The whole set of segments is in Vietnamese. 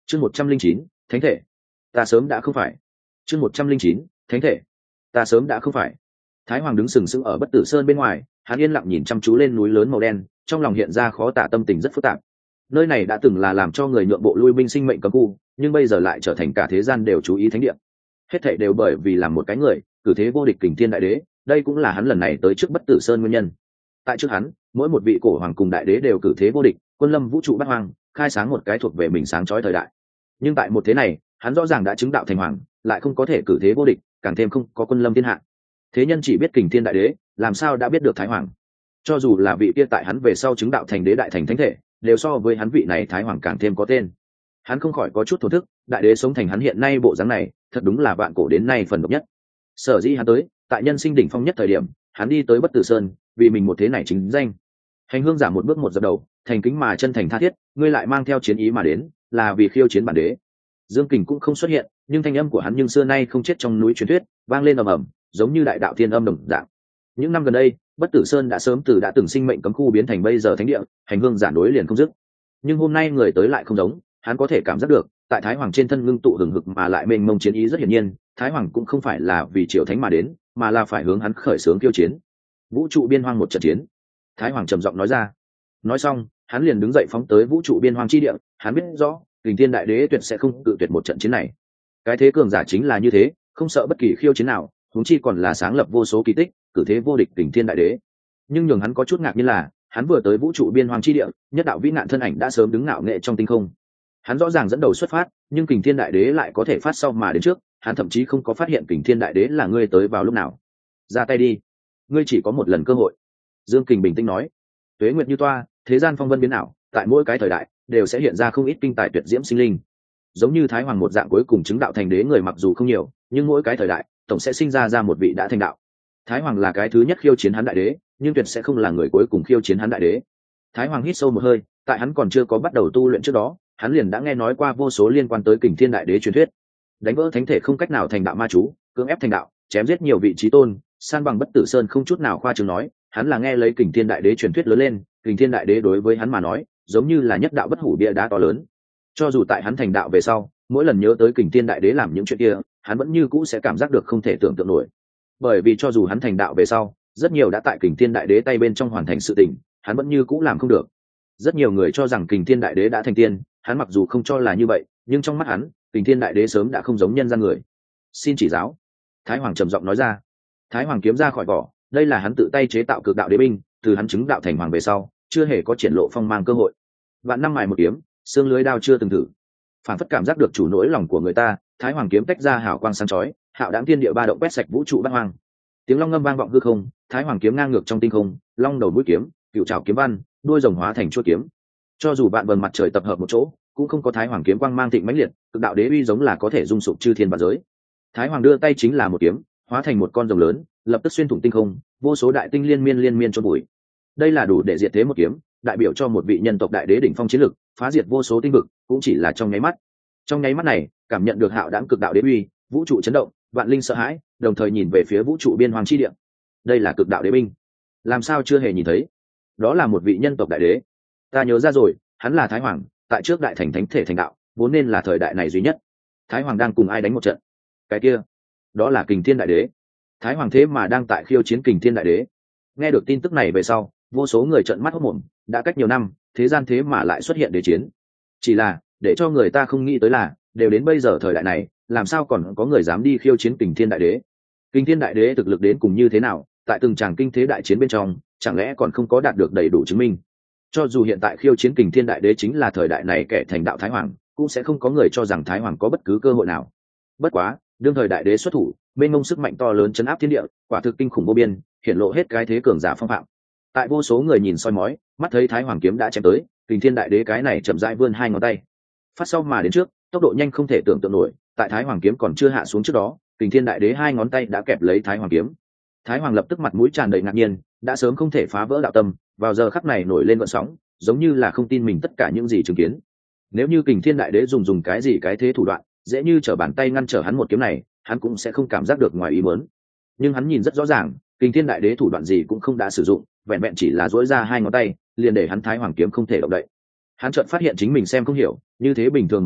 chương 109, thánh thể. Ta sớm đã không phải. chương 109, thánh thể. Ta sớm đã không phải. Thái Hoàng đứng sừng sững ở Bất Tử Sơn bên ngoài, hắn yên lặng nhìn chăm chú lên núi lớn màu đen, trong lòng hiện ra khó tả tâm tình rất phức tạp. Nơi này đã từng là làm cho người nhượng bộ lui binh sinh mệnh cấm khu, nhưng bây giờ lại trở thành cả thế gian đều chú ý thánh địa. Hết thảy đều bởi vì làm một cái người, cử thế vô địch Kình Thiên Đại Đế, đây cũng là hắn lần này tới trước Bất Tử Sơn nguyên nhân. Tại trước hắn, mỗi một vị cổ hoàng cùng đại đế đều cử thế vô địch, quân lâm vũ trụ bát hoang, khai sáng một cái thuộc về mình sáng chói thời đại. Nhưng tại một thế này, hắn rõ ràng đã chứng đạo thành hoàng, lại không có thể cử thế vô địch, càng thêm không có quân lâm thiên hạ. Thế nhân chỉ biết Kình Thiên Đại Đế, làm sao đã biết được Thái Hoàng? Cho dù là vị kia tại hắn về sau chứng đạo thành đế đại thành thánh thể, đều so với hắn vị này Thái Hoàng càng thêm có tên. Hắn không khỏi có chút thổ thức, đại đế sống thành hắn hiện nay bộ dáng này, thật đúng là vạn cổ đến nay phần độc nhất. Sở dĩ hắn tới, tại nhân sinh đỉnh phong nhất thời điểm, hắn đi tới Bất Tử Sơn, vì mình một thế này chính danh. Hành hương giả một bước một dập đầu, thành kính mà chân thành tha thiết, ngươi lại mang theo chiến ý mà đến, là vì khiêu chiến bản đế. Dương Kình cũng không xuất hiện, nhưng thanh âm của hắn nhưng xưa nay không chết trong núi truyền thuyết, vang lên ầm ầm, giống như đại đạo thiên âm đồng dạng. Những năm gần đây, Bất Tử Sơn đã sớm từ đã từng sinh mệnh cấm khu biến thành bây giờ thánh địa, hành hương giả nối liền không dứt. Nhưng hôm nay người tới lại không giống, hắn có thể cảm giác được, tại Thái Hoàng trên thân ngưng tụ hừng hực mà lại mênh mông chiến ý rất hiển nhiên, Thái Hoàng cũng không phải là vì triều thánh mà đến, mà là phải hướng hắn khởi xướng khiêu chiến. Vũ trụ biên hoang một trận chiến. Thái Hoàng trầm giọng nói ra. Nói xong, hắn liền đứng dậy phóng tới vũ trụ biên hoang chi địa, hắn biết rõ, Kình Thiên Đại Đế tuyệt sẽ không cự tuyệt một trận chiến này. Cái thế cường giả chính là như thế, không sợ bất kỳ khiêu chiến nào, huống chi còn là sáng lập vô số kỳ tích, cử thế vô địch Kình Thiên Đại Đế. Nhưng nhường hắn có chút ngạc nhiên là, hắn vừa tới vũ trụ biên hoang chi địa, nhất đạo vĩ nạn thân ảnh đã sớm đứng ngạo nghệ trong tinh không. Hắn rõ ràng dẫn đầu xuất phát, nhưng Kình Thiên Đại Đế lại có thể phát sau mà đến trước, hắn thậm chí không có phát hiện Kình Thiên Đại Đế là ngươi tới vào lúc nào. Ra tay đi, ngươi chỉ có một lần cơ hội. Dương Kình bình tĩnh nói. Tuế nguyệt như toa, thế gian phong vân biến ảo, tại mỗi cái thời đại đều sẽ hiện ra không ít kinh tài tuyệt diễm sinh linh. Giống như Thái Hoàng một dạng cuối cùng chứng đạo thành đế người mặc dù không nhiều, nhưng mỗi cái thời đại tổng sẽ sinh ra một vị đã thành đạo. Thái Hoàng là cái thứ nhất khiêu chiến hắn đại đế, nhưng tuyệt sẽ không là người cuối cùng khiêu chiến hắn đại đế. Thái Hoàng hít sâu một hơi, tại hắn còn chưa có bắt đầu tu luyện trước đó, hắn liền đã nghe nói qua vô số liên quan tới Kình Thiên Đại Đế truyền thuyết. Đánh vỡ thánh thể không cách nào thành đạo ma chú, cưỡng ép thành đạo, chém giết nhiều vị chí tôn, san bằng Bất Tử Sơn không chút nào khoa trương nói, hắn là nghe lấy Kình Thiên Đại Đế truyền thuyết lớn lên, Kình Thiên Đại Đế đối với hắn mà nói, giống như là nhất đạo bất hủ bia đá to lớn. Cho dù tại hắn thành đạo về sau, mỗi lần nhớ tới Kình Thiên Đại Đế làm những chuyện kia, hắn vẫn như cũ sẽ cảm giác được không thể tưởng tượng nổi. Bởi vì cho dù hắn thành đạo về sau, rất nhiều đã tại Kình Thiên Đại Đế tay bên trong hoàn thành sự tình, hắn vẫn như cũ làm không được. Rất nhiều người cho rằng Kình Thiên Đại Đế đã thành tiên, hắn mặc dù không cho là như vậy, nhưng trong mắt hắn, Kình Thiên Đại Đế sớm đã không giống nhân gian người. Xin chỉ giáo. Thái Hoàng trầm giọng nói ra. Thái Hoàng kiếm ra khỏi vỏ, đây là hắn tự tay chế tạo cực đạo đế binh, từ hắn chứng đạo thành hoàng về sau, chưa hề có triển lộ phong mang cơ hội. Vạn năm mài một kiếm, xương lưới đao chưa từng thử. Phản phất cảm giác được chủ nỗi lòng của người ta, Thái Hoàng kiếm tách ra hào quang sáng chói, hạo đáng thiên địa ba động quét sạch vũ trụ bát hoang. Tiếng long ngâm vang vọng hư không, Thái Hoàng kiếm ngang ngược trong tinh không, long đầu mũi kiếm, cựu trảo kiếm văn, đuôi rồng hóa thành chuôi kiếm. Cho dù vạn vầng mặt trời tập hợp một chỗ, cũng không có Thái Hoàng kiếm quang mang thịnh mãnh liệt, cực đạo đế uy giống là có thể dung sụp chư thiên vạn giới. Thái Hoàng đưa tay chính là một kiếm, hóa thành một con rồng lớn, lập tức xuyên thủng tinh không, vô số đại tinh liên miên chôn bụi. Đây là đủ để diệt thế một kiếm, đại biểu cho một vị nhân tộc đại đế đỉnh phong chiến lực, phá diệt vô số tinh vực, cũng chỉ là trong nháy mắt. Trong nháy mắt này, cảm nhận được hạo đãng cực đạo đế uy, vũ trụ chấn động, vạn linh sợ hãi, đồng thời nhìn về phía vũ trụ biên hoàng chi địa. Đây là cực đạo đế binh, làm sao chưa hề nhìn thấy? Đó là một vị nhân tộc đại đế. Ta nhớ ra rồi, hắn là Thái Hoàng, tại trước đại thành thánh thể thành đạo, vốn nên là thời đại này duy nhất. Thái Hoàng đang cùng ai đánh một trận? Cái kia, đó là Kình Thiên Đại Đế. Thái Hoàng thế mà đang tại khiêu chiến Kình Thiên Đại Đế. Nghe được tin tức này về sau, vô số người trợn mắt hốt mồm, đã cách nhiều năm, thế gian thế mà lại xuất hiện đế chiến. Chỉ là, để cho người ta không nghĩ tới là, đều đến bây giờ thời đại này, làm sao còn có người dám đi khiêu chiến Kình Thiên Đại Đế? Kình Thiên Đại Đế thực lực đến cùng như thế nào, tại từng tràng kinh thế đại chiến bên trong, chẳng lẽ còn không có đạt được đầy đủ chứng minh? Cho dù hiện tại khiêu chiến Kình Thiên Đại Đế chính là thời đại này kẻ thành đạo Thái Hoàng, cũng sẽ không có người cho rằng Thái Hoàng có bất cứ cơ hội nào. Bất quá, đương thời đại đế xuất thủ, mênh mông sức mạnh to lớn chấn áp thiên địa, quả thực kinh khủng vô biên, hiển lộ hết cái thế cường giả phong phạm. Tại vô số người nhìn soi mói, mắt thấy Thái Hoàng kiếm đã chém tới, Kình Thiên Đại Đế cái này chậm rãi vươn hai ngón tay, phát sau mà đến trước, tốc độ nhanh không thể tưởng tượng nổi. Tại Thái Hoàng kiếm còn chưa hạ xuống trước đó, Kình Thiên Đại Đế hai ngón tay đã kẹp lấy Thái Hoàng kiếm. Thái Hoàng lập tức mặt mũi tràn đầy ngạc nhiên, đã sớm không thể phá vỡ đạo tâm, vào giờ khắc này nổi lên gợn sóng, giống như là không tin mình tất cả những gì chứng kiến. Nếu như Kình Thiên Đại Đế dùng cái gì cái thế thủ đoạn, dễ như trở bàn tay ngăn trở hắn một kiếm này, hắn cũng sẽ không cảm giác được ngoài ý muốn. Nhưng hắn nhìn rất rõ ràng, Kình Thiên Đại Đế thủ đoạn gì cũng không đã sử dụng, vẹn vẹn chỉ là duỗi ra hai ngón tay, liền để hắn Thái Hoàng kiếm không thể động đậy. Hắn chợt phát hiện chính mình xem không hiểu, như thế bình thường một kích,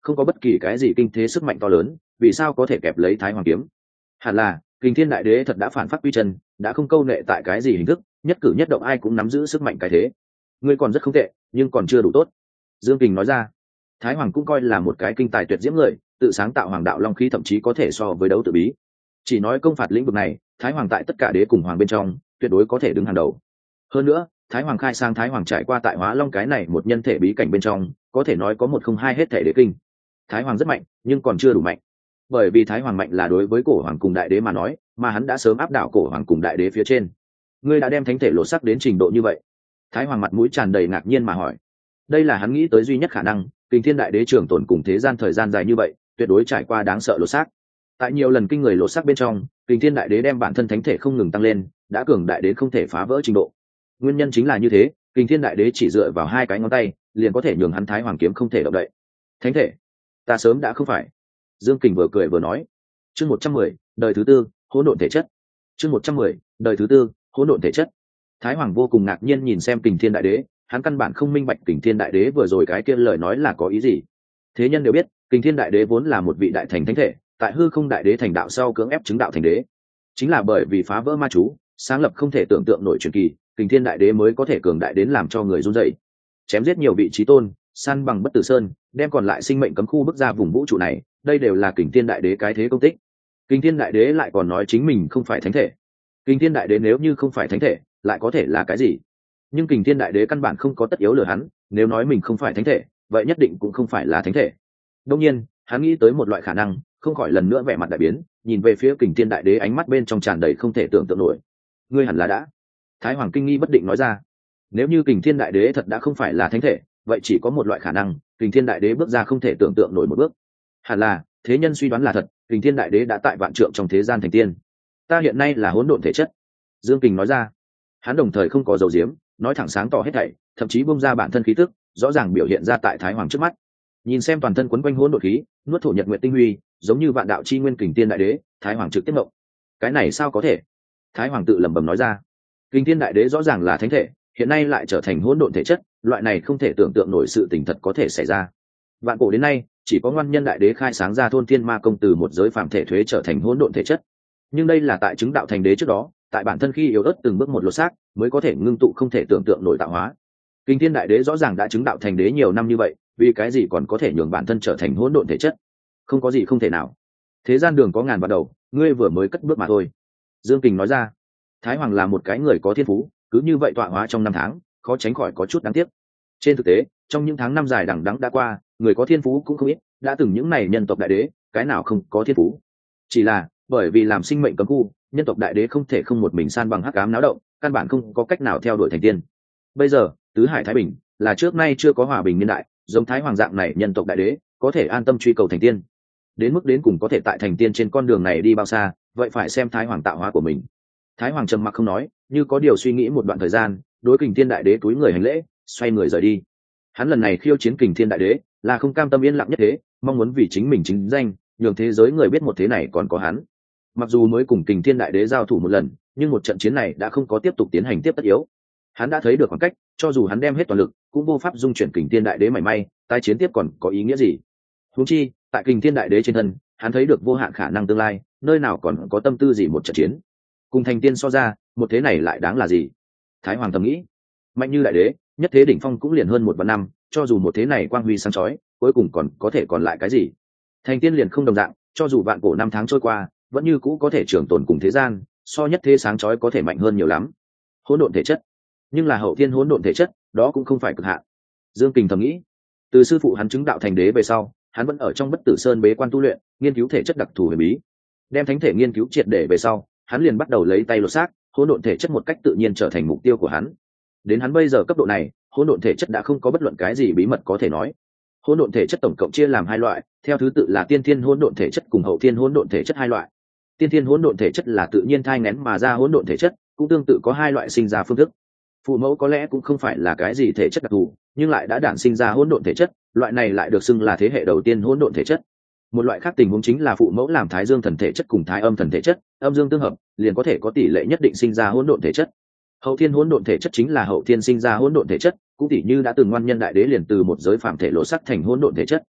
không có bất kỳ cái gì kinh thế sức mạnh to lớn, vì sao có thể kẹp lấy Thái Hoàng kiếm? Hẳn là Kình Thiên Đại Đế thật đã phản phát quy chân, đã không câu nệ tại cái gì hình thức, nhất cử nhất động ai cũng nắm giữ sức mạnh cái thế. Ngươi còn rất không tệ, nhưng còn chưa đủ tốt. Dương Kình nói ra. Thái Hoàng cũng coi là một cái kinh tài tuyệt diễm người, tự sáng tạo Hoàng đạo long khí thậm chí có thể so với đấu tự bí. Chỉ nói công phạt lĩnh vực này, Thái Hoàng tại tất cả đế cùng hoàng bên trong, tuyệt đối có thể đứng hàng đầu. Hơn nữa, Thái Hoàng khai sang Thái Hoàng trải qua tại Hóa Long cái này một nhân thể bí cảnh bên trong, có thể nói có một không hai hết thể đế kinh. Thái Hoàng rất mạnh, nhưng còn chưa đủ mạnh. Bởi vì Thái Hoàng mạnh là đối với cổ hoàng cùng đại đế mà nói, mà hắn đã sớm áp đảo cổ hoàng cùng đại đế phía trên. Ngươi đã đem thánh thể lột sắc đến trình độ như vậy? Thái Hoàng mặt mũi tràn đầy ngạc nhiên mà hỏi. Đây là hắn nghĩ tới duy nhất khả năng, Kình Thiên Đại Đế trường tồn cùng thế gian thời gian dài như vậy, tuyệt đối trải qua đáng sợ lột xác. Tại nhiều lần kinh người lột xác bên trong, Kình Thiên Đại Đế đem bản thân thánh thể không ngừng tăng lên, đã cường đại đến không thể phá vỡ trình độ. Nguyên nhân chính là như thế, Kình Thiên Đại Đế chỉ dựa vào hai cái ngón tay, liền có thể nhường hắn Thái Hoàng kiếm không thể động đậy. Thánh thể, ta sớm đã không phải. Dương Kình vừa cười vừa nói. Chương 110, đời thứ tư, hỗn độn thể chất. Chương 110, đời thứ tư, hỗn độn thể chất. Thái Hoàng vô cùng ngạc nhiên nhìn xem Kình Thiên Đại Đế, hắn căn bản không minh bạch Kình Thiên Đại Đế vừa rồi cái kia lời nói là có ý gì. Thế nhân đều biết, Kình Thiên Đại Đế vốn là một vị đại thành thánh thể, tại hư không đại đế thành đạo sau cưỡng ép chứng đạo thành đế. Chính là bởi vì phá vỡ ma chú, sáng lập không thể tưởng tượng nổi truyền kỳ, Kình Thiên Đại Đế mới có thể cường đại đến làm cho người run rẩy. Chém giết nhiều vị chí tôn, săn bằng bất tử sơn, đem còn lại sinh mệnh cấm khu bước ra vùng vũ trụ này, đây đều là Kình Thiên Đại Đế cái thế công tích. Kình Thiên Đại Đế lại còn nói chính mình không phải thánh thể. Kình Thiên Đại Đế nếu như không phải thánh thể, lại có thể là cái gì? Nhưng Kình Thiên Đại Đế căn bản không có tất yếu lừa hắn, nếu nói mình không phải thánh thể, vậy nhất định cũng không phải là thánh thể. Đương nhiên, hắn nghĩ tới một loại khả năng, không khỏi lần nữa vẻ mặt đại biến, nhìn về phía Kình Thiên Đại Đế, ánh mắt bên trong tràn đầy không thể tưởng tượng nổi. Ngươi hẳn là đã. Thái Hoàng kinh nghi bất định nói ra. Nếu như Kình Thiên Đại Đế thật đã không phải là thánh thể, vậy chỉ có một loại khả năng, Kình Thiên Đại Đế bước ra không thể tưởng tượng nổi một bước. Hẳn là, thế nhân suy đoán là thật, Kình Thiên Đại Đế đã tại vạn trượng trong thế gian thành tiên. Ta hiện nay là hỗn độn thể chất. Dương Kình nói ra. Hắn đồng thời không có dầu diếm, nói thẳng sáng tỏ hết thảy, thậm chí bung ra bản thân khí tức, rõ ràng biểu hiện ra tại Thái Hoàng trước mắt. Nhìn xem toàn thân quấn quanh hỗn độn khí, nuốt thổ nhật nguyện tinh huy, giống như vạn đạo chi nguyên Kình Thiên Đại Đế, Thái Hoàng trực tiếp ngộng. Cái này sao có thể? Thái Hoàng tự lẩm bẩm nói ra. Kình Thiên Đại Đế rõ ràng là thánh thể, hiện nay lại trở thành hỗn độn thể chất, loại này không thể tưởng tượng nổi sự tình thật có thể xảy ra. Vạn cổ đến nay, chỉ có Ngoan Nhân Đại Đế khai sáng ra thôn thiên ma công từ một giới phàm thể thuế trở thành hỗn độn thể chất. Nhưng đây là tại chứng đạo thành đế trước đó, tại bản thân khi yếu ớt từng bước một lột xác, mới có thể ngưng tụ không thể tưởng tượng nổi tạo hóa. Kình Thiên Đại Đế rõ ràng đã chứng đạo thành đế nhiều năm như vậy, vì cái gì còn có thể nhường bản thân trở thành hỗn độn thể chất? Không có gì không thể nào. Thế gian đường có ngàn vạn đầu, ngươi vừa mới cất bước mà thôi. Dương Kình nói ra. Thái Hoàng là một cái người có thiên phú, cứ như vậy tọa hóa trong năm tháng, khó tránh khỏi có chút đáng tiếc. Trên thực tế, trong những tháng năm dài đằng đẵng đã qua, người có thiên phú cũng không ít, đã từng những này nhân tộc đại đế, cái nào không có thiên phú. Chỉ là, bởi vì làm sinh mệnh cấm khu, nhân tộc đại đế không thể không một mình san bằng hắc ám náo động, căn bản không có cách nào theo đuổi thành tiên. Bây giờ, tứ hải thái bình, là trước nay chưa có hòa bình niên đại, giống Thái Hoàng dạng này nhân tộc đại đế, có thể an tâm truy cầu thành tiên. Đến mức đến cùng có thể tại thành tiên trên con đường này đi bao xa, vậy phải xem Thái Hoàng tạo hóa của mình. Thái Hoàng trầm mặc không nói, như có điều suy nghĩ một đoạn thời gian, đối Kình Thiên Đại Đế túi người hành lễ, xoay người rời đi. Hắn lần này khiêu chiến Kình Thiên Đại Đế, là không cam tâm yên lặng nhất thế, mong muốn vì chính mình chính danh, nhường thế giới người biết một thế này còn có hắn. Mặc dù mới cùng Kình Thiên Đại Đế giao thủ một lần, nhưng một trận chiến này đã không có tiếp tục tiến hành tiếp tất yếu. Hắn đã thấy được khoảng cách, cho dù hắn đem hết toàn lực, cũng vô pháp dung chuyển Kình Thiên Đại Đế mảy may, tái chiến tiếp còn có ý nghĩa gì? Huống chi, tại Kình Thiên Đại Đế trên thân, hắn thấy được vô hạn khả năng tương lai, nơi nào còn có tâm tư gì một trận chiến? Cùng thành tiên so ra, một thế này lại đáng là gì? Thái Hoàng thầm nghĩ. Mạnh như đại đế, nhất thế đỉnh phong cũng liền hơn 1 vạn năm, cho dù một thế này quang huy sáng chói, cuối cùng còn có thể còn lại cái gì? Thành tiên liền không đồng dạng, cho dù vạn cổ năm tháng trôi qua, vẫn như cũ có thể trường tồn cùng thế gian, so nhất thế sáng chói có thể mạnh hơn nhiều lắm. Hỗn độn thể chất, nhưng là hậu thiên hỗn độn thể chất, đó cũng không phải cực hạn. Dương Kình thầm nghĩ. Từ sư phụ hắn chứng đạo thành đế về sau, hắn vẫn ở trong Bất Tử Sơn bế quan tu luyện, nghiên cứu thể chất đặc thù huyền bí. Đem thánh thể nghiên cứu triệt để về sau, hắn liền bắt đầu lấy tay lột xác, hỗn độn thể chất một cách tự nhiên trở thành mục tiêu của hắn. Đến hắn bây giờ cấp độ này, hỗn độn thể chất đã không có bất luận cái gì bí mật có thể nói. Hỗn độn thể chất tổng cộng chia làm hai loại, theo thứ tự là tiên thiên hỗn độn thể chất cùng hậu thiên hỗn độn thể chất hai loại. Tiên thiên hỗn độn thể chất là tự nhiên thai nghén mà ra hỗn độn thể chất, cũng tương tự có hai loại sinh ra phương thức. Phụ mẫu có lẽ cũng không phải là cái gì thể chất đặc thù, nhưng lại đã đản sinh ra hỗn độn thể chất, loại này lại được xưng là thế hệ đầu tiên hỗn độn thể chất. Một loại khác tình huống chính là phụ mẫu làm thái dương thần thể chất cùng thái âm thần thể chất, âm dương tương hợp, liền có thể có tỷ lệ nhất định sinh ra hỗn độn thể chất. Hậu thiên hỗn độn thể chất chính là hậu thiên sinh ra hỗn độn thể chất, cũng tỷ như đã từng Ngoan Nhân Đại Đế liền từ một giới phàm thể lộ sắc thành hỗn độn thể chất.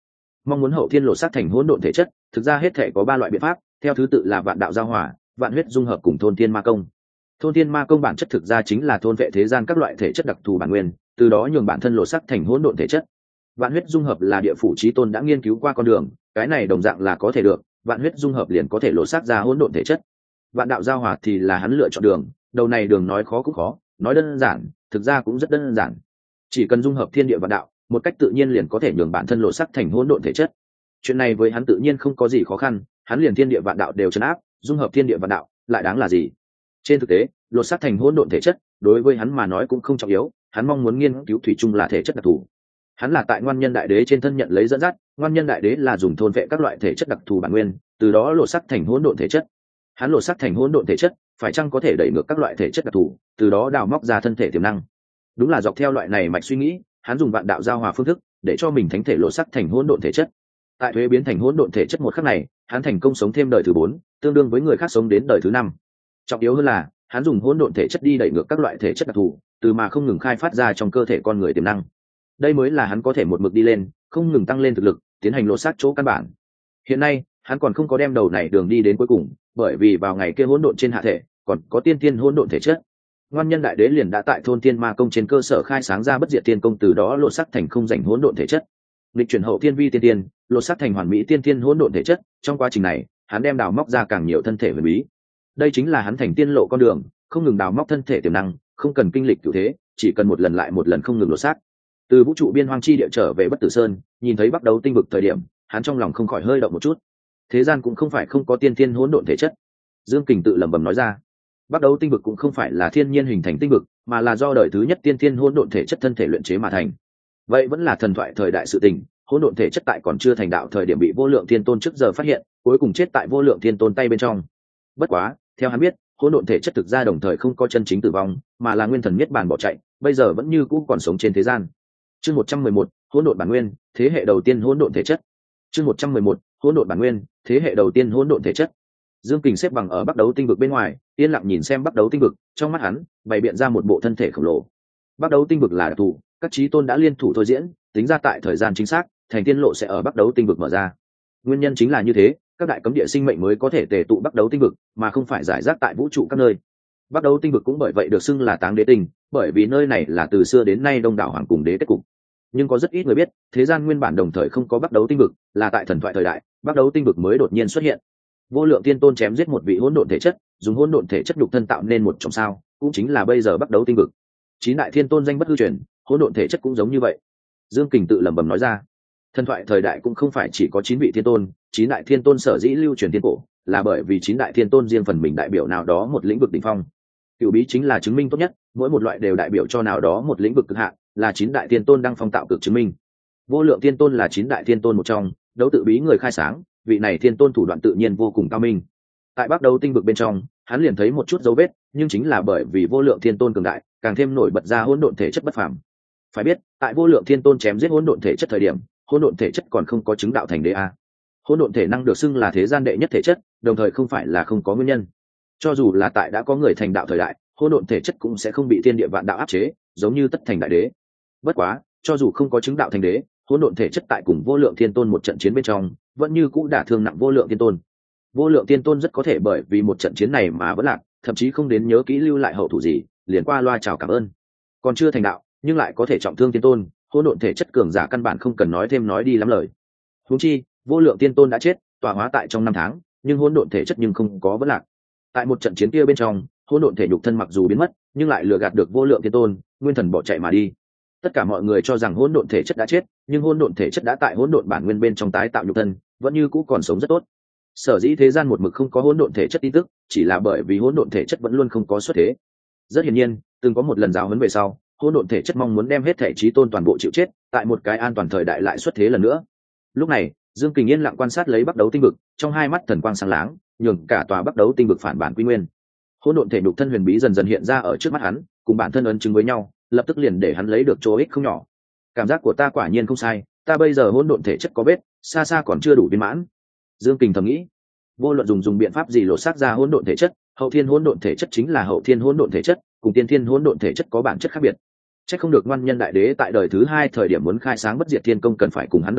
mong muốn hậu thiên lột xác thành hỗn độn thể chất, thực ra hết thể có 3 loại biện pháp, theo thứ tự là vạn đạo giao hòa, vạn huyết dung hợp cùng thôn thiên ma công. Thôn thiên ma công bản chất thực ra chính là thôn vệ thế gian các loại thể chất đặc thù bản nguyên, từ đó nhường bản thân lột xác thành hỗn độn thể chất. Vạn huyết dung hợp là địa phủ chí tôn đã nghiên cứu qua con đường, cái này đồng dạng là có thể được, vạn huyết dung hợp liền có thể lột xác ra hỗn độn thể chất. Vạn đạo giao hòa thì là hắn lựa chọn đường, đầu này đường nói khó cũng khó, nói đơn giản, thực ra cũng rất đơn giản. Chỉ cần dung hợp thiên địa vạn đạo, một cách tự nhiên liền có thể nhường bản thân lột xác thành hỗn độn thể chất. Chuyện này với hắn tự nhiên không có gì khó khăn, hắn liền thiên địa vạn đạo đều trấn áp, dung hợp thiên địa vạn đạo, lại đáng là gì? Trên thực tế, lột xác thành hỗn độn thể chất, đối với hắn mà nói cũng không trọng yếu, hắn mong muốn nghiên cứu thủy chung là thể chất đặc thù. Hắn là tại Ngoan Nhân Đại Đế trên thân nhận lấy dẫn dắt, Ngoan Nhân Đại Đế là dùng thôn vệ các loại thể chất đặc thù bản nguyên, từ đó lột xác thành hỗn độn thể chất. Hắn lột xác thành hỗn độn thể chất, phải chăng có thể đẩy ngược các loại thể chất đặc thù, từ đó đào móc ra thân thể tiềm năng. Đúng là dọc theo loại này mạch suy nghĩ, hắn dùng vạn đạo giao hòa phương thức để cho mình thánh thể lột xác thành hỗn độn thể chất. Tại thuế biến thành hỗn độn thể chất một khắc này, hắn thành công sống thêm đời thứ 4, tương đương với người khác sống đến đời thứ 5. Trọng yếu hơn là, hắn dùng hỗn độn thể chất đi đẩy ngược các loại thể chất đặc thù, từ mà không ngừng khai phát ra trong cơ thể con người tiềm năng. Đây mới là hắn có thể một mực đi lên, không ngừng tăng lên thực lực, tiến hành lột xác chỗ căn bản. Hiện nay, hắn còn không có đem đầu này đường đi đến cuối cùng, bởi vì vào ngày kia hỗn độn trên hạ thể, còn có tiên tiên hỗn độn thể chất. Ngoan Nhân Đại Đế liền đã tại thôn thiên ma công trên cơ sở khai sáng ra bất diệt tiên công, từ đó lột xác thành không rảnh hỗn độn thể chất. Lịch chuyển hậu thiên vi tiên tiên, lột xác thành hoàn mỹ tiên tiên hỗn độn thể chất, trong quá trình này, hắn đem đào móc ra càng nhiều thân thể huyền bí. Đây chính là hắn thành tiên lộ con đường, không ngừng đào móc thân thể tiềm năng, không cần kinh lịch cửu thế, chỉ cần một lần lại một lần không ngừng lột xác. Từ vũ trụ biên hoang chi địa trở về Bất Tử Sơn, nhìn thấy Bắc Đấu Tinh vực thời điểm, hắn trong lòng không khỏi hơi động một chút. Thế gian cũng không phải không có tiên tiên hỗn độn thể chất. Dương Kình tự lẩm bẩm nói ra. Bắc Đấu Tinh vực cũng không phải là thiên nhiên hình thành tinh vực, mà là do đời thứ nhất tiên tiên hỗn độn thể chất thân thể luyện chế mà thành. Vậy vẫn là thần thoại thời đại sự tình, hỗn độn thể chất tại còn chưa thành đạo thời điểm bị Vô Lượng Thiên Tôn trước giờ phát hiện, cuối cùng chết tại Vô Lượng Thiên Tôn tay bên trong. Bất quá, theo hắn biết, hỗn độn thể chất thực ra đồng thời không có chân chính tử vong, mà là nguyên thần niết bàn bỏ chạy, bây giờ vẫn như cũ còn sống trên thế gian. Chương 111, hỗn độn bản nguyên, thế hệ đầu tiên hỗn độn thể chất. Chương 111, hỗn độn bản nguyên, thế hệ đầu tiên hỗn độn thể chất. Dương Kình xếp bằng ở Bắc Đấu Tinh vực bên ngoài, yên lặng nhìn xem Bắc Đấu Tinh vực, trong mắt hắn bày biện ra một bộ thân thể khổng lồ. Bắc Đấu Tinh vực là đặc thù, các chí tôn đã liên thủ thôi diễn, tính ra tại thời gian chính xác, thành tiên lộ sẽ ở Bắc Đấu Tinh vực mở ra. Nguyên nhân chính là như thế, các đại cấm địa sinh mệnh mới có thể tề tụ Bắc Đấu Tinh vực, mà không phải giải rác tại vũ trụ các nơi. Bắc Đấu Tinh vực cũng bởi vậy được xưng là Táng Đế Tinh, bởi vì nơi này là từ xưa đến nay đông đảo hoàng cùng đế kết cục. Nhưng có rất ít người biết, thế gian nguyên bản đồng thời không có Bắc Đấu Tinh vực, là tại thần thoại thời đại, Bắc Đấu Tinh vực mới đột nhiên xuất hiện. Vô Lượng Tiên Tôn chém giết một vị hỗn độn thể chất, dùng hỗn độn thể chất nhục thân tạo nên một chòm sao, cũng chính là bây giờ Bắc Đấu Tinh vực. Chín đại thiên tôn danh bất hư truyền, hỗn độn thể chất cũng giống như vậy. Dương Kình tự lẩm bẩm nói ra. Thần thoại thời đại cũng không phải chỉ có 9 vị thiên tôn, 9 đại thiên tôn sở dĩ lưu truyền thiên cổ, là bởi vì 9 đại thiên tôn riêng phần mình đại biểu nào đó một lĩnh vực đỉnh phong. Cửu bí chính là chứng minh tốt nhất, mỗi một loại đều đại biểu cho nào đó một lĩnh vực cực hạn, là 9 đại thiên tôn đang phong tạo cực chứng minh. Vô Lượng Thiên Tôn là 9 đại thiên tôn một trong, đấu tự bí người khai sáng, vị này thiên tôn thủ đoạn tự nhiên vô cùng cao minh. Tại Bắc Đấu Tinh vực bên trong, hắn liền thấy một chút dấu vết, nhưng chính là bởi vì Vô Lượng Thiên Tôn cường đại, càng thêm nổi bật ra hỗn độn thể chất bất phàm. Phải biết, tại Vô Lượng Thiên Tôn chém giết hỗn độn thể chất thời điểm, hỗn độn thể chất còn không có chứng đạo thành đế a. Hỗn độn thể năng được xưng là thế gian đệ nhất thể chất, đồng thời không phải là không có nguyên nhân. Cho dù là tại đã có người thành đạo thời đại, hỗn độn thể chất cũng sẽ không bị thiên địa vạn đạo áp chế, giống như tất thành đại đế. Bất quá, cho dù không có chứng đạo thành đế, hỗn độn thể chất tại cùng Vô Lượng Thiên Tôn một trận chiến bên trong, vẫn như cũ đả thương nặng Vô Lượng Thiên Tôn. Vô Lượng Thiên Tôn rất có thể bởi vì một trận chiến này mà vẫn lạc, thậm chí không đến nhớ kỹ lưu lại hậu thủ gì, liền qua loa chào cảm ơn. Còn chưa thành đạo, nhưng lại có thể trọng thương Thiên Tôn, hỗn độn thể chất cường giả căn bản không cần nói thêm nói đi lắm lời. Huống chi, Vô Lượng Thiên Tôn đã chết, tọa hóa tại trong 5 tháng, nhưng hỗn độn thể chất nhưng không có vẫn lạc. Tại một trận chiến kia bên trong, hỗn độn thể nhục thân mặc dù biến mất, nhưng lại lừa gạt được Vô Lượng Thiên Tôn, nguyên thần bỏ chạy mà đi. Tất cả mọi người cho rằng hỗn độn thể chất đã chết, nhưng hỗn độn thể chất đã tại hỗn độn bản nguyên bên trong tái tạo nhục thân, vẫn như cũ còn sống rất tốt. Sở dĩ thế gian một mực không có hỗn độn thể chất tin tức, chỉ là bởi vì hỗn độn thể chất vẫn luôn không có xuất thế. Rất hiển nhiên, từng có một lần giáo huấn về sau, hỗn độn thể chất mong muốn đem hết thể chí tôn toàn bộ chịu chết, tại một cái an toàn thời đại lại xuất thế lần nữa. Lúc này, Dương Kình yên lặng quan sát lấy Bắc Đấu Tinh vực, trong hai mắt thần quang sáng láng, nhường cả tòa Bắc Đấu Tinh vực phản bản quy nguyên. Hỗn độn thể nhục thân huyền bí dần dần hiện ra ở trước mắt hắn, cùng bản thân ấn chứng với nhau, lập tức liền để hắn lấy được chỗ ích không nhỏ. Cảm giác của ta quả nhiên không sai, ta bây giờ hỗn độn thể chất có vết, xa xa còn chưa đủ viên mãn. Dương Kình thầm nghĩ, vô luận dùng biện pháp gì lột xác ra hỗn độn thể chất, hậu thiên hỗn độn thể chất chính là hậu thiên hỗn độn thể chất, cùng tiên thiên hỗn độn thể chất có bản chất khác biệt. Chắc không được Ngoan Nhân Đại Đế tại đời thứ 2 thời điểm muốn khai sáng bất diệt thiên công cần phải cùng hắn đồng dạng,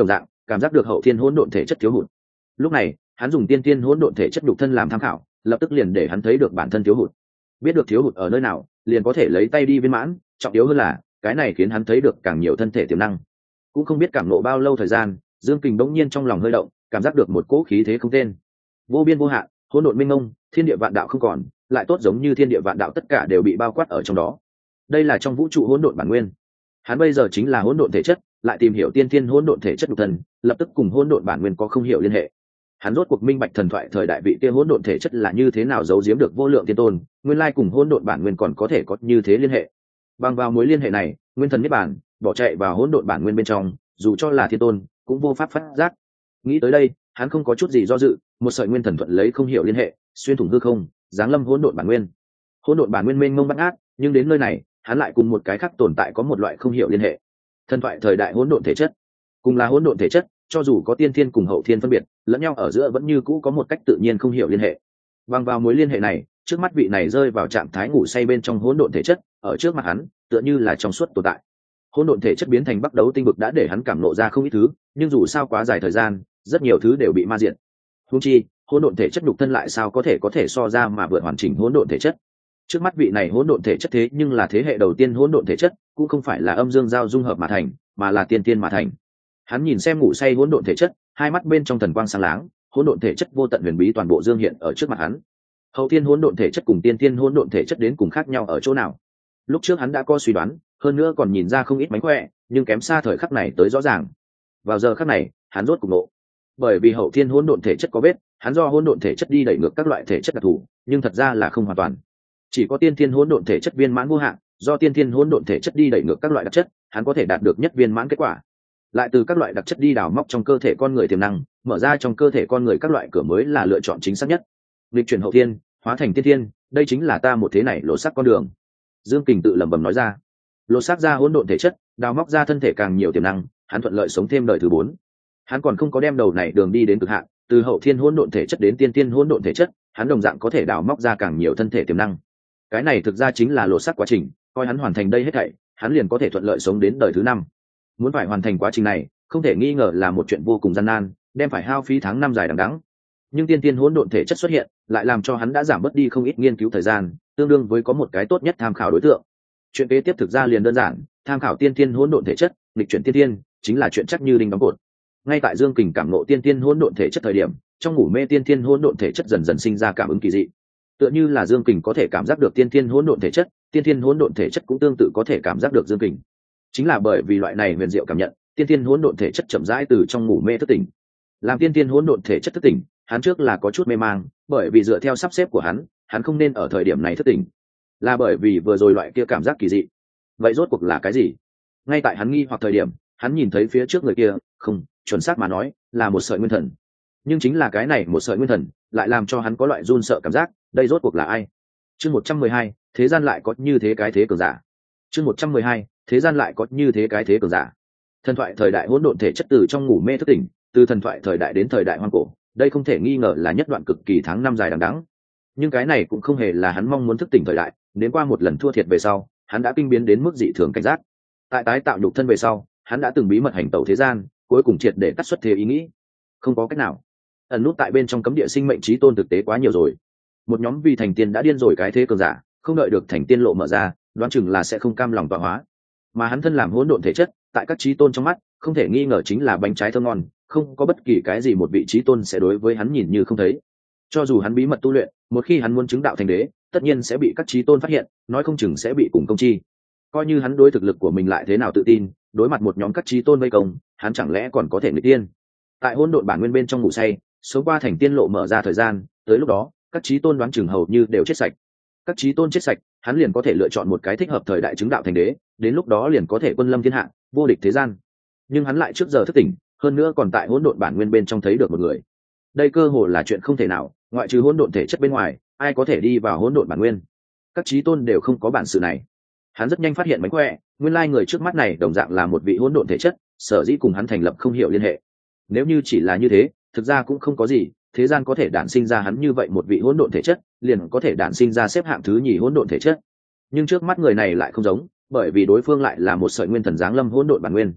cảm giác được hậu thiên hỗn độn thể chất thiếu hụt. Lúc này hắn dùng tiên tiên hỗn độn thể chất nhục thân làm tham khảo, lập tức liền để hắn thấy được bản thân thiếu hụt. Biết được thiếu hụt ở nơi nào, liền có thể lấy tay đi viên mãn, trọng yếu hơn là cái này khiến hắn thấy được càng nhiều thân thể tiềm năng. Cũng không biết cảm ngộ bao lâu thời gian, Dương Kình bỗng nhiên trong lòng hơi động, cảm giác được một cỗ khí thế không tên, vô biên vô hạn, hỗn độn mênh mông, thiên địa vạn đạo không còn, lại tốt giống như thiên địa vạn đạo tất cả đều bị bao quát ở trong đó. Đây là trong vũ trụ hỗn độn bản nguyên. Hắn bây giờ chính là hỗn độn thể chất, lại tìm hiểu tiên thiên hỗn độn thể chất nhục thân, lập tức cùng hỗn độn bản nguyên có không hiểu liên hệ. Hắn rốt cuộc minh bạch thần thoại thời đại vị kia hỗn độn thể chất là như thế nào giấu giếm được vô lượng tiên tôn, nguyên lai cùng hỗn độn bản nguyên còn có thể có như thế liên hệ. Bằng vào mối liên hệ này, nguyên thần niết bàn, bỏ chạy vào hỗn độn bản nguyên bên trong, dù cho là thiên tôn, cũng vô pháp phát giác. Nghĩ tới đây, hắn không có chút gì do dự, một sợi nguyên thần thuận lấy không hiểu liên hệ, xuyên thủng hư không, giáng lâm hỗn độn bản nguyên. Hỗn độn bản nguyên mênh mông bát ngát, nhưng đến nơi này, hắn lại cùng một cái khác tồn tại có một loại không hiểu liên hệ. Thần thoại thời đại hỗn độn thể chất, cùng là hỗn độn thể chất, cho dù có tiên thiên cùng hậu thiên phân biệt, lẫn nhau ở giữa vẫn như cũ có một cách tự nhiên không hiểu liên hệ. Bằng vào mối liên hệ này, trước mắt vị này rơi vào trạng thái ngủ say bên trong hỗn độn thể chất, ở trước mặt hắn, tựa như là trong suốt tồn tại. Hỗn độn thể chất biến thành bắt đấu tinh vực đã để hắn cảm nộ ra không ít thứ, nhưng dù sao quá dài thời gian, rất nhiều thứ đều bị ma diệt. Huống chi, hỗn độn thể chất nhục thân lại sao có thể so ra mà vượt hoàn chỉnh hỗn độn thể chất. Trước mắt vị này hỗn độn thể chất thế nhưng là thế hệ đầu tiên hỗn độn thể chất, cũng không phải là âm dương giao dung hợp mà thành, mà là tiên tiên mà thành. Hắn nhìn xem ngủ say hỗn độn thể chất, hai mắt bên trong thần quang sáng láng, hỗn độn thể chất vô tận huyền bí toàn bộ dương hiện ở trước mặt hắn. Hậu thiên hỗn độn thể chất cùng tiên tiên hỗn độn thể chất đến cùng khác nhau ở chỗ nào? Lúc trước hắn đã có suy đoán, hơn nữa còn nhìn ra không ít mánh khỏe, nhưng kém xa thời khắc này tới rõ ràng. Vào giờ khắc này, hắn rốt cục nộ. Bởi vì hậu thiên hỗn độn thể chất có vết, hắn do hỗn độn thể chất đi đẩy ngược các loại thể chất đặc thù, nhưng thật ra là không hoàn toàn. Chỉ có tiên thiên hỗn độn thể chất viên mãn vô hạn, do tiên thiên hỗn độn thể chất đi đẩy ngược các loại đặc chất, hắn có thể đạt được nhất viên mãn kết quả. Lại từ các loại đặc chất đi đào móc trong cơ thể con người tiềm năng, mở ra trong cơ thể con người các loại cửa mới là lựa chọn chính xác nhất. Lịch chuyển hậu thiên, hóa thành tiên thiên, đây chính là ta một thế này lộ sắc con đường. Dương Kình tự lẩm bẩm nói ra. Lộ sắc ra hỗn độn thể chất, đào móc ra thân thể càng nhiều tiềm năng, hắn thuận lợi sống thêm đời thứ 4. Hắn còn không có đem đầu này đường đi đến cực hạn, từ hậu thiên hỗn độn thể chất đến tiên thiên hỗn độn thể chất, hắn đồng dạng có thể đào móc ra càng nhiều thân thể tiềm năng. Cái này thực ra chính là lộ sắc quá trình, coi hắn hoàn thành đây hết thảy, hắn liền có thể thuận lợi sống đến đời thứ 5. Muốn phải hoàn thành quá trình này, không thể nghi ngờ là một chuyện vô cùng gian nan, đem phải hao phí tháng năm dài đằng đẵng. Nhưng tiên tiên hỗn độn thể chất xuất hiện, lại làm cho hắn đã giảm bớt đi không ít nghiên cứu thời gian, tương đương với có một cái tốt nhất tham khảo đối tượng. Chuyện kế tiếp thực ra liền đơn giản, tham khảo tiên tiên hỗn độn thể chất, nghịch chuyển tiên tiên, chính là chuyện chắc như đinh đóng cột. Ngay tại Dương Kình cảm ngộ tiên tiên hỗn độn thể chất thời điểm, trong ngủ mê tiên tiên hỗn độn thể chất dần dần sinh ra cảm ứng kỳ dị. Tựa như là Dương Kình có thể cảm giác được tiên tiên hỗn độn thể chất, tiên tiên hỗn độn thể chất cũng tương tự có thể cảm giác được Dương Kình. Chính là bởi vì loại này huyền diệu cảm nhận, tiên tiên hỗn độn thể chất chậm rãi từ trong ngủ mê thức tỉnh. Làm tiên tiên hỗn độn thể chất thức tỉnh, hắn trước là có chút mê mang, bởi vì dựa theo sắp xếp của hắn không nên ở thời điểm này thức tỉnh. Là bởi vì vừa rồi loại kia cảm giác kỳ dị. Vậy rốt cuộc là cái gì? Ngay tại hắn nghi hoặc thời điểm, hắn nhìn thấy phía trước người kia, không, chuẩn xác mà nói, là một sợi nguyên thần. Nhưng chính là cái này một sợi nguyên thần, lại làm cho hắn có loại run sợ cảm giác, đây rốt cuộc là ai? Chương 112, thế gian lại có như thế cái thế cường giả. Chương 112, thế gian lại có như thế cái thế cường giả. Thần thoại thời đại hỗn độn thể chất từ trong ngủ mê thức tỉnh, từ thần thoại thời đại đến thời đại hoang cổ, đây không thể nghi ngờ là nhất đoạn cực kỳ tháng năm dài đằng đẵng. Nhưng cái này cũng không hề là hắn mong muốn thức tỉnh thời đại, đến qua một lần thua thiệt về sau, hắn đã kinh biến đến mức dị thường cảnh giác. Tại tái tạo nhục thân về sau, hắn đã từng bí mật hành tẩu thế gian, cuối cùng triệt để cắt xuất thế ý nghĩ. Không có cách nào, ẩn nút tại bên trong cấm địa sinh mệnh chí tôn thực tế quá nhiều rồi. Một nhóm vì thành tiên đã điên rồi cái thế cường giả, không đợi được thành tiên lộ mở ra, đoán chừng là sẽ không cam lòng tọa hóa. Mà hắn thân làm hỗn độn thể chất, tại các chí tôn trong mắt, không thể nghi ngờ chính là bánh trái thơm ngon, không có bất kỳ cái gì một vị chí tôn sẽ đối với hắn nhìn như không thấy. Cho dù hắn bí mật tu luyện, một khi hắn muốn chứng đạo thành đế, tất nhiên sẽ bị các chí tôn phát hiện, nói không chừng sẽ bị cùng công chi. Coi như hắn đối thực lực của mình lại thế nào tự tin, đối mặt một nhóm các chí tôn vây công, hắn chẳng lẽ còn có thể nghịch tiên? Tại hỗn độn bản nguyên bên trong ngủ say, sống qua thành tiên lộ mở ra thời gian, tới lúc đó, các chí tôn đoán chừng hầu như đều chết sạch. Các chí tôn chết sạch, hắn liền có thể lựa chọn một cái thích hợp thời đại chứng đạo thành đế, đến lúc đó liền có thể quân lâm thiên hạ, vô địch thế gian. Nhưng hắn lại trước giờ thức tỉnh, hơn nữa còn tại hỗn độn bản nguyên bên trong thấy được một người. Đây cơ hồ là chuyện không thể nào, ngoại trừ hỗn độn thể chất bên ngoài, ai có thể đi vào hỗn độn bản nguyên? Các chí tôn đều không có bản sự này. Hắn rất nhanh phát hiện mánh khỏe, nguyên lai người trước mắt này đồng dạng là một vị hỗn độn thể chất, sở dĩ cùng hắn thành lập không hiểu liên hệ. Nếu như chỉ là như thế, thực ra cũng không có gì, thế gian có thể đản sinh ra hắn như vậy một vị hỗn độn thể chất, liền có thể đản sinh ra xếp hạng thứ nhì hỗn độn thể chất. Nhưng trước mắt người này lại không giống, bởi vì đối phương lại là một sợi nguyên thần giáng lâm hỗn độn bản nguyên.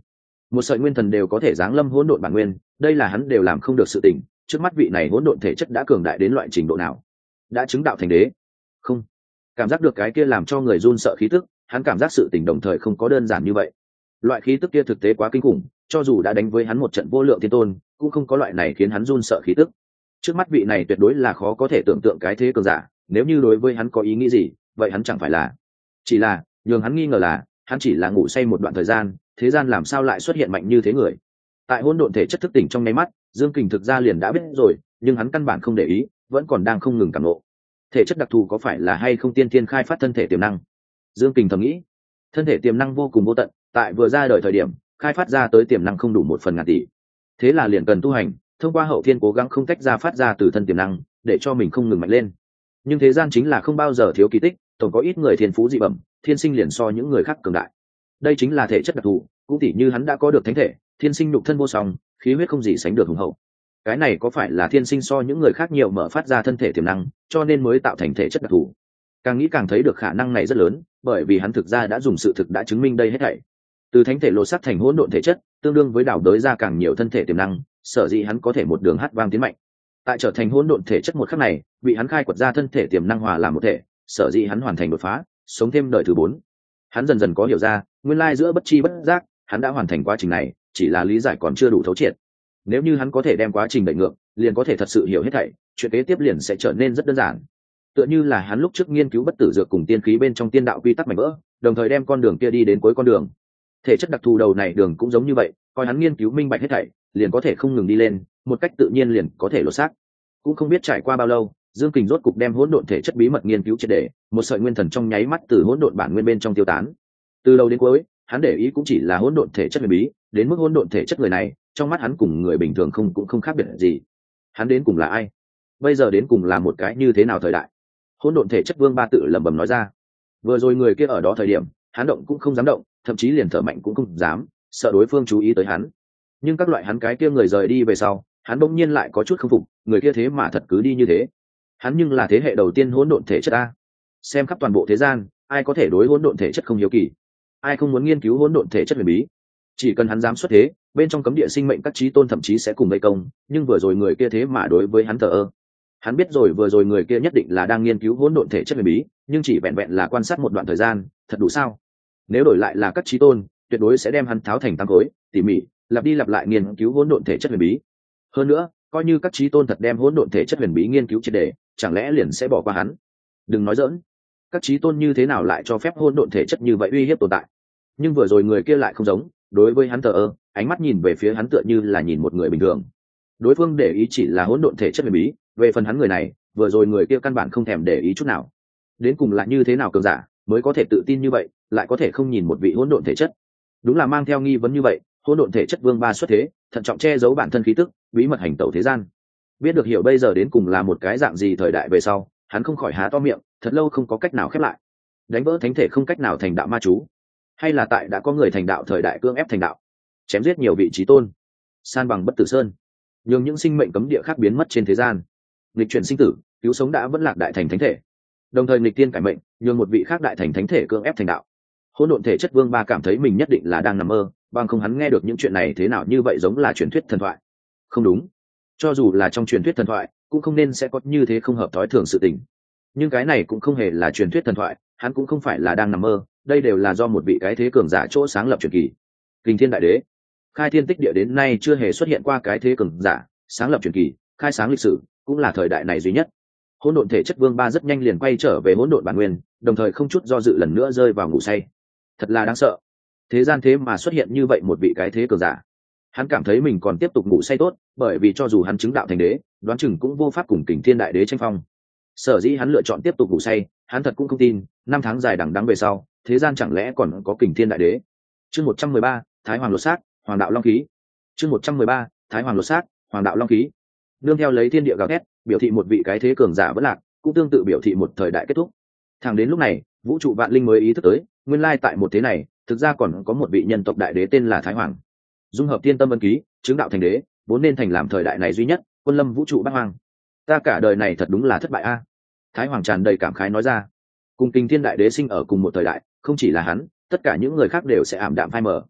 một sợi nguyên thần đều có thể giáng lâm hỗn độn bản nguyên, đây là hắn đều làm không được sự tình. Trước mắt vị này hỗn độn thể chất đã cường đại đến loại trình độ nào? Đã chứng đạo thành đế? Không. Cảm giác được cái kia làm cho người run sợ khí tức, hắn cảm giác sự tình đồng thời không có đơn giản như vậy. Loại khí tức kia thực tế quá kinh khủng, cho dù đã đánh với hắn một trận vô lượng thiên tôn, cũng không có loại này khiến hắn run sợ khí tức. Trước mắt vị này tuyệt đối là khó có thể tưởng tượng cái thế cường giả, nếu như đối với hắn có ý nghĩ gì, vậy hắn chẳng phải là chỉ là nhường hắn nghi ngờ là hắn chỉ là ngủ say một đoạn thời gian, thế gian làm sao lại xuất hiện mạnh như thế người. Tại hỗn độn thể chất thức tỉnh trong nháy mắt, Dương Kình thực ra liền đã biết rồi, nhưng hắn căn bản không để ý, vẫn còn đang không ngừng cảm ngộ. Thể chất đặc thù có phải là hay không tiên tiên khai phát thân thể tiềm năng? Dương Kình thầm nghĩ. Thân thể tiềm năng vô cùng vô tận, tại vừa ra đời thời điểm, khai phát ra tới tiềm năng không đủ 1/1000 tỷ. Thế là liền cần tu hành, thông qua hậu thiên cố gắng không tách ra phát ra từ thân tiềm năng, để cho mình không ngừng mạnh lên. Nhưng thế gian chính là không bao giờ thiếu kỳ tích, tổng có ít người thiên phú dị bẩm, thiên sinh liền so những người khác cường đại. Đây chính là thể chất đặc thù, cũng tỉ như hắn đã có được thánh thể, thiên sinh nhục thân vô song, khí huyết không gì sánh được hùng hậu. Cái này có phải là thiên sinh so những người khác nhiều mở phát ra thân thể tiềm năng, cho nên mới tạo thành thể chất đặc thù? Càng nghĩ càng thấy được khả năng này rất lớn, bởi vì hắn thực ra đã dùng sự thực đã chứng minh đây hết thảy. Từ thánh thể lột xác thành hỗn độn thể chất, tương đương với đào đới ra càng nhiều thân thể tiềm năng, sở dĩ hắn có thể một đường hát vang tiến mạnh. Tại trở thành hỗn độn thể chất một khắc này, bị hắn khai quật ra thân thể tiềm năng hòa làm một thể, sở dĩ hắn hoàn thành đột phá, sống thêm đời thứ 4. Hắn dần dần có hiểu ra, nguyên lai giữa bất chi bất giác, hắn đã hoàn thành quá trình này, chỉ là lý giải còn chưa đủ thấu triệt. Nếu như hắn có thể đem quá trình đẩy ngược, liền có thể thật sự hiểu hết thảy, chuyện kế tiếp liền sẽ trở nên rất đơn giản. Tựa như là hắn lúc trước nghiên cứu bất tử dược cùng tiên khí bên trong tiên đạo quy tắc mảnh vỡ, đồng thời đem con đường kia đi đến cuối con đường. Thể chất đặc thù đầu này đường cũng giống như vậy, coi hắn nghiên cứu minh bạch hết thảy, liền có thể không ngừng đi lên, một cách tự nhiên liền có thể lột xác. Cũng không biết trải qua bao lâu, Dương Kình rốt cục đem hỗn độn thể chất bí mật nghiên cứu triệt để, một sợi nguyên thần trong nháy mắt từ hỗn độn bản nguyên bên trong tiêu tán. Từ đầu đến cuối, hắn để ý cũng chỉ là hỗn độn thể chất huyền bí, đến mức hỗn độn thể chất người này, trong mắt hắn cùng người bình thường cũng không khác biệt gì. Hắn đến cùng là ai? Bây giờ đến cùng là một cái như thế nào thời đại? Hỗn độn thể chất Vương Ba tự lẩm bẩm nói ra. Vừa rồi người kia ở đó thời điểm, hắn động cũng không dám động, thậm chí liền thở mạnh cũng không dám, sợ đối phương chú ý tới hắn. Nhưng các loại hắn cái kia người rời đi về sau, hắn bỗng nhiên lại có chút không phục, người kia thế mà thật cứ đi như thế. Hắn nhưng là thế hệ đầu tiên hỗn độn thể chất a. Xem khắp toàn bộ thế gian, ai có thể đối hỗn độn thể chất không hiếu kỳ? Ai không muốn nghiên cứu hỗn độn thể chất huyền bí? Chỉ cần hắn dám xuất thế, bên trong cấm địa sinh mệnh các chí tôn thậm chí sẽ cùng vây công, nhưng vừa rồi người kia thế mà đối với hắn thờ ơ. Hắn biết rồi vừa rồi người kia nhất định là đang nghiên cứu hỗn độn thể chất huyền bí, nhưng chỉ vẹn vẹn là quan sát một đoạn thời gian, thật đủ sao? Nếu đổi lại là các chí tôn, tuyệt đối sẽ đem hắn tháo thành tám khối, tỉ mỉ, lặp đi lặp lại nghiên cứu hỗn độn thể chất huyền bí. Hơn nữa, coi như các chí tôn thật đem hỗn độn thể chất huyền bí nghiên cứu triệt để, chẳng lẽ liền sẽ bỏ qua hắn? Đừng nói giỡn, các chí tôn như thế nào lại cho phép hỗn độn thể chất như vậy uy hiếp tồn tại? Nhưng vừa rồi người kia lại không giống, đối với hắn thờ ơ, ánh mắt nhìn về phía hắn tựa như là nhìn một người bình thường. Đối phương để ý chỉ là hỗn độn thể chất huyền bí, về phần hắn người này, vừa rồi người kia căn bản không thèm để ý chút nào. Đến cùng là như thế nào cường giả mới có thể tự tin như vậy, lại có thể không nhìn một vị hỗn độn thể chất? Đúng là mang theo nghi vấn như vậy, hỗn độn thể chất Vương Ba xuất thế, thận trọng che giấu bản thân khí tức, bí mật hành tẩu thế gian. Biết được hiểu bây giờ đến cùng là một cái dạng gì thời đại về sau, hắn không khỏi há to miệng, thật lâu không có cách nào khép lại. Đánh vỡ thánh thể không cách nào thành đạo ma chú, hay là tại đã có người thành đạo thời đại cưỡng ép thành đạo, chém giết nhiều vị trí tôn, san bằng bất tử sơn, nhường những sinh mệnh cấm địa khác biến mất trên thế gian, nghịch chuyển sinh tử, cứu sống đã vẫn lạc đại thành thánh thể, đồng thời nghịch tiên cải mệnh, nhường một vị khác đại thành thánh thể cưỡng ép thành đạo. Hỗn độn thể chất Vương Ba cảm thấy mình nhất định là đang nằm mơ, bằng không hắn nghe được những chuyện này thế nào như vậy giống là truyền thuyết thần thoại. Không đúng, cho dù là trong truyền thuyết thần thoại, cũng không nên sẽ có như thế không hợp thói thường sự tình. Nhưng cái này cũng không hề là truyền thuyết thần thoại, hắn cũng không phải là đang nằm mơ, đây đều là do một vị cái thế cường giả chỗ sáng lập truyền kỳ. Kình Thiên Đại Đế, khai thiên tích địa đến nay chưa hề xuất hiện qua cái thế cường giả sáng lập truyền kỳ, khai sáng lịch sử, cũng là thời đại này duy nhất. Hỗn độn thể chất Vương Ba rất nhanh liền quay trở về hỗn độn bản nguyên, đồng thời không chút do dự lần nữa rơi vào ngủ say. Thật là đáng sợ, thế gian thế mà xuất hiện như vậy một vị cái thế cường giả. Hắn cảm thấy mình còn tiếp tục ngủ say tốt, bởi vì cho dù hắn chứng đạo thành đế, đoán chừng cũng vô pháp cùng Kình Thiên Đại Đế tranh phong. Sở dĩ hắn lựa chọn tiếp tục ngủ say, hắn thật cũng không tin, năm tháng dài đằng đẵng về sau, thế gian chẳng lẽ còn có Kình Thiên Đại Đế. Chương 113, Thái Hoàng lột xác, Hoàng đạo long khí. Chương 113, Thái Hoàng lột xác, Hoàng đạo long khí. Nương theo lấy thiên địa gào thét, biểu thị một vị cái thế cường giả vẫn lạc, cũng tương tự biểu thị một thời đại kết thúc. Thẳng đến lúc này, vũ trụ vạn linh mới ý thức tới, nguyên lai tại một thế này, thực ra còn có một vị nhân tộc đại đế tên là Thái Hoàng. Dung hợp thiên tâm ân ký, chứng đạo thành đế, vốn nên thành làm thời đại này duy nhất, quân lâm vũ trụ bát hoang. Ta cả đời này thật đúng là thất bại a. Thái Hoàng tràn đầy cảm khái nói ra. Cùng Kình Thiên Đại Đế sinh ở cùng một thời đại, không chỉ là hắn, tất cả những người khác đều sẽ ảm đạm phai mờ.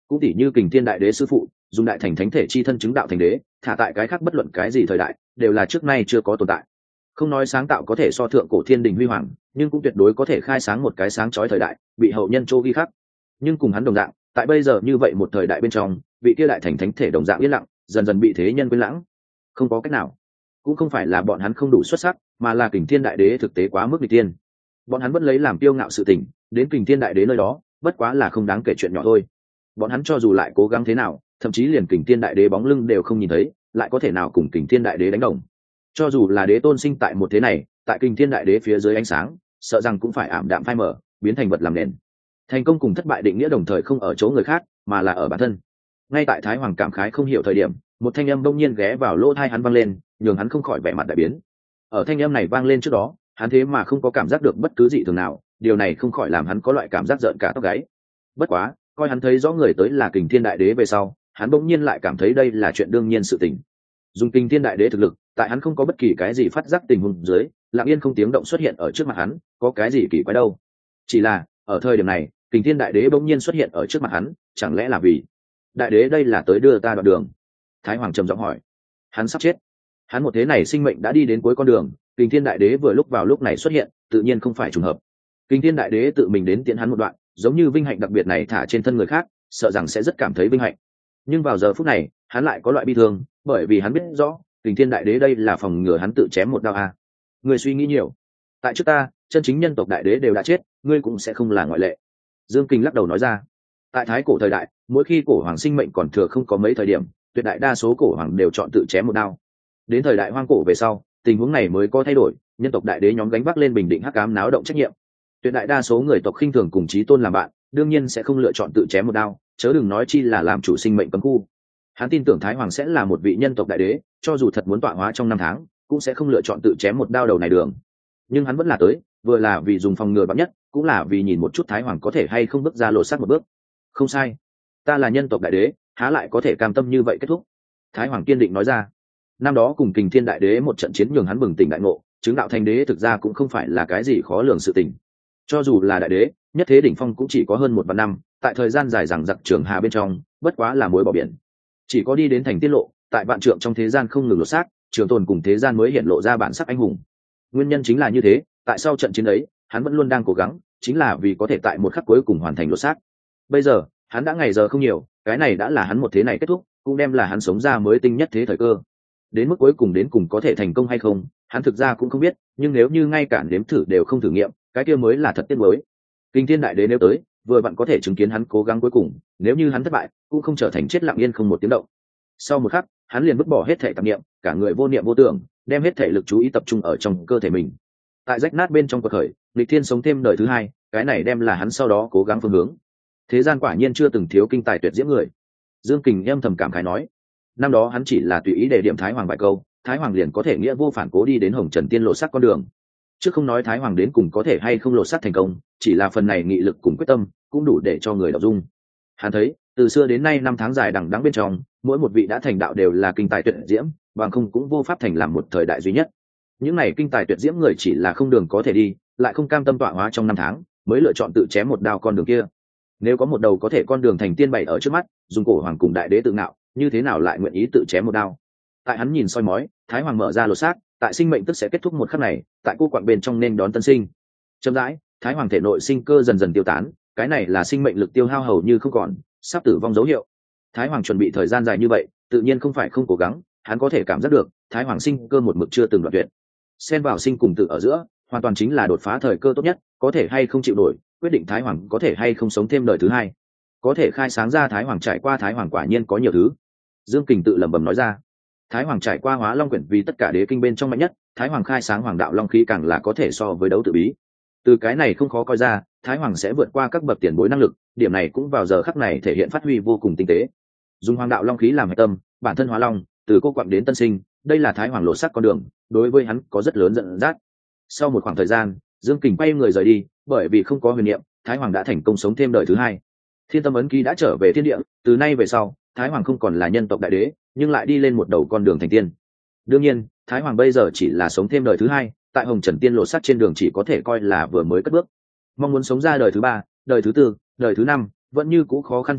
cũng tỉ như Kình Thiên Đại Đế sư phụ dùng đại thành thánh thể chi thân chứng đạo thành đế, thả tại cái khác bất luận cái gì thời đại đều là trước nay chưa có tồn tại. Không nói sáng tạo có thể so thượng cổ thiên đình huy hoàng, nhưng cũng tuyệt đối có thể khai sáng một cái sáng chói thời đại, bị hậu nhân chô ghi khắc. Nhưng cùng hắn đồng dạng, tại bây giờ như vậy một thời đại bên trong, vị kia đại thành thánh thể đồng dạng yên lặng, dần dần bị thế nhân quên lãng. Không có cách nào, cũng không phải là bọn hắn không đủ xuất sắc, mà là Kình Thiên Đại Đế thực tế quá mức nghịch tiên. Bọn hắn vẫn lấy làm kiêu ngạo sự tình, đến Kình Thiên Đại Đế nơi đó, bất quá là không đáng kể chuyện nhỏ thôi. Bọn hắn cho dù lại cố gắng thế nào, thậm chí liền Kình Thiên Đại Đế bóng lưng đều không nhìn thấy, lại có thể nào cùng Kình Thiên Đại Đế đánh đồng. Cho dù là đế tôn sinh tại một thế này, tại Kình Thiên Đại Đế phía dưới ánh sáng, sợ rằng cũng phải ảm đạm phai mờ, biến thành vật làm nền. Thành công cùng thất bại định nghĩa đồng thời không ở chỗ người khác, mà là ở bản thân. Ngay tại Thái Hoàng cảm khái không hiểu thời điểm, một thanh âm bỗng nhiên ghé vào lỗ tai hắn vang lên, nhường hắn không khỏi vẻ mặt đại biến. Ở thanh âm này vang lên trước đó, hắn thế mà không có cảm giác được bất cứ dị thường nào, điều này không khỏi làm hắn có loại cảm giác rợn cả tóc gáy. Bất quá, coi hắn thấy rõ người tới là Kình Thiên Đại Đế về sau, hắn bỗng nhiên lại cảm thấy đây là chuyện đương nhiên sự tình. Dùng Kình Thiên Đại Đế thực lực, tại hắn không có bất kỳ cái gì phát giác tình huống dưới, lặng yên không tiếng động xuất hiện ở trước mặt hắn, có cái gì kỳ quái đâu. Chỉ là, ở thời điểm này, Kình Thiên Đại Đế bỗng nhiên xuất hiện ở trước mặt hắn, chẳng lẽ là vì Đại Đế đây là tới đưa ta đoạn đường? Thái Hoàng trầm giọng hỏi. Hắn sắp chết. Hắn một thế này sinh mệnh đã đi đến cuối con đường, Kình Thiên Đại Đế vừa lúc vào lúc này xuất hiện, tự nhiên không phải trùng hợp. Kình Thiên Đại Đế tự mình đến tiễn hắn một đoạn, giống như vinh hạnh đặc biệt này thả trên thân người khác, sợ rằng sẽ rất cảm thấy vinh hạnh. Nhưng vào giờ phút này, hắn lại có loại bi thương, bởi vì hắn biết rõ, Kình Thiên Đại Đế đây là phòng ngừa hắn tự chém một đao a. Người suy nghĩ nhiều. Tại trước ta, chân chính nhân tộc đại đế đều đã chết, ngươi cũng sẽ không là ngoại lệ. Dương Kình lắc đầu nói ra. Tại thái cổ thời đại, mỗi khi cổ hoàng sinh mệnh còn thừa không có mấy thời điểm, tuyệt đại đa số cổ hoàng đều chọn tự chém một đao. Đến thời đại hoang cổ về sau, tình huống này mới có thay đổi, nhân tộc đại đế nhóm gánh vác lên bình định hắc ám náo động trách nhiệm. Tuyệt đại đa số người tộc khinh thường cùng chí tôn làm bạn, đương nhiên sẽ không lựa chọn tự chém một đao, chớ đừng nói chi là làm chủ sinh mệnh cấm khu. Hắn tin tưởng Thái Hoàng sẽ là một vị nhân tộc đại đế, cho dù thật muốn tọa hóa trong 5 tháng, cũng sẽ không lựa chọn tự chém một đao đầu này đường. Nhưng hắn vẫn là tới, vừa là vì dùng phòng ngừa bắn nhất, cũng là vì nhìn một chút Thái Hoàng có thể hay không bước ra lột xác một bước. Không sai, ta là nhân tộc đại đế, há lại có thể cam tâm như vậy kết thúc. Thái Hoàng kiên định nói ra. Năm đó cùng Kình Thiên Đại Đế một trận chiến nhường hắn bừng tỉnh đại ngộ, chứng đạo thành đế thực ra cũng không phải là cái gì khó lường sự tình. Cho dù là đại đế, nhất thế đỉnh phong cũng chỉ có hơn 1 vạn năm, tại thời gian dài dằng dặc trường hà bên trong, bất quá là muối bỏ biển. Chỉ có đi đến thành tiết lộ, tại vạn trượng trong thế gian không ngừng lột xác, trường tồn cùng thế gian mới hiện lộ ra bản sắc anh hùng. Nguyên nhân chính là như thế, tại sau trận chiến ấy, hắn vẫn luôn đang cố gắng, chính là vì có thể tại một khắc cuối cùng hoàn thành lột xác. Bây giờ, hắn đã ngày giờ không nhiều, cái này đã là hắn một thế này kết thúc, cũng đem là hắn sống ra mới tinh nhất thế thời cơ. Đến mức cuối cùng đến cùng có thể thành công hay không, hắn thực ra cũng không biết, nhưng nếu như ngay cả nếm thử đều không thử nghiệm, cái kia mới là thật tiếc nuối. Kình Thiên Đại Đế nếu tới, vừa vặn có thể chứng kiến hắn cố gắng cuối cùng, nếu như hắn thất bại, cũng không trở thành chết lặng yên không một tiếng động. Sau một khắc, hắn liền vứt bỏ hết thể tạp niệm, cả người vô niệm vô tưởng, đem hết thể lực chú ý tập trung ở trong cơ thể mình. Tại rách nát bên trong cuộc khởi, nghịch thiên sống thêm đời thứ hai, cái này đem là hắn sau đó cố gắng phương hướng. Thế gian quả nhiên chưa từng thiếu kinh tài tuyệt diễm người. Dương Kình em thầm cảm khái nói. Năm đó hắn chỉ là tùy ý để điểm Thái Hoàng vài câu, Thái Hoàng liền có thể nghĩa vô phản cố đi đến Hồng Trần Tiên lộ sắc con đường. Chứ không nói Thái Hoàng đến cùng có thể hay không lộ sắc thành công, chỉ là phần này nghị lực cùng quyết tâm cũng đủ để cho người đọc dung. Hắn thấy, từ xưa đến nay 5 tháng dài đằng đẵng bên trong, mỗi một vị đã thành đạo đều là kinh tài tuyệt diễm, bằng không cũng vô pháp thành làm một thời đại duy nhất. Những này kinh tài tuyệt diễm người chỉ là không đường có thể đi, lại không cam tâm tọa hóa trong 5 tháng, mới lựa chọn tự chém một đao con đường kia. Nếu có một đầu có thể con đường thành tiên bày ở trước mắt, dùng cổ hoàng cùng đại đế tự ngạo, như thế nào lại nguyện ý tự chém một đao? Tại hắn nhìn soi mói, Thái Hoàng mở ra lột xác, tại sinh mệnh tức sẽ kết thúc một khắc này, tại cô quạng bên trong nên đón tân sinh. Chậm rãi, Thái Hoàng thể nội sinh cơ dần dần tiêu tán, cái này là sinh mệnh lực tiêu hao hầu như không còn, sắp tử vong dấu hiệu. Thái Hoàng chuẩn bị thời gian dài như vậy, tự nhiên không phải không cố gắng, hắn có thể cảm giác được, Thái Hoàng sinh cơ một mực chưa từng đoạn tuyệt. Xen vào sinh cùng tử ở giữa, hoàn toàn chính là đột phá thời cơ tốt nhất, có thể hay không chịu nổi, quyết định Thái Hoàng có thể hay không sống thêm đời thứ hai. Có thể khai sáng ra Thái Hoàng trải qua Thái Hoàng quả nhiên có nhiều thứ. Dương Kình tự lẩm bẩm nói ra. Thái Hoàng trải qua Hóa Long quyển vì tất cả đế kinh bên trong mạnh nhất, Thái Hoàng khai sáng Hoàng đạo long khí càng là có thể so với đấu tự bí. Từ cái này không khó coi ra, Thái Hoàng sẽ vượt qua các bậc tiền bối năng lực, điểm này cũng vào giờ khắc này thể hiện phát huy vô cùng tinh tế. Dùng Hoàng đạo long khí làm hệ tâm, bản thân Hóa Long, từ cô quặng đến tân sinh, đây là Thái Hoàng lộ sắc con đường, đối với hắn có rất lớn dẫn dắt. Sau một khoảng thời gian, Dương Kình quay người rời đi, bởi vì không có huyền niệm, Thái Hoàng đã thành công sống thêm đời thứ hai. Thiên Tâm ấn ký đã trở về thiên địa, từ nay về sau, Thái Hoàng không còn là nhân tộc đại đế, nhưng lại đi lên một đầu con đường thành tiên. Đương nhiên, Thái Hoàng bây giờ chỉ là sống thêm đời thứ hai, tại Hồng Trần Tiên lộ sắc trên đường chỉ có thể coi là vừa mới cất bước. Mong muốn sống ra đời thứ 3, đời thứ 4, đời thứ 5, vẫn như cũ khó khăn trùng điệp,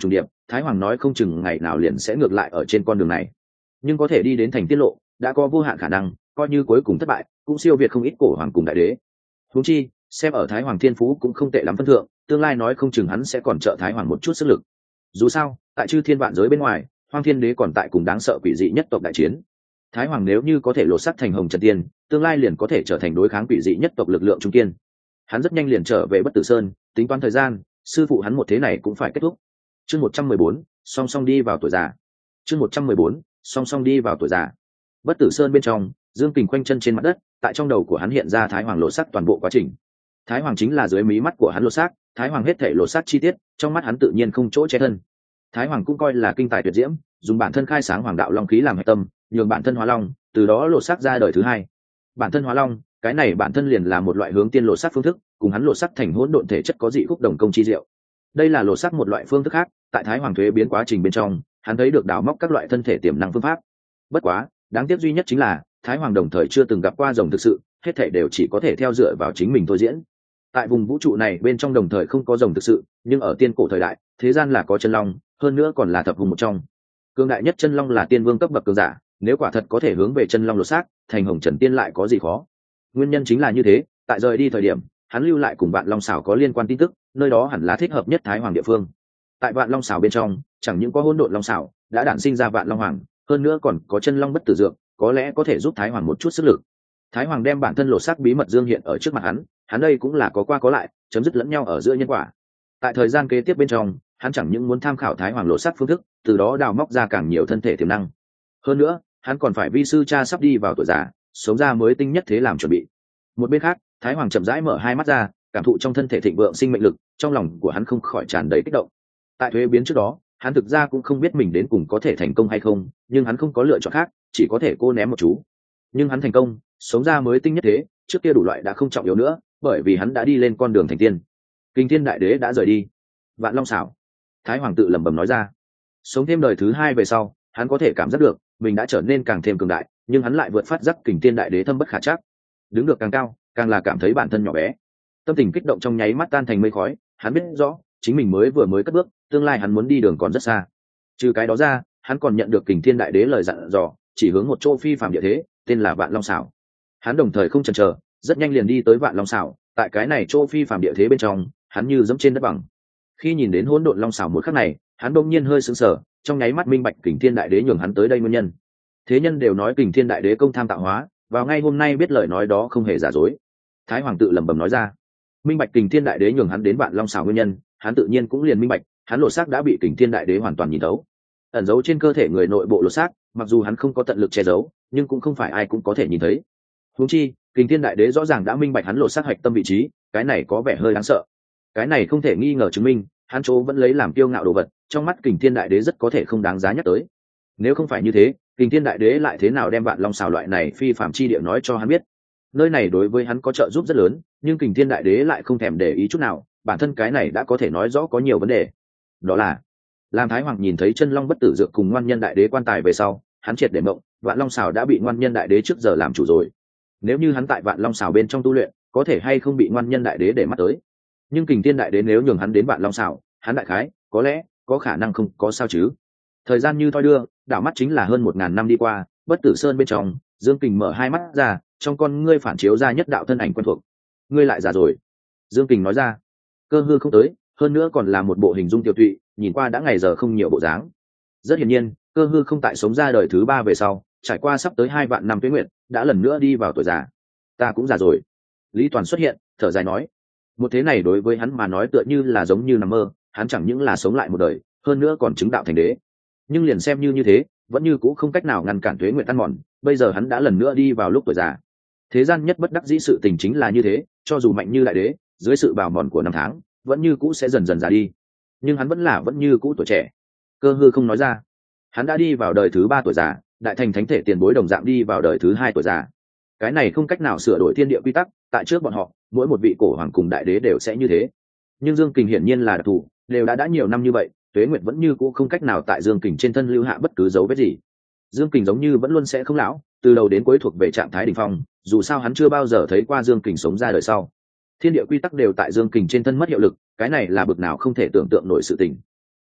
Thái Hoàng nói không chừng ngày nào liền sẽ ngược lại ở trên con đường này, nhưng có thể đi đến thành tiết lộ đã có vô hạn khả năng, coi như cuối cùng thất bại cũng siêu việt không ít cổ hoàng cùng đại đế. Huống chi xem ở Thái Hoàng thiên phú cũng không tệ lắm phân thượng, tương lai nói không chừng hắn sẽ còn trợ Thái Hoàng một chút sức lực. Dù sao tại chư thiên vạn giới bên ngoài, Hoang Thiên Đế còn tại cùng đáng sợ quỷ dị nhất tộc đại chiến. Thái Hoàng nếu như có thể lột xác thành Hồng Trần Tiên, tương lai liền có thể trở thành đối kháng quỷ dị nhất tộc lực lượng trung kiên. Hắn rất nhanh liền trở về Bất Tử Sơn, tính toán thời gian, sư phụ hắn một thế này cũng phải kết thúc. Chương 114, song song đi vào tuổi già. Chương 114, song song đi vào tuổi già. Bất Tử Sơn bên trong, Dương Kình khoanh chân trên mặt đất, tại trong đầu của hắn hiện ra Thái Hoàng lột xác toàn bộ quá trình. Thái Hoàng chính là dưới mí mắt của hắn lột xác, Thái Hoàng hết thảy lột xác chi tiết, trong mắt hắn tự nhiên không chỗ che thân. Thái Hoàng cũng coi là kinh tài tuyệt diễm, dùng bản thân khai sáng Hoàng đạo long khí làm hệ tâm, nhường bản thân hóa long, từ đó lột xác ra đời thứ hai. Bản thân hóa long, cái này bản thân liền là một loại hướng tiên lột xác phương thức, cùng hắn lột xác thành hỗn độn thể chất có dị khúc đồng công chi diệu. Đây là lột xác một loại phương thức khác, tại Thái Hoàng thuế biến quá trình bên trong, hắn thấy được đào móc các loại thân thể tiềm năng phương pháp. Bất quá, đáng tiếc duy nhất chính là Thái Hoàng đồng thời chưa từng gặp qua rồng thực sự, hết thảy đều chỉ có thể theo dựa vào chính mình thôi diễn. Tại vùng vũ trụ này bên trong đồng thời không có rồng thực sự, nhưng ở tiên cổ thời đại, thế gian là có chân long, hơn nữa còn là thập hùng một trong. Cường đại nhất chân long là tiên vương cấp bậc cường giả, nếu quả thật có thể hướng về chân long lột xác, thành Hồng Trần Tiên lại có gì khó. Nguyên nhân chính là như thế, tại rời đi thời điểm, hắn lưu lại cùng Vạn Long Xảo có liên quan tin tức, nơi đó hẳn là thích hợp nhất Thái Hoàng địa phương. Tại Vạn Long Xảo bên trong, chẳng những có hỗn độn long xảo, đã đản sinh ra Vạn Long Hoàng, hơn nữa còn có chân long bất tử dược, có lẽ có thể giúp Thái Hoàng một chút sức lực. Thái Hoàng đem bản thân lột xác bí mật dương hiện ở trước mặt hắn đây cũng là có qua có lại, chấm dứt lẫn nhau ở giữa nhân quả. Tại thời gian kế tiếp bên trong, hắn chẳng những muốn tham khảo Thái Hoàng lột xác phương thức, từ đó đào móc ra càng nhiều thân thể tiềm năng. Hơn nữa, hắn còn phải vi sư cha sắp đi vào tuổi già, sống ra mới tinh nhất thế làm chuẩn bị. Một bên khác, Thái Hoàng chậm rãi mở hai mắt ra, cảm thụ trong thân thể thịnh vượng sinh mệnh lực, trong lòng của hắn không khỏi tràn đầy kích động. Tại thuế biến trước đó, hắn thực ra cũng không biết mình đến cùng có thể thành công hay không, nhưng hắn không có lựa chọn khác, chỉ có thể cô ném một chú. Nhưng hắn thành công, sống ra mới tinh nhất thế, trước kia đủ loại đã không trọng yếu nữa, bởi vì hắn đã đi lên con đường thành tiên. Kinh Thiên Đại Đế đã rời đi. Vạn Long Xảo, Thái Hoàng tự lẩm bẩm nói ra. Sống thêm đời thứ hai về sau, hắn có thể cảm giác được mình đã trở nên càng thêm cường đại, nhưng hắn lại vượt phát giác Kình Thiên Đại Đế thâm bất khả trắc. Đứng được càng cao, càng là cảm thấy bản thân nhỏ bé. Tâm tình kích động trong nháy mắt tan thành mây khói, hắn biết rõ, chính mình mới cất bước, tương lai hắn muốn đi đường còn rất xa. Trừ cái đó ra, hắn còn nhận được Kình Thiên Đại Đế lời dặn dò, chỉ hướng một chỗ phi phàm địa thế, tên là Vạn Long Xảo. Hắn đồng thời không chần chờ, rất nhanh liền đi tới Vạn Long Xảo, tại cái này chỗ phi phàm địa thế bên trong, hắn như dẫm trên đất bằng. Khi nhìn đến hỗn độn long xảo một khắc này, hắn bỗng nhiên hơi sững sờ, trong nháy mắt minh bạch Kình Thiên Đại Đế nhường hắn tới đây nguyên nhân. Thế nhân đều nói Kình Thiên Đại Đế công tham tạo hóa, vào ngay hôm nay biết lời nói đó không hề giả dối. Thái Hoàng tự lẩm bẩm nói ra, minh bạch Kình Thiên Đại Đế nhường hắn đến Vạn Long Xảo nguyên nhân, hắn tự nhiên cũng liền minh bạch, hắn lột xác đã bị Kình Thiên Đại Đế hoàn toàn nhìn thấu. Ẩn giấu trên cơ thể người nội bộ lột xác, mặc dù hắn không có tận lực che giấu, nhưng cũng không phải ai cũng có thể nhìn thấy. Huống chi, Kình Thiên Đại Đế rõ ràng đã minh bạch hắn lột xác hạch tâm vị trí, cái này có vẻ hơi đáng sợ. Cái này không thể nghi ngờ chứng minh, hắn chỗ vẫn lấy làm kiêu ngạo đồ vật, trong mắt Kình Thiên Đại Đế rất có thể không đáng giá nhắc tới. Nếu không phải như thế, Kình Thiên Đại Đế lại thế nào đem Vạn Long Xảo loại này phi phàm chi địa nói cho hắn biết? Nơi này đối với hắn có trợ giúp rất lớn, nhưng Kình Thiên Đại Đế lại không thèm để ý chút nào, bản thân cái này đã có thể nói rõ có nhiều vấn đề. Đó là, làm Thái Hoàng nhìn thấy chân long bất tử dược cùng Ngoan Nhân Đại Đế quan tài về sau, hắn triệt để mộng, Vạn Long Xảo đã bị Ngoan Nhân Đại Đế trước giờ làm chủ rồi. Nếu như hắn tại Vạn Long Xảo bên trong tu luyện, có thể hay không bị Ngoan Nhân Đại Đế để mắt tới. Nhưng Kình Thiên Đại Đế nếu nhường hắn đến Vạn Long Xảo, hắn đại khái, có lẽ, có khả năng không có sao chứ. Thời gian như thoi đưa, đảo mắt chính là hơn 1000 năm đi qua, Bất Tử Sơn bên trong, Dương Kình mở hai mắt ra, trong con ngươi phản chiếu ra nhất đạo thân ảnh quen thuộc. Ngươi lại già rồi. Dương Kình nói ra. Cơ hư không tới, hơn nữa còn là một bộ hình dung tiểu tụy, nhìn qua đã ngày giờ không nhiều bộ dáng. Rất hiển nhiên, cơ hư không tại sống ra đời thứ ba về sau, trải qua sắp tới 2 vạn năm tuế nguyệt, đã lần nữa đi vào tuổi già. Ta cũng già rồi. Lý Toàn xuất hiện, thở dài nói. Một thế này đối với hắn mà nói tựa như là giống như nằm mơ, hắn chẳng những là sống lại một đời, hơn nữa còn chứng đạo thành đế. Nhưng liền xem như thế, vẫn như cũ không cách nào ngăn cản tuế nguyệt tan mòn, bây giờ hắn đã lần nữa đi vào lúc tuổi già. Thế gian nhất bất đắc dĩ sự tình chính là như thế, cho dù mạnh như đại đế, dưới sự bào mòn của năm tháng, vẫn như cũ sẽ dần dần già đi. Nhưng hắn vẫn như cũ tuổi trẻ. Cơ hư không nói ra. Hắn đã đi vào đời thứ 3 tuổi già, đại thành thánh thể tiền bối đồng dạng đi vào đời thứ 2 tuổi già. Cái này không cách nào sửa đổi thiên địa quy tắc, tại trước bọn họ, mỗi một vị cổ hoàng cùng đại đế đều sẽ như thế. Nhưng Dương Kình hiển nhiên là đặc thù, đều đã nhiều năm như vậy, tuế nguyệt vẫn như cũ không cách nào tại Dương Kình trên thân lưu hạ bất cứ dấu vết gì. Dương Kình giống như vẫn luôn sẽ không lão, từ đầu đến cuối thuộc về trạng thái đỉnh phong, dù sao hắn chưa bao giờ thấy qua Dương Kình sống ra đời sau. Thiên địa quy tắc đều tại Dương Kình trên thân mất hiệu lực, cái này là bực nào không thể tưởng tượng nổi sự tình.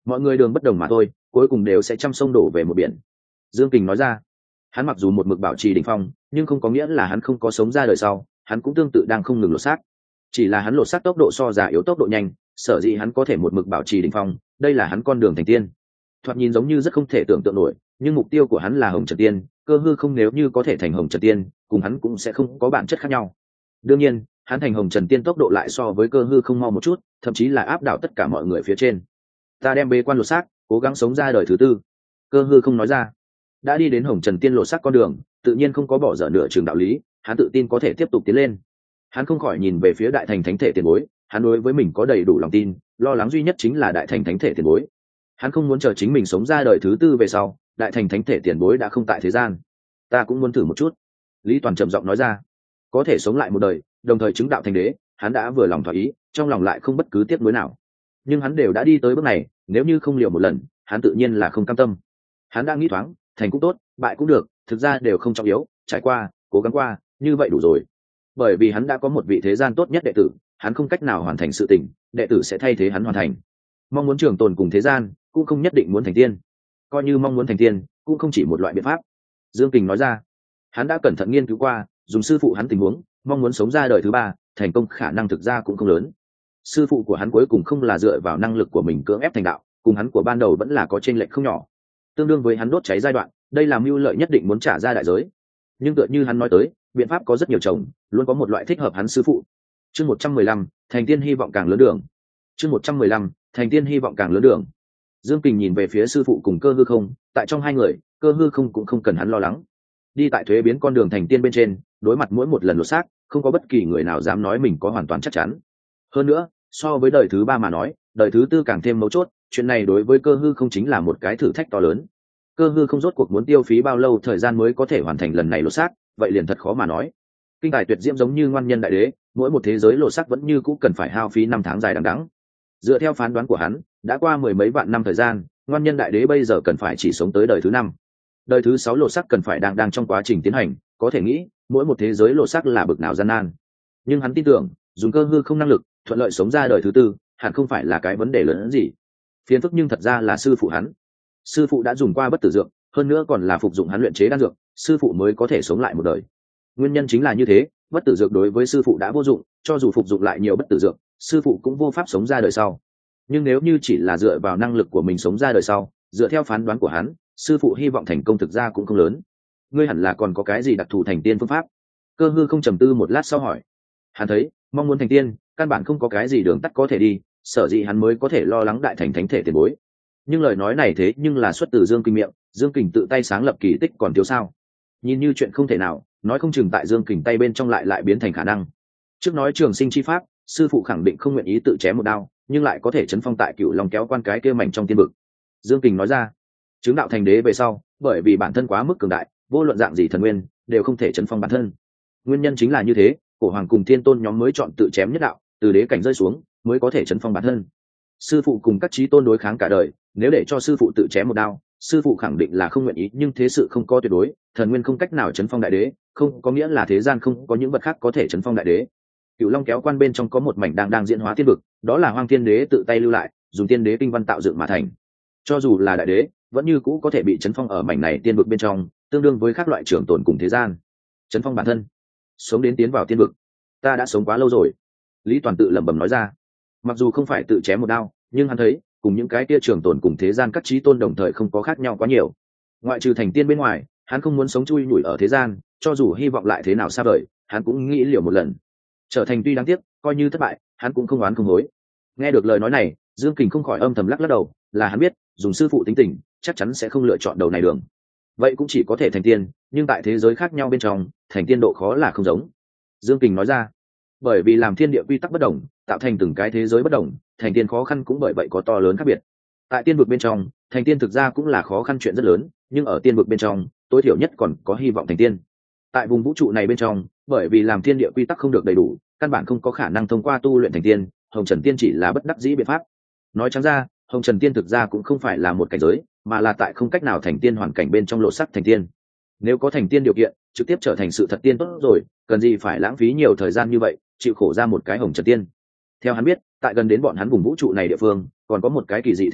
mọi người đường bất đồng mà thôi, cuối cùng đều sẽ trăm sông đổ về một biển. Dương Kình nói ra. Hắn mặc dù một mực bảo trì đỉnh phong, nhưng không có nghĩa là hắn không có sống ra đời sau, hắn cũng tương tự đang không ngừng lột xác. Chỉ là hắn lột xác tốc độ so già yếu tốc độ nhanh, sở dĩ hắn có thể một mực bảo trì đỉnh phong, đây là hắn con đường thành tiên. Thoạt nhìn giống như rất không thể tưởng tượng nổi, nhưng mục tiêu của hắn là Hồng Trần Tiên, cơ hư không nếu như có thể thành Hồng Trần Tiên, cùng hắn cũng sẽ không có bản chất khác nhau. Đương nhiên, hắn thành Hồng Trần Tiên tốc độ lại so với cơ hư không mau một chút, thậm chí là áp đảo tất cả mọi người phía trên. Ta đem bế quan lột xác, cố gắng sống ra đời thứ tư. Cơ hư không nói ra. Đã đi đến Hồng Trần Tiên lột xác con đường, tự nhiên không có bỏ dở nửa chừng đạo lý, hắn tự tin có thể tiếp tục tiến lên. Hắn không khỏi nhìn về phía đại thành thánh thể tiền bối, hắn đối với mình có đầy đủ lòng tin, lo lắng duy nhất chính là đại thành thánh thể tiền bối. Hắn không muốn chờ chính mình sống ra đời thứ tư về sau, đại thành thánh thể tiền bối đã không tại thế gian. Ta cũng muốn thử một chút. Lý Toàn trầm giọng nói ra. Có thể sống lại một đời, đồng thời chứng đạo thành đế, hắn đã vừa lòng thỏa ý, trong lòng lại không bất cứ tiếc nuối nào. Nhưng hắn đều đã đi tới bước này, nếu như không liều một lần, hắn tự nhiên là không cam tâm. Hắn đã nghĩ thoáng, thành cũng tốt, bại cũng được, thực ra đều không trọng yếu, trải qua, cố gắng qua, như vậy đủ rồi. Bởi vì hắn đã có một vị thế gian tốt nhất đệ tử, hắn không cách nào hoàn thành sự tình, đệ tử sẽ thay thế hắn hoàn thành. Mong muốn trường tồn cùng thế gian, cũng không nhất định muốn thành tiên. Coi như mong muốn thành tiên, cũng không chỉ một loại biện pháp. Dương Kình nói ra. Hắn đã cẩn thận nghiên cứu qua, dùng sư phụ hắn tình huống, mong muốn sống ra đời thứ ba, thành công khả năng thực ra cũng không lớn. Sư phụ của hắn cuối cùng không là dựa vào năng lực của mình cưỡng ép thành đạo, cùng hắn của ban đầu vẫn là có chênh lệch không nhỏ. Tương đương với hắn đốt cháy giai đoạn, đây là mưu lợi nhất định muốn trả ra đại giới. Nhưng tựa như hắn nói tới, biện pháp có rất nhiều chồng, luôn có một loại thích hợp hắn sư phụ. Chương 115, thành tiên hy vọng càng lớn đường. Chương 115, thành tiên hy vọng càng lớn đường. Dương Kình nhìn về phía sư phụ cùng cơ hư không, tại trong hai người, cơ hư không cũng không cần hắn lo lắng. Đi tại thuế biến con đường thành tiên bên trên, đối mặt mỗi một lần lột xác, không có bất kỳ người nào dám nói mình có hoàn toàn chắc chắn. Hơn nữa, so với đời thứ ba mà nói, đời thứ tư càng thêm mấu chốt, chuyện này đối với cơ hư không chính là một cái thử thách to lớn. Cơ hư không rốt cuộc muốn tiêu phí bao lâu thời gian mới có thể hoàn thành lần này lột xác, vậy liền thật khó mà nói. Kinh tài tuyệt diễm giống như ngoan nhân đại đế, mỗi một thế giới lột xác vẫn như cũ cần phải hao phí năm tháng dài đằng đẵng. Dựa theo phán đoán của hắn, đã qua mười mấy vạn năm thời gian, ngoan nhân đại đế bây giờ cần phải chỉ sống tới đời thứ năm. Đời thứ sáu lột xác cần phải đang trong quá trình tiến hành, có thể nghĩ mỗi một thế giới lột xác là bực nào gian nan. Nhưng hắn tin tưởng, dùng cơ hư không năng lực thuận lợi sống ra đời thứ tư, hẳn không phải là cái vấn đề lớn hơn gì. Phiền phức nhưng thật ra là sư phụ hắn. Sư phụ đã dùng qua bất tử dược, hơn nữa còn là phục dụng hắn luyện chế đan dược, sư phụ mới có thể sống lại một đời. Nguyên nhân chính là như thế, bất tử dược đối với sư phụ đã vô dụng, cho dù phục dụng lại nhiều bất tử dược, sư phụ cũng vô pháp sống ra đời sau. Nhưng nếu như chỉ là dựa vào năng lực của mình sống ra đời sau, dựa theo phán đoán của hắn, sư phụ hy vọng thành công thực ra cũng không lớn. Ngươi hẳn là còn có cái gì đặc thù thành tiên phương pháp? Cơ hư không trầm tư một lát sau hỏi. Hắn thấy mong muốn thành tiên, căn bản không có cái gì đường tắt có thể đi, sở dĩ hắn mới có thể lo lắng đại thành thánh thể tiền bối. Nhưng lời nói này thế nhưng là xuất từ Dương Kình miệng, Dương Kình tự tay sáng lập kỳ tích còn thiếu sao? Nhìn như chuyện không thể nào, nói không chừng tại Dương Kình tay bên trong lại biến thành khả năng. Trước nói trường sinh chi pháp, sư phụ khẳng định không nguyện ý tự chém một đao, nhưng lại có thể chấn phong tại Cửu Long kéo quan cái kia mảnh trong tiên vực. Dương Kình nói ra, chứng đạo thành đế về sau, bởi vì bản thân quá mức cường đại, vô luận dạng gì thần nguyên đều không thể chấn phong bản thân. Nguyên nhân chính là như thế, cổ hoàng cùng thiên tôn nhóm mới chọn tự chém nhất đạo, từ đế cảnh rơi xuống mới có thể chấn phong bản thân. Sư phụ cùng các chí tôn đối kháng cả đời, nếu để cho sư phụ tự chém một đao, sư phụ khẳng định là không nguyện ý, nhưng thế sự không có tuyệt đối, thần nguyên không cách nào chấn phong đại đế, không có nghĩa là thế gian không có những vật khác có thể chấn phong đại đế. Cửu Long kéo quan bên trong có một mảnh đang diễn hóa tiên vực, đó là Hoang Thiên Đế tự tay lưu lại, dùng tiên đế kinh văn tạo dựng mà thành. Cho dù là đại đế, vẫn như cũ có thể bị chấn phong ở mảnh này tiên vực bên trong, tương đương với các loại trưởng tồn cùng thế gian. Chấn phong bản thân, sống đến tiến vào tiên vực. Ta đã sống quá lâu rồi. Lý Toàn tự lẩm bẩm nói ra. Mặc dù không phải tự chém một đao, nhưng hắn thấy, cùng những cái kia trưởng tồn cùng thế gian các chí tôn đồng thời không có khác nhau quá nhiều. Ngoại trừ thành tiên bên ngoài, hắn không muốn sống chui nhủi ở thế gian, cho dù hy vọng lại thế nào xa vời, hắn cũng nghĩ liều một lần. Trở thành tuy đáng tiếc, coi như thất bại, hắn cũng không oán không hối. Nghe được lời nói này, Dương Kình không khỏi âm thầm lắc đầu, là hắn biết, dùng sư phụ tính tình, chắc chắn sẽ không lựa chọn đầu này đường. Vậy cũng chỉ có thể thành tiên, nhưng tại thế giới khác nhau bên trong, thành tiên độ khó là không giống. Dương Kình nói ra, bởi vì làm thiên địa quy tắc bất đồng, tạo thành từng cái thế giới bất đồng, thành tiên khó khăn cũng bởi vậy có to lớn khác biệt. Tại tiên vực bên trong, thành tiên thực ra cũng là khó khăn chuyện rất lớn, nhưng ở tiên vực bên trong, tối thiểu nhất còn có hy vọng thành tiên. Tại vùng vũ trụ này bên trong, bởi vì làm thiên địa quy tắc không được đầy đủ, căn bản không có khả năng thông qua tu luyện thành tiên, Hồng Trần Tiên chỉ là bất đắc dĩ biện pháp. Nói trắng ra, Hồng Trần Tiên thực ra cũng không phải là một cảnh giới, mà là tại không cách nào thành tiên hoàn cảnh bên trong lộ sắc thành tiên. Nếu có thành tiên điều kiện, trực tiếp trở thành sự thật tiên tốt rồi, cần gì phải lãng phí nhiều thời gian như vậy, chịu khổ ra một cái Hồng Trần Tiên. Theo hắn biết, tại gần đến bọn hắn vùng vũ trụ này địa phương, còn có một cái kỳ dị thế giới,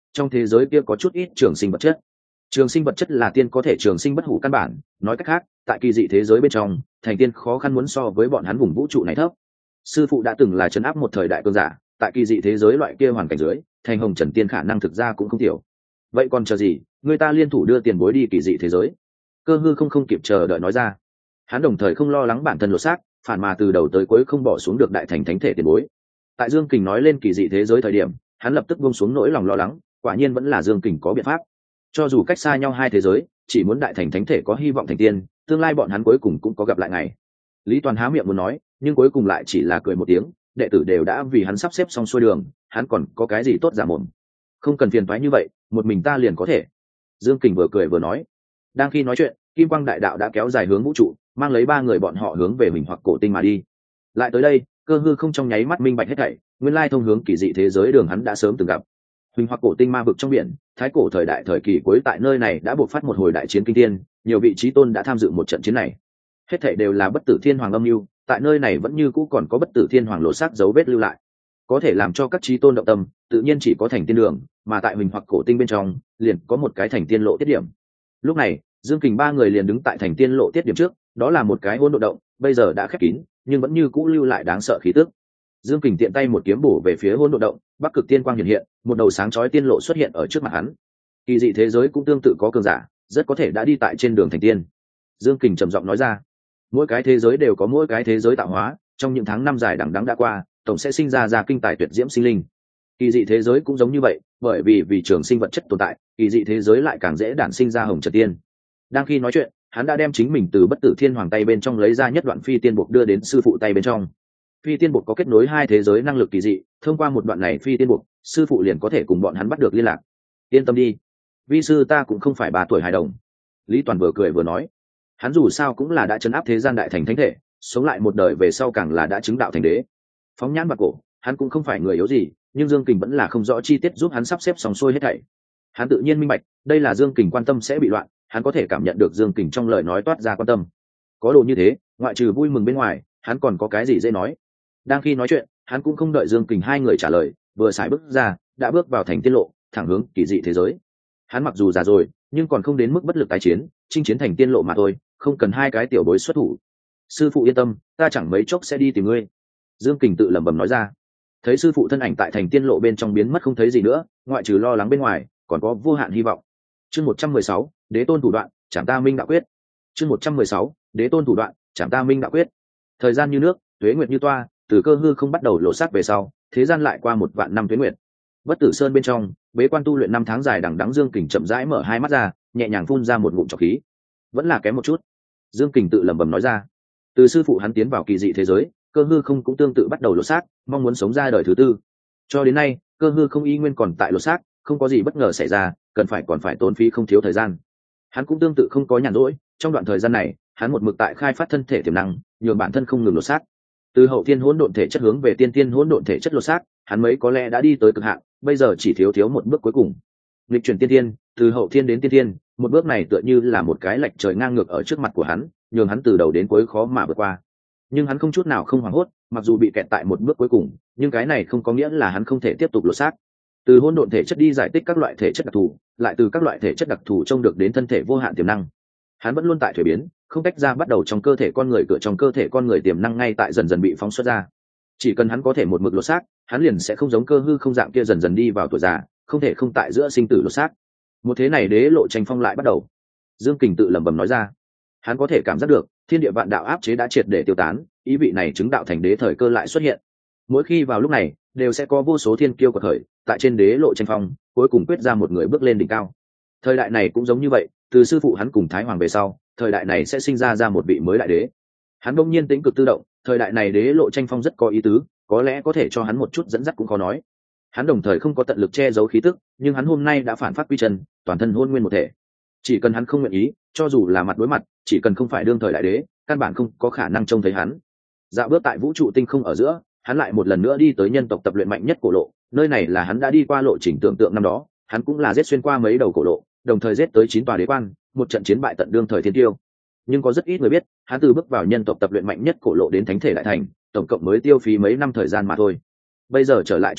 trong thế giới kia có chút ít trường sinh vật chất. Trường sinh vật chất là tiên có thể trường sinh bất hủ căn bản, nói cách khác, tại kỳ dị thế giới bên trong, thành tiên khó khăn muốn so với bọn hắn vùng vũ trụ này thấp. Sư phụ đã từng là trấn áp một thời đại cường giả, tại kỳ dị thế giới loại kia hoàn cảnh dưới, thành hồng trần tiên khả năng thực ra cũng không tiểu. Vậy còn chờ gì, người ta liên thủ đưa tiền bối đi kỳ dị thế giới. Cơ hư không kịp chờ đợi nói ra. Hắn đồng thời không lo lắng bản thân lột xác, phản mà từ đầu tới cuối không bỏ xuống được đại thành thánh thể tiền bối. Tại Dương Kình nói lên kỳ dị thế giới thời điểm, hắn lập tức buông xuống nỗi lòng lo lắng, quả nhiên vẫn là Dương Kình có biện pháp. Cho dù cách xa nhau hai thế giới, chỉ muốn đại thành thánh thể có hy vọng thành tiên, tương lai bọn hắn cuối cùng cũng có gặp lại ngày. Lý Toàn há miệng muốn nói, nhưng cuối cùng lại chỉ là cười một tiếng, đệ tử đều đã vì hắn sắp xếp xong xuôi đường, hắn còn có cái gì tốt giả mồm. Không cần phiền toái như vậy, một mình ta liền có thể. Dương Kình vừa cười vừa nói. Đang khi nói chuyện, kim quang đại đạo đã kéo dài hướng vũ trụ, mang lấy ba người bọn họ hướng về Huỳnh Hoặc cổ tinh mà đi. Lại tới đây, Cơ hư không trong nháy mắt minh bạch hết thảy, nguyên lai thông hướng kỳ dị thế giới đường hắn đã sớm từng gặp. Huỳnh Hoặc cổ tinh ma vực trong biển, thái cổ thời đại thời kỳ cuối tại nơi này đã buộc phát một hồi đại chiến kinh thiên, nhiều vị chí tôn đã tham dự một trận chiến này. Hết thảy đều là bất tử thiên hoàng âm mưu, tại nơi này vẫn như cũ còn có bất tử thiên hoàng lộ sắc dấu vết lưu lại. Có thể làm cho các chí tôn động tâm, tự nhiên chỉ có thành tiên đường, mà tại Huỳnh Hoặc cổ tinh bên trong, liền có một cái thành tiên lộ tiết điểm. Lúc này, Dương Kình ba người liền đứng tại thành tiên lộ tiết điểm trước, đó là một cái hỗn độn động, bây giờ đã khép kín, nhưng vẫn như cũ lưu lại đáng sợ khí tức. Dương Kình tiện tay một kiếm bổ về phía hỗn độn động, Bắc Cực Tiên Quang hiện hiện, một đầu sáng chói tiên lộ xuất hiện ở trước mặt hắn. Kỳ dị thế giới cũng tương tự có cường giả, rất có thể đã đi tại trên đường thành tiên. Dương Kình trầm giọng nói ra, mỗi cái thế giới đều có mỗi cái thế giới tạo hóa, trong những tháng năm dài đằng đẵng đã qua, tổng sẽ sinh ra kinh tài tuyệt diễm sinh linh. Kỳ dị thế giới cũng giống như vậy, bởi vì trường sinh vật chất tồn tại, kỳ dị thế giới lại càng dễ đản sinh ra hồng trần tiên. Đang khi nói chuyện, hắn đã đem chính mình từ bất tử thiên hoàng tay bên trong lấy ra nhất đoạn phi tiên buộc đưa đến sư phụ tay bên trong. Phi tiên buộc có kết nối hai thế giới năng lực kỳ dị, thông qua một đoạn này phi tiên buộc, sư phụ liền có thể cùng bọn hắn bắt được liên lạc. Yên tâm đi, vi sư ta cũng không phải 3 tuổi hài đồng. Lý Toàn vừa cười vừa nói, hắn dù sao cũng là đã trấn áp thế gian đại thành thánh thể, sống lại một đời về sau càng là đã chứng đạo thành đế. Phóng nhãn bạc cổ, hắn cũng không phải người yếu gì, nhưng Dương Kình vẫn là không rõ chi tiết giúp hắn sắp xếp xong xuôi hết thảy. Hắn tự nhiên minh bạch, đây là Dương Kình quan tâm sẽ bị loạn, hắn có thể cảm nhận được Dương Kình trong lời nói toát ra quan tâm. Có đồ như thế, ngoại trừ vui mừng bên ngoài, hắn còn có cái gì dễ nói. Đang khi nói chuyện, hắn cũng không đợi Dương Kình hai người trả lời, vừa xài bước ra, đã bước vào thành tiên lộ, thẳng hướng kỳ dị thế giới. Hắn mặc dù già rồi, nhưng còn không đến mức bất lực tái chiến, chinh chiến thành tiên lộ mà thôi, không cần hai cái tiểu bối xuất thủ. Sư phụ yên tâm, ta chẳng mấy chốc sẽ đi tìm ngươi. Dương Kình tự lẩm bẩm nói ra. Thấy sư phụ thân ảnh tại thành tiên lộ bên trong biến mất không thấy gì nữa, ngoại trừ lo lắng bên ngoài, còn có vô hạn hy vọng. Chương 116, Đế tôn thủ đoạn, Trảm Ta Minh đạo quyết. Chương 116, Đế tôn thủ đoạn, Trảm Ta Minh đạo quyết. Thời gian như nước, tuế nguyệt như toa, từ Cơ hư không bắt đầu lộ sát về sau, thế gian lại qua 1 vạn năm tuế nguyệt. Bất tử sơn bên trong, bế quan tu luyện 5 tháng dài đằng đẵng Dương Kình chậm rãi mở hai mắt ra, nhẹ nhàng phun ra một ngụm trọc khí. Vẫn là kém một chút. Dương Kình tự lẩm bẩm nói ra. Từ sư phụ hắn tiến vào kỳ dị thế giới, Cơ hư không cũng tương tự bắt đầu lộ sát, mong muốn sống ra đời thứ tư. Cho đến nay, Cơ hư không y nguyên còn tại lộ sát, không có gì bất ngờ xảy ra, còn phải tốn phí không thiếu thời gian. Hắn cũng tương tự không có nhàn rỗi, trong đoạn thời gian này, hắn một mực tại khai phát thân thể tiềm năng, nhường bản thân không ngừng lộ sát. Từ hậu thiên hỗn độn thể chất hướng về tiên tiên hỗn độn thể chất lộ sát, hắn mấy có lẽ đã đi tới cực hạn, bây giờ chỉ thiếu một bước cuối cùng. Nghịch chuyển tiên tiên, từ hậu thiên đến tiên tiên, một bước này tựa như là một cái lệch trời ngang ngược ở trước mặt của hắn, nhường hắn từ đầu đến cuối khó mà vượt qua. Nhưng hắn không chút nào không hoảng hốt, mặc dù bị kẹt tại một bước cuối cùng, nhưng cái này không có nghĩa là hắn không thể tiếp tục lộ sát. Từ hỗn độn thể chất đi giải tích các loại thể chất đặc thù, lại từ các loại thể chất đặc thù trông được đến thân thể vô hạn tiềm năng. Hắn vẫn luôn tại thuế biến, không tách ra, bắt đầu trong cơ thể con người, cửa trong cơ thể con người tiềm năng ngay tại dần dần bị phóng xuất ra. Chỉ cần hắn có thể một mực lột xác, hắn liền sẽ không giống Cơ hư không dạng kia dần dần đi vào tuổi già, không thể không tại giữa sinh tử lột xác. Một thế này đế lộ tranh phong lại bắt đầu. Dương Kình tự lẩm bẩm nói ra. Hắn có thể cảm giác được thiên địa vạn đạo áp chế đã triệt để tiêu tán, ý vị này chứng đạo thành đế thời cơ lại xuất hiện. Mỗi khi vào lúc này, đều sẽ có vô số thiên kiêu quật khởi, tại trên đế lộ tranh phong, cuối cùng quyết ra một người bước lên đỉnh cao. Thời đại này cũng giống như vậy, từ sư phụ hắn cùng Thái Hoàng về sau, thời đại này sẽ sinh ra một vị mới đại đế. Hắn bỗng nhiên tĩnh cực tự động, thời đại này đế lộ tranh phong rất có ý tứ, có lẽ có thể cho hắn một chút dẫn dắt cũng khó nói. Hắn đồng thời không có tận lực che giấu khí tức, nhưng hắn hôm nay đã phản phát quy chân, toàn thân hôn nguyên một thể. Chỉ cần hắn không nguyện ý, cho dù là mặt đối mặt, chỉ cần không phải đương thời đại đế, căn bản không có khả năng trông thấy hắn. Dạo bước tại vũ trụ tinh không ở giữa, hắn lại một lần nữa đi tới nhân tộc tập luyện mạnh nhất cổ lộ. Nơi này là hắn đã đi qua lộ trình tưởng tượng năm đó, hắn cũng là giết xuyên qua mấy đầu cổ lộ, đồng thời giết tới 9 tòa đế quan, một trận chiến bại tận đương thời thiên tiêu. Nhưng có rất ít người biết, hắn từ bước vào nhân tộc tập luyện mạnh nhất cổ lộ đến thánh thể đại thành, tổng cộng mới tiêu phí mấy năm thời gian mà thôi. Bây giờ trở lại chỗ cũ,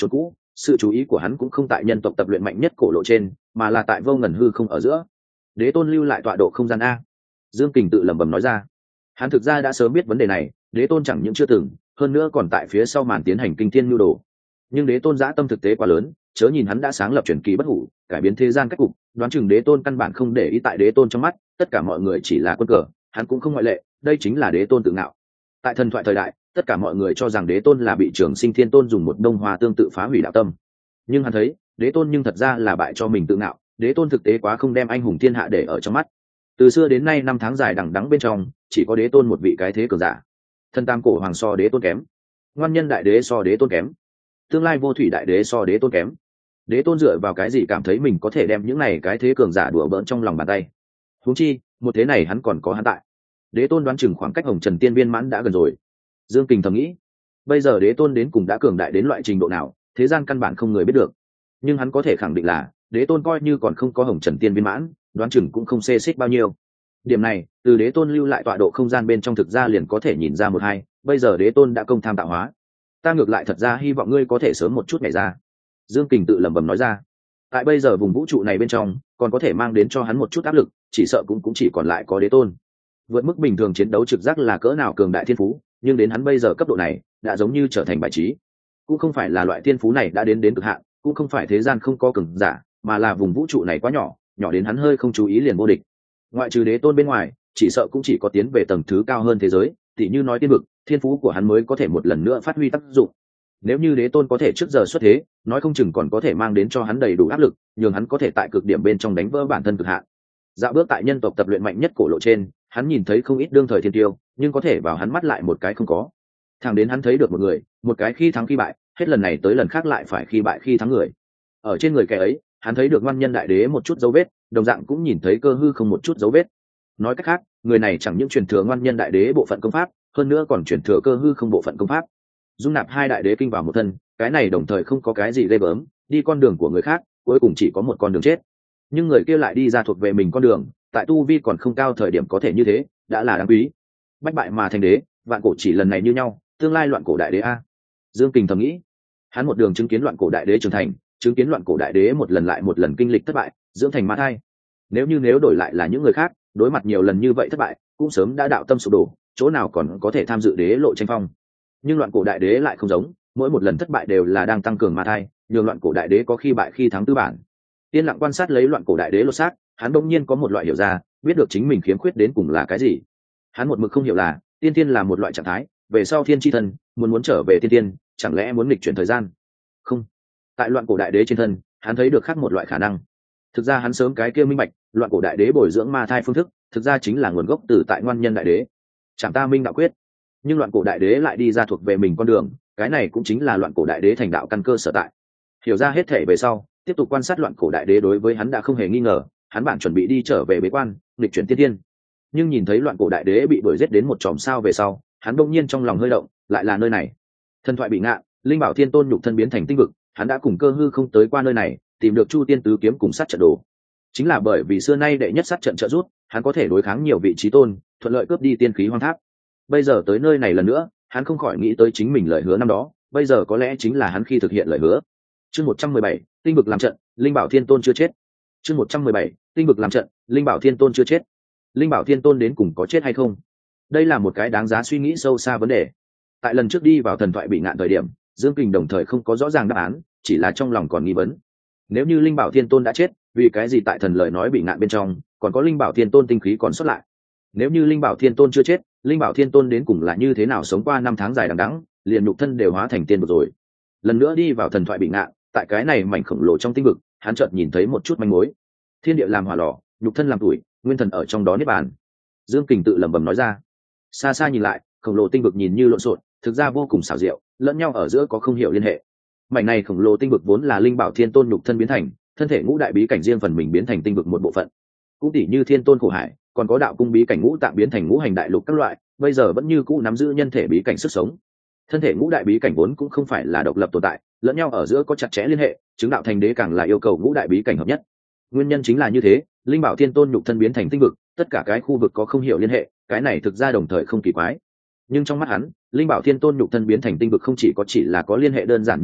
sự chú ý của hắn cũng không tại nhân tộc tập luyện mạnh nhất cổ lộ trên, mà là tại vô ngần hư không ở giữa. Đế tôn lưu lại tọa độ không gian a. Dương Kình tự lẩm bẩm nói ra. Hắn thực ra đã sớm biết vấn đề này, đế tôn chẳng những chưa từng, hơn nữa còn tại phía sau màn tiến hành kinh thiên nhu đồ. Nhưng đế tôn dã tâm thực tế quá lớn, chớ nhìn hắn đã sáng lập truyền kỳ bất hủ, cải biến thế gian cách cục, đoán chừng đế tôn căn bản không để ý tại đế tôn trong mắt, tất cả mọi người chỉ là quân cờ, hắn cũng không ngoại lệ, đây chính là đế tôn tự ngạo. Tại thần thoại thời đại, tất cả mọi người cho rằng đế tôn là bị Trường Sinh Thiên Tôn dùng một đông hoa tương tự phá hủy đạo tâm. Nhưng hắn thấy, đế tôn nhưng thật ra là bại cho mình tự ngạo, đế tôn thực tế quá không đem anh hùng thiên hạ để ở trong mắt. Từ xưa đến nay năm tháng dài đằng đẵng bên trong, chỉ có đế tôn một vị cái thế cường giả. Thân tam cổ hoàng so đế tôn kém, ngoan nhân đại đế so đế tôn kém, tương lai vô thủy đại đế so đế tôn kém. Đế tôn dựa vào cái gì cảm thấy mình có thể đem những này cái thế cường giả đùa bỡn trong lòng bàn tay? Huống chi một thế này hắn còn có hắn tại. Đế tôn đoán chừng khoảng cách hồng trần tiên viên mãn đã gần rồi. Dương Kình thầm nghĩ, bây giờ đế tôn đến cùng đã cường đại đến loại trình độ nào, thế gian căn bản không người biết được. Nhưng hắn có thể khẳng định là đế tôn coi như còn không có hồng trần tiên viên mãn, đoán chừng cũng không xê xích bao nhiêu. Điểm này từ đế tôn lưu lại tọa độ không gian bên trong thực ra liền có thể nhìn ra một hai. Bây giờ đế tôn đã công tham tạo hóa, ta ngược lại thật ra hy vọng ngươi có thể sớm một chút nhảy ra. Dương Kình tự lẩm bẩm nói ra. Tại bây giờ vùng vũ trụ này bên trong còn có thể mang đến cho hắn một chút áp lực, chỉ sợ cũng chỉ còn lại có đế tôn. Vượt mức bình thường chiến đấu trực giác là cỡ nào cường đại thiên phú, nhưng đến hắn bây giờ cấp độ này đã giống như trở thành bài trí. Cũng không phải là loại thiên phú này đã đến cực hạn, cũng không phải thế gian không có cường giả, mà là vùng vũ trụ này quá nhỏ, nhỏ đến hắn hơi không chú ý liền vô địch. Ngoại trừ đế tôn bên ngoài, chỉ sợ cũng chỉ có tiến về tầng thứ cao hơn thế giới, tỉ như nói tiên vực, thiên phú của hắn mới có thể một lần nữa phát huy tác dụng. Nếu như đế tôn có thể trước giờ xuất thế, nói không chừng còn có thể mang đến cho hắn đầy đủ áp lực, nhường hắn có thể tại cực điểm bên trong đánh vỡ bản thân cực hạn. Dạo bước tại nhân tộc tập luyện mạnh nhất cổ lộ trên, hắn nhìn thấy không ít đương thời thiên tiêu, nhưng có thể vào hắn mắt lại một cái không có. Thẳng đến hắn thấy được một người, một cái khi thắng khi bại, hết lần này tới lần khác lại phải khi bại khi thắng người. Ở trên người kẻ ấy, hắn thấy được ngoan nhân đại đế một chút dấu vết, đồng dạng cũng nhìn thấy cơ hư không một chút dấu vết. Nói cách khác, người này chẳng những truyền thừa ngoan nhân đại đế bộ phận công pháp, hơn nữa còn truyền thừa cơ hư không bộ phận công pháp, dung nạp hai đại đế kinh vào một thân. Cái này đồng thời không có cái gì ghê gớm, đi con đường của người khác cuối cùng chỉ có một con đường chết. Nhưng người kia lại đi ra thuộc về mình con đường, tại tu vi còn không cao thời điểm có thể như thế đã là đáng quý. Bách bại mà thành đế, vạn cổ chỉ lần này như nhau, tương lai loạn cổ đại đế a. Dương Kình thầm nghĩ, hắn một đường chứng kiến loạn cổ đại đế trưởng thành, chứng kiến loạn cổ đại đế một lần lại một lần kinh lịch thất bại, dưỡng thành ma thai. Nếu đổi lại là những người khác, đối mặt nhiều lần như vậy thất bại cũng sớm đã đạo tâm sụp đổ, chỗ nào còn có thể tham dự đế lộ tranh phong. Nhưng loạn cổ đại đế lại không giống, mỗi một lần thất bại đều là đang tăng cường ma thai, nhường loạn cổ đại đế có khi bại khi thắng tư bản. Yên lặng quan sát lấy loạn cổ đại đế lột xác, hắn bỗng nhiên có một loại hiểu ra, biết được chính mình khiếm khuyết đến cùng là cái gì. Hắn một mực không hiểu là tiên tiên là một loại trạng thái, về sau thiên chi thân muốn trở về tiên tiên, chẳng lẽ muốn nghịch chuyển thời gian? Không. Tại loạn cổ đại đế trên thân, hắn thấy được khác một loại khả năng. Thực ra hắn sớm cái kia minh bạch, loạn cổ đại đế bồi dưỡng ma thai phương thức, thực ra chính là nguồn gốc từ tại ngoan nhân đại đế. Chẳng ta minh đạo quyết. Nhưng loạn cổ đại đế lại đi ra thuộc về mình con đường, cái này cũng chính là loạn cổ đại đế thành đạo căn cơ sở tại. Hiểu ra hết thể về sau, tiếp tục quan sát loạn cổ đại đế đối với hắn đã không hề nghi ngờ, hắn bản chuẩn bị đi trở về bế quan, nghịch chuyển tiên tiên. Nhưng nhìn thấy loạn cổ đại đế bị đuổi giết đến một chòm sao về sau, hắn bỗng nhiên trong lòng hơi động, lại là nơi này. Thần thoại bị ngạn, linh bảo thiên tôn nhục thân biến thành tinh vực, hắn đã cùng cơ hư không tới qua nơi này, tìm được Chu Tiên tứ kiếm cùng sát trận đồ. Chính là bởi vì xưa nay đệ nhất sát trận trợ giúp, hắn có thể đối kháng nhiều vị trí tôn, thuận lợi cướp đi tiên khí hoang tháp. Bây giờ tới nơi này lần nữa, hắn không khỏi nghĩ tới chính mình lời hứa năm đó, bây giờ có lẽ chính là hắn khi thực hiện lời hứa. Chương 117, tinh vực làm trận, linh bảo thiên tôn chưa chết. Chương 117, tinh vực làm trận, linh bảo thiên tôn chưa chết. Linh bảo thiên tôn đến cùng có chết hay không? Đây là một cái đáng giá suy nghĩ sâu xa vấn đề. Tại lần trước đi vào thần thoại bị ngạn thời điểm, Dương Kình đồng thời không có rõ ràng đáp án, chỉ là trong lòng còn nghi vấn. Nếu như linh bảo thiên tôn đã chết, vì cái gì tại thần lời nói bị ngạn bên trong còn có linh bảo thiên tôn tinh khí còn xuất lại? Nếu như linh bảo thiên tôn chưa chết, linh bảo thiên tôn đến cùng là như thế nào sống qua năm tháng dài đằng đẵng, liền nhục thân đều hóa thành tiên vực rồi. Lần nữa đi vào thần thoại bị ngạn, tại cái này mảnh khổng lồ trong tinh vực, hắn chợt nhìn thấy một chút manh mối. Thiên địa làm hỏa lò, nhục thân làm tuổi, nguyên thần ở trong đó niết bàn. Dương Kình tự lẩm bẩm nói ra. Xa xa nhìn lại, khổng lồ tinh vực nhìn như lộn xộn, thực ra vô cùng xảo diệu, lẫn nhau ở giữa có không hiểu liên hệ. Mảnh này khổng lồ tinh vực vốn là linh bảo thiên tôn nhục thân biến thành, thân thể ngũ đại bí cảnh riêng phần mình biến thành tinh vực một bộ phận. Cũng tỷ như thiên tôn khổ hải, còn có đạo cung bí cảnh ngũ tạng biến thành ngũ hành đại lục các loại, bây giờ vẫn như cũ nắm giữ nhân thể bí cảnh sức sống. Thân thể ngũ đại bí cảnh vốn cũng không phải là độc lập tồn tại, lẫn nhau ở giữa có chặt chẽ liên hệ, chứng đạo thành đế càng là yêu cầu ngũ đại bí cảnh hợp nhất. Nguyên nhân chính là như thế, linh bảo thiên tôn nhục thân biến thành tinh vực, tất cả cái khu vực có không hiểu liên hệ, cái này thực ra đồng thời không kỳ quái. Nhưng trong mắt hắn, linh bảo thiên tôn nhục thân biến thành tinh vực không chỉ là có liên hệ đơn giản như vậy,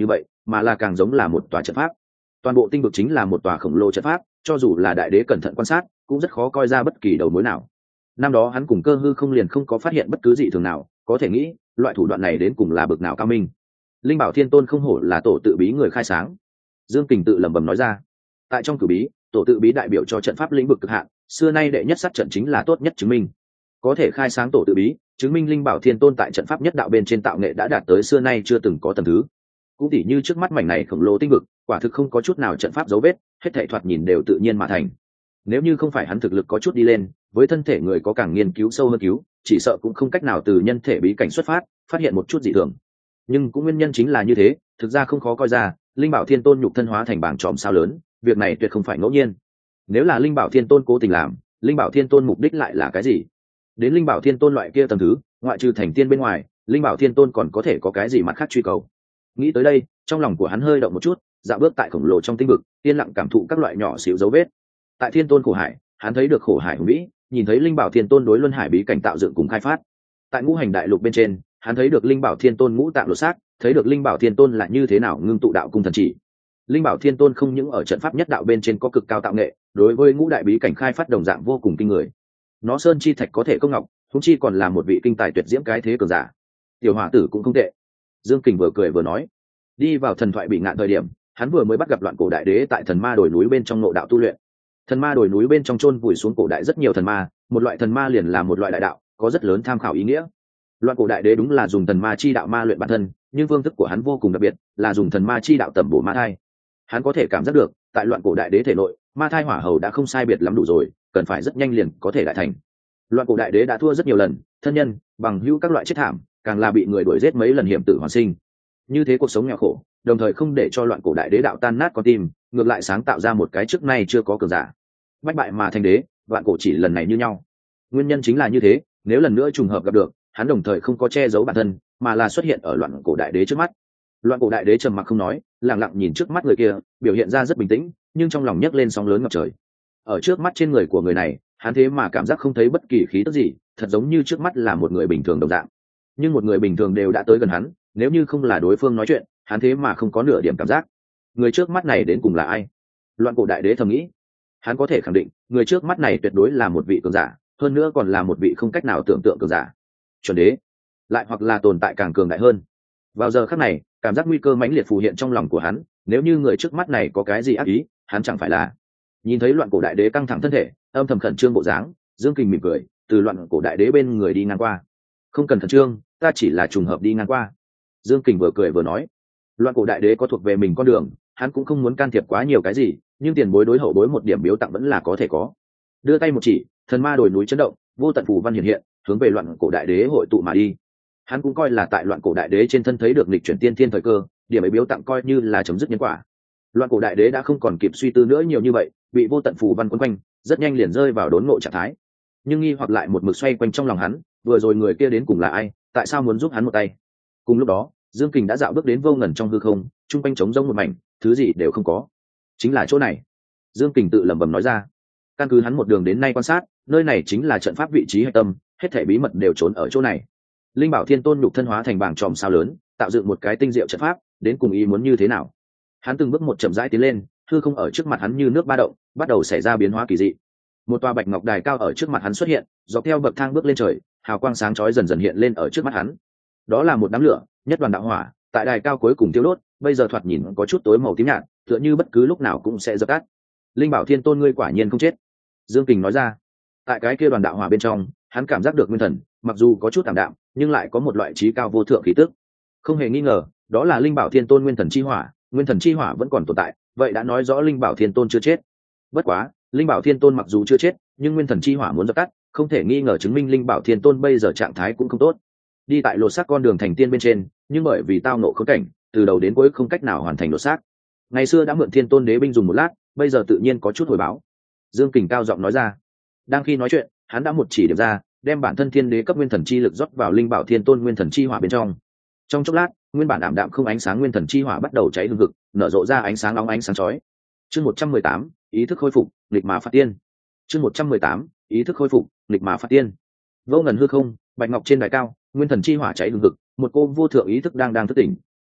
mà là càng giống là một tòa trận pháp. Toàn bộ tinh vực chính là một tòa khổng lồ trận pháp, cho dù là đại đế cẩn thận quan sát cũng rất khó coi ra bất kỳ đầu mối nào. Năm đó hắn cùng Cơ Hư không liền không có phát hiện bất cứ gì thường nào, có thể nghĩ loại thủ đoạn này đến cùng là bực nào cao minh. Linh Bảo Thiên Tôn không hổ là tổ tự bí người khai sáng. Dương Kình tự lẩm bẩm nói ra. Tại trong cử bí, tổ tự bí đại biểu cho trận pháp lĩnh vực cực hạn, xưa nay đệ nhất sát trận chính là tốt nhất chứng minh. Có thể khai sáng tổ tự bí, chứng minh Linh Bảo Thiên Tôn tại trận pháp nhất đạo bên trên tạo nghệ đã đạt tới xưa nay chưa từng có tầng thứ. Cũng tỉ như trước mắt mảnh này khổng lồ tinh vực, quả thực không có chút nào trận pháp dấu vết, hết thảy thoạt nhìn đều tự nhiên mà thành. Nếu như không phải hắn thực lực có chút đi lên, với thân thể người có càng nghiên cứu sâu hơn cứu, chỉ sợ cũng không cách nào từ nhân thể bí cảnh xuất phát hiện một chút dị thường. Nhưng cũng nguyên nhân chính là như thế, thực ra không khó coi ra, Linh Bảo Thiên Tôn nhục thân hóa thành bảng tròm sao lớn, việc này tuyệt không phải ngẫu nhiên. Nếu là Linh Bảo Thiên Tôn cố tình làm, Linh Bảo Thiên Tôn mục đích lại là cái gì? Đến Linh Bảo Thiên Tôn loại kia tầng thứ, ngoại trừ thành tiên bên ngoài, Linh Bảo Thiên Tôn còn có thể có cái gì mặt khác truy cầu? Nghĩ tới đây, trong lòng của hắn hơi động một chút, dạo bước tại khổng lồ trong tinh vực, yên lặng cảm thụ các loại nhỏ xíu dấu vết. Tại Thiên Tôn khổ hải, hắn thấy được khổ hải hùng vĩ, nhìn thấy Linh Bảo Thiên Tôn đối luân hải bí cảnh tạo dựng cùng khai phát. Tại ngũ hành đại lục bên trên, hắn thấy được Linh Bảo Thiên Tôn ngũ tạng lột xác, thấy được Linh Bảo Thiên Tôn là như thế nào ngưng tụ đạo cung thần chỉ. Linh Bảo Thiên Tôn không những ở trận pháp nhất đạo bên trên có cực cao tạo nghệ, đối với ngũ đại bí cảnh khai phát đồng dạng vô cùng kinh người. Nó sơn chi thạch có thể công ngọc, thúng chi còn là một vị kinh tài tuyệt diễm cái thế cường giả. Tiểu hỏa tử cũng không tệ. Dương Kình vừa cười vừa nói. Đi vào thần thoại bị ngạn thời điểm, hắn vừa mới bắt gặp loạn cổ đại đế tại thần ma đồi núi bên trong nội đạo tu luyện. Thần ma đồi núi bên trong chôn vùi xuống cổ đại rất nhiều thần ma, một loại thần ma liền là một loại đại đạo, có rất lớn tham khảo ý nghĩa. Loạn cổ đại đế đúng là dùng thần ma chi đạo ma luyện bản thân, nhưng phương thức của hắn vô cùng đặc biệt, là dùng thần ma chi đạo tẩm bổ ma thai. Hắn có thể cảm giác được, tại loạn cổ đại đế thể nội, ma thai hỏa hầu đã không sai biệt lắm đủ rồi, cần phải rất nhanh liền có thể đại thành. Loạn cổ đại đế đã thua rất nhiều lần, thân nhân, bằng hữu các loại chết thảm, càng là bị người đuổi giết mấy lần hiểm tử hoàn sinh. Như thế cuộc sống nghèo khổ, đồng thời không để cho loạn cổ đại đế đạo tan nát con tim, ngược lại sáng tạo ra một cái trước nay chưa có cường giả. Bách bại mà thành đế, loạn cổ chỉ lần này như nhau. Nguyên nhân chính là như thế, nếu lần nữa trùng hợp gặp được, hắn đồng thời không có che giấu bản thân, mà là xuất hiện ở loạn cổ đại đế trước mắt. Loạn cổ đại đế trầm mặc không nói, lặng lặng nhìn trước mắt người kia, biểu hiện ra rất bình tĩnh, nhưng trong lòng nhấc lên sóng lớn ngập trời. Ở trước mắt trên người của người này, hắn thế mà cảm giác không thấy bất kỳ khí tức gì, thật giống như trước mắt là một người bình thường đồng dạng. Nhưng một người bình thường đều đã tới gần hắn, nếu như không là đối phương nói chuyện, hắn thế mà không có nửa điểm cảm giác. Người trước mắt này đến cùng là ai? Loạn cổ đại đế thầm nghĩ. Hắn có thể khẳng định, người trước mắt này tuyệt đối là một vị cường giả, hơn nữa còn là một vị không cách nào tưởng tượng cường giả. Chuẩn đế, lại hoặc là tồn tại càng cường đại hơn. Vào giờ khắc này, cảm giác nguy cơ mãnh liệt phù hiện trong lòng của hắn, nếu như người trước mắt này có cái gì ác ý, hắn chẳng phải là. Nhìn thấy loạn cổ đại đế căng thẳng thân thể, âm thầm khẩn trương bộ dáng, Dương Kình mỉm cười, từ loạn cổ đại đế bên người đi ngang qua. Không cần khẩn trương, ta chỉ là trùng hợp đi ngang qua. Dương Kình vừa cười vừa nói. Loạn cổ đại đế có thuộc về mình con đường, hắn cũng không muốn can thiệp quá nhiều cái gì, nhưng tiền bối đối hậu bối một điểm biếu tặng vẫn là có thể có. Đưa tay một chỉ, thần ma đồi núi chấn động, vô tận phù văn hiện hiện, hướng về loạn cổ đại đế hội tụ mà đi. Hắn cũng coi là tại loạn cổ đại đế trên thân thấy được lịch chuyển tiên thiên thời cơ, điểm ấy biếu tặng coi như là chấm dứt nhân quả. Loạn cổ đại đế đã không còn kịp suy tư nữa nhiều như vậy, bị vô tận phù văn quấn quanh, rất nhanh liền rơi vào đốn ngộ trạng thái. Nhưng nghi hoặc lại một mực xoay quanh trong lòng hắn, vừa rồi người kia đến cùng là ai, tại sao muốn giúp hắn một tay? Cùng lúc đó, Dương Kình đã dạo bước đến vô ngần trong hư không, trung quanh trống rỗng một mảnh, thứ gì đều không có. Chính là chỗ này. Dương Kình tự lẩm bẩm nói ra. Căn cứ hắn một đường đến nay quan sát, nơi này chính là trận pháp vị trí hạch tâm, hết thảy bí mật đều trốn ở chỗ này. Linh Bảo Thiên Tôn nhục thân hóa thành bảng tròm sao lớn, tạo dựng một cái tinh diệu trận pháp, đến cùng ý muốn như thế nào? Hắn từng bước một chậm rãi tiến lên, hư không ở trước mặt hắn như nước ba động, bắt đầu xảy ra biến hóa kỳ dị. Một tòa bạch ngọc đài cao ở trước mặt hắn xuất hiện, dọc theo bậc thang bước lên trời, hào quang sáng chói dần dần hiện lên ở trước mắt hắn. Đó là một đám lửa, nhất đoàn đạo hỏa, tại đài cao cuối cùng tiêu đốt, bây giờ thoạt nhìn có chút tối màu tím nhạt, tựa như bất cứ lúc nào cũng sẽ dập tắt. Linh Bảo Thiên Tôn ngươi quả nhiên không chết, Dương Kình nói ra. Tại cái kia đoàn đạo hỏa bên trong, hắn cảm giác được nguyên thần, mặc dù có chút tạm đạm, nhưng lại có một loại trí cao vô thượng khí tức. Không hề nghi ngờ, đó là Linh Bảo Thiên Tôn nguyên thần chi hỏa, nguyên thần chi hỏa vẫn còn tồn tại, vậy đã nói rõ Linh Bảo Thiên Tôn chưa chết. Bất quá, Linh Bảo Thiên Tôn mặc dù chưa chết, nhưng nguyên thần chi hỏa muốn dập tắt, không thể nghi ngờ chứng minh Linh Bảo Thiên Tôn bây giờ trạng thái cũng không tốt. Đi tại lột xác con đường thành tiên bên trên, nhưng bởi vì tao nộ khốn cảnh, từ đầu đến cuối không cách nào hoàn thành lột xác. Ngày xưa đã mượn Thiên Tôn đế binh dùng một lát, bây giờ tự nhiên có chút hồi báo. Dương Kình cao giọng nói ra. Đang khi nói chuyện, hắn đã một chỉ điểm ra, đem bản thân thiên đế cấp nguyên thần chi lực rót vào Linh Bảo Thiên Tôn nguyên thần chi hỏa bên trong. Trong chốc lát, nguyên bản ảm đạm không ánh sáng nguyên thần chi hỏa bắt đầu cháy hừng hực, nở rộ ra ánh sáng óng ánh sáng chói. Chương 118, ý thức khôi phục, nghịch mà phát tiên. Chương 118, ý thức khôi phục, nghịch mà phát tiên. Vô ngần hư không, bạch ngọc trên đài cao, nguyên thần chi hỏa cháy hừng hực, một cô vô thượng ý thức đang thức tỉnh.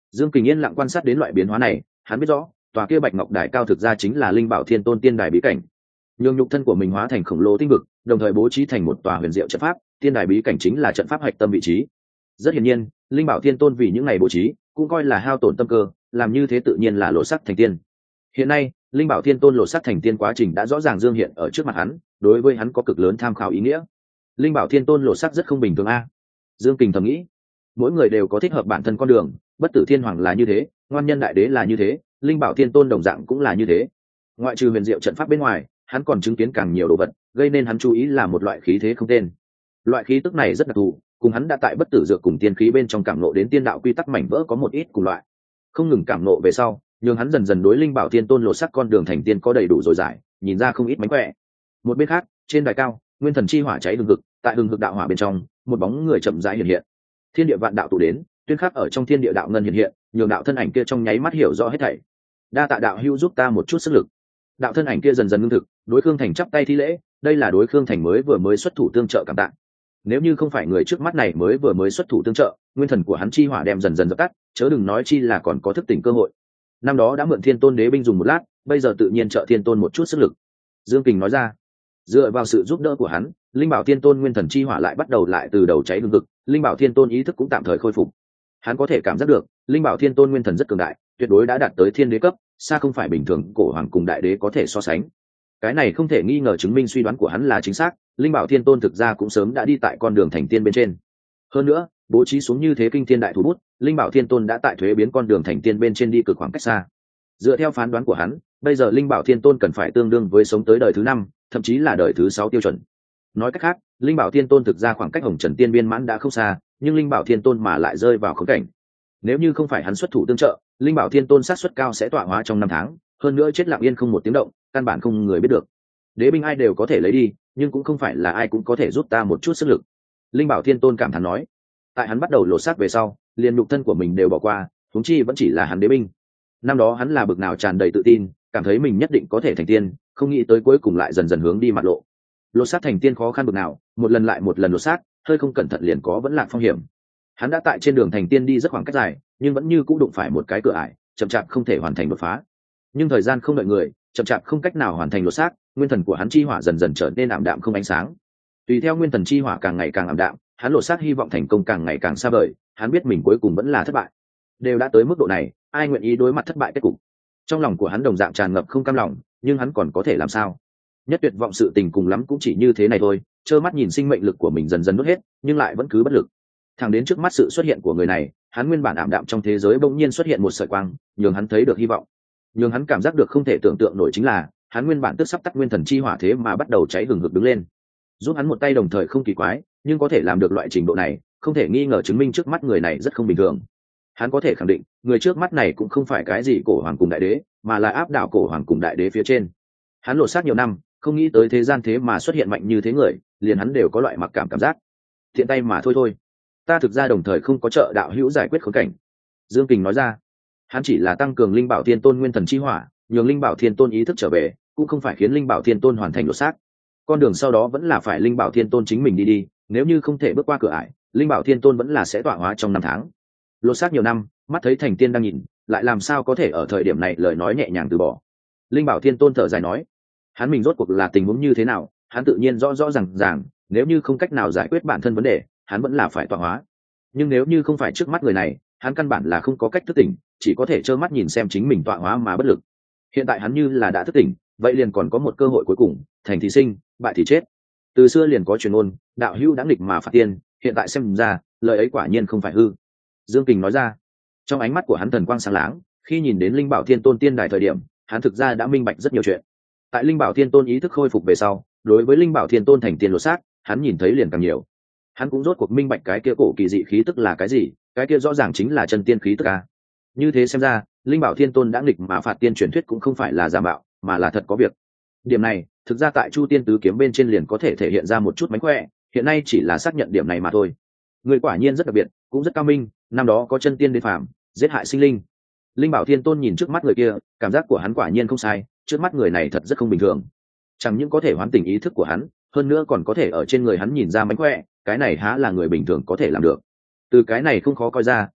Dương Kình yên lặng quan sát đến loại biến hóa này, hắn biết rõ tòa kia bạch ngọc đài cao thực ra chính là linh bảo thiên tôn tiên đài bí cảnh. Nhường nhục thân của mình hóa thành khổng lồ tinh vực, đồng thời bố trí thành một tòa huyền diệu trận pháp, tiên đài bí cảnh chính là trận pháp hạch tâm vị trí. Rất hiển nhiên, linh bảo thiên tôn vì những ngày bố trí cũng coi là hao tổn tâm cơ, làm như thế tự nhiên là lộ sắc thành tiên. Hiện nay linh bảo thiên tôn lộ sắc thành tiên quá trình đã rõ ràng dương hiện ở trước mặt hắn, đối với hắn có cực lớn tham khảo ý nghĩa. Linh bảo thiên tôn lộ sắc rất không bình thường a. Dương Kình thầm nghĩ, mỗi người đều có thích hợp bản thân con đường, bất tử thiên hoàng là như thế, ngoan nhân đại đế là như thế, linh bảo thiên tôn đồng dạng cũng là như thế. Ngoại trừ huyền diệu trận pháp bên ngoài, hắn còn chứng kiến càng nhiều đồ vật, gây nên hắn chú ý là một loại khí thế không tên. Loại khí tức này rất đặc thù, cùng hắn đã tại bất tử dược cùng tiên khí bên trong cảm nộ đến tiên đạo quy tắc mảnh vỡ có một ít cùng loại. Không ngừng cảm nộ về sau, nhưng hắn dần dần đối linh bảo thiên tôn lộ sắc con đường thành tiên có đầy đủ rồi giải, nhìn ra không ít mánh khỏe. Một bên khác, trên đài cao, nguyên thần chi hỏa cháy hừng hực, tại hừng hực đạo hỏa bên trong, một bóng người chậm rãi hiện hiện. Thiên địa vạn đạo tụ đến, tuyên khắc ở trong thiên địa đạo ngân hiện hiện, nhường đạo thân ảnh kia trong nháy mắt hiểu rõ hết thảy. Đa tạ đạo hữu giúp ta một chút sức lực. Đạo thân ảnh kia dần dần ngưng thực, đối Khương Thành chắp tay thi lễ, đây là đối Khương Thành mới xuất thủ tương trợ cảm tạ. Nếu như không phải người trước mắt này mới xuất thủ tương trợ, nguyên thần của hắn chi hỏa đem dần dần dập tắt, chớ đừng nói chi là còn có thức tỉnh cơ hội. Năm đó đã mượn Thiên Tôn đế binh dùng một lát, bây giờ tự nhiên trợ Thiên Tôn một chút sức lực. Dương Kình nói ra, dựa vào sự giúp đỡ của hắn, linh bảo Thiên Tôn nguyên thần chi hỏa lại bắt đầu lại từ đầu cháy hừng hực, linh bảo Thiên Tôn ý thức cũng tạm thời khôi phục. Hắn có thể cảm giác được, linh bảo Thiên Tôn nguyên thần rất cường đại, tuyệt đối đã đạt tới thiên đế cấp, xa không phải bình thường cổ hoàng cùng đại đế có thể so sánh. Cái này không thể nghi ngờ chứng minh suy đoán của hắn là chính xác, linh bảo Thiên Tôn thực ra cũng sớm đã đi tại con đường thành tiên bên trên. Hơn nữa, bố trí xuống như thế kinh thiên đại thủ bút, linh bảo Thiên Tôn đã tại thuế biến con đường thành tiên bên trên đi cực khoảng cách xa. Dựa theo phán đoán của hắn, bây giờ linh bảo Thiên Tôn cần phải tương đương với sống tới đời thứ 5, thậm chí là đời thứ 6 tiêu chuẩn. Nói cách khác, linh bảo Thiên Tôn thực ra khoảng cách hồng trần tiên viên mãn đã không xa, nhưng linh bảo Thiên Tôn mà lại rơi vào khốn cảnh. Nếu như không phải hắn xuất thủ tương trợ, linh bảo Thiên Tôn sát suất cao sẽ tọa hóa trong 5 tháng, hơn nữa chết lặng yên không một tiếng động, căn bản không người biết được. Đế binh ai đều có thể lấy đi, nhưng cũng không phải là ai cũng có thể giúp ta một chút sức lực. Linh bảo Thiên Tôn cảm thán nói, tại hắn bắt đầu lột xác về sau, liền nhục thân của mình đều bỏ qua, huống chi vẫn chỉ là hắn đế binh. Năm đó hắn là bực nào tràn đầy tự tin, cảm thấy mình nhất định có thể thành tiên, không nghĩ tới cuối cùng lại dần dần hướng đi mặt lộ. Lột xác thành tiên khó khăn bực nào, một lần lại một lần lột xác, hơi không cẩn thận liền có vẫn lạc phong hiểm. Hắn đã tại trên đường thành tiên đi rất khoảng cách dài, nhưng vẫn như cũng đụng phải một cái cửa ải, chậm chạp không thể hoàn thành đột phá. Nhưng thời gian không đợi người, chậm chạp không cách nào hoàn thành lột xác, nguyên thần của hắn chi hỏa dần dần trở nên ảm đạm không ánh sáng. Tùy theo nguyên thần chi hỏa càng ngày càng ảm đạm, hắn lột xác hy vọng thành công càng ngày càng xa vời, hắn biết mình cuối cùng vẫn là thất bại. Đều đã tới mức độ này, ai nguyện ý đối mặt thất bại kết cục? Trong lòng của hắn đồng dạng tràn ngập không cam lòng, nhưng hắn còn có thể làm sao? Nhất tuyệt vọng sự tình cùng lắm cũng chỉ như thế này thôi, trơ mắt nhìn sinh mệnh lực của mình dần dần nuốt hết, nhưng lại vẫn cứ bất lực. Thẳng đến trước mắt sự xuất hiện của người này, hắn nguyên bản ảm đạm trong thế giới bỗng nhiên xuất hiện một sợi quang, nhường hắn thấy được hy vọng. Nhường hắn cảm giác được không thể tưởng tượng nổi chính là, hắn nguyên bản tức sắp tắt nguyên thần chi hỏa thế mà bắt đầu cháy hừng hực đứng lên. Giúp hắn một tay đồng thời không kỳ quái, nhưng có thể làm được loại trình độ này, không thể nghi ngờ chứng minh trước mắt người này rất không bình thường. Hắn có thể khẳng định, người trước mắt này cũng không phải cái gì cổ hoàng cùng đại đế, mà là áp đảo cổ hoàng cùng đại đế phía trên. Hắn lột xác nhiều năm, không nghĩ tới thế gian thế mà xuất hiện mạnh như thế người, liền hắn đều có loại mặc cảm giác. Thiện tay mà thôi, ta thực ra đồng thời không có trợ đạo hữu giải quyết khốn cảnh. Dương Kình nói ra, hắn chỉ là tăng cường linh bảo thiên tôn nguyên thần chi hỏa, nhường linh bảo thiên tôn ý thức trở về, cũng không phải khiến linh bảo thiên tôn hoàn thành lột xác. Con đường sau đó vẫn là phải linh bảo thiên tôn chính mình đi, nếu như không thể bước qua cửa ải, linh bảo thiên tôn vẫn là sẽ tọa hóa trong 5 tháng. Lột xác nhiều năm, mắt thấy thành tiên đang nhìn, lại làm sao có thể ở thời điểm này lời nói nhẹ nhàng từ bỏ. Linh bảo thiên tôn thở dài nói, hắn mình rốt cuộc là tình huống như thế nào, hắn tự nhiên rõ ràng, nếu như không cách nào giải quyết bản thân vấn đề, hắn vẫn là phải tọa hóa. Nhưng nếu như không phải trước mắt người này, hắn căn bản là không có cách thức tỉnh, chỉ có thể trơ mắt nhìn xem chính mình tọa hóa mà bất lực. Hiện tại hắn như là đã thức tỉnh, vậy liền còn có một cơ hội cuối cùng, thành thì sinh, bại thì chết. Từ xưa liền có truyền ngôn, đạo hữu đã nghịch mà phạt tiên, hiện tại xem ra, lời ấy quả nhiên không phải hư. Dương Kình nói ra, trong ánh mắt của hắn thần quang sáng láng, khi nhìn đến linh bảo thiên tôn tiên đài thời điểm, hắn thực ra đã minh bạch rất nhiều chuyện. Tại linh bảo thiên tôn ý thức khôi phục về sau, đối với linh bảo thiên tôn thành tiên lột xác, hắn nhìn thấy liền càng nhiều. Hắn cũng rốt cuộc minh bạch cái kia cổ kỳ dị khí tức là cái gì, cái kia rõ ràng chính là chân tiên khí tức a. Như thế xem ra, linh bảo thiên tôn đã nghịch mà phạt tiên truyền thuyết cũng không phải là giả mạo, mà là thật có việc. Điểm này, thực ra tại Chu Tiên tứ kiếm bên trên liền có thể thể hiện ra một chút mánh khỏe, hiện nay chỉ là xác nhận điểm này mà thôi. Người quả nhiên rất đặc biệt, cũng rất cao minh, năm đó có chân tiên đế phàm, giết hại sinh linh. Linh bảo thiên tôn nhìn trước mắt người kia, cảm giác của hắn quả nhiên không sai, trước mắt người này thật rất không bình thường. Chẳng những có thể hoán tỉnh ý thức của hắn, hơn nữa còn có thể ở trên người hắn nhìn ra mánh khỏe, cái này há là người bình thường có thể làm được. Từ cái này không khó coi ra,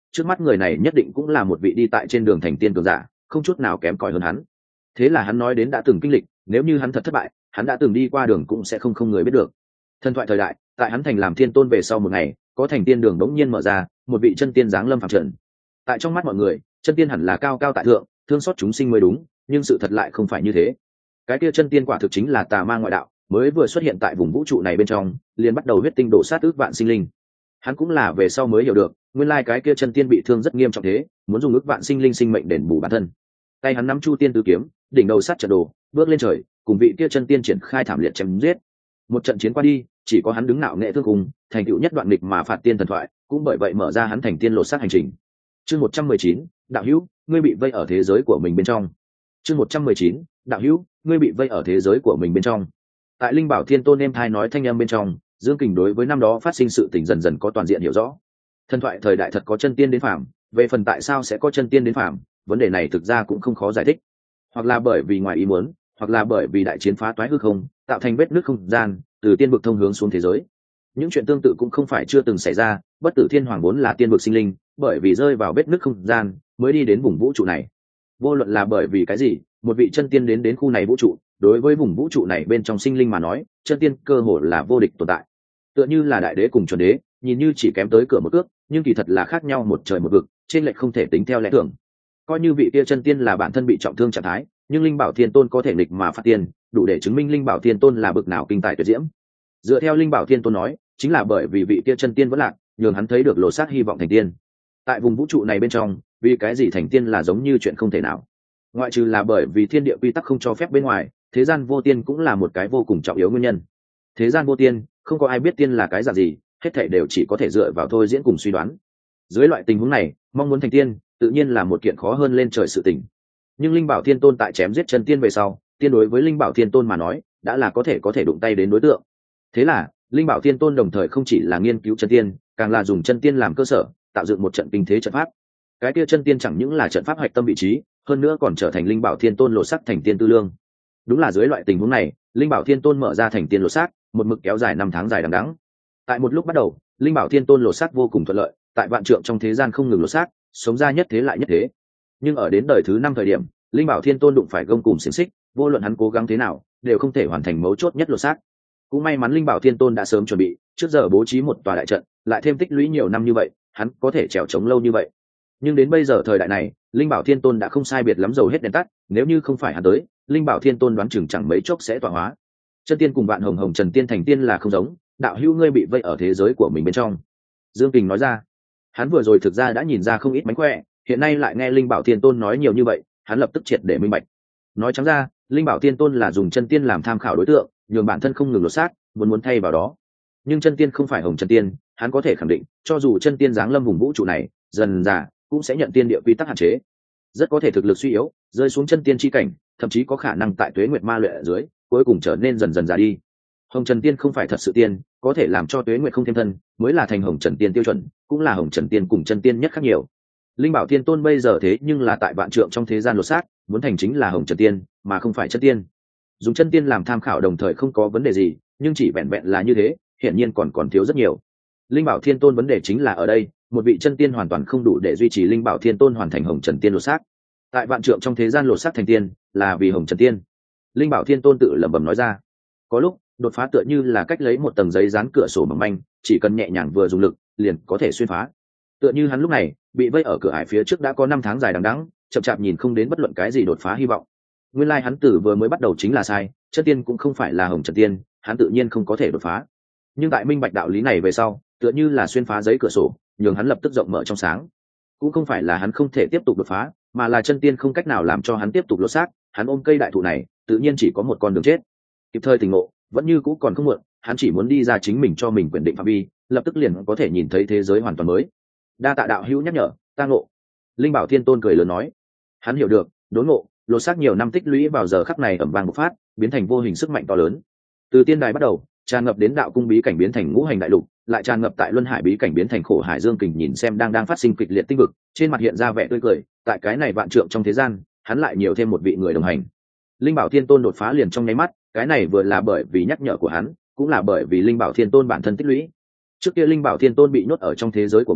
trước mắt người này nhất định cũng là một vị đi tại trên đường thành tiên cường giả, không chút nào kém cỏi hơn hắn. Thế là hắn nói đến đã từng kinh lịch, nếu như hắn thật thất bại, hắn đã từng đi qua đường cũng sẽ không người biết được. Thần thoại thời đại, tại hắn thành làm thiên tôn về sau một ngày, có thành tiên đường đống nhiên mở ra, một vị chân tiên giáng lâm phàm trần. Tại trong mắt mọi người, chân tiên hẳn là cao cao tại thượng, thương xót chúng sinh mới đúng, nhưng sự thật lại không phải như thế. Cái kia chân tiên quả thực chính là tà ma ngoại đạo, mới vừa xuất hiện tại vùng vũ trụ này bên trong, liền bắt đầu huyết tinh đổ sát ước vạn sinh linh. Hắn cũng là về sau mới hiểu được, nguyên lai cái kia chân tiên bị thương rất nghiêm trọng thế, muốn dùng ước vạn sinh linh sinh mệnh đền bù bản thân. Tay hắn nắm chu tiên tứ kiếm, đỉnh đầu sát trận đồ, bước lên trời, cùng vị kia chân tiên triển khai thảm liệt chém giết. Một trận chiến qua đi, chỉ có hắn đứng nạo nghệ thương cùng, thành tựu nhất đoạn nghịch mà phạt tiên thần thoại, cũng bởi vậy mở ra hắn thành tiên lột xác hành trình. Chương 119, đạo hữu, ngươi bị vây ở thế giới của mình bên trong. Chương 119, đạo hữu, ngươi bị vây ở thế giới của mình bên trong. Tại Linh Bảo Thiên Tôn em thai nói thanh âm bên trong, Dương Kình đối với năm đó phát sinh sự tình dần dần có toàn diện hiểu rõ. Thần thoại thời đại thật có chân tiên đến phàm, về phần tại sao sẽ có chân tiên đến phàm, vấn đề này thực ra cũng không khó giải thích. Hoặc là bởi vì ngoài ý muốn, hoặc là bởi vì đại chiến phá toái hư không, tạo thành vết nứt không gian, từ tiên vực thông hướng xuống thế giới. Những chuyện tương tự cũng không phải chưa từng xảy ra, bất tử thiên hoàng vốn là tiên vực sinh linh, bởi vì rơi vào vết nứt không gian, mới đi đến vùng vũ trụ này. Vô luận là bởi vì cái gì, một vị chân tiên đến khu này vũ trụ, đối với vùng vũ trụ này bên trong sinh linh mà nói, chân tiên cơ hồ là vô địch tồn tại. Tựa như là đại đế cùng chuẩn đế, nhìn như chỉ kém tới cửa một cước, nhưng kỳ thật là khác nhau một trời một vực, trên lệch không thể tính theo lẽ thường. Coi như vị kia chân tiên là bản thân bị trọng thương trạng thái, nhưng Linh Bảo Thiên Tôn có thể nghịch mà phạt tiên, đủ để chứng minh Linh Bảo Thiên Tôn là bậc nào kinh tài tuyệt diễm. Dựa theo Linh Bảo Thiên Tôn nói, chính là bởi vì vị kia chân tiên vẫn lạc, nhường hắn thấy được lỗ sát hy vọng thành tiên. Tại vùng vũ trụ này bên trong, vì cái gì thành tiên là giống như chuyện không thể nào. Ngoại trừ là bởi vì thiên địa quy tắc không cho phép bên ngoài, thế gian vô tiên cũng là một cái vô cùng trọng yếu nguyên nhân. Thế gian vô tiên, không có ai biết tiên là cái dạng gì, hết thảy đều chỉ có thể dựa vào thôi diễn cùng suy đoán. Dưới loại tình huống này, mong muốn thành tiên, tự nhiên là một kiện khó hơn lên trời sự tình. Nhưng Linh Bảo Thiên Tôn tại chém giết chân tiên về sau, tiên đối với Linh Bảo Thiên Tôn mà nói, đã là có thể đụng tay đến đối tượng. Thế là, Linh Bảo Thiên Tôn đồng thời không chỉ là nghiên cứu chân tiên, càng là dùng chân tiên làm cơ sở, tạo dựng một trận kinh thế trận pháp. Cái kia chân tiên chẳng những là trận pháp hoạch tâm vị trí, hơn nữa còn trở thành Linh Bảo Thiên Tôn lột sắc thành tiên tư lương. Đúng là dưới loại tình huống này, Linh Bảo Thiên Tôn mở ra thành tiên lột xác, một mực kéo dài 5 tháng dài đằng đẵng. Tại một lúc bắt đầu, Linh Bảo Thiên Tôn lột xác vô cùng thuận lợi, tại vạn trượng trong thế gian không ngừng lột xác, sống ra nhất thế lại nhất thế. Nhưng ở đến đời thứ 5 thời điểm, Linh Bảo Thiên Tôn đụng phải gông cùm xiềng xích, vô luận hắn cố gắng thế nào, đều không thể hoàn thành mấu chốt nhất lột xác. Cũng may mắn Linh Bảo Thiên Tôn đã sớm chuẩn bị, trước giờ bố trí một tòa đại trận, lại thêm tích lũy nhiều năm như vậy, hắn có thể trèo chống lâu như vậy. Nhưng đến bây giờ thời đại này, Linh Bảo Thiên Tôn đã không sai biệt lắm dầu hết đèn tắt, nếu như không phải hắn tới, Linh Bảo Thiên Tôn đoán chừng chẳng mấy chốc sẽ tọa hóa. Chân tiên cùng Vạn Hồng Hồng Trần Tiên thành tiên là không giống, đạo hữu ngươi bị vây ở thế giới của mình bên trong. Dương Kình nói ra, hắn vừa rồi thực ra đã nhìn ra không ít mánh khỏe, hiện nay lại nghe Linh Bảo Thiên Tôn nói nhiều như vậy, hắn lập tức triệt để minh bạch. Nói trắng ra, Linh Bảo Thiên Tôn là dùng chân tiên làm tham khảo đối tượng, nhường bản thân không ngừng lột xác, muốn thay vào đó. Nhưng chân tiên không phải Hồng Trần Tiên, hắn có thể khẳng định, cho dù chân tiên giáng lâm vùng vũ trụ này, dần dà cũng sẽ nhận tiên địa quy tắc hạn chế, rất có thể thực lực suy yếu, rơi xuống chân tiên chi cảnh, thậm chí có khả năng tại tuế nguyệt ma luyện ở dưới, cuối cùng trở nên dần dần già đi. Hồng Trần Tiên không phải thật sự tiên, có thể làm cho tuế nguyệt không thêm thân, mới là thành Hồng Trần Tiên tiêu chuẩn, cũng là Hồng Trần Tiên cùng chân tiên nhất khác nhiều. Linh Bảo Thiên Tôn bây giờ thế nhưng là tại vạn trượng trong thế gian lột xác, muốn thành chính là Hồng Trần Tiên, mà không phải chân tiên. Dùng chân tiên làm tham khảo đồng thời không có vấn đề gì, nhưng chỉ vẹn vẹn là như thế, hiển nhiên còn thiếu rất nhiều. Linh Bảo Thiên Tôn vấn đề chính là ở đây, một vị chân tiên hoàn toàn không đủ để duy trì Linh Bảo Thiên Tôn hoàn thành Hồng Trần Tiên lột xác. Tại vạn trượng trong thế gian lột xác thành tiên, là vì Hồng Trần Tiên. Linh Bảo Thiên Tôn tự lẩm bẩm nói ra. Có lúc, đột phá tựa như là cách lấy một tầng giấy dán cửa sổ mỏng manh, chỉ cần nhẹ nhàng vừa dùng lực, liền có thể xuyên phá. Tựa như hắn lúc này, bị vây ở cửa ải phía trước đã có 5 tháng dài đằng đẵng, chậm chạp nhìn không đến bất luận cái gì đột phá hy vọng. Nguyên lai hắn tử vừa mới bắt đầu chính là sai, chân tiên cũng không phải là Hồng Trần Tiên, hắn tự nhiên không có thể đột phá. Nhưng tại minh bạch đạo lý này về sau, tựa như là xuyên phá giấy cửa sổ, nhường hắn lập tức rộng mở trong sáng. Cũng không phải là hắn không thể tiếp tục đột phá, mà là chân tiên không cách nào làm cho hắn tiếp tục lột xác, hắn ôm cây đại thụ này, tự nhiên chỉ có một con đường chết. Kịp thời tỉnh ngộ, vẫn như cũ còn không muộn, hắn chỉ muốn đi ra chính mình cho mình quyền định phạm vi, lập tức liền có thể nhìn thấy thế giới hoàn toàn mới. Đa tạ đạo hữu nhắc nhở, ta ngộ. Linh Bảo Thiên Tôn cười lớn nói, hắn hiểu được, đốn ngộ, lột xác nhiều năm tích lũy vào giờ khắc này ầm vang bộc phát, biến thành vô hình sức mạnh to lớn. Từ tiên đài bắt đầu, tràn ngập đến đạo cung bí cảnh biến thành ngũ hành đại lục, lại tràn ngập tại luân hải bí cảnh biến thành khổ hải. Dương Kình nhìn xem đang phát sinh kịch liệt tinh vực, trên mặt hiện ra vẻ tươi cười, tại cái này vạn trượng trong thế gian, hắn lại nhiều thêm một vị người đồng hành. Linh Bảo Thiên Tôn đột phá liền trong nháy mắt, cái này vừa là bởi vì nhắc nhở của hắn, cũng là bởi vì Linh Bảo Thiên Tôn bản thân tích lũy. Trước kia Linh Bảo Thiên Tôn bị nhốt ở trong thế giới của mình,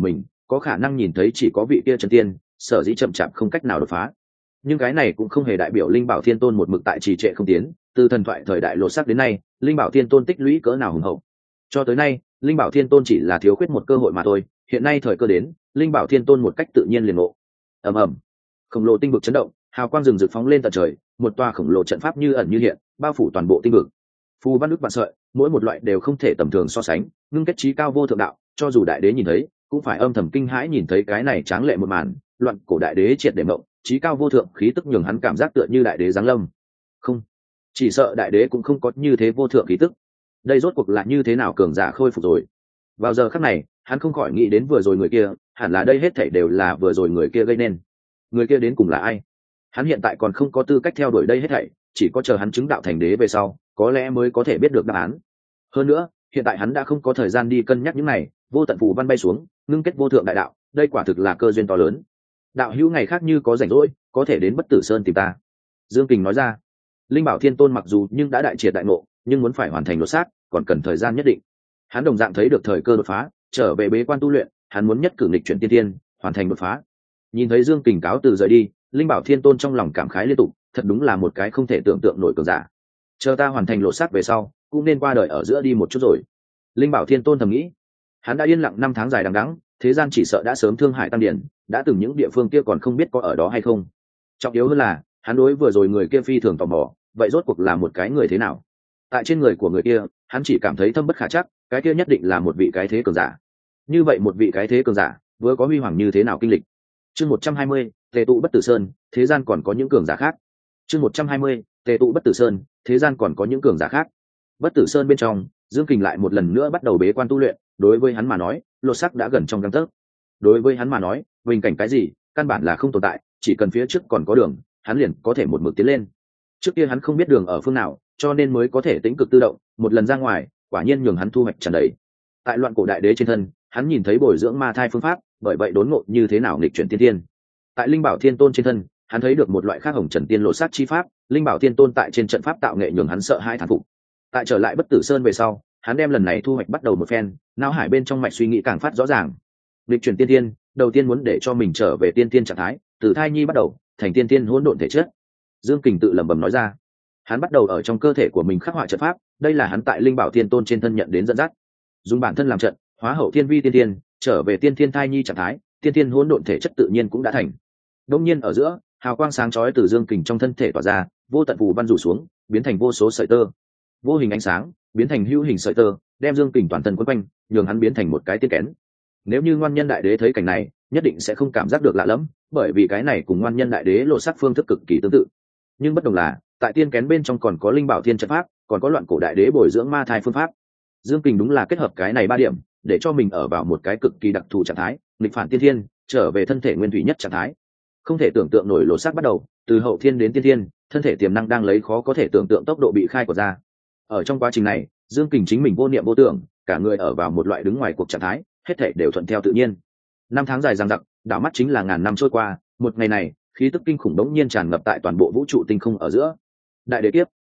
có khả năng nhìn thấy chỉ có vị kia chân tiên, sở dĩ chậm chạp không cách nào đột phá. Nhưng cái này cũng không hề đại biểu linh bảo thiên tôn một mực tại trì trệ không tiến. Từ thần thoại thời đại lột xác đến nay, linh bảo thiên tôn tích lũy cỡ nào hùng hậu. Cho tới nay, linh bảo thiên tôn chỉ là thiếu khuyết một cơ hội mà thôi. Hiện nay thời cơ đến, linh bảo thiên tôn một cách tự nhiên liền ngộ. Ầm ầm, khổng lồ tinh vực chấn động, hào quang rừng rực phóng lên tận trời, một tòa khổng lồ trận pháp như ẩn như hiện, bao phủ toàn bộ tinh vực. Phù văn đức vạn sợi, mỗi một loại đều không thể tầm thường so sánh, ngưng kết trí cao vô thượng đạo, cho dù đại đế nhìn thấy, cũng phải âm thầm kinh hãi nhìn thấy cái này tráng lệ một màn. Loạn cổ đại đế triệt để mộng, trí cao vô thượng khí tức nhường hắn cảm giác tựa như đại đế giáng lâm. Không, chỉ sợ đại đế cũng không có như thế vô thượng khí tức. Đây rốt cuộc là như thế nào cường giả khôi phục rồi. Vào giờ khắc này, hắn không khỏi nghĩ đến vừa rồi người kia, hẳn là đây hết thảy đều là vừa rồi người kia gây nên. Người kia đến cùng là ai? Hắn hiện tại còn không có tư cách theo đuổi đây hết thảy, chỉ có chờ hắn chứng đạo thành đế về sau, có lẽ mới có thể biết được đáp án. Hơn nữa, hiện tại hắn đã không có thời gian đi cân nhắc những này, vô tận phù văn bay xuống, ngưng kết vô thượng đại đạo, đây quả thực là cơ duyên to lớn. Đạo hữu ngày khác như có rảnh rỗi, có thể đến Bất Tử Sơn tìm ta. Dương Kình nói ra. Linh Bảo Thiên Tôn mặc dù nhưng đã đại triệt đại ngộ, nhưng muốn phải hoàn thành đột xác, còn cần thời gian nhất định. Hắn đồng dạng thấy được thời cơ đột phá, trở về bế quan tu luyện, hắn muốn nhất cử nghịch chuyển tiên tiên, hoàn thành đột phá. Nhìn thấy Dương Kình cáo từ rời đi, Linh Bảo Thiên Tôn trong lòng cảm khái liên tục, thật đúng là một cái không thể tưởng tượng nổi cường giả. Chờ ta hoàn thành đột xác về sau, cũng nên qua đời ở giữa đi một chút rồi. Linh Bảo Thiên Tôn thầm nghĩ. Hắn đã yên lặng 5 tháng dài đằng đẵng, thế gian chỉ sợ đã sớm thương hại tăng điển, đã từng những địa phương kia còn không biết có ở đó hay không. Trọng yếu hơn là, hắn đối vừa rồi người kia phi thường tò mò, vậy rốt cuộc là một cái người thế nào? Tại trên người của người kia, hắn chỉ cảm thấy thâm bất khả trắc, cái kia nhất định là một vị cái thế cường giả. Như vậy một vị cái thế cường giả, vừa có huy hoàng như thế nào kinh lịch. Chương 120, Tề tụ Bất Tử Sơn, thế gian còn có những cường giả khác. Chương 120, Tề tụ Bất Tử Sơn, thế gian còn có những cường giả khác. Bất Tử Sơn bên trong, Dương Kình lại một lần nữa bắt đầu bế quan tu luyện, đối với hắn mà nói, lột xác đã gần trong gang tấc. Đối với hắn mà nói, bình cảnh cái gì, căn bản là không tồn tại, chỉ cần phía trước còn có đường, hắn liền có thể một mực tiến lên. Trước kia hắn không biết đường ở phương nào, cho nên mới có thể tĩnh cực tự động, một lần ra ngoài, quả nhiên nhường hắn thu hoạch tràn đầy. Tại loạn cổ đại đế trên thân, hắn nhìn thấy bồi dưỡng ma thai phương pháp, bởi vậy đốn ngộ như thế nào nghịch chuyển tiên thiên. Tại Linh Bảo Thiên Tôn trên thân, hắn thấy được một loại khác hồng trần tiên lộ sát chi pháp, Linh Bảo Thiên Tôn tại trên trận pháp tạo nghệ nhường hắn sợ hai thán phục. Tại trở lại Bất Tử Sơn về sau, hắn đem lần này thu hoạch bắt đầu một phen, não hải bên trong mạch suy nghĩ càng phát rõ ràng. Lịch chuyển tiên tiên, đầu tiên muốn để cho mình trở về tiên tiên trạng thái, từ thai nhi bắt đầu, thành tiên tiên hỗn độn thể chất. Dương Kình tự lẩm bẩm nói ra. Hắn bắt đầu ở trong cơ thể của mình khắc họa trận pháp, đây là hắn tại Linh Bảo Thiên Tôn trên thân nhận đến dẫn dắt. Dùng bản thân làm trận, hóa hậu thiên vi tiên tiên, trở về tiên tiên thai nhi trạng thái, tiên tiên hỗn độn thể chất tự nhiên cũng đã thành. Đống nhiên ở giữa, hào quang sáng chói từ Dương Kình trong thân thể tỏa ra, vô tận phù văn rủ xuống, biến thành vô số sợi tơ. Vô hình ánh sáng, biến thành hữu hình sợi tơ, đem Dương Kình toàn thân quấn quanh, nhường hắn biến thành một cái tiên kén. Nếu như Ngoan Nhân Đại Đế thấy cảnh này, nhất định sẽ không cảm giác được lạ lẫm, bởi vì cái này cùng Ngoan Nhân Đại Đế lộ sắc phương thức cực kỳ tương tự. Nhưng bất đồng là, tại tiên kén bên trong còn có Linh Bảo Thiên trận pháp, còn có loạn cổ đại đế bồi dưỡng ma thai phương pháp. Dương Kình đúng là kết hợp cái này 3 điểm, để cho mình ở vào một cái cực kỳ đặc thù trạng thái, nghịch phản tiên thiên, trở về thân thể nguyên thủy nhất trạng thái. Không thể tưởng tượng nổi lộ sắc bắt đầu, từ hậu thiên đến tiên thiên, thân thể tiềm năng đang lấy khó có thể tưởng tượng tốc độ bị khai của ra. Ở trong quá trình này, Dương Kình chính mình vô niệm vô tưởng, cả người ở vào một loại đứng ngoài cuộc trạng thái, hết thể đều thuận theo tự nhiên. 5 tháng dài dằng dặc, đảo mắt chính là ngàn năm trôi qua, một ngày này, khí tức kinh khủng đống nhiên tràn ngập tại toàn bộ vũ trụ tinh không ở giữa. Đại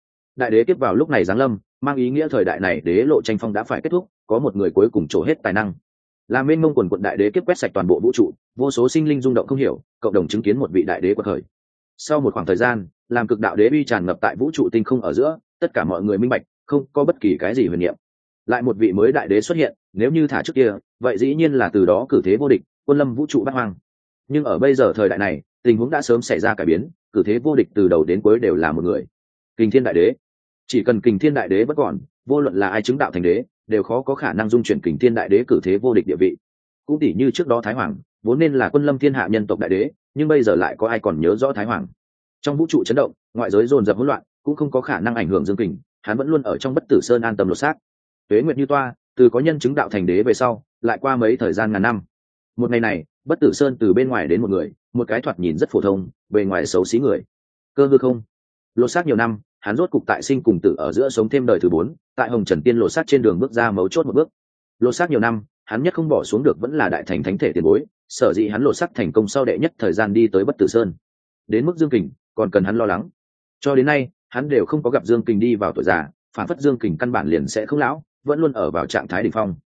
đế kiếp vào lúc này giáng lâm, mang ý nghĩa thời đại này đế lộ tranh phong đã phải kết thúc, có một người cuối cùng trổ hết tài năng. Làm mênh mông quần quận đại đế kiếp quét sạch toàn bộ vũ trụ, vô số sinh linh rung động không hiểu, cộng đồng chứng kiến một vị đại đế quật khởi. Sau một khoảng thời gian, làm cực đạo đế uy tràn ngập tại vũ trụ tinh không ở giữa, tất cả mọi người minh bạch, không có bất kỳ cái gì huyền niệm. Lại một vị mới đại đế xuất hiện, nếu như thả trước kia, vậy dĩ nhiên là từ đó cử thế vô địch, quân lâm vũ trụ bát hoang. Nhưng ở bây giờ thời đại này, tình huống đã sớm xảy ra cải biến, cử thế vô địch từ đầu đến cuối đều là một người, Kình Thiên Đại Đế. Chỉ cần Kình Thiên Đại Đế vẫn còn, vô luận là ai chứng đạo thành đế, đều khó có khả năng dung chuyển Kình Thiên Đại Đế cử thế vô địch địa vị. Cũng tỉ như trước đó Thái Hoàng, vốn nên là quân lâm thiên hạ nhân tộc đại đế, nhưng bây giờ lại có ai còn nhớ rõ Thái Hoàng? Trong vũ trụ chấn động, ngoại giới dồn dập hỗn loạn, cũng không có khả năng ảnh hưởng Dương Kình, hắn vẫn luôn ở trong Bất Tử Sơn an tâm lột xác. Tuế nguyệt như toa, từ có nhân chứng đạo thành đế về sau, lại qua mấy thời gian ngàn năm. Một ngày này, Bất Tử Sơn từ bên ngoài đến một người, một cái thoạt nhìn rất phổ thông, bề ngoài xấu xí người. Cơ Hư Không. Lột xác nhiều năm, hắn rốt cục tại sinh cùng tử ở giữa sống thêm đời thứ 4, tại Hồng Trần Tiên lột xác trên đường bước ra mấu chốt một bước. Lột xác nhiều năm, hắn nhất không bỏ xuống được vẫn là đại thành thánh thể tiền bối, sở dĩ hắn lột xác thành công sau đệ nhất thời gian đi tới Bất Tử Sơn. Đến mức Dương Kình, còn cần hắn lo lắng. Cho đến nay, hắn đều không có gặp Dương Kình đi vào tuổi già, phản phất Dương Kình căn bản liền sẽ không lão, vẫn luôn ở vào trạng thái đỉnh phong.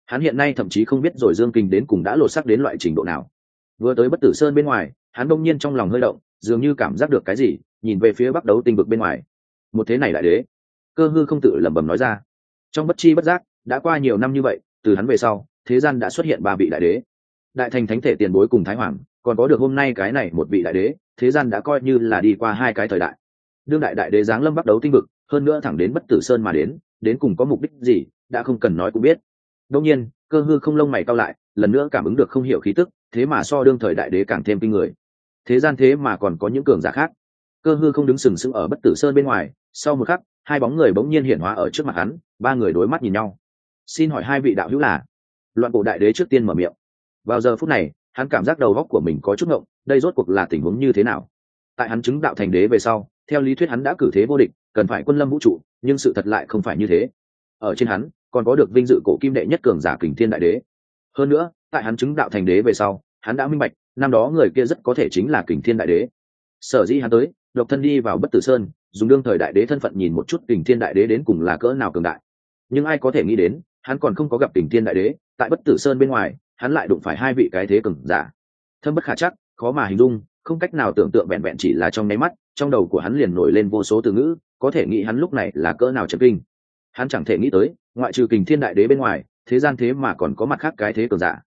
Hắn hiện nay thậm chí không biết rồi Dương Kình đến cùng đã lột xác đến loại trình độ nào. Vừa tới Bất Tử Sơn bên ngoài, hắn đông nhiên trong lòng hơi động, dường như cảm giác được cái gì, nhìn về phía Bắc Đấu Tinh vực bên ngoài. Một thế này đại đế, Cơ Hư không tự lẩm bẩm nói ra. Trong bất chi bất giác, đã qua nhiều năm như vậy, từ hắn về sau, thế gian đã xuất hiện ba vị đại đế. Đại Thành Thánh Thể tiền bối cùng Thái Hoàng, còn có được hôm nay cái này một vị đại đế, thế gian đã coi như là đi qua hai cái thời đại. Đương đại đại đế giáng lâm Bắc Đấu Tinh vực, hơn nữa thẳng đến Bất Tử Sơn mà đến cùng có mục đích gì, đã không cần nói cũng biết. Đương nhiên, Cơ Hư không lông mày cau lại, lần nữa cảm ứng được không hiểu khí tức, thế mà so đương thời đại đế càng thêm kinh người. Thế gian thế mà còn có những cường giả khác. Cơ Hư không đứng sừng sững ở Bất Tử Sơn bên ngoài, sau một khắc, hai bóng người bỗng nhiên hiện hóa ở trước mặt hắn, ba người đối mắt nhìn nhau. Xin hỏi hai vị đạo hữu là? Loạn Cổ đại đế trước tiên mở miệng. Vào giờ phút này, hắn cảm giác đầu óc của mình có chút ngộng, đây rốt cuộc là tình huống như thế nào? Tại hắn chứng đạo thành đế về sau, theo lý thuyết hắn đã cử thế vô địch, cần phải quân lâm vũ trụ, nhưng sự thật lại không phải như thế. Ở trên hắn, còn có được vinh dự cổ kim đệ nhất cường giả Kình Thiên đại đế. Hơn nữa, tại hắn chứng đạo thành đế về sau, hắn đã minh bạch, năm đó người kia rất có thể chính là Kình Thiên đại đế. Sở dĩ hắn tới, độc thân đi vào Bất Tử Sơn, dùng đương thời đại đế thân phận nhìn một chút Kình Thiên đại đế đến cùng là cỡ nào cường đại. Nhưng ai có thể nghĩ đến, hắn còn không có gặp Kình Thiên đại đế, tại Bất Tử Sơn bên ngoài, hắn lại đụng phải hai vị cái thế cường giả. Thâm bất khả chắc, khó mà hình dung, không cách nào tưởng tượng, vẹn vẹn chỉ là trong nháy mắt, trong đầu của hắn liền nổi lên vô số từ ngữ, có thể nghĩ hắn lúc này là cỡ nào chấn kinh. Hắn chẳng thể nghĩ tới, ngoại trừ Kình Thiên đại đế bên ngoài, thế gian thế mà còn có mặt khác cái thế cường giả.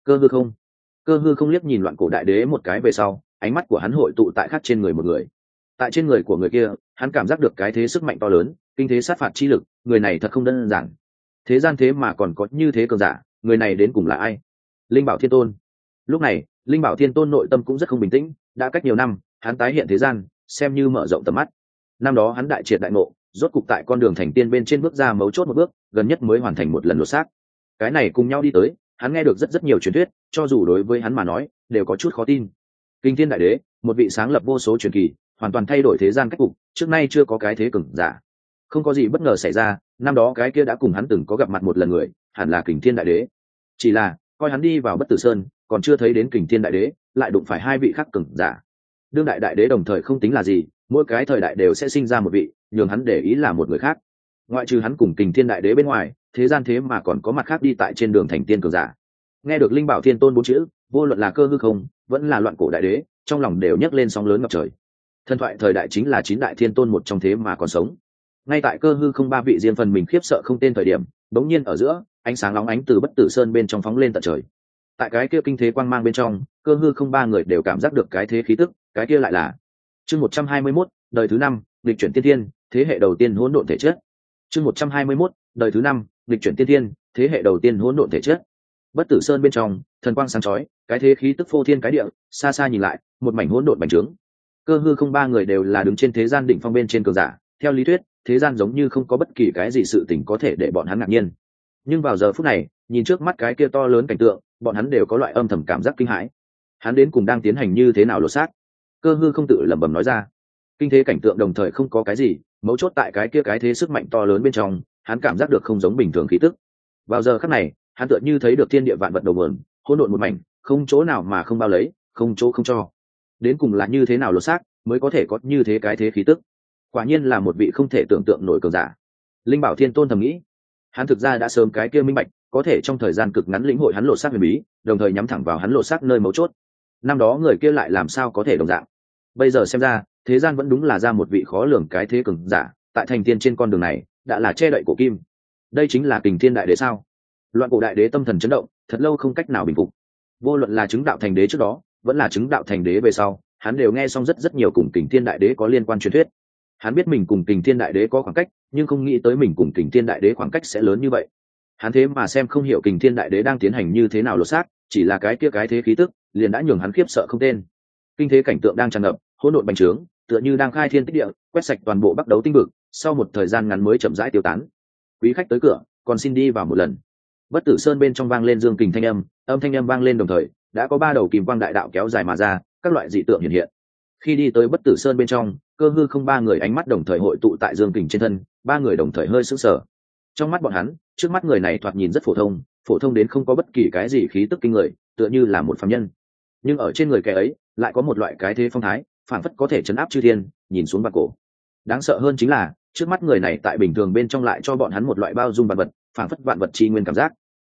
Cơ Hư không liếc nhìn Loạn Cổ đại đế một cái về sau, ánh mắt của hắn hội tụ tại khác trên người một người. Tại trên người của người kia, hắn cảm giác được cái thế sức mạnh to lớn, kinh thế sát phạt chi lực, người này thật không đơn giản. Thế gian thế mà còn có như thế cường giả, người này đến cùng là ai? Linh Bảo Thiên Tôn. Lúc này, Linh Bảo Thiên Tôn nội tâm cũng rất không bình tĩnh, đã cách nhiều năm, hắn tái hiện thế gian, xem như mở rộng tầm mắt. Năm đó hắn đại triệt đại ngộ, rốt cục tại con đường thành tiên bên trên bước ra mấu chốt một bước, gần nhất mới hoàn thành một lần lột xác. Cái này cùng nhau đi tới, hắn nghe được rất nhiều truyền thuyết, cho dù đối với hắn mà nói, đều có chút khó tin. Kinh Thiên đại đế, một vị sáng lập vô số truyền kỳ, hoàn toàn thay đổi thế gian cách cục, trước nay chưa có cái thế cường giả. Không có gì bất ngờ xảy ra, năm đó cái kia đã cùng hắn từng có gặp mặt một lần người, hẳn là Kình Thiên đại đế. Chỉ là, coi hắn đi vào Bất Tử Sơn, còn chưa thấy đến Kình Thiên đại đế, lại đụng phải hai vị khác cường giả. Đương đại đại đế đồng thời không tính là gì, mỗi cái thời đại đều sẽ sinh ra một vị, nhường hắn để ý là một người khác. Ngoại trừ hắn cùng Kình Thiên đại đế bên ngoài, thế gian thế mà còn có mặt khác đi tại trên đường thành tiên cường giả. Nghe được Linh Bảo Thiên Tôn bốn chữ, vô luận là Cơ Hư không, vẫn là Loạn Cổ đại đế, trong lòng đều nhấc lên sóng lớn ngập trời. Thần thoại thời đại chính là chín đại thiên tôn một trong thế mà còn sống. Ngay tại Cơ Hư không ba vị riêng phần mình khiếp sợ không tên thời điểm, bỗng nhiên ở giữa, ánh sáng nóng ánh từ Bất Tử Sơn bên trong phóng lên tận trời. Tại cái kia kinh thế quang mang bên trong, Cơ Hư không ba người đều cảm giác được cái thế khí tức, cái kia lại là chương 121, đời thứ 5, lịch chuyển tiên thiên, thế hệ đầu tiên hỗn độn thể chất. Chương 121, đời thứ 5, lịch chuyển tiên thiên, thế hệ đầu tiên hỗn độn thể chất. Bất Tử Sơn bên trong, thần quang sáng chói, cái thế khí tức phô thiên cái địa, xa xa nhìn lại, một mảnh hỗn độn bành trướng. Cơ Hư không ba người đều là đứng trên thế gian đỉnh phong bên trên cường giả, theo lý thuyết, thế gian giống như không có bất kỳ cái gì sự tình có thể để bọn hắn ngạc nhiên. Nhưng vào giờ phút này, nhìn trước mắt cái kia to lớn cảnh tượng, bọn hắn đều có loại âm thầm cảm giác kinh hãi. Hắn đến cùng đang tiến hành như thế nào lột xác? Cơ Hư không tự lẩm bẩm nói ra. Kinh thế cảnh tượng đồng thời không có cái gì, mấu chốt tại cái kia cái thế sức mạnh to lớn bên trong, hắn cảm giác được không giống bình thường khí tức. Vào giờ khắc này, hắn tựa như thấy được thiên địa vạn vật đầu nguồn, hỗn độn một mảnh, không chỗ nào mà không bao lấy, không chỗ không cho. Đến cùng là như thế nào lột xác mới có thể có như thế cái thế khí tức? Quả nhiên là một vị không thể tưởng tượng nổi cường giả. Linh Bảo Thiên Tôn thầm nghĩ, hắn thực ra đã sớm cái kia minh bạch, có thể trong thời gian cực ngắn lĩnh hội hắn lột xác huyền bí, đồng thời nhắm thẳng vào hắn lột xác nơi mấu chốt. Năm đó người kia lại làm sao có thể đồng dạng? Bây giờ xem ra, thế gian vẫn đúng là ra một vị khó lường cái thế cường giả, tại thành tiên trên con đường này, đã là che đậy cổ kim. Đây chính là Kình Thiên đại đế sao? Loạn Cổ đại đế tâm thần chấn động, thật lâu không cách nào bình phục. Vô luận là chứng đạo thành đế trước đó, vẫn là chứng đạo thành đế về sau, hắn đều nghe xong rất nhiều cùng Kình Thiên đại đế có liên quan truyền thuyết. Hắn biết mình cùng Kình Thiên đại đế có khoảng cách, nhưng không nghĩ tới mình cùng Kình Thiên đại đế khoảng cách sẽ lớn như vậy. Hắn thế mà xem không hiểu Kình Thiên đại đế đang tiến hành như thế nào lột xác, chỉ là cái kia cái thế khí tức, liền đã nhường hắn khiếp sợ không tên. Kinh thế cảnh tượng đang tràn ngập, hỗn độn bành trướng, tựa như đang khai thiên tích địa, quét sạch toàn bộ Bắc Đấu tinh vực, sau một thời gian ngắn mới chậm rãi tiêu tán. Quý khách tới cửa, còn xin đi vào một lần. Bất Tử Sơn bên trong vang lên dương kình thanh âm, âm thanh âm vang lên đồng thời, đã có ba đầu kìm quang đại đạo kéo dài mà ra, các loại dị tượng hiện hiện. Khi đi tới Bất Tử Sơn bên trong, Cơ Hư không ba người ánh mắt đồng thời hội tụ tại dương kình trên thân, ba người đồng thời hơi sững sờ. Trong mắt bọn hắn, trước mắt người này thoạt nhìn rất phổ thông đến không có bất kỳ cái gì khí tức kinh người, tựa như là một phàm nhân. Nhưng ở trên người kẻ ấy, lại có một loại cái thế phong thái, phản phất có thể chấn áp chư thiên, nhìn xuống vạn cổ. Đáng sợ hơn chính là, trước mắt người này tại bình thường bên trong lại cho bọn hắn một loại bao dung vạn vật, phản phất vạn vật chi nguyên cảm giác.